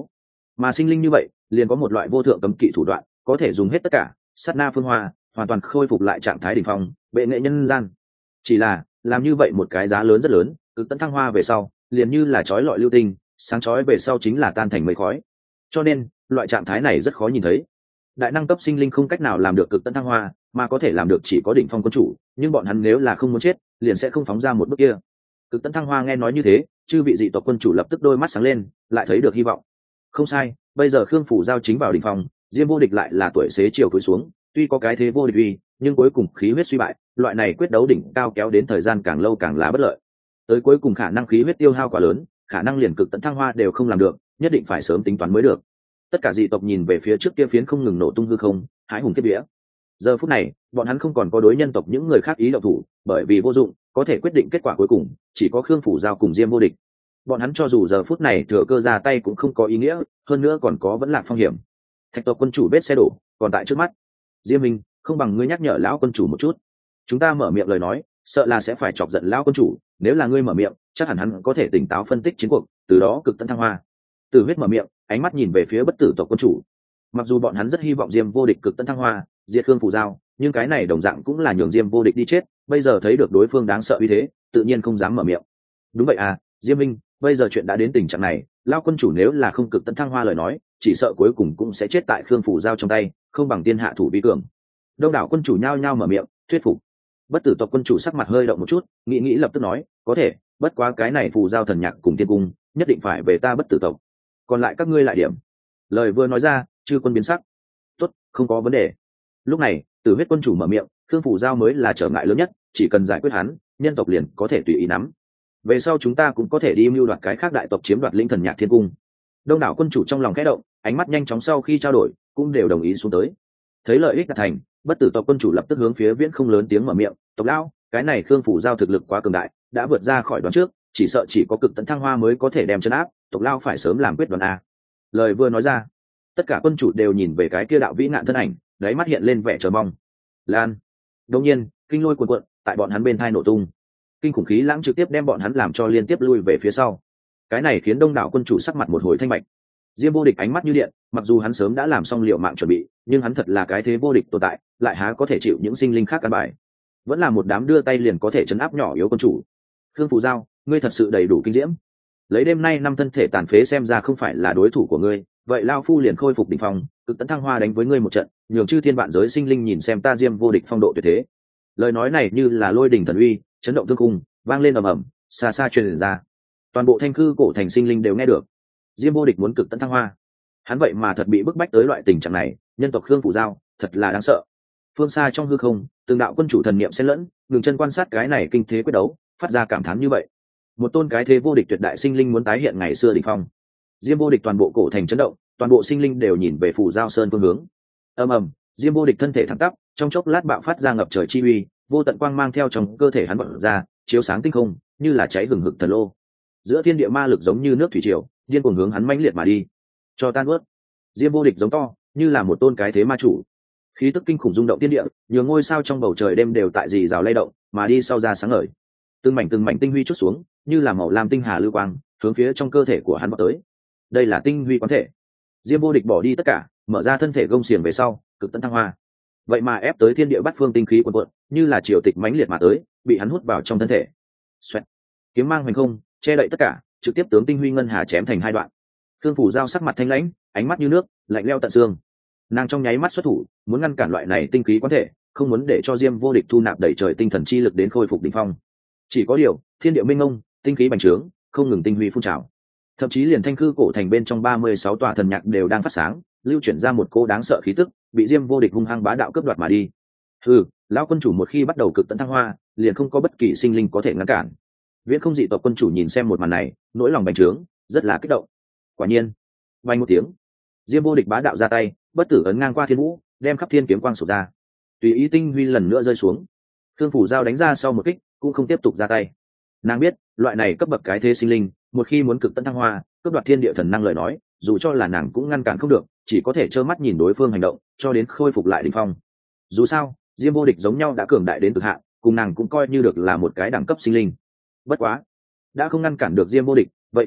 mà sinh linh như vậy liền có một loại vô thượng cấm kỵ thủ đoạn, có thể dùng hết tất cả sát na phương hoa, hoàn toàn khôi phục lại trạng thái đỉnh phong, bệ nghệ nhân gian. Chỉ là làm như vậy một cái giá lớn rất lớn, cực tấn thăng hoa về sau liền như là chói lọi lưu tinh, sáng chói về sau chính là tan thành mây khói. Cho nên loại trạng thái này rất khó nhìn thấy. Đại năng cấp sinh linh không cách nào làm được cực tấn thăng hoa, mà có thể làm được chỉ có đỉnh phong quân chủ, nhưng bọn hắn nếu là không muốn chết liền sẽ không phóng ra một bước kia. Cực tấn thăng hoa nghe nói như thế, chư vị dị tộc quân chủ lập tức đôi mắt sáng lên, lại thấy được hy vọng. Không sai, bây giờ Khương Phủ Giao chính vào đỉnh phong, Diêm Vô Địch lại là tuổi xế chiều cúi xuống, tuy có cái thế vô địch uy, nhưng cuối cùng khí huyết suy bại, loại này quyết đấu đỉnh cao kéo đến thời gian càng lâu càng là bất lợi. Tới cuối cùng khả năng khí huyết tiêu hao quá lớn, khả năng liền cực tấn thăng hoa đều không làm được, nhất định phải sớm tính toán mới được. Tất cả dị tộc nhìn về phía trước kia phiến không ngừng nổ tung hư không, hãi hùng kiếp vía. Giờ phút này, bọn hắn không còn có đối nhân tộc những người khác ý động thủ, bởi vì vô dụng, có thể quyết định kết quả cuối cùng chỉ có Khương Phủ Giao cùng Diêm Vô Địch. Bọn hắn cho dù giờ phút này thừa cơ ra tay cũng không có ý nghĩa, hơn nữa còn có vẫn lạc phong hiểm. Thạch tộc quân chủ vết xe đổ còn tại trước mắt. Diêm Minh, không bằng ngươi nhắc nhở lão quân chủ một chút. Chúng ta mở miệng lời nói, sợ là sẽ phải chọc giận lão quân chủ, nếu là ngươi mở miệng, chắc hẳn hắn có thể tỉnh táo phân tích chiến cuộc, từ đó cực tấn thăng hoa. Tử Huyết mở miệng, ánh mắt nhìn về phía Bất Tử tộc quân chủ. Mặc dù bọn hắn rất hy vọng Diêm Vô Địch cực tấn thăng hoa, diệt Khương Phủ Giao, nhưng cái này đồng dạng cũng là nhường Diêm Vô Địch đi chết, bây giờ thấy được đối phương đáng sợ uy thế, tự nhiên không dám mở miệng. Đúng vậy à, Diêm Minh, bây giờ chuyện đã đến tình trạng này, lão quân chủ nếu là không cực tấn thăng hoa lời nói, chỉ sợ cuối cùng cũng sẽ chết tại Khương Phủ Giao trong tay, không bằng tiên hạ thủ vi cường. Đông đảo quân chủ nhao nhao mở miệng thuyết phục. Bất Tử tộc quân chủ sắc mặt hơi động một chút, nghĩ nghĩ lập tức nói, có thể, bất quá cái này Phù Giao thần nhạc cùng tiên cung nhất định phải về ta Bất Tử tộc, còn lại các ngươi lại điểm. Lời vừa nói ra, chư quân biến sắc. Tốt, không có vấn đề. Lúc này Tử Huyết quân chủ mở miệng, Khương Phủ Giao mới là trở ngại lớn nhất, chỉ cần giải quyết hắn, nhân tộc liền có thể tùy ý nắm. Về sau chúng ta cũng có thể đi mưu đoạt cái khác đại tộc chiếm đoạt linh thần nhạc thiên cung. Đông đảo quân chủ trong lòng khẽ động, ánh mắt nhanh chóng sau khi trao đổi cũng đều đồng ý xuống tới. Thấy lợi ích đạt thành, Bất Tử tộc quân chủ lập tức hướng phía Viễn Không lớn tiếng mở miệng, tộc lão, cái này Khương Phủ Giao thực lực quá cường đại, đã vượt ra khỏi đoán trước, chỉ sợ chỉ có cực tấn thăng hoa mới có thể đem chân áp, tộc lão phải sớm làm quyết đoán a. Lời vừa nói ra, tất cả quân chủ đều nhìn về cái kia đạo vĩ ngạn thân ảnh, đáy mắt hiện lên vẻ chờ mong. Lan. Đột nhiên, kinh lôi cuồn cuộn, tại bọn hắn bên thai nổ tung. Kinh khủng khí lãng trực tiếp đem bọn hắn làm cho liên tiếp lui về phía sau. Cái này khiến đông đảo quân chủ sắc mặt một hồi thanh bạch. Diêm Vô Địch ánh mắt như điện, mặc dù hắn sớm đã làm xong liệu mạng chuẩn bị, nhưng hắn thật là cái thế vô địch tồn tại, lại há có thể chịu những sinh linh khác căn bài. Vẫn là một đám đưa tay liền có thể chấn áp nhỏ yếu quân chủ. Khương Phủ Giao, ngươi thật sự đầy đủ kinh diễm. Lấy đêm nay năm thân thể tàn phế xem ra không phải là đối thủ của ngươi, vậy lao phu liền khôi phục đỉnh phong, cực tấn thăng hoa đánh với ngươi một trận, nhường chư thiên vạn giới sinh linh nhìn xem ta Diêm Vô Địch phong độ tuyệt thế. Lời nói này như là lôi đỉnh thần uy, chấn động thương khung, vang lên ầm ầm, xa xa truyền ra. Toàn bộ thanh khư cổ thành sinh linh đều nghe được. Diêm Vô Địch muốn cực tấn thăng hoa, hắn vậy mà thật bị bức bách tới loại tình trạng này, nhân tộc Khương Phủ Giao thật là đáng sợ. Phương xa trong hư không, từng đạo quân chủ thần niệm xen lẫn, ngừng chân quan sát cái này kinh thế quyết đấu, phát ra cảm thán như vậy. Một tôn cái thế vô địch tuyệt đại sinh linh muốn tái hiện ngày xưa đỉnh phong. Diêm Vô Địch toàn bộ cổ thành chấn động, toàn bộ sinh linh đều nhìn về Phủ Giao Sơn phương hướng. Ầm ầm, Diêm Vô Địch thân thể thẳng tắp, trong chốc lát bạo phát ra ngập trời chi uy, vô tận quang mang theo trong cơ thể hắn bật ra, chiếu sáng tinh không, như là cháy hừng hực thần lô. Giữa thiên địa ma lực giống như nước thủy triều, điên cuồng hướng hắn mãnh liệt mà đi. Cho tan ướt. Diêm Vô Địch giống to, như là một tôn cái thế ma chủ. Khí tức kinh khủng rung động thiên địa, nhiều ngôi sao trong bầu trời đêm đều tại rì rào lay động, mà đi sau ra sáng ngời. Từng mảnh từng mảnh tinh huy chút xuống, như là màu lam tinh hà lưu quang, hướng phía trong cơ thể của hắn vọt tới. Đây là tinh huy quán thể. Diêm Vô Địch bỏ đi tất cả, mở ra thân thể gông xiềng về sau, cực tấn thăng hoa. Vậy mà ép tới thiên địa bát phương tinh khí cuồn cuộn, như là triều tịch mãnh liệt mà tới, bị hắn hút vào trong thân thể. Xoẹt. Kiếm mang hoành không, che đậy tất cả, trực tiếp tướng tinh huy ngân hà chém thành hai đoạn. Khương Phủ Giao sắc mặt thanh lãnh, ánh mắt như nước, lạnh lẽo tận xương. Nàng trong nháy mắt xuất thủ, muốn ngăn cản loại này tinh khí quán thể, không muốn để cho Diêm Vô Địch thu nạp đẩy trời tinh thần chi lực đến khôi phục đỉnh phong. Chỉ có điều, thiên địa minh ngông, tinh khí bành trướng, không ngừng tinh huy phun trào. Thậm chí liền thanh khư cổ thành bên trong ba mươi sáu tòa thần nhạc đều đang phát sáng, lưu chuyển ra một cô đáng sợ khí tức, bị Diêm Vô Địch hung hăng bá đạo cướp đoạt mà đi. Hừ, lão quân chủ một khi bắt đầu cực tấn thăng hoa, liền không có bất kỳ sinh linh có thể ngăn cản. Viễn Không dị tộc quân chủ nhìn xem một màn này, nỗi lòng bành trướng, rất là kích động. Quả nhiên, vang một tiếng, Diêm Vô Địch bá đạo ra tay, bất tử ấn ngang qua thiên vũ, đem khắp thiên kiếm quang sụp ra. Tùy ý tinh huy lần nữa rơi xuống. Khương Phủ Giao đánh ra sau một kích, cũng không tiếp tục ra tay. Nàng biết, loại này cấp bậc cái thế sinh linh, một khi muốn cực tấn thăng hoa, cướp đoạt thiên địa thần năng lời nói, dù cho là nàng cũng ngăn cản không được, chỉ có thể trơ mắt nhìn đối phương hành động, cho đến khôi phục lại đỉnh phong. Dù sao, Diêm Vô Địch giống nhau đã cường đại đến cực hạn, cùng nàng cũng coi như được là một cái đẳng cấp sinh linh. Bất quá, đã không ngăn cản được Diêm Vô Địch, vậy thì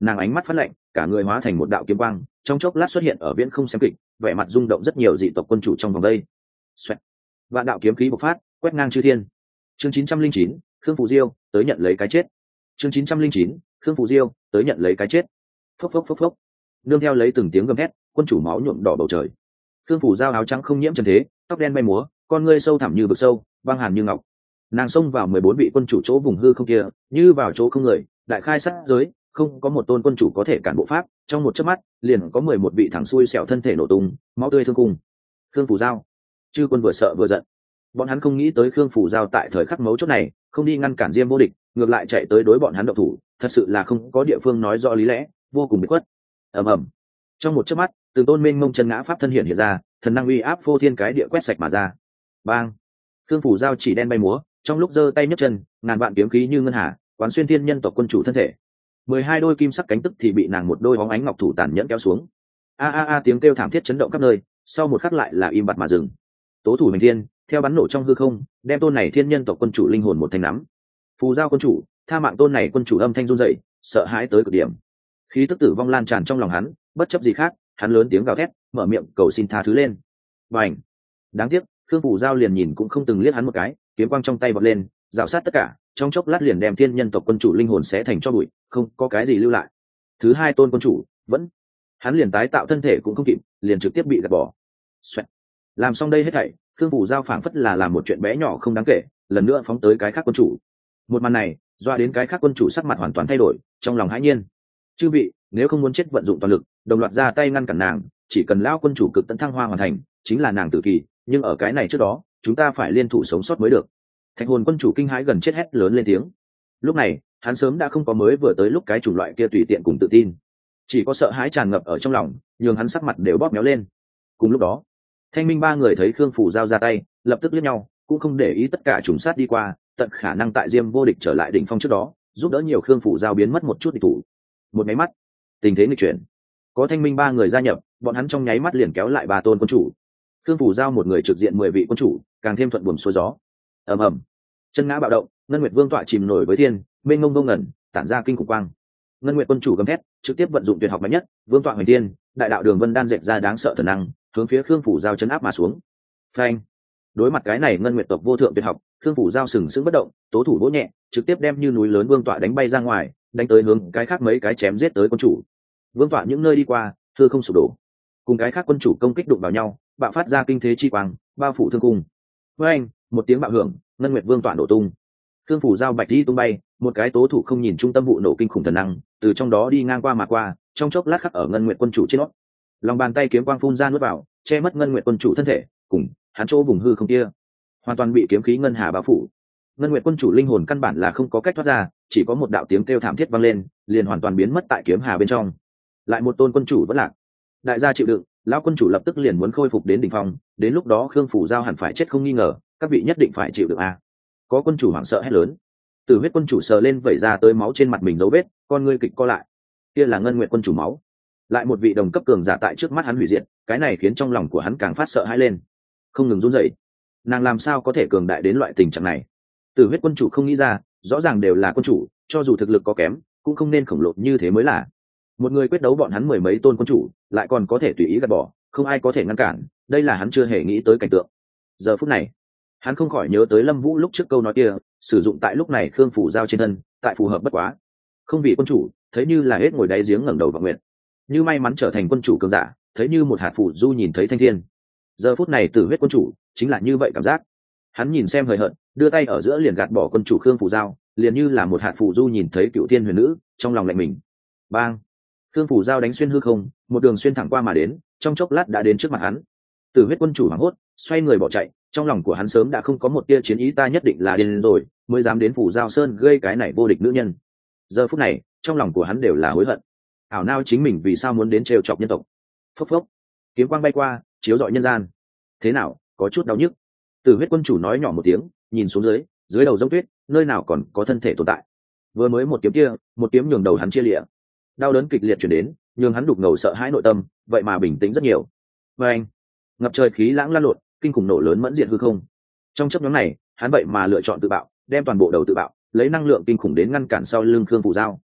nàng ánh mắt phát lạnh, cả người hóa thành một đạo kiếm quang, trong chốc lát xuất hiện ở viễn không xem kịch, vẻ mặt rung động rất nhiều dị tộc quân chủ trong vòng đây. Xoẹt. Vạn đạo kiếm khí bộc phát, quét ngang chư thiên. Chương chín trăm linh chín, Khương Phù Diêu tới nhận lấy cái chết. Chương chín trăm linh chín, Khương Phù Diêu tới nhận lấy cái chết. Phốc phốc phốc phốc. Nương theo lấy từng tiếng gầm thét, quân chủ máu nhuộm đỏ bầu trời. Khương Phù Giao áo trắng không nhiễm trần thế, tóc đen bay múa, con ngươi sâu thẳm như vực sâu, băng hàn như ngọc. Nàng xông vào mười bốn vị quân chủ chỗ vùng hư không kia, như vào chỗ không người, đại khai sát giới, không có một tôn quân chủ có thể cản bộ pháp, trong một chớp mắt, liền có mười một vị thẳng xuôi xẻo thân thể nổ tung, máu tươi thương cung. Khương Phù Giao, chư quân vừa sợ vừa giận. Bọn hắn không nghĩ tới Khương Phù Giao tại thời khắc mấu chốt này, không đi ngăn cản Diêm Vô Địch, ngược lại chạy tới đối bọn hắn động thủ, thật sự là không có địa phương nói rõ lý lẽ, vô cùng bị khuất. Ầm ầm. Trong một chớp mắt, từng tôn mênh mông chân ngã pháp thân hiện hiện ra, thần năng uy áp phô thiên cái địa quét sạch mà ra. Bang. Khương Phù Giao chỉ đen bay múa, trong lúc giơ tay nhấc chân, ngàn vạn kiếm khí như ngân hà, quán xuyên thiên nhân tộc quân chủ thân thể. Mười hai đôi kim sắc cánh tức thì bị nàng một đôi bóng ánh ngọc thủ tàn nhẫn kéo xuống. A a a tiếng kêu thảm thiết chấn động khắp nơi, sau một khắc lại là im bặt mà dừng. Tố thủ hành thiên, theo bắn nổ trong hư không, đem tôn này thiên nhân tộc quân chủ linh hồn một thanh nắm. Phù Giao quân chủ, tha mạng tôn này quân chủ âm thanh run rẩy, sợ hãi tới cực điểm. Khí tức tử vong lan tràn trong lòng hắn, bất chấp gì khác, hắn lớn tiếng gào thét, mở miệng cầu xin tha thứ lên. Bành! Đáng tiếc, Khương Phù Giao liền nhìn cũng không từng liếc hắn một cái, kiếm quang trong tay bật lên, rào sát tất cả, trong chốc lát liền đem thiên nhân tộc quân chủ linh hồn xé thành cho bụi, không có cái gì lưu lại. Thứ hai tôn quân chủ vẫn, hắn liền tái tạo thân thể cũng không kịp, liền trực tiếp bị gạt bỏ. Xoẹt. Làm xong đây hết thảy, Khương Phù Giao phảng phất là làm một chuyện bé nhỏ không đáng kể, lần nữa phóng tới cái khác quân chủ. Một màn này, doa đến cái khác quân chủ sắc mặt hoàn toàn thay đổi, trong lòng hãi nhiên. Chư vị, nếu không muốn chết vận dụng toàn lực, đồng loạt ra tay ngăn cản nàng, chỉ cần lão quân chủ cực tận thăng hoa hoàn thành, chính là nàng tự kỳ, nhưng ở cái này trước đó, chúng ta phải liên thủ sống sót mới được. Thạch Hồn quân chủ kinh hãi gần chết hét lớn lên tiếng. Lúc này, hắn sớm đã không có mới vừa tới lúc cái chủng loại kia tùy tiện cùng tự tin, chỉ có sợ hãi tràn ngập ở trong lòng, nhường hắn sắc mặt đều bóp méo lên. Cùng lúc đó, Thanh Minh ba người thấy Khương Phù Giao ra tay, lập tức liếc nhau, cũng không để ý tất cả trùng sát đi qua, tận khả năng tại Diêm Vô Địch trở lại đỉnh phong trước đó, giúp đỡ nhiều Khương Phù Giao biến mất một chút địch thủ. Một máy mắt, tình thế nghịch chuyển, có Thanh Minh ba người gia nhập, bọn hắn trong nháy mắt liền kéo lại ba tôn quân chủ. Khương Phù Giao một người trực diện mười vị quân chủ, càng thêm thuận buồm xuôi gió. Ầm ầm, chân ngã bạo động, Ngân Nguyệt Vương tọa chìm nổi với thiên, mênh mông vô ngẩn, tản ra kinh khủng quang. Ngân Nguyệt quân chủ gầm thét, trực tiếp vận dụng tuyệt học mạnh nhất, Vương tọa hoành thiên, đại đạo đường vân đan dệt ra đáng sợ thần năng, hướng phía Khương Phù Giao chấn áp mà xuống. Phanh! Đối mặt cái này Ngân Nguyệt tộc vô thượng tuyệt học, Khương Phù Giao sừng sững bất động, tố thủ vỗ nhẹ, trực tiếp đem như núi lớn vương tọa đánh bay ra ngoài, đánh tới hướng cái khác mấy cái chém giết tới quân chủ. Vương tọa những nơi đi qua, thưa không sụp đổ. Cùng cái khác quân chủ công kích đụng vào nhau, bạo phát ra kinh thế chi quang, bao phủ thương cung. Với anh, một tiếng bạo hưởng, Ngân Nguyệt Vương tọa nổ tung. Khương Phù Giao bạch đi tung bay, một cái tố thủ không nhìn trung tâm vụ nổ kinh khủng thần năng, từ trong đó đi ngang qua mà qua, trong chốc lát khắc ở Ngân Nguyệt quân chủ trên nó. Lòng bàn tay kiếm quang phun ra nuốt vào, che mất Ngân Nguyệt quân chủ thân thể, cùng hắn chỗ vùng hư không kia, hoàn toàn bị kiếm khí ngân hà bao phủ. Ngân Nguyệt quân chủ linh hồn căn bản là không có cách thoát ra, chỉ có một đạo tiếng kêu thảm thiết vang lên, liền hoàn toàn biến mất tại kiếm hà bên trong. Lại một tôn quân chủ vẫn lạc. Đại gia chịu đựng, lão quân chủ lập tức liền muốn khôi phục đến đỉnh phong, đến lúc đó Khương Phù Giao hẳn phải chết không nghi ngờ, các vị nhất định phải chịu đựng a. Có quân chủ hoảng sợ hét lớn. Tử huyết quân chủ sờ lên vẩy ra tới máu trên mặt mình dấu vết, con ngươi kịch co lại. Kia là Ngân Nguyệt quân chủ máu. Lại một vị đồng cấp cường giả tại trước mắt hắn hủy diệt, cái này khiến trong lòng của hắn càng phát sợ hãi lên, không ngừng run rẩy. Nàng làm sao có thể cường đại đến loại tình trạng này? Tử huyết quân chủ không nghĩ ra, rõ ràng đều là quân chủ, cho dù thực lực có kém, cũng không nên khổng lồ như thế mới là. Một người quyết đấu bọn hắn mười mấy tôn quân chủ, lại còn có thể tùy ý gạt bỏ, không ai có thể ngăn cản, đây là hắn chưa hề nghĩ tới cảnh tượng. Giờ phút này, hắn không khỏi nhớ tới Lâm Vũ lúc trước câu nói kia, sử dụng tại lúc này Khương Phù Giao trên thân, tại phù hợp bất quá. Không vì quân chủ, thấy như là hết ngồi đáy giếng ngẩng đầu vào nguyện. Như may mắn trở thành quân chủ cường giả, thấy như một hạt phù du nhìn thấy thanh thiên. Giờ phút này Tử huyết quân chủ, chính là như vậy cảm giác. Hắn nhìn xem hời hợt, đưa tay ở giữa liền gạt bỏ quân chủ Khương Phù Giao, liền như là một hạt phù du nhìn thấy cựu thiên huyền nữ, trong lòng lạnh mình. Bang! Khương Phù Giao đánh xuyên hư không, một đường xuyên thẳng qua mà đến, trong chốc lát đã đến trước mặt hắn. Tử huyết quân chủ hoảng hốt, xoay người bỏ chạy, trong lòng của hắn sớm đã không có một tia chiến ý, ta nhất định là điên rồi, mới dám đến Phù Giao Sơn gây cái này vô địch nữ nhân. Giờ phút này, trong lòng của hắn đều là hối hận. Ảo nao chính mình vì sao muốn đến trêu chọc nhân tộc. Phốc phốc, kiếm quang bay qua, chiếu rọi nhân gian. Thế nào, có chút đau nhức. Tử huyết quân chủ nói nhỏ một tiếng, nhìn xuống dưới, dưới đầu giống tuyết, nơi nào còn có thân thể tồn tại. Vừa mới một kiếm kia, một kiếm nhường đầu hắn chia liễu. Đau đớn kịch liệt chuyển đến, nhường hắn đục ngầu sợ hãi nội tâm, vậy mà bình tĩnh rất nhiều. Và anh, ngập trời khí lãng lan lộn, kinh khủng nổ lớn mẫn diện hư không. Trong chốc nhóm này, hắn vậy mà lựa chọn tự bạo, đem toàn bộ đầu tự bạo, lấy năng lượng kinh khủng đến ngăn cản sau lưng Khương Phù Giao.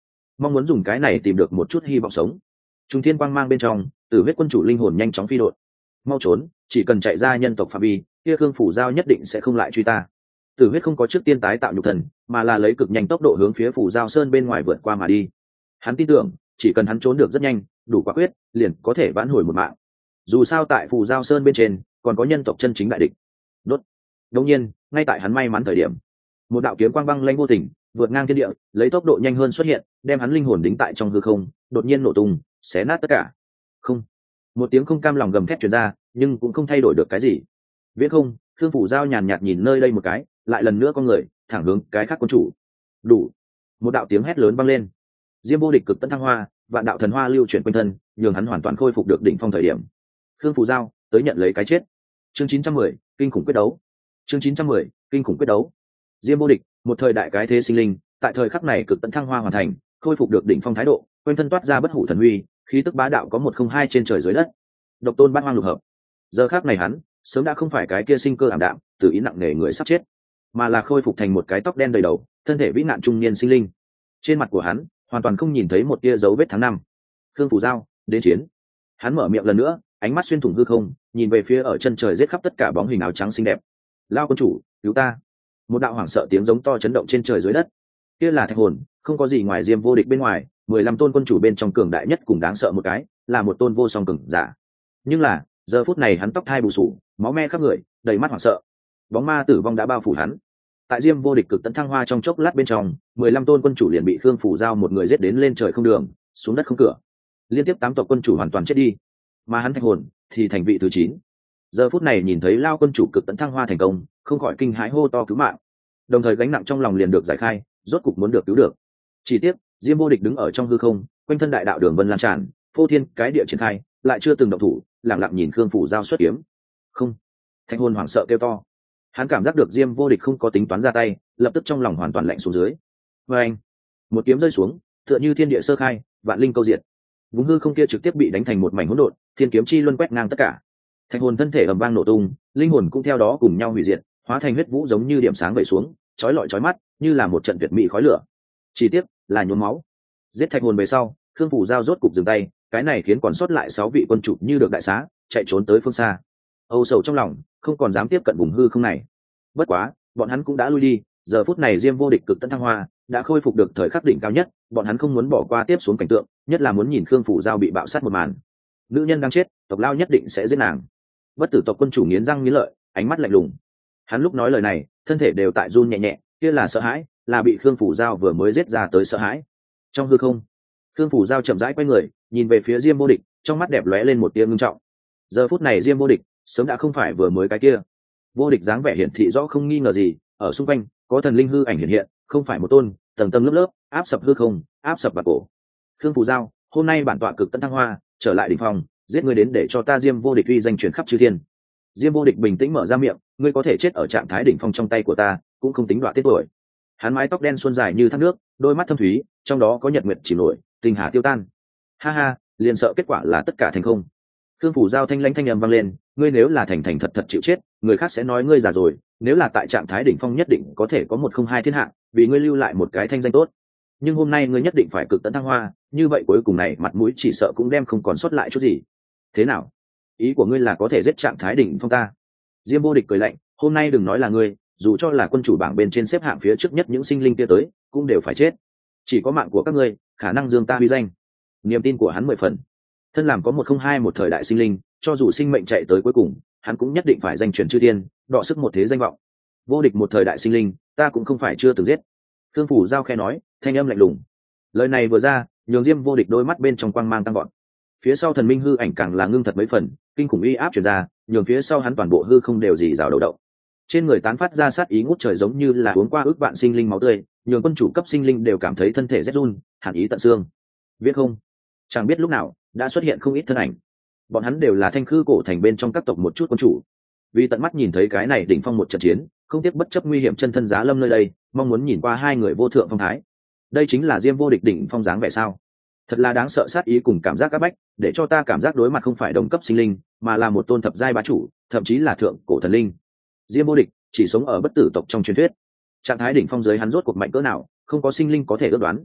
mong muốn dùng cái này tìm được một chút hy vọng sống. Trung thiên quang mang bên trong, Tử huyết quân chủ linh hồn nhanh chóng phi đột. Mau trốn, chỉ cần chạy ra nhân tộc phạm vi, kia Khương Phủ Giao nhất định sẽ không lại truy ta. Tử huyết không có trước tiên tái tạo nhục thần, mà là lấy cực nhanh tốc độ hướng phía Phủ Giao Sơn bên ngoài vượt qua mà đi. Hắn tin tưởng, chỉ cần hắn trốn được rất nhanh, đủ quả quyết, liền có thể vãn hồi một mạng. Dù sao tại Phủ Giao Sơn bên trên, còn có nhân tộc chân chính đại địch. Đốt. Đương nhiên, ngay tại hắn may mắn thời điểm, một đạo kiếm quang băng lanh vô tình, vượt ngang thiên địa, lấy tốc độ nhanh hơn xuất hiện, đem hắn linh hồn đính tại trong hư không, đột nhiên nổ tung, xé nát tất cả. Không. Một tiếng không cam lòng gầm thét truyền ra, nhưng cũng không thay đổi được cái gì. Viễn không, Khương Phủ Giao nhàn nhạt nhìn nơi đây một cái, lại lần nữa con người thẳng hướng cái khác quân chủ. Đủ. Một đạo tiếng hét lớn vang lên. Diêm vô địch cực tấn thăng hoa, vạn đạo thần hoa lưu chuyển quanh thân, nhường hắn hoàn toàn khôi phục được đỉnh phong thời điểm. Khương Phủ Giao tới nhận lấy cái chết. Chương chín trăm mười, kinh khủng quyết đấu. Chương chín trăm mười, kinh khủng quyết đấu. Diêm vô địch, một thời đại cái thế sinh linh, tại thời khắc này cực tấn thăng hoa hoàn thành, khôi phục được đỉnh phong thái độ, quanh thân toát ra bất hủ thần uy, khí tức bá đạo có một không hai trên trời dưới đất. Độc tôn bát hoang lục hợp. Giờ khắc này hắn, sớm đã không phải cái kia sinh cơ ảm đạm, tự ý nặng nề người sắp chết, mà là khôi phục thành một cái tóc đen đầy đầu, thân thể vĩ nạn trung niên sinh linh. Trên mặt của hắn, hoàn toàn không nhìn thấy một tia dấu vết tháng năm. Khương Phủ Giao, đến chiến. Hắn mở miệng lần nữa, ánh mắt xuyên thủng hư không, nhìn về phía ở chân trời giết khắp tất cả bóng hình áo trắng xinh đẹp. Lao quân chủ, cứu ta! Một đạo hoảng sợ tiếng giống to chấn động trên trời dưới đất. Kia là thạch hồn, không có gì ngoài Diêm vô địch bên ngoài, mười lăm tôn quân chủ bên trong cường đại nhất cùng đáng sợ một cái, là một tôn vô song cường giả. Nhưng là, giờ phút này hắn tóc thai bù sù, máu me khắp người, đầy mắt hoảng sợ. Bóng ma tử vong đã bao phủ hắn. Tại Diêm vô địch cực tấn thăng hoa trong chốc lát bên trong, mười lăm tôn quân chủ liền bị Khương Phủ Giao một người giết đến lên trời không đường, xuống đất không cửa. Liên tiếp tám tộc quân chủ hoàn toàn chết đi, mà hắn thạch hồn thì thành vị thứ chín. Giờ phút này nhìn thấy Lao quân chủ cực tấn thăng hoa thành công, không khỏi kinh hãi hô to cứu mạng. Đồng thời gánh nặng trong lòng liền được giải khai, rốt cục muốn được cứu được. Chỉ tiếc, Diêm vô địch đứng ở trong hư không, quanh thân đại đạo đường vân lan tràn, phô thiên cái địa triển khai, lại chưa từng động thủ, lặng lặng nhìn Khương Phủ Giao xuất kiếm. Không. Thạch hồn hoảng sợ kêu to. Hắn cảm giác được Diêm vô địch không có tính toán ra tay, lập tức trong lòng hoàn toàn lạnh xuống dưới. Và anh, một kiếm rơi xuống, tựa như thiên địa sơ khai, vạn linh câu diệt. Vùng hư không kia trực tiếp bị đánh thành một mảnh hỗn độn, thiên kiếm chi luân quét ngang tất cả. Thạch hồn thân thể ầm vang nổ tung, linh hồn cũng theo đó cùng nhau hủy diệt, hóa thành huyết vũ giống như điểm sáng vẩy xuống, chói lọi chói mắt, như là một trận tuyệt mỹ khói lửa. Chỉ tiếc là nhuốm máu. Giết thạch hồn về sau, Khương Phủ Giao rốt cục dừng tay, cái này khiến còn sót lại sáu vị quân chủ như được đại xá, chạy trốn tới phương xa. Âu sầu trong lòng, không còn dám tiếp cận vùng hư không này. Bất quá, bọn hắn cũng đã lui đi, giờ phút này Diêm vô địch cực tấn thăng hoa, đã khôi phục được thời khắc đỉnh cao nhất, bọn hắn không muốn bỏ qua tiếp xuống cảnh tượng, nhất là muốn nhìn Khương Phủ Giao bị bạo sát một màn. Nữ nhân đang chết, tộc Lao nhất định sẽ giết nàng. Bất tử tộc quân chủ nghiến răng nghiến lợi, ánh mắt lạnh lùng. Hắn lúc nói lời này, thân thể đều tại run nhẹ nhẹ, kia là sợ hãi, là bị Khương Phủ Giao vừa mới giết ra tới sợ hãi. Trong hư không, Khương Phủ Giao chậm rãi quay người, nhìn về phía Diêm vô địch, trong mắt đẹp lóe lên một tia ngưng trọng. Giờ phút này Diêm vô địch, sớm đã không phải vừa mới cái kia. Vô địch dáng vẻ hiển thị rõ không nghi ngờ gì, ở xung quanh có thần linh hư ảnh hiện hiện, không phải một tôn, tầng tầng lớp lớp, áp sập hư không, áp sập bạc cổ. Khương Phủ Giao, hôm nay bản tọa cực tấn thăng hoa, trở lại đỉnh phong, giết ngươi đến để cho ta Diêm vô địch uy danh truyền khắp chư thiên. Diêm vô địch bình tĩnh mở ra miệng, ngươi có thể chết ở trạng thái đỉnh phong trong tay của ta, cũng không tính đoạn tiết tuổi. Hắn mái tóc đen xuân dài như thác nước, đôi mắt thâm thúy, trong đó có nhật nguyệt chìm nổi, tinh hà tiêu tan. Ha ha, liền sợ kết quả là tất cả thành không. Khương Phủ Giao thanh lãnh thanh âm vang lên, ngươi nếu là thành thành thật thật chịu chết, người khác sẽ nói ngươi già rồi, nếu là tại trạng thái đỉnh phong nhất định có thể có một không hai thiên hạ, vì ngươi lưu lại một cái thanh danh tốt. Nhưng hôm nay ngươi nhất định phải cực tấn thăng hoa, như vậy cuối cùng này mặt mũi chỉ sợ cũng đem không còn sót lại chút gì. Thế nào? Ý của ngươi là có thể giết trạng thái đỉnh phong ta? Diêm vô địch cười lạnh, hôm nay đừng nói là ngươi, dù cho là quân chủ bảng bên trên xếp hạng phía trước nhất những sinh linh kia tới, cũng đều phải chết. Chỉ có mạng của các ngươi, khả năng dương ta uy danh. Niềm tin của hắn mười phần. Thân làm có một không hai một thời đại sinh linh, cho dù sinh mệnh chạy tới cuối cùng, hắn cũng nhất định phải danh truyền chư thiên, đọ sức một thế danh vọng. Vô địch một thời đại sinh linh, ta cũng không phải chưa từng giết. Khương Phủ Giao khe nói, thanh âm lạnh lùng. Lời này vừa ra, nhường Diêm vô địch đôi mắt bên trong quang mang tăng gọn. Phía sau thần minh hư ảnh càng là ngưng thật mấy phần, kinh khủng uy áp truyền ra, nhường phía sau hắn toàn bộ hư không đều dì rào đầu động. Trên người tán phát ra sát ý ngút trời giống như là uống qua ước vạn sinh linh máu tươi, nhường quân chủ cấp sinh linh đều cảm thấy thân thể rét run, hàn ý tận xương. Viết không, chẳng biết lúc nào đã xuất hiện không ít thân ảnh. Bọn hắn đều là thanh khư cổ thành bên trong các tộc một chút quân chủ. Vì tận mắt nhìn thấy cái này đỉnh phong một trận chiến, không tiếc bất chấp nguy hiểm chân thân giá lâm nơi đây, mong muốn nhìn qua hai người vô thượng phong thái. Đây chính là Diêm vô địch đỉnh phong dáng vẻ sao? Thật là đáng sợ, sát ý cùng cảm giác áp bách, để cho ta cảm giác đối mặt không phải đồng cấp sinh linh, mà là một tôn thập giai bá chủ, thậm chí là thượng cổ thần linh. Diêm vô địch chỉ sống ở bất tử tộc trong truyền thuyết, trạng thái đỉnh phong giới hắn rốt cuộc mạnh cỡ nào, không có sinh linh có thể ước đoán.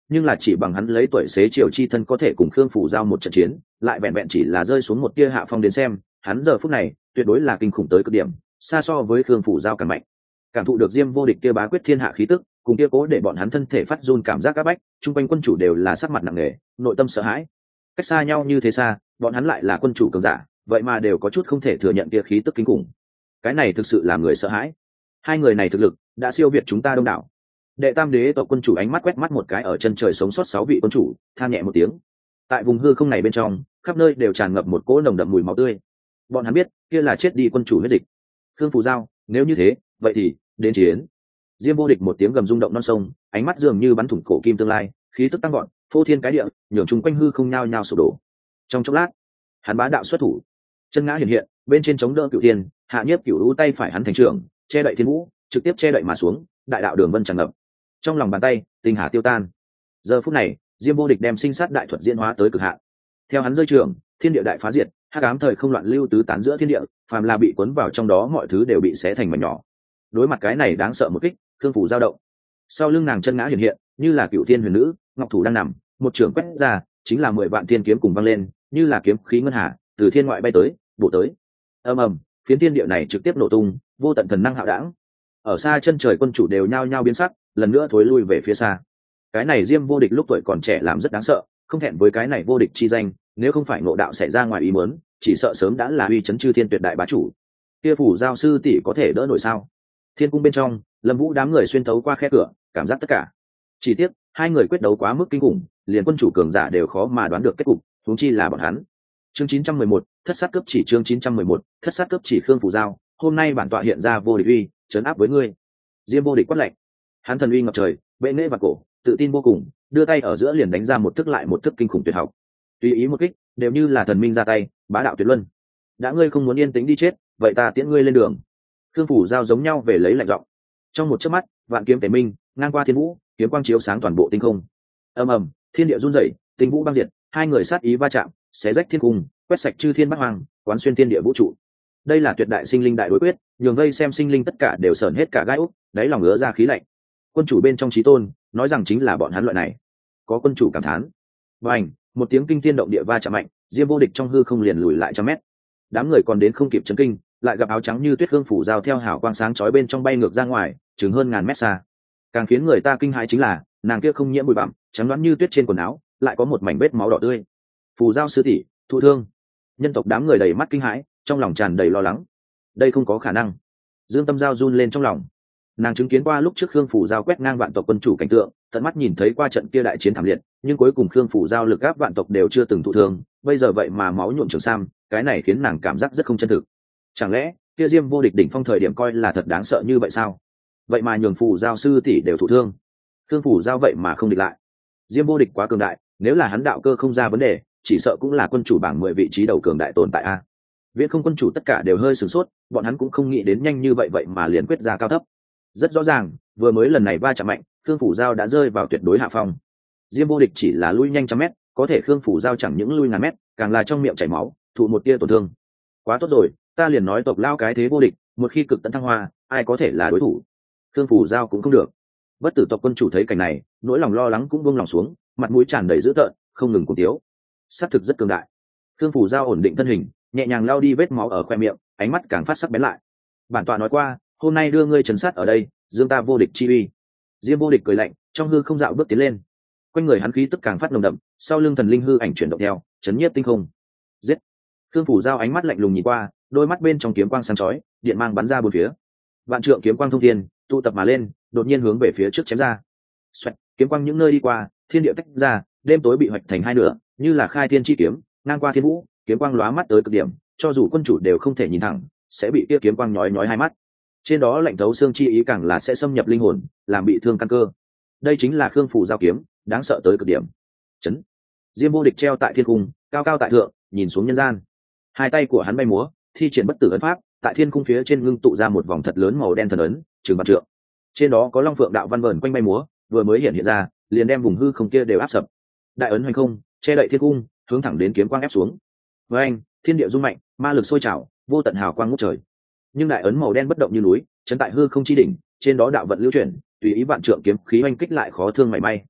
nhưng là chỉ bằng hắn lấy tuổi xế chiều chi thân có thể cùng khương phủ giao một trận chiến, lại vẹn vẹn chỉ là rơi xuống một tia hạ phong đến xem, hắn giờ phút này tuyệt đối là kinh khủng tới cực điểm, xa so với khương phủ giao càng mạnh. Cảm thụ được Diêm Vô Địch kia bá quyết thiên hạ khí tức, cùng kia cố để bọn hắn thân thể phát run cảm giác áp bách, chung quanh quân chủ đều là sắc mặt nặng nề, nội tâm sợ hãi. Cách xa nhau như thế xa, bọn hắn lại là quân chủ cường giả, vậy mà đều có chút không thể thừa nhận kia khí tức kinh khủng. Cái này thực sự làm người sợ hãi. Hai người này thực lực đã siêu việt chúng ta đông đảo. Đệ Tam Đế tộc quân chủ ánh mắt quét mắt một cái ở chân trời sống sót sáu vị quân chủ, than nhẹ một tiếng. Tại vùng hư không này bên trong, khắp nơi đều tràn ngập một cỗ nồng đậm mùi máu tươi. Bọn hắn biết, kia là chết đi quân chủ huyết dịch. Khương Phù Giao, nếu như thế, vậy thì đến chiến. Diêm Vô Địch một tiếng gầm rung động non sông, ánh mắt dường như bắn thủng cổ kim tương lai, khí tức tăng gọn, phô thiên cái địa, nhường chúng quanh hư không nhao nhao sụp đổ. Trong chốc lát, hắn bá đạo xuất thủ, chân ngã hiện hiện, bên trên chống đỡ cửu thiên, hạ nhiếp cửu lũ tay phải hắn thành trưởng, che đậy thiên vũ, trực tiếp che đậy mà xuống, đại đạo đường vân tràn ngập. Trong lòng bàn tay, tinh hà tiêu tan. Giờ phút này, Diêm Vô Địch đem sinh sát đại thuật diễn hóa tới cực hạn. Theo hắn rơi trường, thiên địa đại phá diệt, hắc ám thời không loạn lưu tứ tán giữa thiên địa, phàm là bị cuốn vào trong đó mọi thứ đều bị xé thành mảnh nhỏ. Đối mặt cái này đáng sợ một kích, Khương Phủ dao động. Sau lưng nàng chân ngã hiện hiện, như là cựu thiên huyền nữ, ngọc thủ đang nằm, một trường quét ra, chính là mười vạn thiên kiếm cùng vang lên, như là kiếm khí ngân hà, từ thiên ngoại bay tới, bổ tới. Ầm ầm, phiến thiên địa này trực tiếp nổ tung, vô tận thần năng hạo đãng. Ở xa chân trời quân chủ đều nhao nhao biến sắc, lần nữa thối lui về phía xa. Cái này Diêm Vô Địch lúc tuổi còn trẻ làm rất đáng sợ, không thẹn với cái này vô địch chi danh, nếu không phải ngộ đạo xảy ra ngoài ý muốn, chỉ sợ sớm đã là uy chấn chư thiên tuyệt đại bá chủ. Kia Phủ giao sư tỷ có thể đỡ nổi sao? Thiên cung bên trong, Lâm Vũ đám người xuyên thấu qua khe cửa, cảm giác tất cả. Chỉ tiếc, hai người quyết đấu quá mức kinh khủng, liền quân chủ cường giả đều khó mà đoán được kết cục, huống chi là bọn hắn. Chương chín trăm mười một, thất sát cấp chỉ chương chín trăm mười một, thất sát cấp chỉ Khương Phủ giao, hôm nay bản tọa hiện ra vô địch uy, trấn áp với ngươi. Diêm Vô Địch quát lạnh. Hắn thần uy ngập trời, bệ nghệ và cổ, tự tin vô cùng, đưa tay ở giữa liền đánh ra một thức lại một thức kinh khủng tuyệt học. Tùy ý một kích, đều như là thần minh ra tay, bá đạo tuyệt luân. Đã ngươi không muốn yên tĩnh đi chết, vậy ta tiễn ngươi lên đường. Khương Phủ giao giống nhau về lấy lạnh giọng. Trong một chớp mắt, vạn kiếm tề minh, ngang qua thiên vũ, kiếm quang chiếu sáng toàn bộ tinh không. Ầm ầm, thiên địa rung rẩy, tinh vũ băng diệt, hai người sát ý va chạm, xé rách thiên cung, quét sạch chư thiên bát hoang, quán xuyên thiên địa vũ trụ. Đây là tuyệt đại sinh linh đại đối quyết, nhường vây xem sinh linh tất cả đều sởn hết cả gai ốc, đáy lòng ngứa ra khí lạnh. Quân chủ bên trong chí tôn, nói rằng chính là bọn hắn loại này. Có quân chủ cảm thán. Bành, một tiếng kinh thiên động địa va chạm mạnh, Diêm Vô Địch trong hư không liền lùi lại trăm mét. Đám người còn đến không kịp chấn kinh, lại gặp áo trắng như tuyết Khương Phủ giao theo hào quang sáng chói bên trong bay ngược ra ngoài, chừng hơn ngàn mét xa. Càng khiến người ta kinh hãi chính là, nàng kia không nhiễm bụi bặm, trắng đoán như tuyết trên quần áo, lại có một mảnh vết máu đỏ tươi. Phủ giao sư tỷ, thụ thương. Nhân tộc đám người đầy mắt kinh hãi, trong lòng tràn đầy lo lắng. Đây không có khả năng. Dương Tâm Giao run lên trong lòng. Nàng chứng kiến qua lúc trước Khương Phủ giao quét ngang vạn tộc quân chủ cảnh tượng, tận mắt nhìn thấy qua trận kia đại chiến thảm liệt, nhưng cuối cùng Khương Phủ giao lực áp vạn tộc đều chưa từng thụ thương, bây giờ vậy mà máu nhuộm trường sam, cái này khiến nàng cảm giác rất không chân thực. Chẳng lẽ kia Diêm Vô Địch đỉnh phong thời điểm coi là thật đáng sợ như vậy sao? Vậy mà nhường Phủ giao sư tỷ đều thụ thương, Khương Phủ giao vậy mà không địch lại. Diêm Vô Địch quá cường đại, nếu là hắn đạo cơ không ra vấn đề, chỉ sợ cũng là quân chủ bảng mười vị trí đầu cường đại tồn tại a. Viễn Không quân chủ tất cả đều hơi sửng sốt, bọn hắn cũng không nghĩ đến nhanh như vậy vậy mà liền quyết ra cao thấp. Rất rõ ràng, vừa mới lần này va chạm mạnh, Khương Phủ giao đã rơi vào tuyệt đối hạ phong. Diêm Vô Địch chỉ là lui nhanh trăm mét, có thể Khương Phủ giao chẳng những lui ngàn mét, càng là trong miệng chảy máu, thụ một tia tổn thương. Quá tốt rồi, ta liền nói tộc lao cái thế vô địch, một khi cực tận thăng hoa, ai có thể là đối thủ? Khương Phủ giao cũng không được. Bất Tử tộc quân chủ thấy cảnh này, nỗi lòng lo lắng cũng buông lòng xuống, mặt mũi tràn đầy dữ tợn, không ngừng cuồng tiếu. Sát thực rất cường đại. Khương Phủ giao ổn định thân hình, nhẹ nhàng lao đi vết máu ở khoe miệng, ánh mắt càng phát sắc bén lại. Bản tọa nói qua, hôm nay đưa ngươi trấn sát ở đây, dương ta vô địch chi uy. Diêm Vô Địch cười lạnh, trong hư không dạo bước tiến lên. Quanh người hắn khí tức càng phát nồng đậm, sau lưng thần linh hư ảnh chuyển động theo, chấn nhiếp tinh không. Giết! Khương Phủ giao ánh mắt lạnh lùng nhìn qua, đôi mắt bên trong kiếm quang sáng chói, điện mang bắn ra bốn phía. Vạn trượng kiếm quang thông thiên, tụ tập mà lên, đột nhiên hướng về phía trước chém ra. Xoẹt, kiếm quang những nơi đi qua, thiên địa tách ra, đêm tối bị hoạch thành hai nửa, như là khai thiên chi kiếm, ngang qua thiên vũ, kiếm quang lóa mắt tới cực điểm, cho dù quân chủ đều không thể nhìn thẳng, sẽ bị kia kiếm quang nhói nhói hai mắt. Trên đó lạnh thấu xương chi ý càng là sẽ xâm nhập linh hồn, làm bị thương căn cơ. Đây chính là Khương Phủ giao kiếm, đáng sợ tới cực điểm. Chấn. Diêm Vô Địch treo tại thiên cung, cao cao tại thượng, nhìn xuống nhân gian. Hai tay của hắn bay múa, thi triển bất tử ấn pháp, tại thiên cung phía trên ngưng tụ ra một vòng thật lớn màu đen thần ấn, trường vạn trượng. Trên đó có long phượng đạo văn vờn quanh bay múa, vừa mới hiện hiện ra, liền đem vùng hư không kia đều áp sập. Đại ấn hoành không, che đậy thiên cung, hướng thẳng đến kiếm quang ép xuống. Với anh, thiên địa rung mạnh, ma lực sôi trào, vô tận hào quang ngút trời. Nhưng đại ấn màu đen bất động như núi, trấn tại hư không chi đỉnh, trên đó đạo vận lưu chuyển, tùy ý vạn trượng kiếm khí oanh kích lại khó thương mảy may.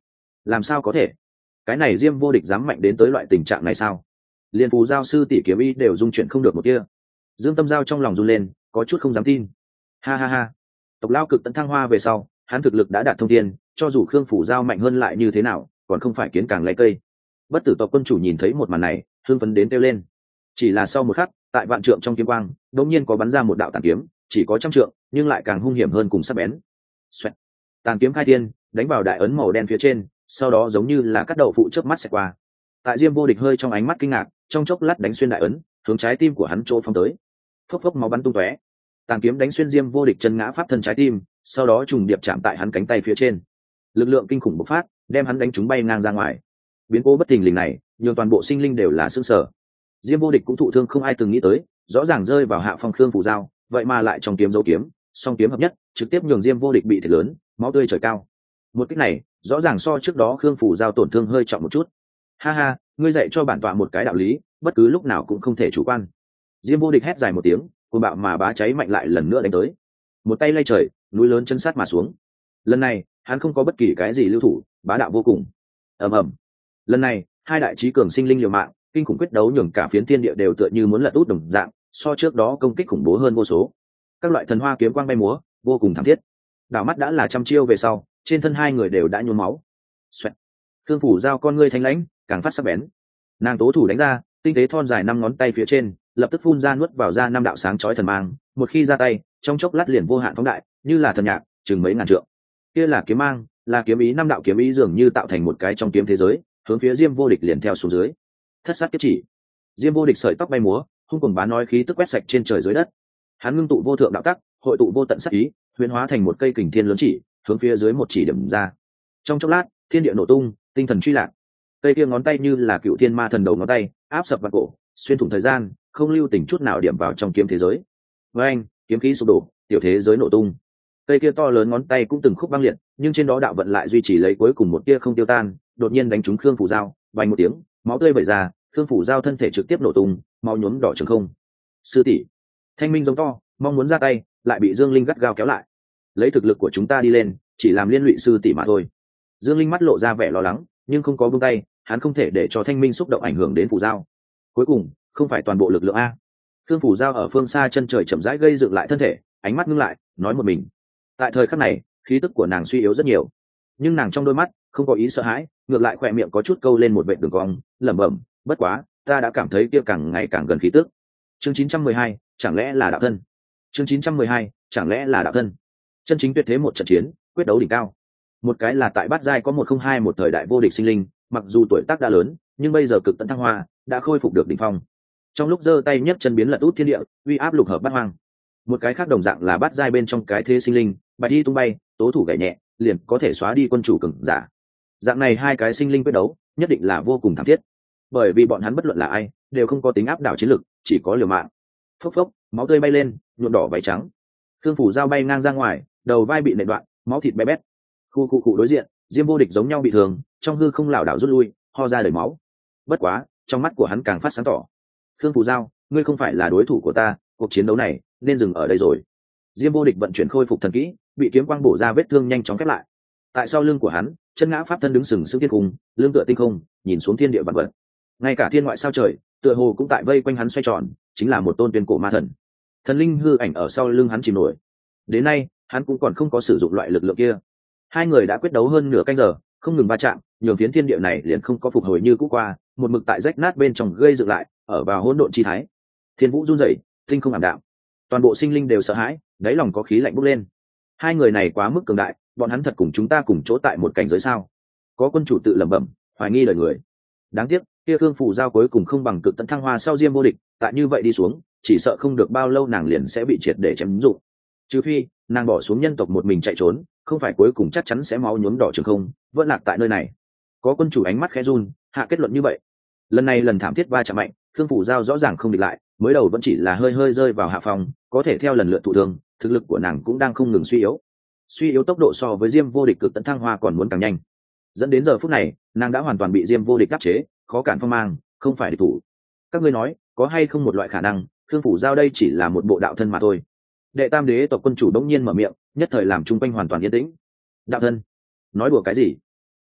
Làm sao có thể? Cái này Diêm Vô Địch dám mạnh đến tới loại tình trạng này sao? Liên phù giao sư tỷ kiếm ý đều dung chuyển không được một kia. Dương Tâm Giao trong lòng run lên, có chút không dám tin. Ha ha ha. Tộc lao cực tận thăng hoa về sau, hắn thực lực đã đạt thông thiên, cho dù Khương Phủ Giao mạnh hơn lại như thế nào, còn không phải kiến càng lấy cây. Bất tử tộc quân chủ nhìn thấy một màn này, hưng phấn đến kêu lên. Chỉ là sau một khắc, tại vạn trượng trong kiếm quang, đột nhiên có bắn ra một đạo tàn kiếm, chỉ có trăm trượng, nhưng lại càng hung hiểm hơn cùng sắc bén. Xoẹt. Tàn kiếm khai thiên, đánh vào đại ấn màu đen phía trên, sau đó giống như là cắt đầu phụ chớp mắt sẽ qua. Tại Diêm Vô Địch hơi trong ánh mắt kinh ngạc, trong chốc lát đánh xuyên đại ấn, hướng trái tim của hắn chỗ phong tới. Phốc phốc máu bắn tung tóe. Tàn kiếm đánh xuyên Diêm Vô Địch chân ngã pháp thân trái tim, sau đó trùng điệp chạm tại hắn cánh tay phía trên. Lực lượng kinh khủng bộc phát, đem hắn đánh trúng bay ngang ra ngoài. Biến cố bất thình lình này, nhường toàn bộ sinh linh đều là sửng sở. Diêm Vô Địch cũng thụ thương không ai từng nghĩ tới, rõ ràng rơi vào hạ phong Khương Phủ Giao, vậy mà lại trong kiếm dấu kiếm, song kiếm hợp nhất, trực tiếp nhường Diêm Vô Địch bị thiệt lớn, máu tươi trời cao. Một kích này, rõ ràng so trước đó Khương Phủ Giao tổn thương hơi trọng một chút. Ha ha, ngươi dạy cho bản tọa một cái đạo lý, bất cứ lúc nào cũng không thể chủ quan. Diêm Vô Địch hét dài một tiếng, cuồng bạo mà bá cháy mạnh lại lần nữa đánh tới. Một tay lay trời, núi lớn chân sát mà xuống. Lần này, hắn không có bất kỳ cái gì lưu thủ, bá đạo vô cùng. Ầm ầm. Lần này, hai đại chí cường sinh linh liều mạng, kinh khủng quyết đấu nhường cả phiến thiên địa đều tựa như muốn lật út đồng dạng, so trước đó công kích khủng bố hơn vô số. Các loại thần hoa kiếm quang bay múa, vô cùng thảm thiết. Đảo mắt đã là trăm chiêu về sau, trên thân hai người đều đã nhuốm máu. Xoẹt. Thương Phủ Giao con ngươi thanh lãnh, càng phát sắc bén. Nàng tố thủ đánh ra, tinh tế thon dài năm ngón tay phía trên, lập tức phun ra nuốt vào ra năm đạo sáng chói thần mang, một khi ra tay, trong chốc lát liền vô hạn phóng đại, như là thần nhạc, chừng mấy ngàn trượng. Kia là kiếm mang, là kiếm ý, năm đạo kiếm ý dường như tạo thành một cái trong kiếm thế giới, hướng phía Diêm Vô Địch liền theo xuống dưới. Thất sát kiếp chỉ. Diêm Vô Địch sợi tóc bay múa, hung cuồng bá nói khí tức quét sạch trên trời dưới đất. Hắn ngưng tụ vô thượng đạo tắc, hội tụ vô tận sát ý, huyền hóa thành một cây kình thiên lớn chỉ, hướng phía dưới một chỉ điểm ra. Trong chốc lát, thiên địa nổ tung, tinh thần truy lạc. Cây kia ngón tay như là cựu thiên ma thần đầu ngón tay, áp sập vào cổ, xuyên thủng thời gian, không lưu tình chút nào điểm vào trong kiếm thế giới. Với anh, kiếm khí sụp đổ, tiểu thế giới nổ tung. Cây kia to lớn ngón tay cũng từng khúc băng liệt, nhưng trên đó đạo vận lại duy trì lấy cuối cùng một tia không tiêu tan, đột nhiên đánh trúng Khương Phủ Giao, vang một tiếng, máu tươi vẩy ra, Khương Phủ Giao thân thể trực tiếp nổ tung, máu nhuốm đỏ trường không. Sư tỷ, Thanh Minh giống to, mong muốn ra tay, lại bị Dương Linh gắt gao kéo lại. Lấy thực lực của chúng ta đi lên, chỉ làm liên lụy sư tỷ mà thôi. Dương Linh mắt lộ ra vẻ lo lắng, nhưng không có buông tay, hắn không thể để cho Thanh Minh xúc động ảnh hưởng đến Phủ Giao. Cuối cùng, không phải toàn bộ lực lượng a. Khương Phủ Giao ở phương xa chân trời chậm rãi gây dựng lại thân thể, ánh mắt ngưng lại, nói một mình. Tại thời khắc này, khí tức của nàng suy yếu rất nhiều, nhưng nàng trong đôi mắt không có ý sợ hãi, ngược lại khỏe miệng có chút câu lên một vệt đường cong, lẩm bẩm, bất quá, ta đã cảm thấy kia càng ngày càng gần khí tức. Chương chín trăm mười hai, chẳng lẽ là đạo thân? Chương chín trăm mười hai, chẳng lẽ là đạo thân? Chân chính tuyệt thế một trận chiến, quyết đấu đỉnh cao. Một cái là tại bát giai có một không hai một thời đại vô địch sinh linh, mặc dù tuổi tác đã lớn, nhưng bây giờ cực tận thăng hoa, đã khôi phục được đỉnh phong. Trong lúc giơ tay nhấc chân biến lật út thiên địa, uy áp lục hợp bát hoang. Một cái khác đồng dạng là bát giai bên trong cái thế sinh linh, bạch y tung bay, tố thủ gảy nhẹ, liền có thể xóa đi quân chủ cường giả. Dạng này hai cái sinh linh quyết đấu, nhất định là vô cùng thảm thiết, bởi vì bọn hắn bất luận là ai, đều không có tính áp đảo chiến lực, chỉ có liều mạng. Phốc phốc, máu tươi bay lên, nhuộm đỏ váy trắng. Thương Phủ Giao bay ngang ra ngoài, đầu vai bị nện đoạn, máu thịt bé bét. Khu khu khu đối diện, Diêm Vô Địch giống nhau bị thương, trong hư không lảo đảo rút lui, ho ra đầy máu. Bất quá, trong mắt của hắn càng phát sáng tỏ. Thương Phủ Giao, ngươi không phải là đối thủ của ta, cuộc chiến đấu này nên dừng ở đây rồi. Diêm Vô Địch vận chuyển khôi phục thần kỹ, bị kiếm quang bổ ra vết thương nhanh chóng khép lại. Tại sau lưng của hắn, chân ngã pháp thân đứng sừng sững thiên cung, lưng tựa tinh không, nhìn xuống thiên địa vạn vật. Ngay cả thiên ngoại sao trời, tựa hồ cũng tại vây quanh hắn xoay tròn, chính là một tôn tuyên cổ ma thần. Thần linh hư ảnh ở sau lưng hắn chìm nổi. Đến nay, hắn cũng còn không có sử dụng loại lực lượng kia. Hai người đã quyết đấu hơn nửa canh giờ, không ngừng va chạm, nhường phiến thiên địa này liền không có phục hồi như cũ qua, một mực tại rách nát bên trong gây dựng lại, ở vào hỗn độn chi thái. Thiên vũ run rẩy, tinh không ảm đạm. Toàn bộ sinh linh đều sợ hãi, đáy lòng có khí lạnh bốc lên. Hai người này quá mức cường đại, bọn hắn thật cùng chúng ta cùng chỗ tại một cảnh giới sao? Có quân chủ tự lẩm bẩm, hoài nghi lời người. Đáng tiếc, kia Khương Phủ Giao cuối cùng không bằng cực tận thăng hoa sau Diêm Vô Địch, tại như vậy đi xuống, chỉ sợ không được bao lâu nàng liền sẽ bị triệt để chém dụng. Trừ phi, nàng bỏ xuống nhân tộc một mình chạy trốn, không phải cuối cùng chắc chắn sẽ máu nhuốm đỏ trường không, vẫn lạc tại nơi này. Có quân chủ ánh mắt khẽ run, hạ kết luận như vậy. Lần này lần thảm thiết va chạm mạnh, Khương Phủ Giao rõ ràng không địch lại, mới đầu vẫn chỉ là hơi hơi rơi vào hạ phòng, có thể theo lần lượt thụ thương, thực lực của nàng cũng đang không ngừng suy yếu. Suy yếu tốc độ so với Diêm Vô Địch cực tận thăng hoa còn muốn càng nhanh. Dẫn đến giờ phút này, nàng đã hoàn toàn bị Diêm Vô Địch áp chế, khó cản phong mang, không phải địch thủ. Các ngươi nói, có hay không một loại khả năng, Khương Phủ Giao đây chỉ là một bộ đạo thân mà thôi? Đệ Tam Đế tộc quân chủ đống nhiên mở miệng, nhất thời làm trung quanh hoàn toàn yên tĩnh. Đạo thân? Nói đùa cái gì?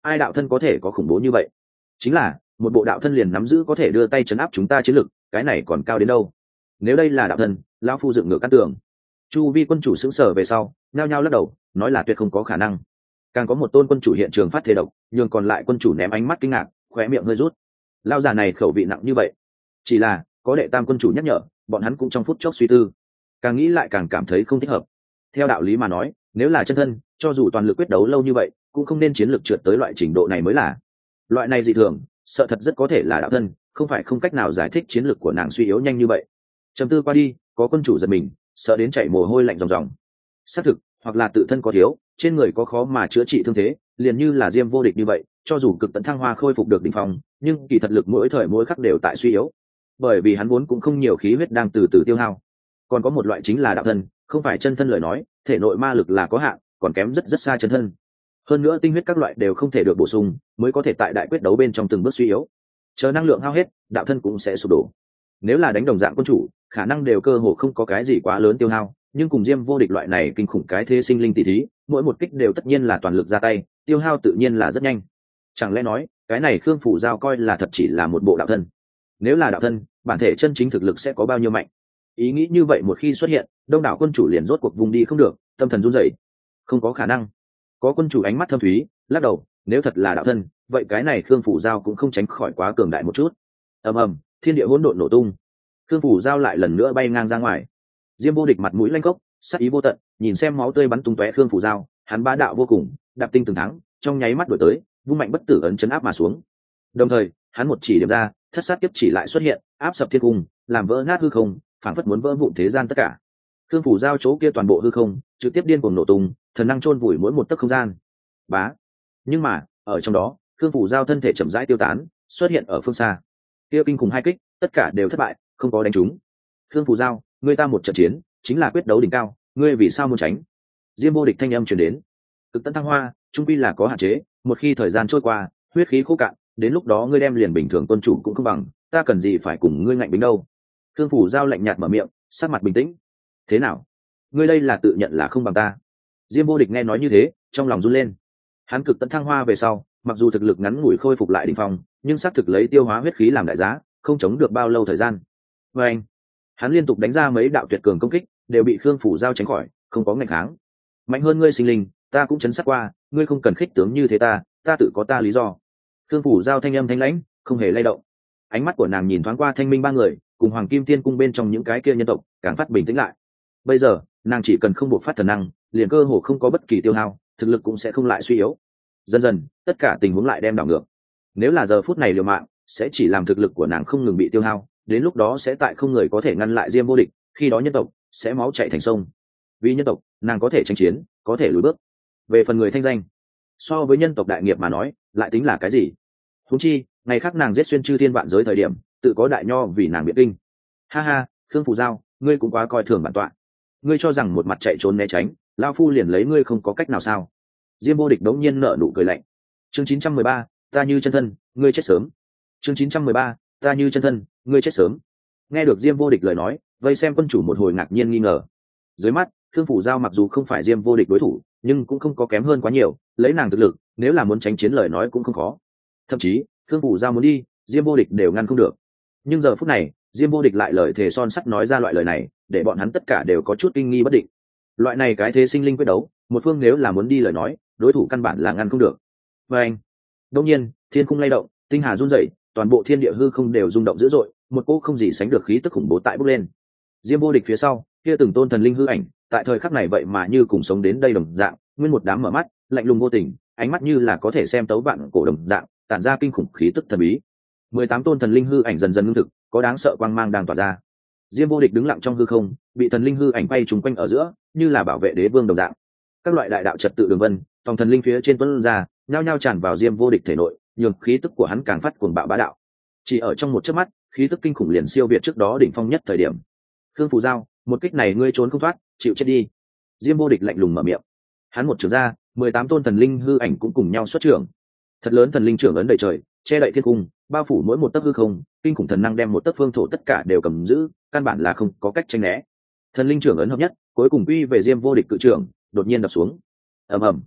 ai đạo thân có thể có khủng bố như vậy? Chính là một bộ đạo thân liền nắm giữ có thể đưa tay chấn áp chúng ta chiến lực, cái này còn cao đến đâu? Nếu đây là đạo thân, lão phu dựng ngược căn tường. Chu vi quân chủ sững sờ về sau nhao nhao lắc đầu, nói là tuyệt không có khả năng. Càng có một tôn quân chủ hiện trường phát thế độc, nhường còn lại quân chủ ném ánh mắt kinh ngạc, khóe miệng hơi rút. Lão già này khẩu vị nặng như vậy. Chỉ là có đệ tam quân chủ nhắc nhở, bọn hắn cũng trong phút chốc suy tư, càng nghĩ lại càng cảm thấy không thích hợp. Theo đạo lý mà nói, nếu là chân thân, cho dù toàn lực quyết đấu lâu như vậy cũng không nên chiến lược trượt tới loại trình độ này mới là. Loại này dị thường, sợ thật rất có thể là đạo thân, không phải không cách nào giải thích chiến lược của nàng suy yếu nhanh như vậy. Trầm tư qua đi, có quân chủ giật mình, sợ đến chảy mồ hôi lạnh ròng ròng. Xác thực, hoặc là tự thân có thiếu, trên người có khó mà chữa trị thương thế, liền như là Diêm Vô Địch như vậy, cho dù cực tận thăng hoa khôi phục được đỉnh phong, nhưng kỳ thật lực mỗi thời mỗi khắc đều tại suy yếu, bởi vì hắn vốn cũng không nhiều khí huyết đang từ từ tiêu hao. Còn có một loại chính là đạo thân, không phải chân thân lời nói, thể nội ma lực là có hạn, còn kém rất rất xa chân thân. Hơn nữa tinh huyết các loại đều không thể được bổ sung, mới có thể tại đại quyết đấu bên trong từng bước suy yếu. Chờ năng lượng hao hết, đạo thân cũng sẽ sụp đổ. Nếu là đánh đồng dạng quân chủ, khả năng đều cơ hồ không có cái gì quá lớn tiêu hao, nhưng cùng Diêm Vô Địch loại này kinh khủng cái thế sinh linh tỷ thí, mỗi một kích đều tất nhiên là toàn lực ra tay, tiêu hao tự nhiên là rất nhanh. Chẳng lẽ nói, cái này Khương Phủ Giao coi là thật chỉ là một bộ đạo thân? Nếu là đạo thân, bản thể chân chính thực lực sẽ có bao nhiêu mạnh? Ý nghĩ như vậy một khi xuất hiện, đông đảo quân chủ liền rốt cuộc vùng đi không được, tâm thần run rẩy. Không có khả năng. Có quân chủ ánh mắt thâm thúy, lắc đầu, nếu thật là đạo thân, vậy cái này Khương Phủ Giao cũng không tránh khỏi quá cường đại một chút. Ầm ầm, thiên địa hỗn độn nổ tung. Khương Phủ Giao lại lần nữa bay ngang ra ngoài. Diêm Vô Địch mặt mũi lanh cốc, sắc ý vô tận, nhìn xem máu tươi bắn tung tóe Khương Phủ Giao, hắn bá đạo vô cùng, đạp tinh từng thắng, trong nháy mắt đuổi tới, vung mạnh bất tử ấn chấn áp mà xuống. Đồng thời, hắn một chỉ điểm ra, thất sát kiếp chỉ lại xuất hiện, áp sập thiên cung, làm vỡ nát hư không, phảng phất muốn vỡ vụn thế gian tất cả. Khương Phủ Giao chỗ kia toàn bộ hư không, trực tiếp điên cuồng nổ tung, thần năng chôn vùi mỗi một tấc không gian. Bá. Nhưng mà, ở trong đó, Khương Phủ Giao thân thể chậm rãi tiêu tán, xuất hiện ở phương xa. Kia kinh khủng hai kích, tất cả đều thất bại, không có đánh trúng. Khương Phủ Giao, ngươi ta một trận chiến, chính là quyết đấu đỉnh cao, ngươi vì sao muốn tránh? Diêm Vô Địch thanh âm truyền đến. Cực tận thăng hoa, trung quy là có hạn chế, một khi thời gian trôi qua, huyết khí khô cạn, đến lúc đó ngươi đem liền bình thường quân chủ cũng không bằng, ta cần gì phải cùng ngươi ngạnh bính đâu? Khương Phủ Giao lạnh nhạt mở miệng, sắc mặt bình tĩnh. Thế nào? Ngươi đây là tự nhận là không bằng ta? Diêm Vô Địch nghe nói như thế, trong lòng run lên. Hắn cực tận thăng hoa về sau, mặc dù thực lực ngắn ngủi khôi phục lại đỉnh phong, nhưng xác thực lấy tiêu hóa huyết khí làm đại giá, không chống được bao lâu thời gian. Và anh, hắn liên tục đánh ra mấy đạo tuyệt cường công kích, đều bị Khương Phủ Giao tránh khỏi, không có nghịch kháng. Mạnh hơn ngươi sinh linh, ta cũng chấn sát qua, ngươi không cần khích tướng như thế ta, ta tự có ta lý do. Khương Phủ Giao thanh âm thanh lãnh, không hề lay động. Ánh mắt của nàng nhìn thoáng qua Thanh Minh ba người, cùng Hoàng Kim Tiên cung bên trong những cái kia nhân tộc, càng phát bình tĩnh lại. Bây giờ, nàng chỉ cần không buộc phát thần năng, liền cơ hồ không có bất kỳ tiêu hao, thực lực cũng sẽ không lại suy yếu. Dần dần, tất cả tình huống lại đem đảo ngược. Nếu là giờ phút này liều mạng, sẽ chỉ làm thực lực của nàng không ngừng bị tiêu hao, đến lúc đó sẽ tại không người có thể ngăn lại Diêm Vô Địch, khi đó nhân tộc sẽ máu chảy thành sông. Vì nhân tộc, nàng có thể tranh chiến, có thể lùi bước. Về phần người thanh danh, so với nhân tộc đại nghiệp mà nói, lại tính là cái gì? Huống chi, ngày khác nàng giết xuyên chư thiên vạn giới thời điểm, tự có đại nho vì nàng biện kinh. Ha ha, Khương Phủ Giao, ngươi cũng quá coi thường bản tọa. Ngươi cho rằng một mặt chạy trốn né tránh, lão phu liền lấy ngươi không có cách nào sao? Diêm Vô Địch đống nhiên nở nụ cười lạnh. Chương chín trăm mười ba, ta như chân thân, ngươi chết sớm. Chương chín trăm mười ba, ta như chân thân, ngươi chết sớm. Nghe được Diêm Vô Địch lời nói, vây xem quân chủ một hồi ngạc nhiên nghi ngờ. Dưới mắt, Khương Phủ Giao mặc dù không phải Diêm Vô Địch đối thủ, nhưng cũng không có kém hơn quá nhiều, lấy nàng thực lực, nếu là muốn tránh chiến lời nói cũng không khó. Thậm chí, Khương Phủ Giao muốn đi, Diêm Vô Địch đều ngăn không được. Nhưng giờ phút này, Diêm Vô Địch lại lời thề son sắt nói ra loại lời này, để bọn hắn tất cả đều có chút kinh nghi bất định. Loại này cái thế sinh linh quyết đấu, một phương nếu là muốn đi lời nói, đối thủ căn bản là ngăn không được. Và anh, đột nhiên, thiên khung lay động, tinh hà run rẩy, toàn bộ thiên địa hư không đều rung động dữ dội, một cỗ không gì sánh được khí tức khủng bố tại bốc lên. Diêm Vô Địch phía sau, kia từng tôn thần linh hư ảnh, tại thời khắc này vậy mà như cùng sống đến đây đồng dạng, nguyên một đám mở mắt, lạnh lùng vô tình, ánh mắt như là có thể xem tấu vạn cổ đồng dạng, tản ra kinh khủng khí tức thần bí. Mười tám tôn thần linh hư ảnh dần dần ngưng thực, có đáng sợ quang mang đang tỏa ra. Diêm Vô Địch đứng lặng trong hư không, bị thần linh hư ảnh bay trùng quanh ở giữa, như là bảo vệ đế vương đồng dạng. Các loại đại đạo trật tự đường vân, tòng thần linh phía trên tuấn ra, nhao nhao tràn vào Diêm Vô Địch thể nội, nhường khí tức của hắn càng phát cuồng bạo bá đạo. Chỉ ở trong một chớp mắt, khí tức kinh khủng liền siêu việt trước đó đỉnh phong nhất thời điểm. Khương Phủ Giao, một kích này ngươi trốn không thoát, chịu chết đi. Diêm Vô Địch lạnh lùng mở miệng. Hắn một trường ra, mười tám tôn thần linh hư ảnh cũng cùng nhau xuất trưởng. Thật lớn thần linh trưởng ấn đầy trời, che đậy thiên cung, bao phủ mỗi một tấc hư không, kinh khủng thần năng đem một tấc phương thổ tất cả đều cầm giữ, căn bản là không có cách tránh né. Thần linh trưởng ấn hợp nhất, cuối cùng quy về Diêm Vô Địch cự trưởng, đột nhiên đập xuống. Ầm ầm.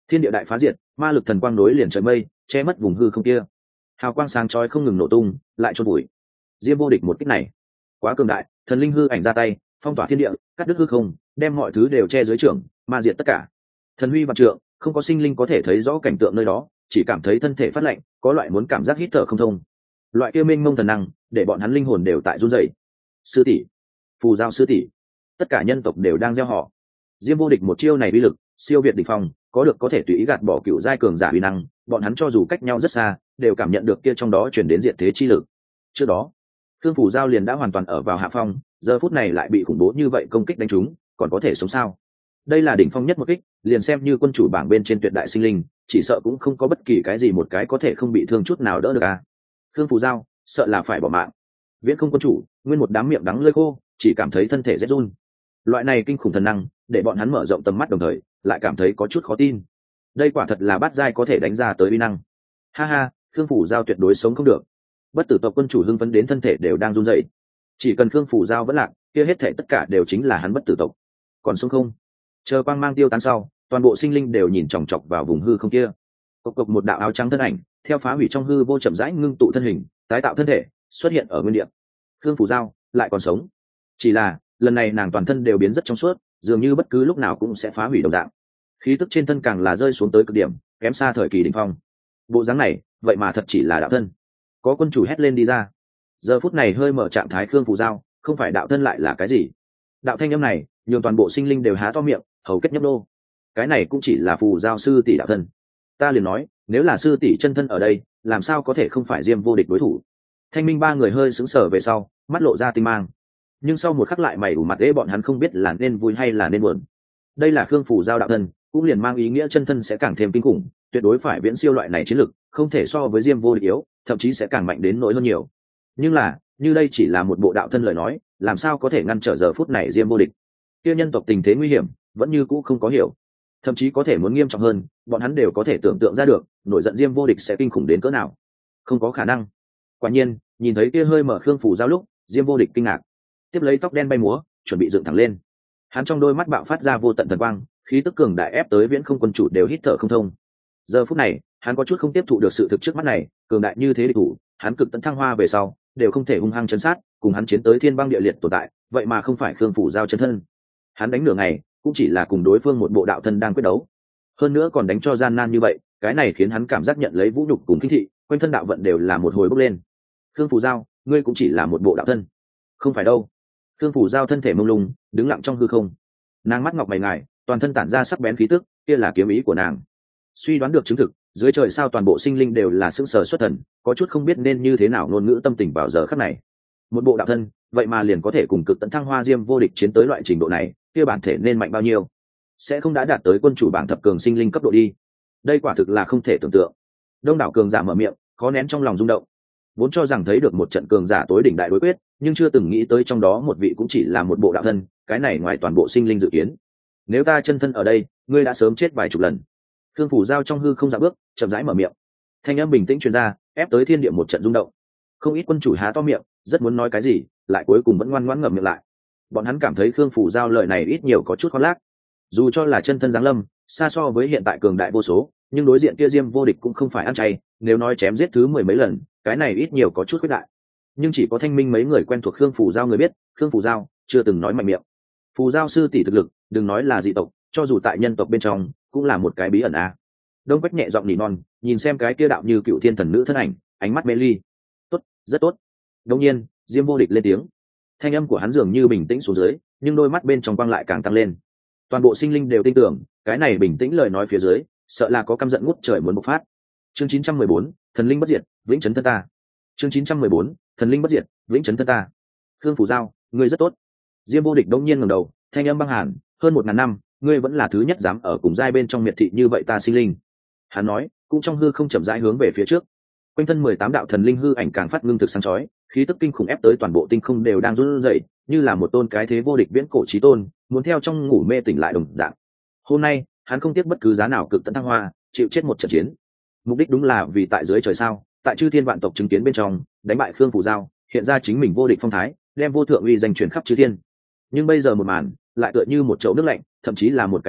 thiên địa đại phá diệt, ma lực thần quang nối liền trời mây, che mất vùng hư không kia. Hào quang sáng chói không ngừng nổ tung, lại chôn bụi. Diêm Vô Địch một kích này quá cường đại, thần linh hư ảnh ra tay, phong tỏa thiên địa, cắt đứt hư không, đem mọi thứ đều che dưới trưởng, ma diệt tất cả. Thần huy vạn trượng, không có sinh linh có thể thấy rõ cảnh tượng nơi đó, chỉ cảm thấy thân thể phát lạnh, có loại muốn cảm giác hít thở không thông. Loại kia mênh mông thần năng, để bọn hắn linh hồn đều tại run rẩy. Sư tỷ, phù giao sư tỷ, tất cả nhân tộc đều đang gieo họ. Diêm Vô Địch một chiêu này uy lực siêu việt đỉnh phong, có được có thể tùy ý gạt bỏ cựu giai cường giả uy năng, bọn hắn cho dù cách nhau rất xa, đều cảm nhận được kia trong đó truyền đến diệt thế chi lực. Trước đó, Thương Phủ Giao liền đã hoàn toàn ở vào hạ phong, giờ phút này lại bị khủng bố như vậy công kích đánh trúng, còn có thể sống sao? Đây là đỉnh phong nhất một kích, liền xem như quân chủ bảng bên trên tuyệt đại sinh linh, chỉ sợ cũng không có bất kỳ cái gì một cái có thể không bị thương chút nào đỡ được à? Thương Phủ Giao, sợ là phải bỏ mạng. Viễn Không quân chủ, nguyên một đám miệng đắng lưỡi khô, chỉ cảm thấy thân thể rét run. Loại này kinh khủng thần năng, để bọn hắn mở rộng tầm mắt đồng thời, lại cảm thấy có chút khó tin. Đây quả thật là bát giai có thể đánh ra tới uy năng. Ha ha, Thương Phủ Giao tuyệt đối sống không được. Bất tử tộc quân chủ hưng phấn đến thân thể đều đang run rẩy. Chỉ cần Thương Phủ Giao vẫn lạc, kia hết thể tất cả đều chính là hắn bất tử tộc. Còn sống không? Chờ quang mang tiêu tán sau, toàn bộ sinh linh đều nhìn chòng chọc vào vùng hư không kia. Cộc cộc một đạo áo trắng thân ảnh, theo phá hủy trong hư vô chậm rãi ngưng tụ thân hình, tái tạo thân thể, xuất hiện ở nguyên địa. Thương Phủ Giao lại còn sống. Chỉ là, lần này nàng toàn thân đều biến rất trong suốt, dường như bất cứ lúc nào cũng sẽ phá hủy đồng dạng. Khí tức trên thân càng là rơi xuống tới cực điểm, kém xa thời kỳ đỉnh phong. Bộ dáng này, vậy mà thật chỉ là đạo thân. Có quân chủ hét lên đi ra. Giờ phút này hơi mở trạng thái Khương Phù Giao, không phải đạo thân lại là cái gì? Đạo thanh âm này, nhường toàn bộ sinh linh đều há to miệng, hầu kết nhấp nô. Cái này cũng chỉ là Phù Giao sư tỷ đạo thân. Ta liền nói, nếu là sư tỷ chân thân ở đây, làm sao có thể không phải Diêm Vô Địch đối thủ? Thanh Minh ba người hơi sững sờ về sau, mắt lộ ra tinh mang. Nhưng sau một khắc lại mày ủ mặt ế, bọn hắn không biết là nên vui hay là nên buồn. Đây là Khương Phù Giao đạo thân, cũng liền mang ý nghĩa chân thân sẽ càng thêm kinh khủng, tuyệt đối phải viễn siêu loại này chiến lực, không thể so với Diêm Vô Địch yếu, thậm chí sẽ càng mạnh đến nỗi hơn nhiều. Nhưng là, như đây chỉ là một bộ đạo thân lời nói, làm sao có thể ngăn trở giờ phút này Diêm Vô Địch? Kia nhân tộc tình thế nguy hiểm, vẫn như cũ không có hiểu, thậm chí có thể muốn nghiêm trọng hơn, bọn hắn đều có thể tưởng tượng ra được, nổi giận Diêm Vô Địch sẽ kinh khủng đến cỡ nào. Không có khả năng. Quả nhiên, nhìn thấy kia hơi mở Khương Phù Giao lúc, Diêm Vô Địch kinh ngạc, tiếp lấy tóc đen bay múa, chuẩn bị dựng thẳng lên. Hắn trong đôi mắt bạo phát ra vô tận thần quang, khí tức cường đại ép tới Viễn Không quân chủ đều hít thở không thông. Giờ phút này, hắn có chút không tiếp thụ được sự thực trước mắt này, cường đại như thế địch thủ, hắn cực tận thăng hoa về sau, đều không thể hung hăng chấn sát, cùng hắn chiến tới thiên băng địa liệt tồn tại, vậy mà không phải Khương Phủ Giao chân thân. Hắn đánh nửa ngày, cũng chỉ là cùng đối phương một bộ đạo thân đang quyết đấu. Hơn nữa còn đánh cho gian nan như vậy, cái này khiến hắn cảm giác nhận lấy vũ nhục cùng khinh thị, quanh thân đạo vận đều là một hồi bốc lên. Khương Phủ Giao, ngươi cũng chỉ là một bộ đạo thân. Không phải đâu. Khương Phủ Giao thân thể mông lung, đứng lặng trong hư không. Nàng mắt ngọc mày ngài, toàn thân tản ra sắc bén khí tức, kia là kiếm ý của nàng. Suy đoán được chứng thực, dưới trời sao toàn bộ sinh linh đều là sững sờ xuất thần, có chút không biết nên như thế nào ngôn ngữ tâm tình vào giờ khắc này. Một bộ đạo thân, vậy mà liền có thể cùng cực tận thăng hoa Diêm Vô Địch chiến tới loại trình độ này, kia bản thể nên mạnh bao nhiêu? Sẽ không đã đạt tới quân chủ bảng thập cường sinh linh cấp độ đi. Đây quả thực là không thể tưởng tượng. Đông đảo cường giả mở miệng, khó nén trong lòng rung động. Vốn cho rằng thấy được một trận cường giả tối đỉnh đại đối quyết, nhưng chưa từng nghĩ tới trong đó một vị cũng chỉ là một bộ đạo thân, cái này ngoài toàn bộ sinh linh dự kiến. Nếu ta chân thân ở đây, ngươi đã sớm chết vài chục lần. Khương Phủ Giao trong hư không dạo bước, chậm rãi mở miệng. Thanh âm bình tĩnh truyền ra, ép tới thiên địa một trận rung động. Không ít quân chủ há to miệng, rất muốn nói cái gì, lại cuối cùng vẫn ngoan ngoãn ngậm miệng lại. Bọn hắn cảm thấy Khương Phủ Giao lời này ít nhiều có chút khoác lác. Dù cho là chân thân giáng lâm, xa so với hiện tại cường đại vô số, nhưng đối diện kia Diêm Vô Địch cũng không phải ăn chay, nếu nói chém giết thứ mười mấy lần, cái này ít nhiều có chút khuyết đại. Nhưng chỉ có Thanh Minh mấy người quen thuộc Khương Phủ Giao người biết, Khương Phủ Giao chưa từng nói mạnh miệng. Phù Giao sư tỷ thực lực, đừng nói là dị tộc, cho dù tại nhân tộc bên trong, cũng là một cái bí ẩn a. À. Đông Quách nhẹ giọng nỉ non, nhìn xem cái kia đạo như cựu thiên thần nữ thân ảnh, ánh mắt mê ly. Tốt, rất tốt. Đương nhiên, Diêm Vô Địch lên tiếng. Thanh âm của hắn dường như bình tĩnh xuống dưới, nhưng đôi mắt bên trong quang lại càng tăng lên. Toàn bộ sinh linh đều tin tưởng, cái này bình tĩnh lời nói phía dưới, sợ là có căm giận ngút trời muốn bộc phát. Chương chín trăm mười bốn, thần linh bất diệt, vĩnh chấn thân ta. Chương chín trăm mười bốn, thần linh bất diệt, vĩnh chấn thân ta. Khương Phủ Giao, ngươi rất tốt. Diêm Vô Địch đông nhiên ngẩng đầu, thanh âm băng hàn, hơn một ngàn năm, ngươi vẫn là thứ nhất dám ở cùng giai bên trong miệt thị như vậy ta sinh linh. Hắn nói, cũng trong hư không chậm rãi hướng về phía trước. Quanh thân mười tám đạo thần linh hư ảnh càng phát ngưng thực sáng chói, khí tức kinh khủng ép tới toàn bộ tinh không đều đang run rẩy, như là một tôn cái thế vô địch viễn cổ chí tôn, muốn theo trong ngủ mê tỉnh lại đồng dạng. Hôm nay, hắn không tiếc bất cứ giá nào cực tận thăng hoa, chịu chết một trận chiến. Mục đích đúng là vì tại dưới trời sao, tại chư thiên vạn tộc chứng kiến bên trong, đánh bại Khương Phủ Giao, hiện ra chính mình vô địch phong thái, đem vô thượng uy danh truyền khắp chư thiên. Nhưng bây giờ một màn, lại tựa như một chậu nước lạnh, thậm chí là một cái bữa,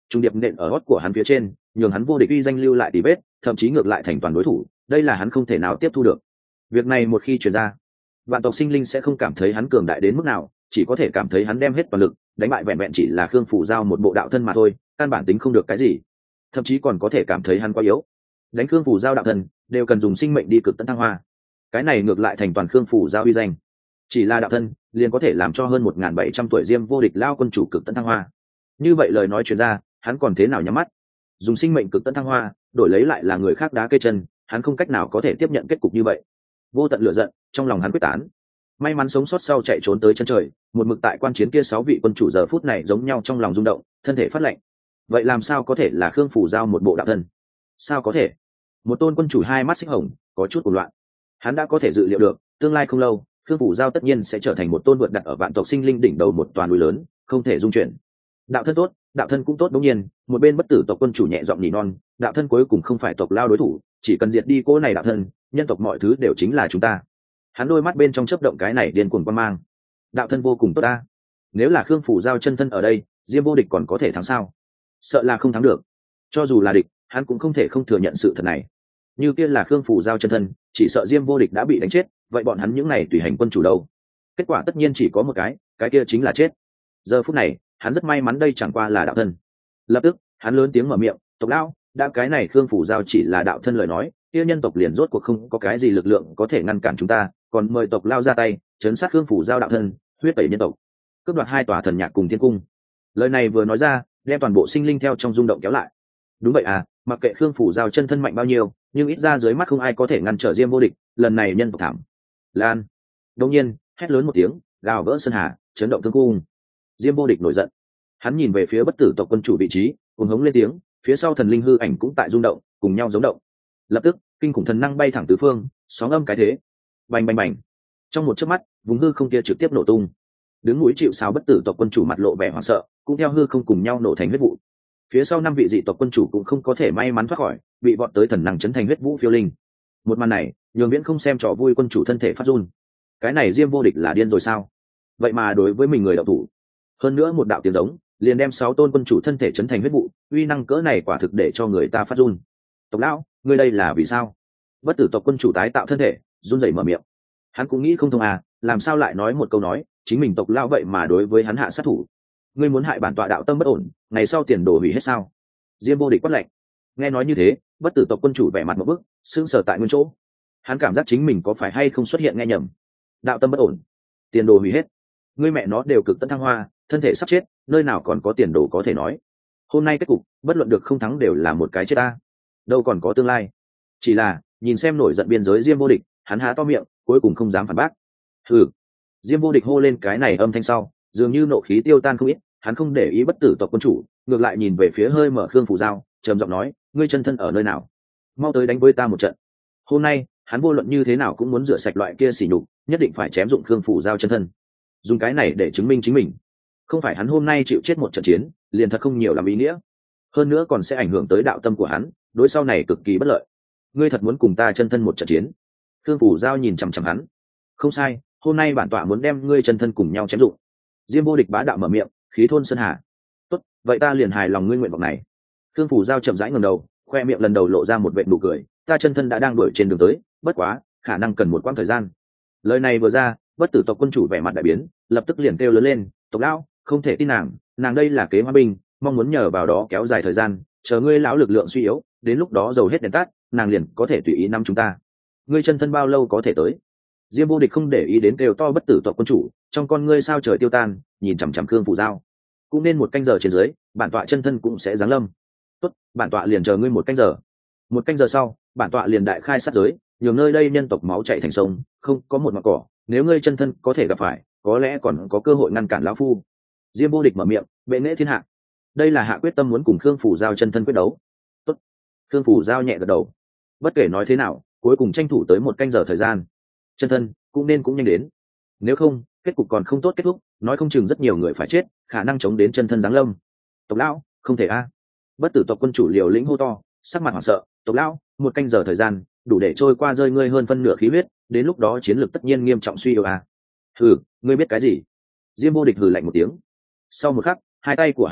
trung điệp nện ở gót của hắn phía trên, nhường hắn vô địch uy danh lưu lại tỉ vết, thậm chí ngược lại thành toàn đối thủ, đây là hắn không thể nào tiếp thu được. Việc này một khi truyền ra, vạn tộc sinh linh sẽ không cảm thấy hắn cường đại đến mức nào, chỉ có thể cảm thấy hắn đem hết toàn lực đánh bại vẹn vẹn chỉ là Khương Phủ Giao một bộ đạo thân mà thôi, căn bản tính không được cái gì, thậm chí còn có thể cảm thấy hắn quá yếu. Đánh Khương Phủ Giao đạo thân đều cần dùng sinh mệnh đi cực tận thăng hoa, cái này ngược lại thành toàn Khương Phủ Giao uy danh. Chỉ là đạo thân liền có thể làm cho hơn một nghìn bảy trăm tuổi Diêm vô địch lao quân chủ cực tận thăng hoa. Như vậy lời nói truyền ra, hắn còn thế nào nhắm mắt? Dùng sinh mệnh cực tận thăng hoa đổi lấy lại là người khác đá cây chân, hắn không cách nào có thể tiếp nhận kết cục như vậy. Vô tận lửa giận trong lòng hắn quyết tán. May mắn sống sót sau chạy trốn tới chân trời, một mực tại quan chiến kia sáu vị quân chủ giờ phút này giống nhau trong lòng rung động, thân thể phát lạnh. Vậy làm sao có thể là Khương Phủ Giao một bộ đạo thân? Sao có thể? Một tôn quân chủ hai mắt xích hồng, có chút hỗn loạn. Hắn đã có thể dự liệu được, tương lai không lâu, Khương Phủ Giao tất nhiên sẽ trở thành một tôn vượt đặt ở vạn tộc sinh linh đỉnh đầu một toàn núi lớn, không thể dung chuyển. Đạo thân tốt, đạo thân cũng tốt đương nhiên, một bên bất tử tộc quân chủ nhẹ giọng nhỉ non, đạo thân cuối cùng không phải tộc lao đối thủ, chỉ cần diệt đi cô này đạo thân, nhân tộc mọi thứ đều chính là chúng ta. Hắn đôi mắt bên trong chớp động cái này điên cuồng quan mang. Đạo thân vô cùng tốt ta. Nếu là Khương Phủ Giao chân thân ở đây, Diêm vô địch còn có thể thắng sao? Sợ là không thắng được. Cho dù là địch, hắn cũng không thể không thừa nhận sự thật này. Như kia là Khương Phủ Giao chân thân, chỉ sợ Diêm vô địch đã bị đánh chết, vậy bọn hắn những này tùy hành quân chủ đâu? Kết quả tất nhiên chỉ có một cái, cái kia chính là chết. Giờ phút này, hắn rất may mắn đây chẳng qua là đạo thân. Lập tức, hắn lớn tiếng mở miệng, "Tộc lão, đã cái này Khương Phủ Giao chỉ là đạo thân lời nói, kia nhân tộc liền rốt cuộc không có cái gì lực lượng có thể ngăn cản chúng ta, còn mời tộc lao ra tay chấn sát Khương Phủ Giao đạo thân, huyết tẩy nhân tộc, cướp đoạt hai tòa thần nhạc cùng thiên cung." Lời này vừa nói ra, đem toàn bộ sinh linh theo trong rung động kéo lại. Đúng vậy à, mặc kệ Khương Phủ Giao chân thân mạnh bao nhiêu, nhưng ít ra dưới mắt không ai có thể ngăn trở Diêm vô địch, lần này nhân tộc thảm. Lan. Đột nhiên, hét lớn một tiếng, gào vỡ sơn hà, chấn động thương cung. Diêm vô địch nổi giận. Hắn nhìn về phía bất tử tộc quân chủ vị trí, cuồng hống lên tiếng, phía sau thần linh hư ảnh cũng tại rung động, cùng nhau giống động. Lập tức, kinh khủng thần năng bay thẳng tứ phương, sóng âm cái thế. Bành bành bành. Trong một chớp mắt, vùng hư không kia trực tiếp nổ tung. Đứng núi chịu sào bất tử tộc quân chủ mặt lộ vẻ hoảng sợ, cũng theo hư không cùng nhau nổ thành huyết vụ. Phía sau năm vị dị tộc quân chủ cũng không có thể may mắn thoát khỏi, bị vọt tới thần năng chấn thành huyết vũ phiêu linh. Một màn này, nhường Viễn không xem trò vui quân chủ thân thể phát run. Cái này Diêm vô địch là điên rồi sao? Vậy mà đối với mình người đạo thủ, hơn nữa một đạo tiếng giống, liền đem sáu tôn quân chủ thân thể chấn thành huyết vụ, uy năng cỡ này quả thực để cho người ta phát run. Tộc lão, ngươi đây là vì sao? Bất tử tộc quân chủ tái tạo thân thể, run rẩy mở miệng. Hắn cũng nghĩ không thông à, làm sao lại nói một câu nói, chính mình tộc lão vậy mà đối với hắn hạ sát thủ. Ngươi muốn hại bản tọa đạo tâm bất ổn, ngày sau tiền đồ hủy hết sao? Diêm vô địch quát lạnh. Nghe nói như thế, bất tử tộc quân chủ vẻ mặt một bức, sững sờ tại nguyên chỗ. Hắn cảm giác chính mình có phải hay không xuất hiện nghe nhầm. Đạo tâm bất ổn, tiền đồ hủy hết. Ngươi mẹ nó đều cực tận thăng hoa, thân thể sắp chết, nơi nào còn có tiền đồ có thể nói. Hôm nay kết cục, bất luận được không thắng đều là một cái chết ta. Đâu còn có tương lai. Chỉ là, nhìn xem nổi giận biên giới Diêm vô địch, hắn há to miệng, cuối cùng không dám phản bác. Hừ. Diêm vô địch hô lên cái này âm thanh sau, dường như nộ khí tiêu tan không ít, hắn không để ý bất tử tộc quân chủ, ngược lại nhìn về phía hơi mở Khương Phủ Giao, trầm giọng nói, ngươi chân thân ở nơi nào? Mau tới đánh với ta một trận. Hôm nay, hắn vô luận như thế nào cũng muốn rửa sạch loại kia sỉ nhục, nhất định phải chém dụng Khương Phủ Giao chân thân. Dùng cái này để chứng minh chính mình. Không phải hắn hôm nay chịu chết một trận chiến, liền thật không nhiều làm ý nghĩa. Hơn nữa còn sẽ ảnh hưởng tới đạo tâm của hắn, đối sau này cực kỳ bất lợi. Ngươi thật muốn cùng ta chân thân một trận chiến? Khương Phủ Giao nhìn chằm chằm hắn. Không sai, hôm nay bản tọa muốn đem ngươi chân thân cùng nhau chém dụng. Diêm vô địch bá đạo mở miệng, khí thôn sơn hà. Tốt, vậy ta liền hài lòng ngươi nguyện vọng này. Khương Phủ Giao chậm rãi ngẩng đầu, khoe miệng lần đầu lộ ra một vệt nụ cười. Ta chân thân đã đang đuổi trên đường tới, bất quá, khả năng cần một quãng thời gian. Lời này vừa ra, bất tử tộc quân chủ vẻ mặt đại biến, lập tức liền kêu lớn lên, tộc lão, không thể tin nàng, nàng đây là kế hoa binh, mong muốn nhờ vào đó kéo dài thời gian, chờ ngươi lão lực lượng suy yếu, đến lúc đó dầu hết đèn tắt, nàng liền có thể tùy ý nắm chúng ta. Ngươi chân thân bao lâu có thể tới? Diêm vô địch không để ý đến kêu to bất tử tộc quân chủ, trong con ngươi sao trời tiêu tan, nhìn chằm chằm Khương Phủ Giao. Cũng nên một canh giờ trên dưới, bản tọa chân thân cũng sẽ giáng lâm. Tốt, bản tọa liền chờ ngươi một canh giờ. Một canh giờ sau, bản tọa liền đại khai sát giới, nhường nơi đây nhân tộc máu chảy thành sông, không có một ngọn cỏ, nếu ngươi chân thân có thể gặp phải, có lẽ còn có cơ hội ngăn cản lão phu. Diêm vô địch mở miệng, bệ nghệ thiên hạ. Đây là hạ quyết tâm muốn cùng Khương Phủ Giao chân thân quyết đấu. Tốt. Khương Phủ Giao nhẹ gật đầu. Bất kể nói thế nào, cuối cùng tranh thủ tới một canh giờ thời gian. Chân thân cũng nên cũng nhanh đến. Nếu không, kết cục còn không tốt kết thúc, nói không chừng rất nhiều người phải chết, khả năng chống đến chân thân giáng lâm. Tộc lão, không thể a. Bất tử tộc quân chủ liều lĩnh hô to, sắc mặt hoảng sợ, tộc lão, một canh giờ thời gian, đủ để trôi qua rơi ngươi hơn phân nửa khí huyết, đến lúc đó chiến lược tất nhiên nghiêm trọng suy yếu a. Hừ, ngươi biết cái gì? Diêm vô địch hừ lạnh một tiếng. Sau một khắc, hai tay của hắn động,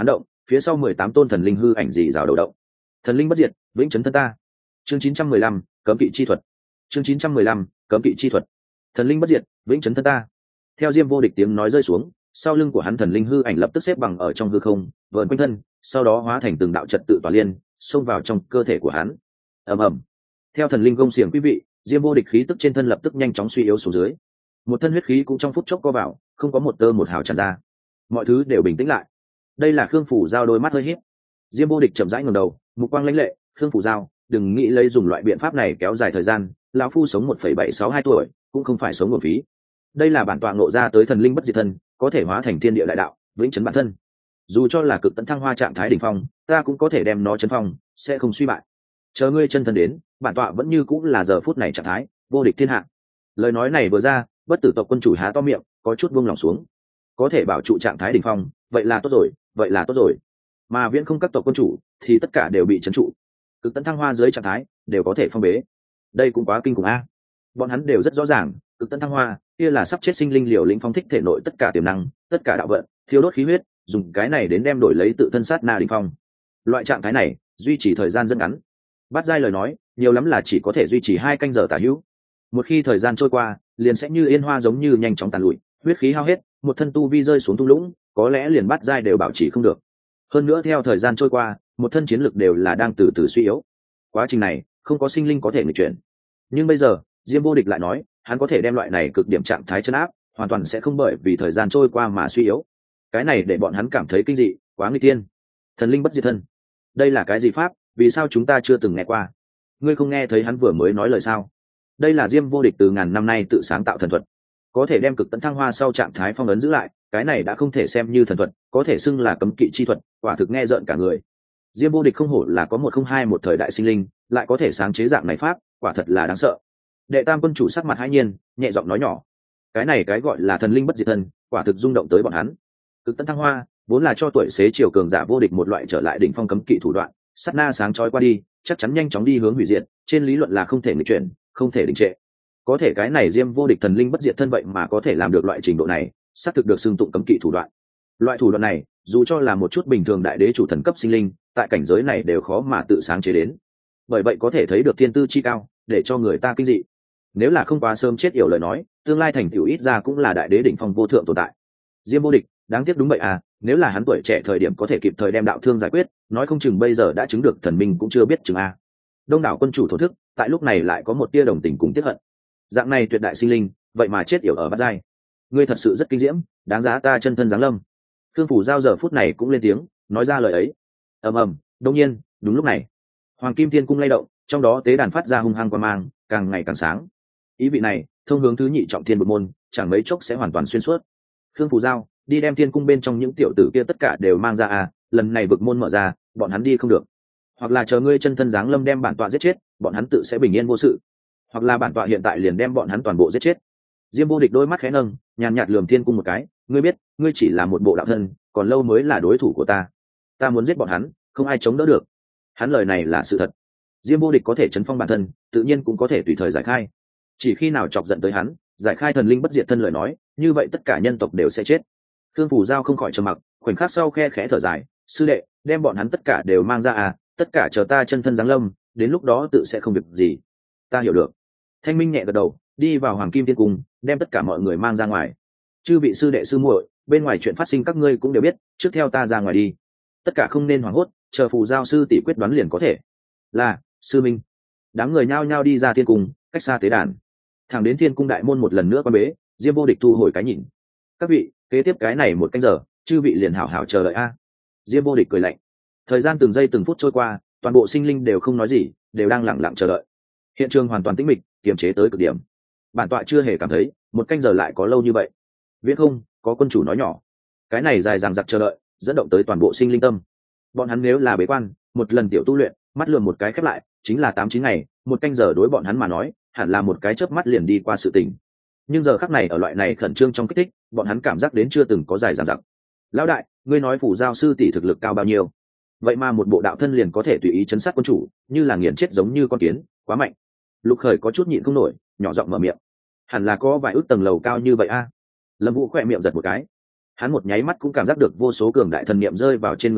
phía sau mười tám tôn thần linh hư ảnh dị rào đầu động. Thần linh bất diệt, vĩnh chấn thân ta. Chương chín trăm mười lăm, cấm kỵ chi thuật. Chương chín trăm mười lăm, cấm kỵ chi thuật. Thần linh bất diệt, vĩnh chấn thân ta. Theo Diêm Vô Địch tiếng nói rơi xuống, sau lưng của hắn thần linh hư ảnh lập tức xếp bằng ở trong hư không, vờn quanh thân, sau đó hóa thành từng đạo trật tự tỏa liên, xông vào trong cơ thể của hắn. Ầm ầm. Theo thần linh gông xiềng quý vị, Diêm Vô Địch khí tức trên thân lập tức nhanh chóng suy yếu xuống dưới. Một thân huyết khí cũng trong phút chốc co vào, không có một tơ một hào tràn ra. Mọi thứ đều bình tĩnh lại. Đây là Khương Phủ Giao đôi mắt hơi híp. Diêm Vô Địch chậm rãi ngẩng đầu, mục quang lãnh lệ, "Khương Phủ Giao, đừng nghĩ lấy dùng loại biện pháp này kéo dài thời gian, lão phu sống một phẩy bảy sáu hai tuổi, cũng không phải sống uổng phí. Đây là bản tọa ngộ ra tới thần linh bất diệt thân, có thể hóa thành thiên địa đại đạo, vĩnh chấn bản thân. Dù cho là cực tận thăng hoa trạng thái đỉnh phong, ta cũng có thể đem nó chấn phong, sẽ không suy bại. Chờ ngươi chân thân đến, bản tọa vẫn như cũng là giờ phút này trạng thái, vô địch thiên hạ." Lời nói này vừa ra, Bất Tử tộc quân chủ há to miệng, có chút buông lòng xuống. Có thể bảo trụ trạng thái đỉnh phong, vậy là tốt rồi, vậy là tốt rồi. Mà Viễn Không các tộc quân chủ thì tất cả đều bị trấn trụ. Cực tận thăng hoa dưới trạng thái đều có thể phong bế. Đây cũng quá kinh khủng a. Bọn hắn đều rất rõ ràng, cực tận thăng hoa kia là sắp chết sinh linh liều lĩnh phong thích thể nội tất cả tiềm năng, tất cả đạo vận, thiêu đốt khí huyết, dùng cái này đến đem đổi lấy tự thân sát na đỉnh phong. Loại trạng thái này duy trì thời gian rất ngắn. Bát giai lời nói, nhiều lắm là chỉ có thể duy trì hai canh giờ tả hữu. Một khi thời gian trôi qua, liền sẽ như yên hoa giống như nhanh chóng tàn lụi, huyết khí hao hết, một thân tu vi rơi xuống thung lũng, có lẽ liền bát giai đều bảo trì không được. Hơn nữa theo thời gian trôi qua, một thân chiến lực đều là đang từ từ suy yếu. Quá trình này không có sinh linh có thể nghịch chuyển. Nhưng bây giờ Diêm Vô Địch lại nói, hắn có thể đem loại này cực điểm trạng thái chấn áp, hoàn toàn sẽ không bởi vì thời gian trôi qua mà suy yếu. Cái này để bọn hắn cảm thấy kinh dị, quá nguy tiên. Thần linh bất diệt thân, đây là cái gì pháp, vì sao chúng ta chưa từng nghe qua? Ngươi không nghe thấy hắn vừa mới nói lời sao? Đây là Diêm Vô Địch từ ngàn năm nay tự sáng tạo thần thuật, có thể đem cực tận thăng hoa sau trạng thái phong ấn giữ lại, cái này đã không thể xem như thần thuật, có thể xưng là cấm kỵ chi thuật, quả thực nghe rợn cả người. Diêm Vô Địch không hổ là có một không hai một thời đại sinh linh, lại có thể sáng chế dạng này pháp, quả thật là đáng sợ. Đệ Tam quân chủ sắc mặt hãi nhiên, nhẹ giọng nói nhỏ, cái này cái gọi là thần linh bất diệt thân, quả thực rung động tới bọn hắn. Cực tận thăng hoa vốn là cho tuổi xế chiều cường giả vô địch một loại trở lại đỉnh phong cấm kỵ thủ đoạn, sát na sáng chói qua đi, chắc chắn nhanh chóng đi hướng hủy diệt, trên lý luận là không thể nghịch chuyển, không thể đình trệ. Có thể cái này Diêm Vô Địch thần linh bất diệt thân vậy mà có thể làm được loại trình độ này, xác thực được xưng tụng cấm kỵ thủ đoạn. Loại thủ đoạn này, dù cho là một chút bình thường đại đế chủ thần cấp sinh linh, tại cảnh giới này đều khó mà tự sáng chế đến. Bởi vậy có thể thấy được thiên tư chi cao, để cho người ta kinh dị. Nếu là không quá sớm chết yểu lời nói, tương lai thành tựu ít ra cũng là đại đế đỉnh phong vô thượng tồn tại. Diêm Vô Địch, đáng tiếc đúng vậy à, nếu là hắn tuổi trẻ thời điểm có thể kịp thời đem đạo thương giải quyết, nói không chừng bây giờ đã chứng được thần minh cũng chưa biết chừng a. Đông đảo quân chủ thổ thức, tại lúc này lại có một tia đồng tình cùng tiếc hận. Dạng này tuyệt đại sinh linh, vậy mà chết yểu ở bát giai. Ngươi thật sự rất kinh diễm, đáng giá ta chân thân giáng lâm. Khương Phủ Giao giờ phút này cũng lên tiếng, nói ra lời ấy. Ầm ầm, đương nhiên, đúng lúc này, Hoàng Kim Thiên cung lay động, trong đó tế đàn phát ra hung hăng quang mang, càng ngày càng sáng. Ý vị này, thông hướng thứ nhị trọng thiên bộ môn, chẳng mấy chốc sẽ hoàn toàn xuyên suốt. Khương Phủ Giao, đi đem thiên cung bên trong những tiểu tử kia tất cả đều mang ra à, lần này vực môn mở ra, bọn hắn đi không được. Hoặc là chờ ngươi chân thân giáng lâm đem bản tọa giết chết, bọn hắn tự sẽ bình yên vô sự. Hoặc là bản tọa hiện tại liền đem bọn hắn toàn bộ giết chết. Diêm Vô Địch đôi mắt khẽ nâng, nhàn nhạt lườm thiên cung một cái, ngươi biết, ngươi chỉ là một bộ đạo thân, còn lâu mới là đối thủ của ta. Ta muốn giết bọn hắn, không ai chống đỡ được. Hắn lời này là sự thật. Diêm Vô Địch có thể chấn phong bản thân, tự nhiên cũng có thể tùy thời giải khai. Chỉ khi nào chọc giận tới hắn, giải khai thần linh bất diệt thân lời nói, như vậy tất cả nhân tộc đều sẽ chết. Khương Phủ Giao không khỏi trầm mặc, khoảnh khắc sau khe khẽ thở dài, sư đệ, đem bọn hắn tất cả đều mang ra à, tất cả chờ ta chân thân giáng lâm, đến lúc đó tự sẽ không việc gì. Ta hiểu được. Thanh Minh nhẹ gật đầu, đi vào Hoàng Kim Thiên Cung, đem tất cả mọi người mang ra ngoài. Chư vị sư đệ sư muội, bên ngoài chuyện phát sinh các ngươi cũng đều biết, trước theo ta ra ngoài đi. Tất cả không nên hoảng hốt, chờ Phù Giao sư tỷ quyết đoán liền có thể. Là, sư minh. Đám người nhao nhao đi ra thiên cung, cách xa tế đàn. Thẳng đến thiên cung đại môn một lần nữa quan bế, Diêm Vô Địch thu hồi cái nhìn. Các vị, kế tiếp cái này một canh giờ, chư vị liền hảo hảo chờ đợi a. Diêm Vô Địch cười lạnh. Thời gian từng giây từng phút trôi qua, toàn bộ sinh linh đều không nói gì, đều đang lặng lặng chờ đợi. Hiện trường hoàn toàn tĩnh mịch, kiềm chế tới cực điểm. Bản tọa chưa hề cảm thấy một canh giờ lại có lâu như vậy. Viễn Không, có quân chủ nói nhỏ. Cái này dài dằng dặc chờ đợi, dẫn động tới toàn bộ sinh linh tâm. Bọn hắn nếu là bế quan, một lần tiểu tu luyện, mắt lườm một cái khép lại, chính là tám chín ngày, một canh giờ đối bọn hắn mà nói, hẳn là một cái chớp mắt liền đi qua sự tình. Nhưng giờ khắc này ở loại này khẩn trương trong kích thích, bọn hắn cảm giác đến chưa từng có dài dằng dặc. Lão đại, ngươi nói Phủ Giao sư tỷ thực lực cao bao nhiêu? Vậy mà một bộ đạo thân liền có thể tùy ý chấn sát quân chủ, như là nghiền chết giống như con kiến, quá mạnh. Lục Khởi có chút nhịn không nổi, nhỏ giọng mở miệng. Hẳn là có vài ước tầng lầu cao như vậy a. Lâm Vũ khỏe miệng giật một cái. Hắn một nháy mắt cũng cảm giác được vô số cường đại thần niệm rơi vào trên người mình,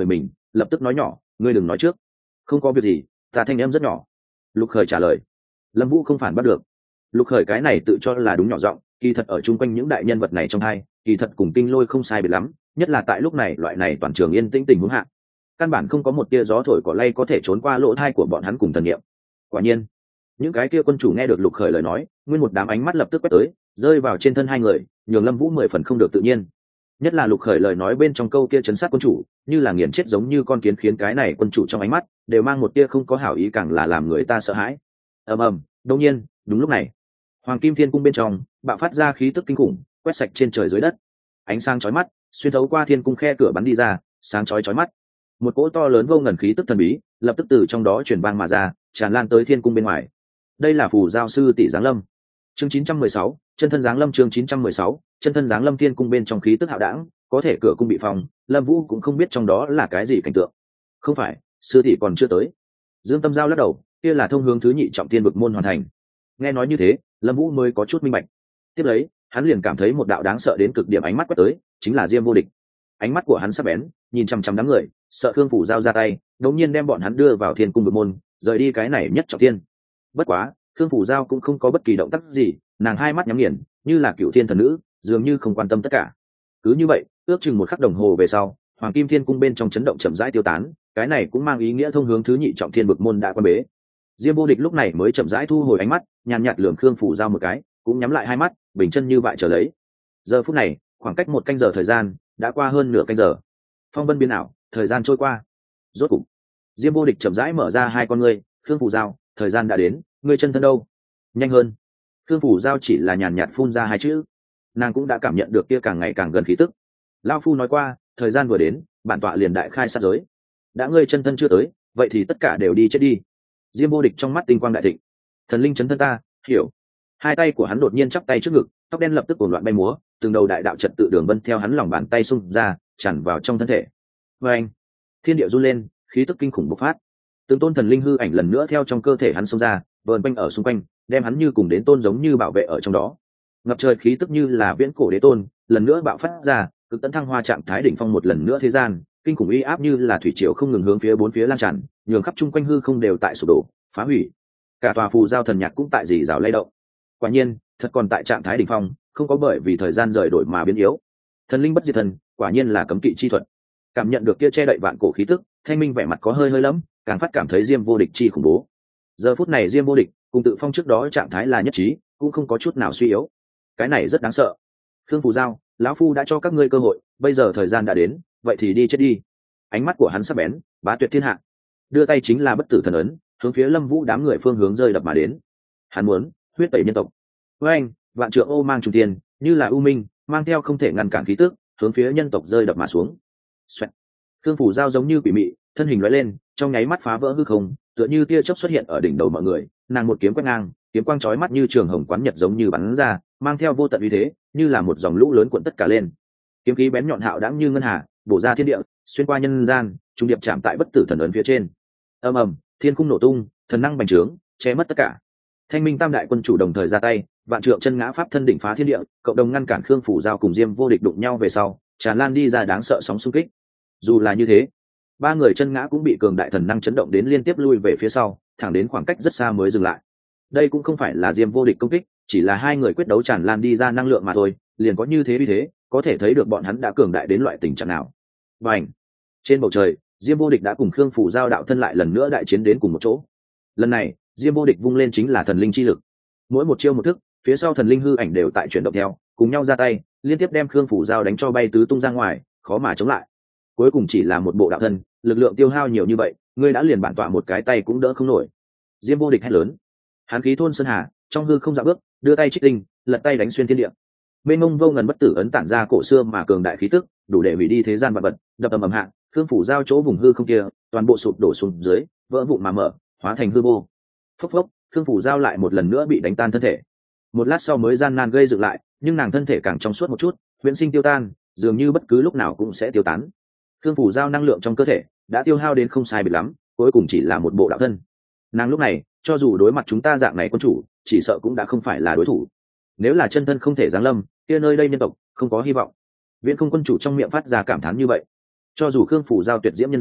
lập tức nói nhỏ, ngươi đừng nói trước. Không có việc gì, ta thanh em rất nhỏ. Lục Khởi trả lời. Lâm Vũ không phản bắt được. Lục Khởi cái này tự cho là đúng nhỏ giọng, kỳ thật ở chung quanh những đại nhân vật này trong hai, kỳ thật cùng Kinh Lôi không sai biệt lắm, nhất là tại lúc này loại này toàn trường yên tĩnh tình huống hạ, căn bản không có một tia gió thổi cỏ lay có thể trốn qua lỗ thai của bọn hắn cùng thần niệm. Quả nhiên, những cái kia quân chủ nghe được Lục Khởi lời nói, nguyên một đám ánh mắt lập tức quét tới, rơi vào trên thân hai người, nhường Lâm Vũ mười phần không được tự nhiên. Nhất là Lục Khởi lời nói bên trong câu kia chấn sát quân chủ, như là nghiền chết giống như con kiến, khiến cái này quân chủ trong ánh mắt đều mang một tia không có hảo ý, càng là làm người ta sợ hãi. Ầm ầm, đương nhiên, đúng lúc này, Hoàng Kim Thiên Cung bên trong bạo phát ra khí tức kinh khủng, quét sạch trên trời dưới đất. Ánh sáng chói mắt xuyên thấu qua thiên cung khe cửa bắn đi ra, sáng chói chói mắt. Một cỗ to lớn vô ngần khí tức thần bí lập tức từ trong đó truyền vang mà ra, tràn lan tới thiên cung bên ngoài. Đây là phù giao sư tỷ giáng lâm. Chương chín trăm mười sáu, chân thân giáng lâm. Chương chín trăm mười sáu, chân thân giáng lâm. Thiên cung bên trong khí tức hạo đãng, có thể cửa cung bị phòng, Lâm Vũ cũng không biết trong đó là cái gì cảnh tượng. Không phải, sư tỷ còn chưa tới. Dương Tâm Giao lắc đầu, kia là thông hướng thứ nhị trọng thiên vực môn hoàn thành. Nghe nói như thế, Lâm Vũ mới có chút minh bạch. Tiếp lấy, hắn liền cảm thấy một đạo đáng sợ đến cực điểm ánh mắt quét tới, chính là Diêm Vô Địch. Ánh mắt của hắn sắc bén, nhìn chằm chằm đám người, sợ Khương Phủ Giao ra tay, đột nhiên đem bọn hắn đưa vào thiên cung vực môn, rời đi cái này nhất trọng thiên. Bất quá, Khương Phủ Giao cũng không có bất kỳ động tác gì, nàng hai mắt nhắm nghiền, như là cựu thiên thần nữ, dường như không quan tâm tất cả. Cứ như vậy, ước chừng một khắc đồng hồ về sau, Hoàng Kim Thiên Cung bên trong chấn động chậm rãi tiêu tán, cái này cũng mang ý nghĩa thông hướng thứ nhị trọng thiên vực môn đã quan bế. Diêm Vô Địch lúc này mới chậm rãi thu hồi ánh mắt, nhàn nhạt lườm Khương Phủ Giao một cái, cũng nhắm lại hai mắt, bình chân như vậy chờ lấy. Giờ phút này, khoảng cách một canh giờ thời gian đã qua hơn nửa canh giờ. Phong vân biến ảo, thời gian trôi qua. Rốt cục, Diêm Vô Địch chậm rãi mở ra hai con ngươi, Khương Phủ Giao, thời gian đã đến, ngươi chân thân đâu? Nhanh hơn. Khương Phủ Giao chỉ là nhàn nhạt phun ra hai chữ, nàng cũng đã cảm nhận được kia càng ngày càng gần khí tức. Lão phu nói qua, thời gian vừa đến, bản tọa liền đại khai sát giới. Đã ngươi chân thân chưa tới, vậy thì tất cả đều đi chết đi. Diêm Vô Địch trong mắt tinh quang đại thịnh. Thần linh chấn thân ta, hiểu. Hai tay của hắn đột nhiên chắp tay trước ngực, tóc đen lập tức cuồng loạn bay múa, từng đầu đại đạo trật tự đường vân theo hắn lòng bàn tay xung ra, tràn vào trong thân thể. Và anh, thiên địa run lên, khí tức kinh khủng bộc phát. Từng tôn thần linh hư ảnh lần nữa theo trong cơ thể hắn xông ra, vờn quanh ở xung quanh, đem hắn như cùng đến tôn giống như bảo vệ ở trong đó. Ngập trời khí tức như là viễn cổ đế tôn, lần nữa bạo phát ra, cực tấn thăng hoa trạng thái đỉnh phong một lần nữa thế gian, kinh khủng uy áp như là thủy triều không ngừng hướng phía bốn phía lan tràn, nhường khắp chung quanh hư không đều tại sụp đổ, phá hủy. Cả tòa phù giao thần nhạc cũng tại rì rào lay động. Quả nhiên, thật còn tại trạng thái đỉnh phong, không có bởi vì thời gian rời đổi mà biến yếu. Thần linh bất diệt thần, quả nhiên là cấm kỵ chi thuật. Cảm nhận được kia che đậy vạn cổ khí tức, Thanh Minh vẻ mặt có hơi hơi lắm, càng phát cảm thấy Diêm Vô Địch chi khủng bố. Giờ phút này Diêm Vô Địch cùng Tự Phong trước đó trạng thái là nhất trí, cũng không có chút nào suy yếu. Cái này rất đáng sợ. Khương Phù Giao, lão phu đã cho các ngươi cơ hội, bây giờ thời gian đã đến, vậy thì đi chết đi. Ánh mắt của hắn sắc bén, bá tuyệt thiên hạ. Đưa tay chính là bất tử thần ấn, hướng phía Lâm Vũ đám người phương hướng rơi đập mà đến. Hắn muốn huyết tẩy nhân tộc. Với anh, vạn trượng ô mang trùng tiền, như là u minh, mang theo không thể ngăn cản khí tức, hướng phía nhân tộc rơi đập mà xuống. Xoẹt. Khương Phủ Giao giống như quỷ mị, thân hình lóe lên, trong nháy mắt phá vỡ hư không, tựa như tia chớp xuất hiện ở đỉnh đầu mọi người, nàng một kiếm quét ngang, kiếm quang chói mắt như trường hồng quán nhật giống như bắn ra, mang theo vô tận uy thế, như là một dòng lũ lớn cuộn tất cả lên. Kiếm khí bén nhọn hạo đãng như ngân hà, bổ ra thiên địa, xuyên qua nhân gian, trung điệp chạm tại bất tử thần ấn phía trên. Ầm ầm, thiên cung nổ tung, thần năng bành trướng, che mất tất cả. Thanh Minh Tam đại quân chủ đồng thời ra tay, vạn trượng chân ngã pháp thân đỉnh phá thiên địa, cộng đồng ngăn cản Khương Phủ Giao cùng Diêm Vô Địch đụng nhau về sau, tràn lan đi ra đáng sợ sóng xung kích. Dù là như thế, ba người chân ngã cũng bị cường đại thần năng chấn động đến liên tiếp lui về phía sau, thẳng đến khoảng cách rất xa mới dừng lại. Đây cũng không phải là Diêm Vô Địch công kích, chỉ là hai người quyết đấu tràn lan đi ra năng lượng mà thôi, liền có như thế vì thế, có thể thấy được bọn hắn đã cường đại đến loại tình trạng nào. Bành! Trên bầu trời, Diêm Vô Địch đã cùng Khương Phủ Giao đạo thân lại lần nữa đại chiến đến cùng một chỗ. Lần này, Diêm Vô Địch vung lên chính là thần linh chi lực. Mỗi một chiêu một thức, phía sau thần linh hư ảnh đều tại chuyển động theo, cùng nhau ra tay, liên tiếp đem Khương Phủ Giao đánh cho bay tứ tung ra ngoài, khó mà chống lại. Cuối cùng chỉ là một bộ đạo thân, lực lượng tiêu hao nhiều như vậy, ngươi đã liền bản tọa một cái tay cũng đỡ không nổi. Diêm Vô Địch hét lớn. Hán khí thôn sơn hà, trong hư không dạo bước, đưa tay trích tinh, lật tay đánh xuyên thiên địa. Mênh mông vô ngần bất tử ấn tản ra cổ xưa mà cường đại khí tức, đủ để hủy đi thế gian vạn vật, đập ầm ầm hạ, Khương Phủ Giao chỗ vùng hư không kia, toàn bộ sụp đổ xuống dưới, vỡ vụn mà mở, hóa thành hư vô. Phốc phốc, Khương Phủ Giao lại một lần nữa bị đánh tan thân thể. Một lát sau mới gian nan gây dựng lại, nhưng nàng thân thể càng trong suốt một chút, huyễn sinh tiêu tan, dường như bất cứ lúc nào cũng sẽ tiêu tán. Khương Phủ Giao năng lượng trong cơ thể đã tiêu hao đến không sai biệt lắm, cuối cùng chỉ là một bộ đạo thân. Nàng lúc này, cho dù đối mặt chúng ta dạng này quân chủ, chỉ sợ cũng đã không phải là đối thủ. Nếu là chân thân không thể giáng lâm, kia nơi đây nhân tộc không có hy vọng. Viễn Không quân chủ trong miệng phát ra cảm thán như vậy. Cho dù Khương Phủ Giao tuyệt diễm nhân gian,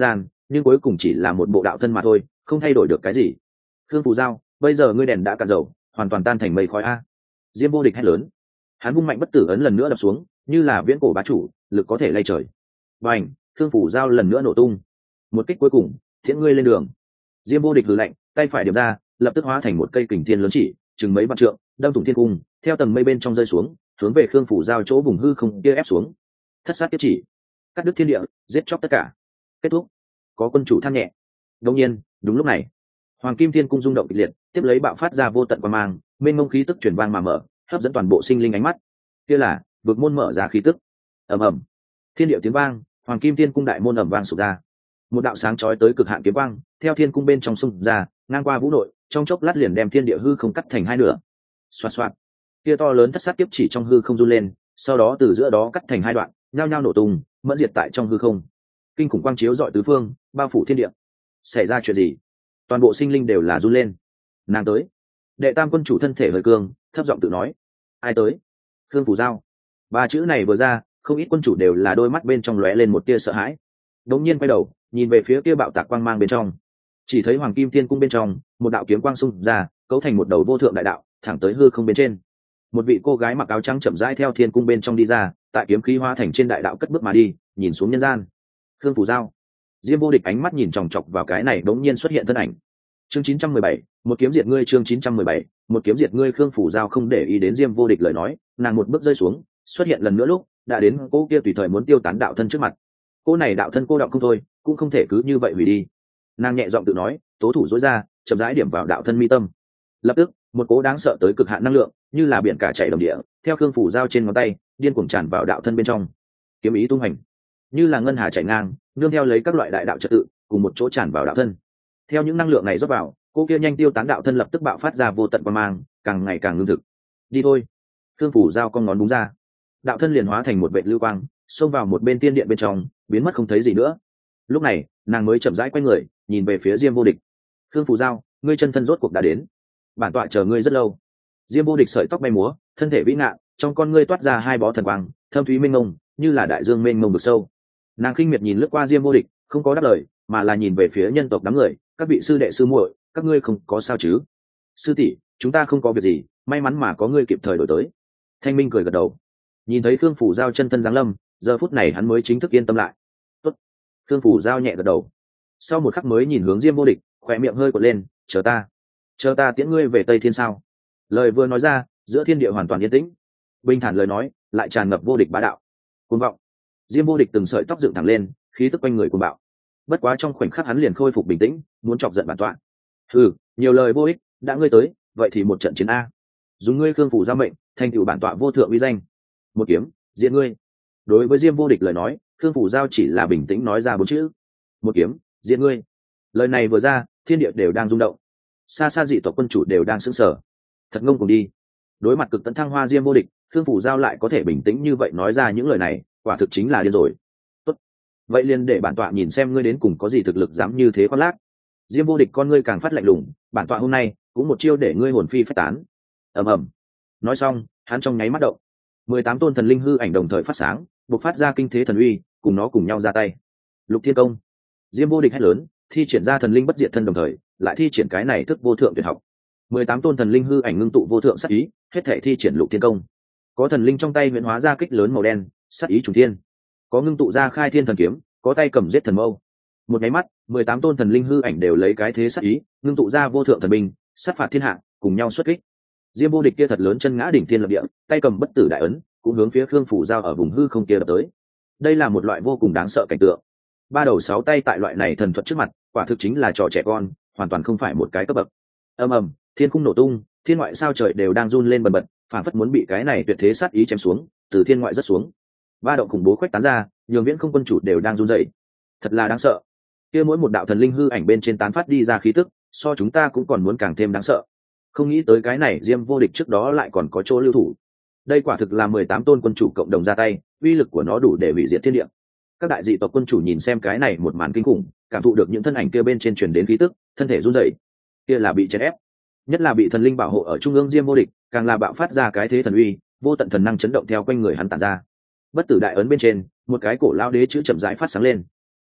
nhưng cuối cùng chỉ là một bộ đạo thân mà thôi, không thay đổi được cái gì. Khương Phù Giao, bây giờ ngươi đèn đã cạn dầu, hoàn toàn tan thành mây khói a. Diêm Vô Địch hét lớn. Hắn vung mạnh bất tử ấn lần nữa đập xuống, như là viễn cổ bá chủ, lực có thể lay trời. Bành, Khương Phù Giao lần nữa nổ tung. Một kích cuối cùng, thiện ngươi lên đường. Diêm Vô Địch lừ lạnh, tay phải điểm ra, lập tức hóa thành một cây kình thiên lớn chỉ, chừng mấy vạn trượng, đâm thủng thiên cung, theo tầng mây bên trong rơi xuống, hướng về Khương Phù Giao chỗ vùng hư không kia ép xuống. Thất sát tiếp chỉ, cắt đứt thiên địa, giết chóc tất cả. Kết thúc. Có quân chủ than nhẹ. Đương nhiên, đúng lúc này, Hoàng Kim Thiên Cung rung động kịch liệt, tiếp lấy bạo phát ra vô tận quang mang, mênh mông khí tức truyền vang mà mở, hấp dẫn toàn bộ sinh linh ánh mắt. Kia là vực môn mở ra khí tức. Ầm ầm, thiên địa tiếng vang, Hoàng Kim Thiên Cung đại môn ầm vang sụp ra. Một đạo sáng chói tới cực hạn kiếm quang, theo thiên cung bên trong xung ra, ngang qua vũ nội, trong chốc lát liền đem thiên địa hư không cắt thành hai nửa. Xoạt xoạt, kia to lớn thất sát kiếp chỉ trong hư không run lên, sau đó từ giữa đó cắt thành hai đoạn, nhao nhao nổ tung, mẫn diệt tại trong hư không. Kinh khủng quang chiếu rọi tứ phương, bao phủ thiên địa. Xảy ra chuyện gì? Toàn bộ sinh linh đều là run lên. Nàng tới. Đệ tam quân chủ thân thể hơi cương, thấp giọng tự nói. Ai tới? Khương Phù Giao. Ba chữ này vừa ra, không ít quân chủ đều là đôi mắt bên trong lóe lên một tia sợ hãi. Đống nhiên quay đầu, nhìn về phía kia bạo tạc quang mang bên trong. Chỉ thấy Hoàng Kim Thiên Cung bên trong, một đạo kiếm quang xung ra, cấu thành một đầu vô thượng đại đạo, thẳng tới hư không bên trên. Một vị cô gái mặc áo trắng chậm rãi theo thiên cung bên trong đi ra, tại kiếm khí hóa thành trên đại đạo cất bước mà đi, nhìn xuống nhân gian. Khương Phù Giao. Diêm Vô Địch ánh mắt nhìn chòng chọc vào cái này đống nhiên xuất hiện thân ảnh. Chương chín trăm mười bảy, một kiếm diệt ngươi. Chương chín trăm mười bảy, một kiếm diệt ngươi. Khương Phù Giao không để ý đến Diêm Vô Địch lời nói, nàng một bước rơi xuống, xuất hiện lần nữa lúc đã đến cô kia tùy thời muốn tiêu tán đạo thân trước mặt. Cô này đạo thân cô động không thôi, cũng không thể cứ như vậy hủy đi. Nàng nhẹ giọng tự nói, tố thủ dối ra, chậm rãi điểm vào đạo thân mi tâm. Lập tức, một cố đáng sợ tới cực hạn năng lượng, như là biển cả chảy đồng địa, theo Khương Phù Giao trên ngón tay, điên cuồng tràn vào đạo thân bên trong. Kiếm ý tung hành, như là ngân hà chảy ngang, nương theo lấy các loại đại đạo trật tự, cùng một chỗ tràn vào đạo thân. Theo những năng lượng này rót vào, cô kia nhanh tiêu tán đạo thân lập tức bạo phát ra vô tận quang mang, càng ngày càng ngưng thực. Đi thôi. Khương Phù Giao con ngón búng ra, đạo thân liền hóa thành một vệt lưu quang, xông vào một bên tiên điện bên trong, biến mất không thấy gì nữa. Lúc này, nàng mới chậm rãi quay người, nhìn về phía Diêm Vô Địch. Khương Phù Giao, ngươi chân thân rốt cuộc đã đến, bản tọa chờ ngươi rất lâu. Diêm Vô Địch sợi tóc bay múa, thân thể vĩ ngạn, trong con ngươi toát ra hai bó thần quang, thâm thúy mênh mông, như là đại dương mênh mông vực sâu. Nàng khinh miệt nhìn lướt qua Diêm Vô Địch, không có đáp lời, mà là nhìn về phía nhân tộc đám người. Các vị sư đệ sư muội, các ngươi không có sao chứ? Sư tỷ, chúng ta không có việc gì, may mắn mà có ngươi kịp thời đổi tới. Thanh Minh cười gật đầu, nhìn thấy Khương Phù Giao chân thân giáng lâm, giờ phút này hắn mới chính thức yên tâm lại. Tốt. Khương Phù Giao nhẹ gật đầu, sau một khắc mới nhìn hướng Diêm Vô Địch, khỏe miệng hơi cột lên. Chờ ta, chờ ta tiễn ngươi về Tây Thiên sao? Lời vừa nói ra, giữa thiên địa hoàn toàn yên tĩnh, bình thản lời nói lại tràn ngập vô địch bá đạo, cuồng vọng. Diêm Vô Địch từng sợi tóc dựng thẳng lên, khí tức quanh người cuồng bạo. Bất quá trong khoảnh khắc hắn liền khôi phục bình tĩnh, muốn chọc giận bản tọa. Ừ, nhiều lời vô ích, đã ngươi tới, vậy thì một trận chiến a. Dùng ngươi Khương Phù Giao mệnh, thành tựu bản tọa vô thượng uy danh. Một kiếm diệt ngươi. Đối với Diêm Vô Địch lời nói, Khương Phù Giao chỉ là bình tĩnh nói ra bốn chữ. Một kiếm diệt ngươi. Lời này vừa ra, thiên địa đều đang rung động, xa xa dị tộc quân chủ đều đang sững sờ. Thật ngông cuồng đi. Đối mặt cực tận thăng hoa Diêm Vô Địch, Khương Phù Giao lại có thể bình tĩnh như vậy nói ra những lời này, quả thực chính là điên rồi. Tốt, vậy liền để bản tọa nhìn xem ngươi đến cùng có gì thực lực dám như thế khoác lác. Diêm Vô Địch con ngươi càng phát lạnh lùng, bản tọa hôm nay cũng một chiêu để ngươi hồn phi phách tán. Ầm ầm. Nói xong, hắn trong nháy mắt động, mười tám tôn thần linh hư ảnh đồng thời phát sáng, bộc phát ra kinh thế thần uy, cùng nó cùng nhau ra tay. Lục Thiên Công. Diêm Vô Địch hét lớn, thi triển ra thần linh bất diệt thân đồng thời, lại thi triển cái này thức vô thượng tuyệt học. mười tám tôn thần linh hư ảnh ngưng tụ vô thượng sát ý, hết thể thi triển Lục Thiên Công. Có thần linh trong tay huyễn hóa ra kích lớn màu đen, sát ý trùng thiên. Có ngưng tụ ra khai thiên thần kiếm, có tay cầm giết thần mâu. Một cái mắt, mười tám tôn thần linh hư ảnh đều lấy cái thế sát ý, ngưng tụ ra vô thượng thần binh, sát phạt thiên hạ, cùng nhau xuất kích. Diêm Vô Địch kia thật lớn chân ngã đỉnh thiên lập địa, tay cầm bất tử đại ấn, cũng hướng phía Khương Phù Giao ở vùng hư không kia đập tới. Đây là một loại vô cùng đáng sợ cảnh tượng. Ba đầu sáu tay tại loại này thần thuật trước mặt, quả thực chính là trò trẻ con, hoàn toàn không phải một cái cấp bậc. Ầm ầm, thiên khung nổ tung, thiên ngoại sao trời đều đang run lên bần bật, phản phất muốn bị cái này tuyệt thế sát ý chém xuống, từ thiên ngoại rất xuống. Ba động khủng bố khuếch tán ra, nhường viễn không quân chủ đều đang run rẩy. Thật là đáng sợ. Kia mỗi một đạo thần linh hư ảnh bên trên tán phát đi ra khí tức, so chúng ta cũng còn muốn càng thêm đáng sợ. Không nghĩ tới cái này Diêm Vô Địch trước đó lại còn có chỗ lưu thủ. Đây quả thực là mười tám tôn quân chủ cộng đồng ra tay, uy lực của nó đủ để hủy diệt thiên địa. Các đại dị tộc quân chủ nhìn xem cái này một màn kinh khủng, cảm thụ được những thân ảnh kia bên trên truyền đến khí tức, thân thể run rẩy. Kia là bị chèn ép, nhất là bị thần linh bảo hộ ở trung ương Diêm Vô Địch, càng là bạo phát ra cái thế thần uy, vô tận thần năng chấn động theo quanh người hắn tản ra. Bất tử đại ấn bên trên, một cái cổ lao đế chữ chậm rãi phát sáng lên.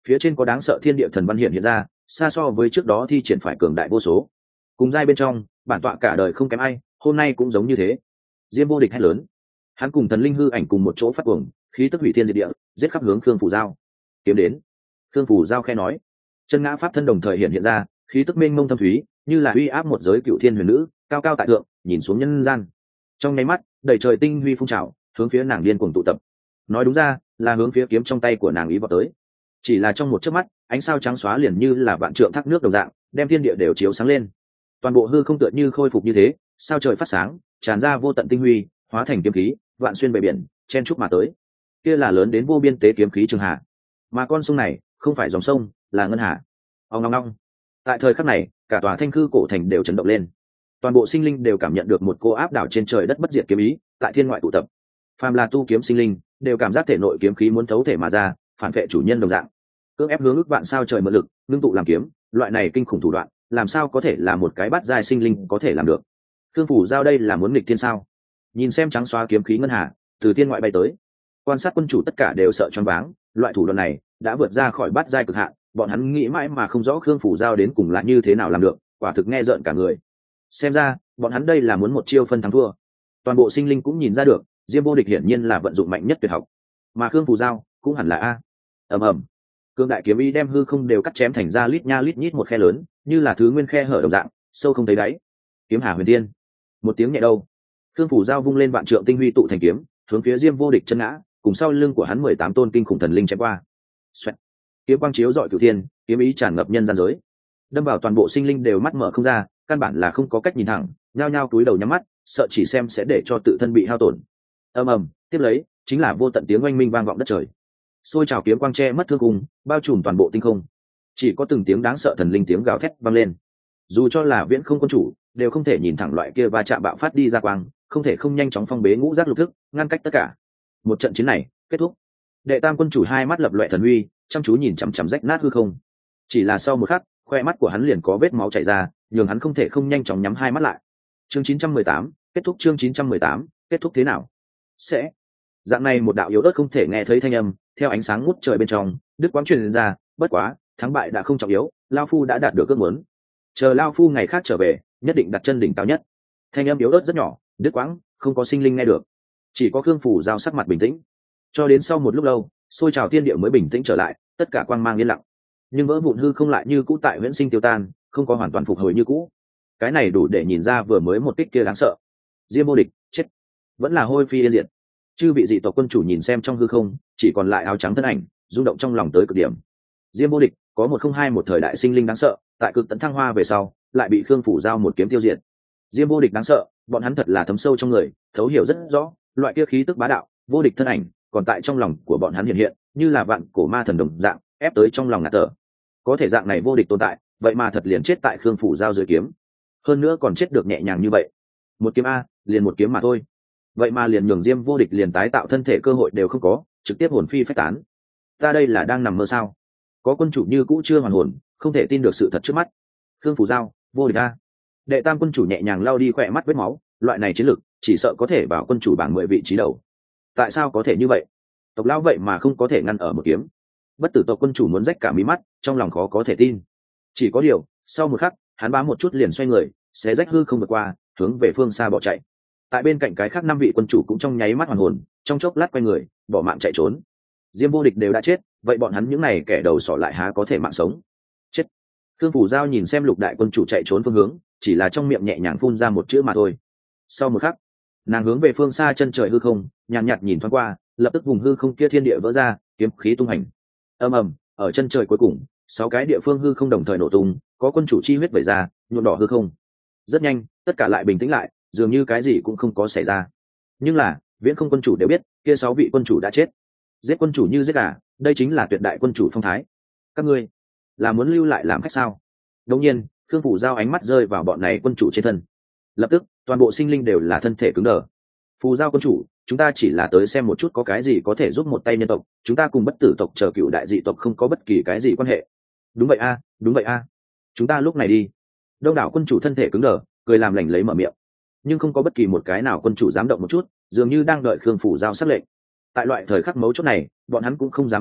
phía trên có đáng sợ thiên địa thần văn hiện hiện ra, xa so với trước đó thi triển phải cường đại vô số. Cùng giai bên trong, bản tọa cả đời không kém ai, hôm nay cũng giống như thế. Diêm Vô Địch hét lớn, hắn cùng thần linh hư ảnh cùng một chỗ phát cuồng, khí tức hủy thiên diệt địa, giết khắp hướng Khương Phủ Giao. Kiếm đến. Khương Phủ Giao khe nói, chân ngã pháp thân đồng thời hiện hiện ra, khí tức mênh mông thâm thúy, như là uy áp một giới cựu thiên huyền nữ, cao cao tại thượng, nhìn xuống nhân gian. Trong nháy mắt, đầy trời tinh huy phun trào, hướng phía nàng điên cuồng tụ tập. Nói đúng ra, là hướng phía kiếm trong tay của nàng ý vào tới. Chỉ là trong một chớp mắt, ánh sao trắng xóa liền như là vạn trượng thác nước đồng dạng, đem thiên địa đều chiếu sáng lên. Toàn bộ hư không tựa như khôi phục như thế, sao trời phát sáng, tràn ra vô tận tinh huy, hóa thành kiếm khí, vạn xuyên bề biển, chen chúc mà tới. Kia là lớn đến vô biên tế kiếm khí trường hạ. Mà con sông này, không phải dòng sông, là ngân hà. Ong ong ong. Tại thời khắc này, cả tòa Thanh Khư cổ thành đều chấn động lên. Toàn bộ sinh linh đều cảm nhận được một cô áp đảo trên trời đất bất diệt kiếm ý, tại thiên ngoại tụ tập. Phàm là tu kiếm sinh linh, đều cảm giác thể nội kiếm khí muốn thấu thể mà ra, phản vệ chủ nhân đồng dạng. Cưỡng ép hướng ức vạn sao trời mượn lực, ngưng tụ làm kiếm, loại này kinh khủng thủ đoạn, làm sao có thể là một cái bát giai sinh linh có thể làm được. Khương Phủ Giao đây là muốn nghịch thiên sao? Nhìn xem trắng xóa kiếm khí ngân hà từ thiên ngoại bay tới, quan sát quân chủ tất cả đều sợ choáng váng, loại thủ đoạn này đã vượt ra khỏi bát giai cực hạn, bọn hắn nghĩ mãi mà không rõ Khương Phủ Giao đến cùng là như thế nào làm được, quả thực nghe rợn cả người. Xem ra, bọn hắn đây là muốn một chiêu phân thắng thua. Toàn bộ sinh linh cũng nhìn ra được, Diêm Vô Địch hiển nhiên là vận dụng mạnh nhất tuyệt học, mà Khương Phủ Giao cũng hẳn là a. Ầm ầm. Cương đại kiếm ý đem hư không đều cắt chém thành ra lít nha lít nhít một khe lớn, như là thứ nguyên khe hở đồng dạng, sâu không thấy đáy. Kiếm Hà Huyền Tiên. Một tiếng nhẹ đâu, Khương Phủ Giao vung lên vạn trượng tinh huy tụ thành kiếm, hướng phía Diêm Vô Địch chân ngã, cùng sau lưng của hắn mười tám tôn kinh khủng thần linh chém qua. Xoẹt. Kiếm quang chiếu rọi cửu thiên, kiếm ý tràn ngập nhân gian giới, đâm vào toàn bộ sinh linh đều mắt mở không ra, căn bản là không có cách nhìn thẳng, nhao nhao cúi đầu nhắm mắt, sợ chỉ xem sẽ để cho tự thân bị hao tổn. Ầm ầm, tiếp lấy chính là vô tận tiếng oanh minh vang vọng đất trời. Xôi trào kiếm quang che mất thương cung, bao trùm toàn bộ tinh không. Chỉ có từng tiếng đáng sợ thần linh tiếng gào thét vang lên. Dù cho là Viễn Không quân chủ, đều không thể nhìn thẳng loại kia va chạm bạo phát đi ra quang, không thể không nhanh chóng phong bế ngũ giác lục thức, ngăn cách tất cả. Một trận chiến này kết thúc. Đệ Tam quân chủ hai mắt lập loè thần uy, chăm chú nhìn chằm chằm rách nát hư không. Chỉ là sau một khắc, khoe mắt của hắn liền có vết máu chảy ra, nhường hắn không thể không nhanh chóng nhắm hai mắt lại. Chương chín trăm mười tám, kết thúc chương chín trăm mười tám, kết thúc thế nào? Sẽ. Dạng này một đạo yếu ớt không thể nghe thấy thanh âm, theo ánh sáng ngút trời bên trong, đứt quãng truyền ra, bất quá, thắng bại đã không trọng yếu, lão phu đã đạt được ước muốn. Chờ lão phu ngày khác trở về, nhất định đặt chân đỉnh cao nhất. Thanh âm yếu ớt rất nhỏ, đứt quãng, không có sinh linh nghe được. Chỉ có Khương Phủ Giao sắc mặt bình tĩnh. Cho đến sau một lúc lâu, xôi trào thiên địa mới bình tĩnh trở lại, tất cả quang mang yên lặng. Nhưng vỡ vụn hư không lại như cũ tại huyễn sinh tiêu tan, không có hoàn toàn phục hồi như cũ. Cái này đủ để nhìn ra vừa mới một kích kia đáng sợ. Diêm Vô Địch chết, vẫn là hôi phi yên diệt. Chư vị dị tộc quân chủ nhìn xem trong hư không, chỉ còn lại áo trắng thân ảnh, rung động trong lòng tới cực điểm. Diêm Vô Địch có một không hai một thời đại sinh linh đáng sợ, tại cực tận thăng hoa về sau, lại bị Khương Phủ Giao một kiếm tiêu diệt. Diêm Vô Địch đáng sợ, bọn hắn thật là thấm sâu trong người, thấu hiểu rất rõ, loại kia khí tức bá đạo, vô địch thân ảnh, còn tại trong lòng của bọn hắn hiện hiện, như là vạn cổ ma thần đồng dạng, ép tới trong lòng ngạt thở. Có thể dạng này vô địch tồn tại, vậy mà thật liền chết tại Khương Phủ Giao dưới kiếm. Hơn nữa còn chết được nhẹ nhàng như vậy. Một kiếm a, liền một kiếm mà thôi. Vậy mà liền nhường Diêm Vô Địch liền tái tạo thân thể cơ hội đều không có, trực tiếp hồn phi phách tán. Ta đây là đang nằm mơ sao? Có quân chủ như cũ chưa hoàn hồn, không thể tin được sự thật trước mắt. Khương Phủ Giao, vô địch a. Đệ Tam quân chủ nhẹ nhàng lau đi khỏe mắt vết máu, loại này chiến lực, chỉ sợ có thể vào quân chủ bảng mười vị trí đầu. Tại sao có thể như vậy? Tộc lão vậy mà không có thể ngăn ở một kiếm. Bất tử tộc quân chủ muốn rách cả mí mắt, trong lòng khó có thể tin. Chỉ có điều, sau một khắc, hắn bám một chút liền xoay người, xé rách hư không vượt qua, hướng về phương xa bỏ chạy. Tại bên cạnh cái khác năm vị quân chủ cũng trong nháy mắt hoàn hồn, trong chốc lát quay người, bỏ mạng chạy trốn. Diêm Vô Địch đều đã chết, vậy bọn hắn những này kẻ đầu sỏ lại há có thể mạng sống? Chết. Khương Phủ Giao nhìn xem lục đại quân chủ chạy trốn phương hướng, chỉ là trong miệng nhẹ nhàng phun ra một chữ mà thôi. Sau một khắc, nàng hướng về phương xa chân trời hư không, nhàn nhạt, nhạt nhìn thoáng qua, lập tức vùng hư không kia thiên địa vỡ ra, kiếm khí tung hành. Ầm ầm, ở chân trời cuối cùng, sáu cái địa phương hư không đồng thời nổ tung, có quân chủ chi huyết vẩy ra, nhuộm đỏ hư không. Rất nhanh, tất cả lại bình tĩnh lại, dường như cái gì cũng không có xảy ra. Nhưng là, Viễn Không quân chủ đều biết, kia sáu vị quân chủ đã chết. Giết quân chủ như giết gà, đây chính là tuyệt đại quân chủ phong thái. Các ngươi là muốn lưu lại làm khách sao? Đột nhiên, Khương Phủ Giao ánh mắt rơi vào bọn này quân chủ trên thân. Lập tức, toàn bộ sinh linh đều là thân thể cứng đờ. Phù Giao quân chủ, chúng ta chỉ là tới xem một chút có cái gì có thể giúp một tay nhân tộc, chúng ta cùng bất tử tộc chờ cựu đại dị tộc không có bất kỳ cái gì quan hệ. Đúng vậy a, đúng vậy a. Chúng ta lúc này đi. Đông đảo quân chủ thân thể cứng đờ, cười làm lành lấy mở miệng. Nhưng không có bất kỳ một cái nào quân chủ dám động một chút, dường như đang đợi Khương Phủ Giao sắc lệnh. Tại loại thời khắc mấu chốt này, bọn hắn cũng không dám vọng động,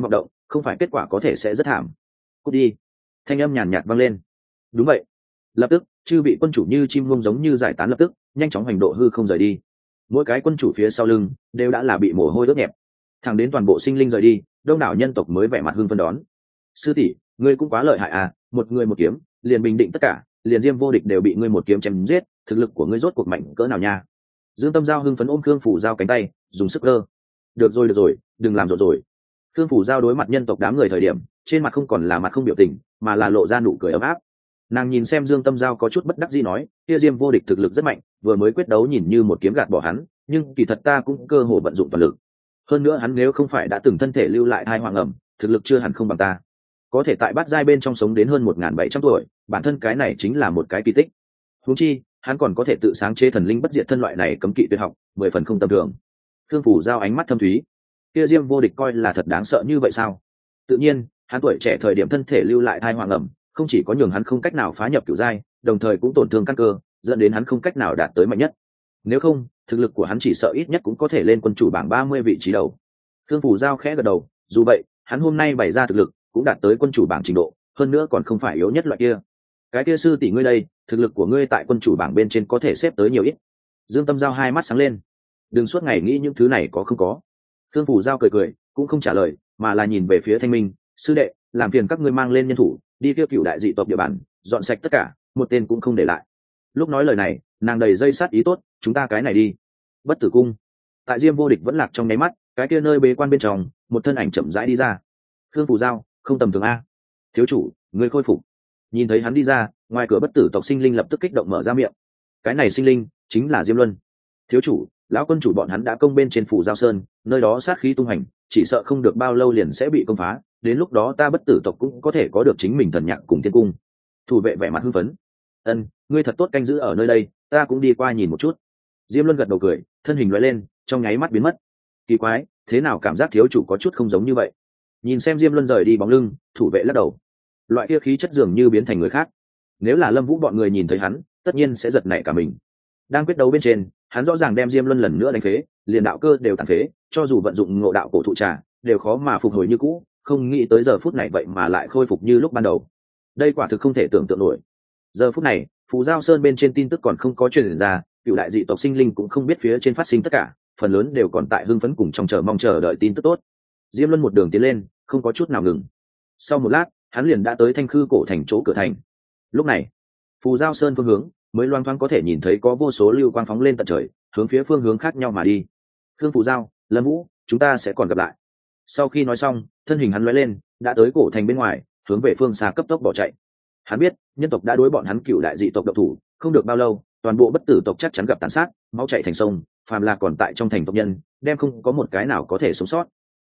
không phải kết quả có thể sẽ rất thảm. Cút đi. Thanh âm nhàn nhạt vang lên. Đúng vậy. Lập tức chư vị quân chủ như chim muông giống như giải tán lập tức nhanh chóng hành độ hư không rời đi. Mỗi cái quân chủ phía sau lưng đều đã là bị mồ hôi ướt nhẹp. Thẳng đến toàn bộ sinh linh rời đi, đông đảo nhân tộc mới vẻ mặt hưng phấn đón. Sư tỷ, ngươi cũng quá lợi hại à, một người một kiếm liền bình định tất cả, liền Diêm Vô Địch đều bị ngươi một kiếm chém giết, thực lực của ngươi rốt cuộc mạnh cỡ nào nha. Dương Tâm Giao hưng phấn ôm Khương Phủ Giao cánh tay, dùng sức cơ. Được rồi được rồi, đừng làm rộn rồi. Khương Phủ Giao đối mặt nhân tộc đám người thời điểm, trên mặt không còn là mặt không biểu tình, mà là lộ ra nụ cười ấm áp. Nàng nhìn xem Dương Tâm Giao có chút bất đắc dĩ nói, kia Diêm Vô Địch thực lực rất mạnh, vừa mới quyết đấu nhìn như một kiếm gạt bỏ hắn, nhưng kỳ thật ta cũng cơ hồ vận dụng toàn lực. Hơn nữa hắn nếu không phải đã từng thân thể lưu lại hai hoàng ẩm, thực lực chưa hẳn không bằng ta. Có thể tại bát giai bên trong sống đến hơn một nghìn bảy trăm tuổi, bản thân cái này chính là một cái kỳ tích. Huống chi, hắn còn có thể tự sáng chế thần linh bất diệt thân loại này cấm kỵ tuyệt học, mười phần không tầm thường. Khương Phủ Giao ánh mắt thâm thúy. Kia Diêm Vô Địch coi là thật đáng sợ như vậy sao? Tự nhiên, hắn tuổi trẻ thời điểm thân thể lưu lại hai hoàng ẩm, không chỉ có nhường hắn không cách nào phá nhập cửu giai, đồng thời cũng tổn thương căn cơ, dẫn đến hắn không cách nào đạt tới mạnh nhất. Nếu không, thực lực của hắn chỉ sợ ít nhất cũng có thể lên quân chủ bảng ba mươi vị trí đầu. Khương Phủ Giao khẽ gật đầu, dù vậy, hắn hôm nay bày ra thực lực cũng đạt tới quân chủ bảng trình độ, hơn nữa còn không phải yếu nhất loại kia. Cái kia sư tỷ ngươi đây, thực lực của ngươi tại quân chủ bảng bên trên có thể xếp tới nhiều ít. Dương Tâm Giao hai mắt sáng lên. Đừng suốt ngày nghĩ những thứ này có không có. Khương Phủ Giao cười cười, cũng không trả lời, mà là nhìn về phía Thanh Minh, sư đệ, làm phiền các ngươi mang lên nhân thủ, đi kêu cựu đại dị tộc địa bàn, dọn sạch tất cả, một tên cũng không để lại. Lúc nói lời này, nàng đầy dây sát ý tốt, chúng ta cái này đi. Bất Tử Cung. Tại Diêm Vô Địch vẫn lạc trong nháy mắt, cái kia nơi bế quan bên trong, một thân ảnh chậm rãi đi ra. Khương Phủ Giao, không tầm thường a. Thiếu chủ, người khôi phục. Nhìn thấy hắn đi ra, ngoài cửa bất tử tộc sinh linh lập tức kích động mở ra miệng. Cái này sinh linh chính là Diêm Luân. Thiếu chủ, lão quân chủ bọn hắn đã công bên trên phủ Giao Sơn, nơi đó sát khí tung hành, chỉ sợ không được bao lâu liền sẽ bị công phá, đến lúc đó ta bất tử tộc cũng có thể có được chính mình thần nhạc cùng thiên cung. Thủ vệ vẻ mặt hưng phấn. Ân, ngươi thật tốt canh giữ ở nơi đây, ta cũng đi qua nhìn một chút. Diêm Luân gật đầu cười, thân hình lóe lên, trong nháy mắt biến mất. Kỳ quái, thế nào cảm giác thiếu chủ có chút không giống như vậy? Nhìn xem Diêm Luân rời đi bóng lưng, thủ vệ lắc đầu. Loại kia khí chất dường như biến thành người khác. Nếu là Lâm Vũ bọn người nhìn thấy hắn, tất nhiên sẽ giật nảy cả mình. Đang quyết đấu bên trên, hắn rõ ràng đem Diêm Luân lần nữa đánh phế, liền đạo cơ đều tàn phế, cho dù vận dụng ngộ đạo cổ thụ trà, đều khó mà phục hồi như cũ, không nghĩ tới giờ phút này vậy mà lại khôi phục như lúc ban đầu. Đây quả thực không thể tưởng tượng nổi. Giờ phút này, Phù Giao Sơn bên trên tin tức còn không có truyền ra, cựu đại dị tộc sinh linh cũng không biết phía trên phát sinh tất cả, phần lớn đều còn tại hưng phấn cùng trong chờ mong chờ đợi tin tức tốt. Diêm Luân một đường tiến lên, không có chút nào ngừng. Sau một lát, hắn liền đã tới Thanh Khư cổ thành chỗ cửa thành. Lúc này, Phù Giao Sơn phương hướng mới loang thoáng có thể nhìn thấy có vô số lưu quang phóng lên tận trời, hướng phía phương hướng khác nhau mà đi. Khương Phù Giao, Lâm Vũ, chúng ta sẽ còn gặp lại. Sau khi nói xong, thân hình hắn lóe lên, đã tới cổ thành bên ngoài, hướng về phương xa cấp tốc bỏ chạy. Hắn biết, nhân tộc đã đối bọn hắn cựu đại dị tộc độc thủ, không được bao lâu, toàn bộ bất tử tộc chắc chắn gặp tàn sát, máu chảy thành sông, phàm là còn tại trong thành tộc nhân, đem không có một cái nào có thể sống sót.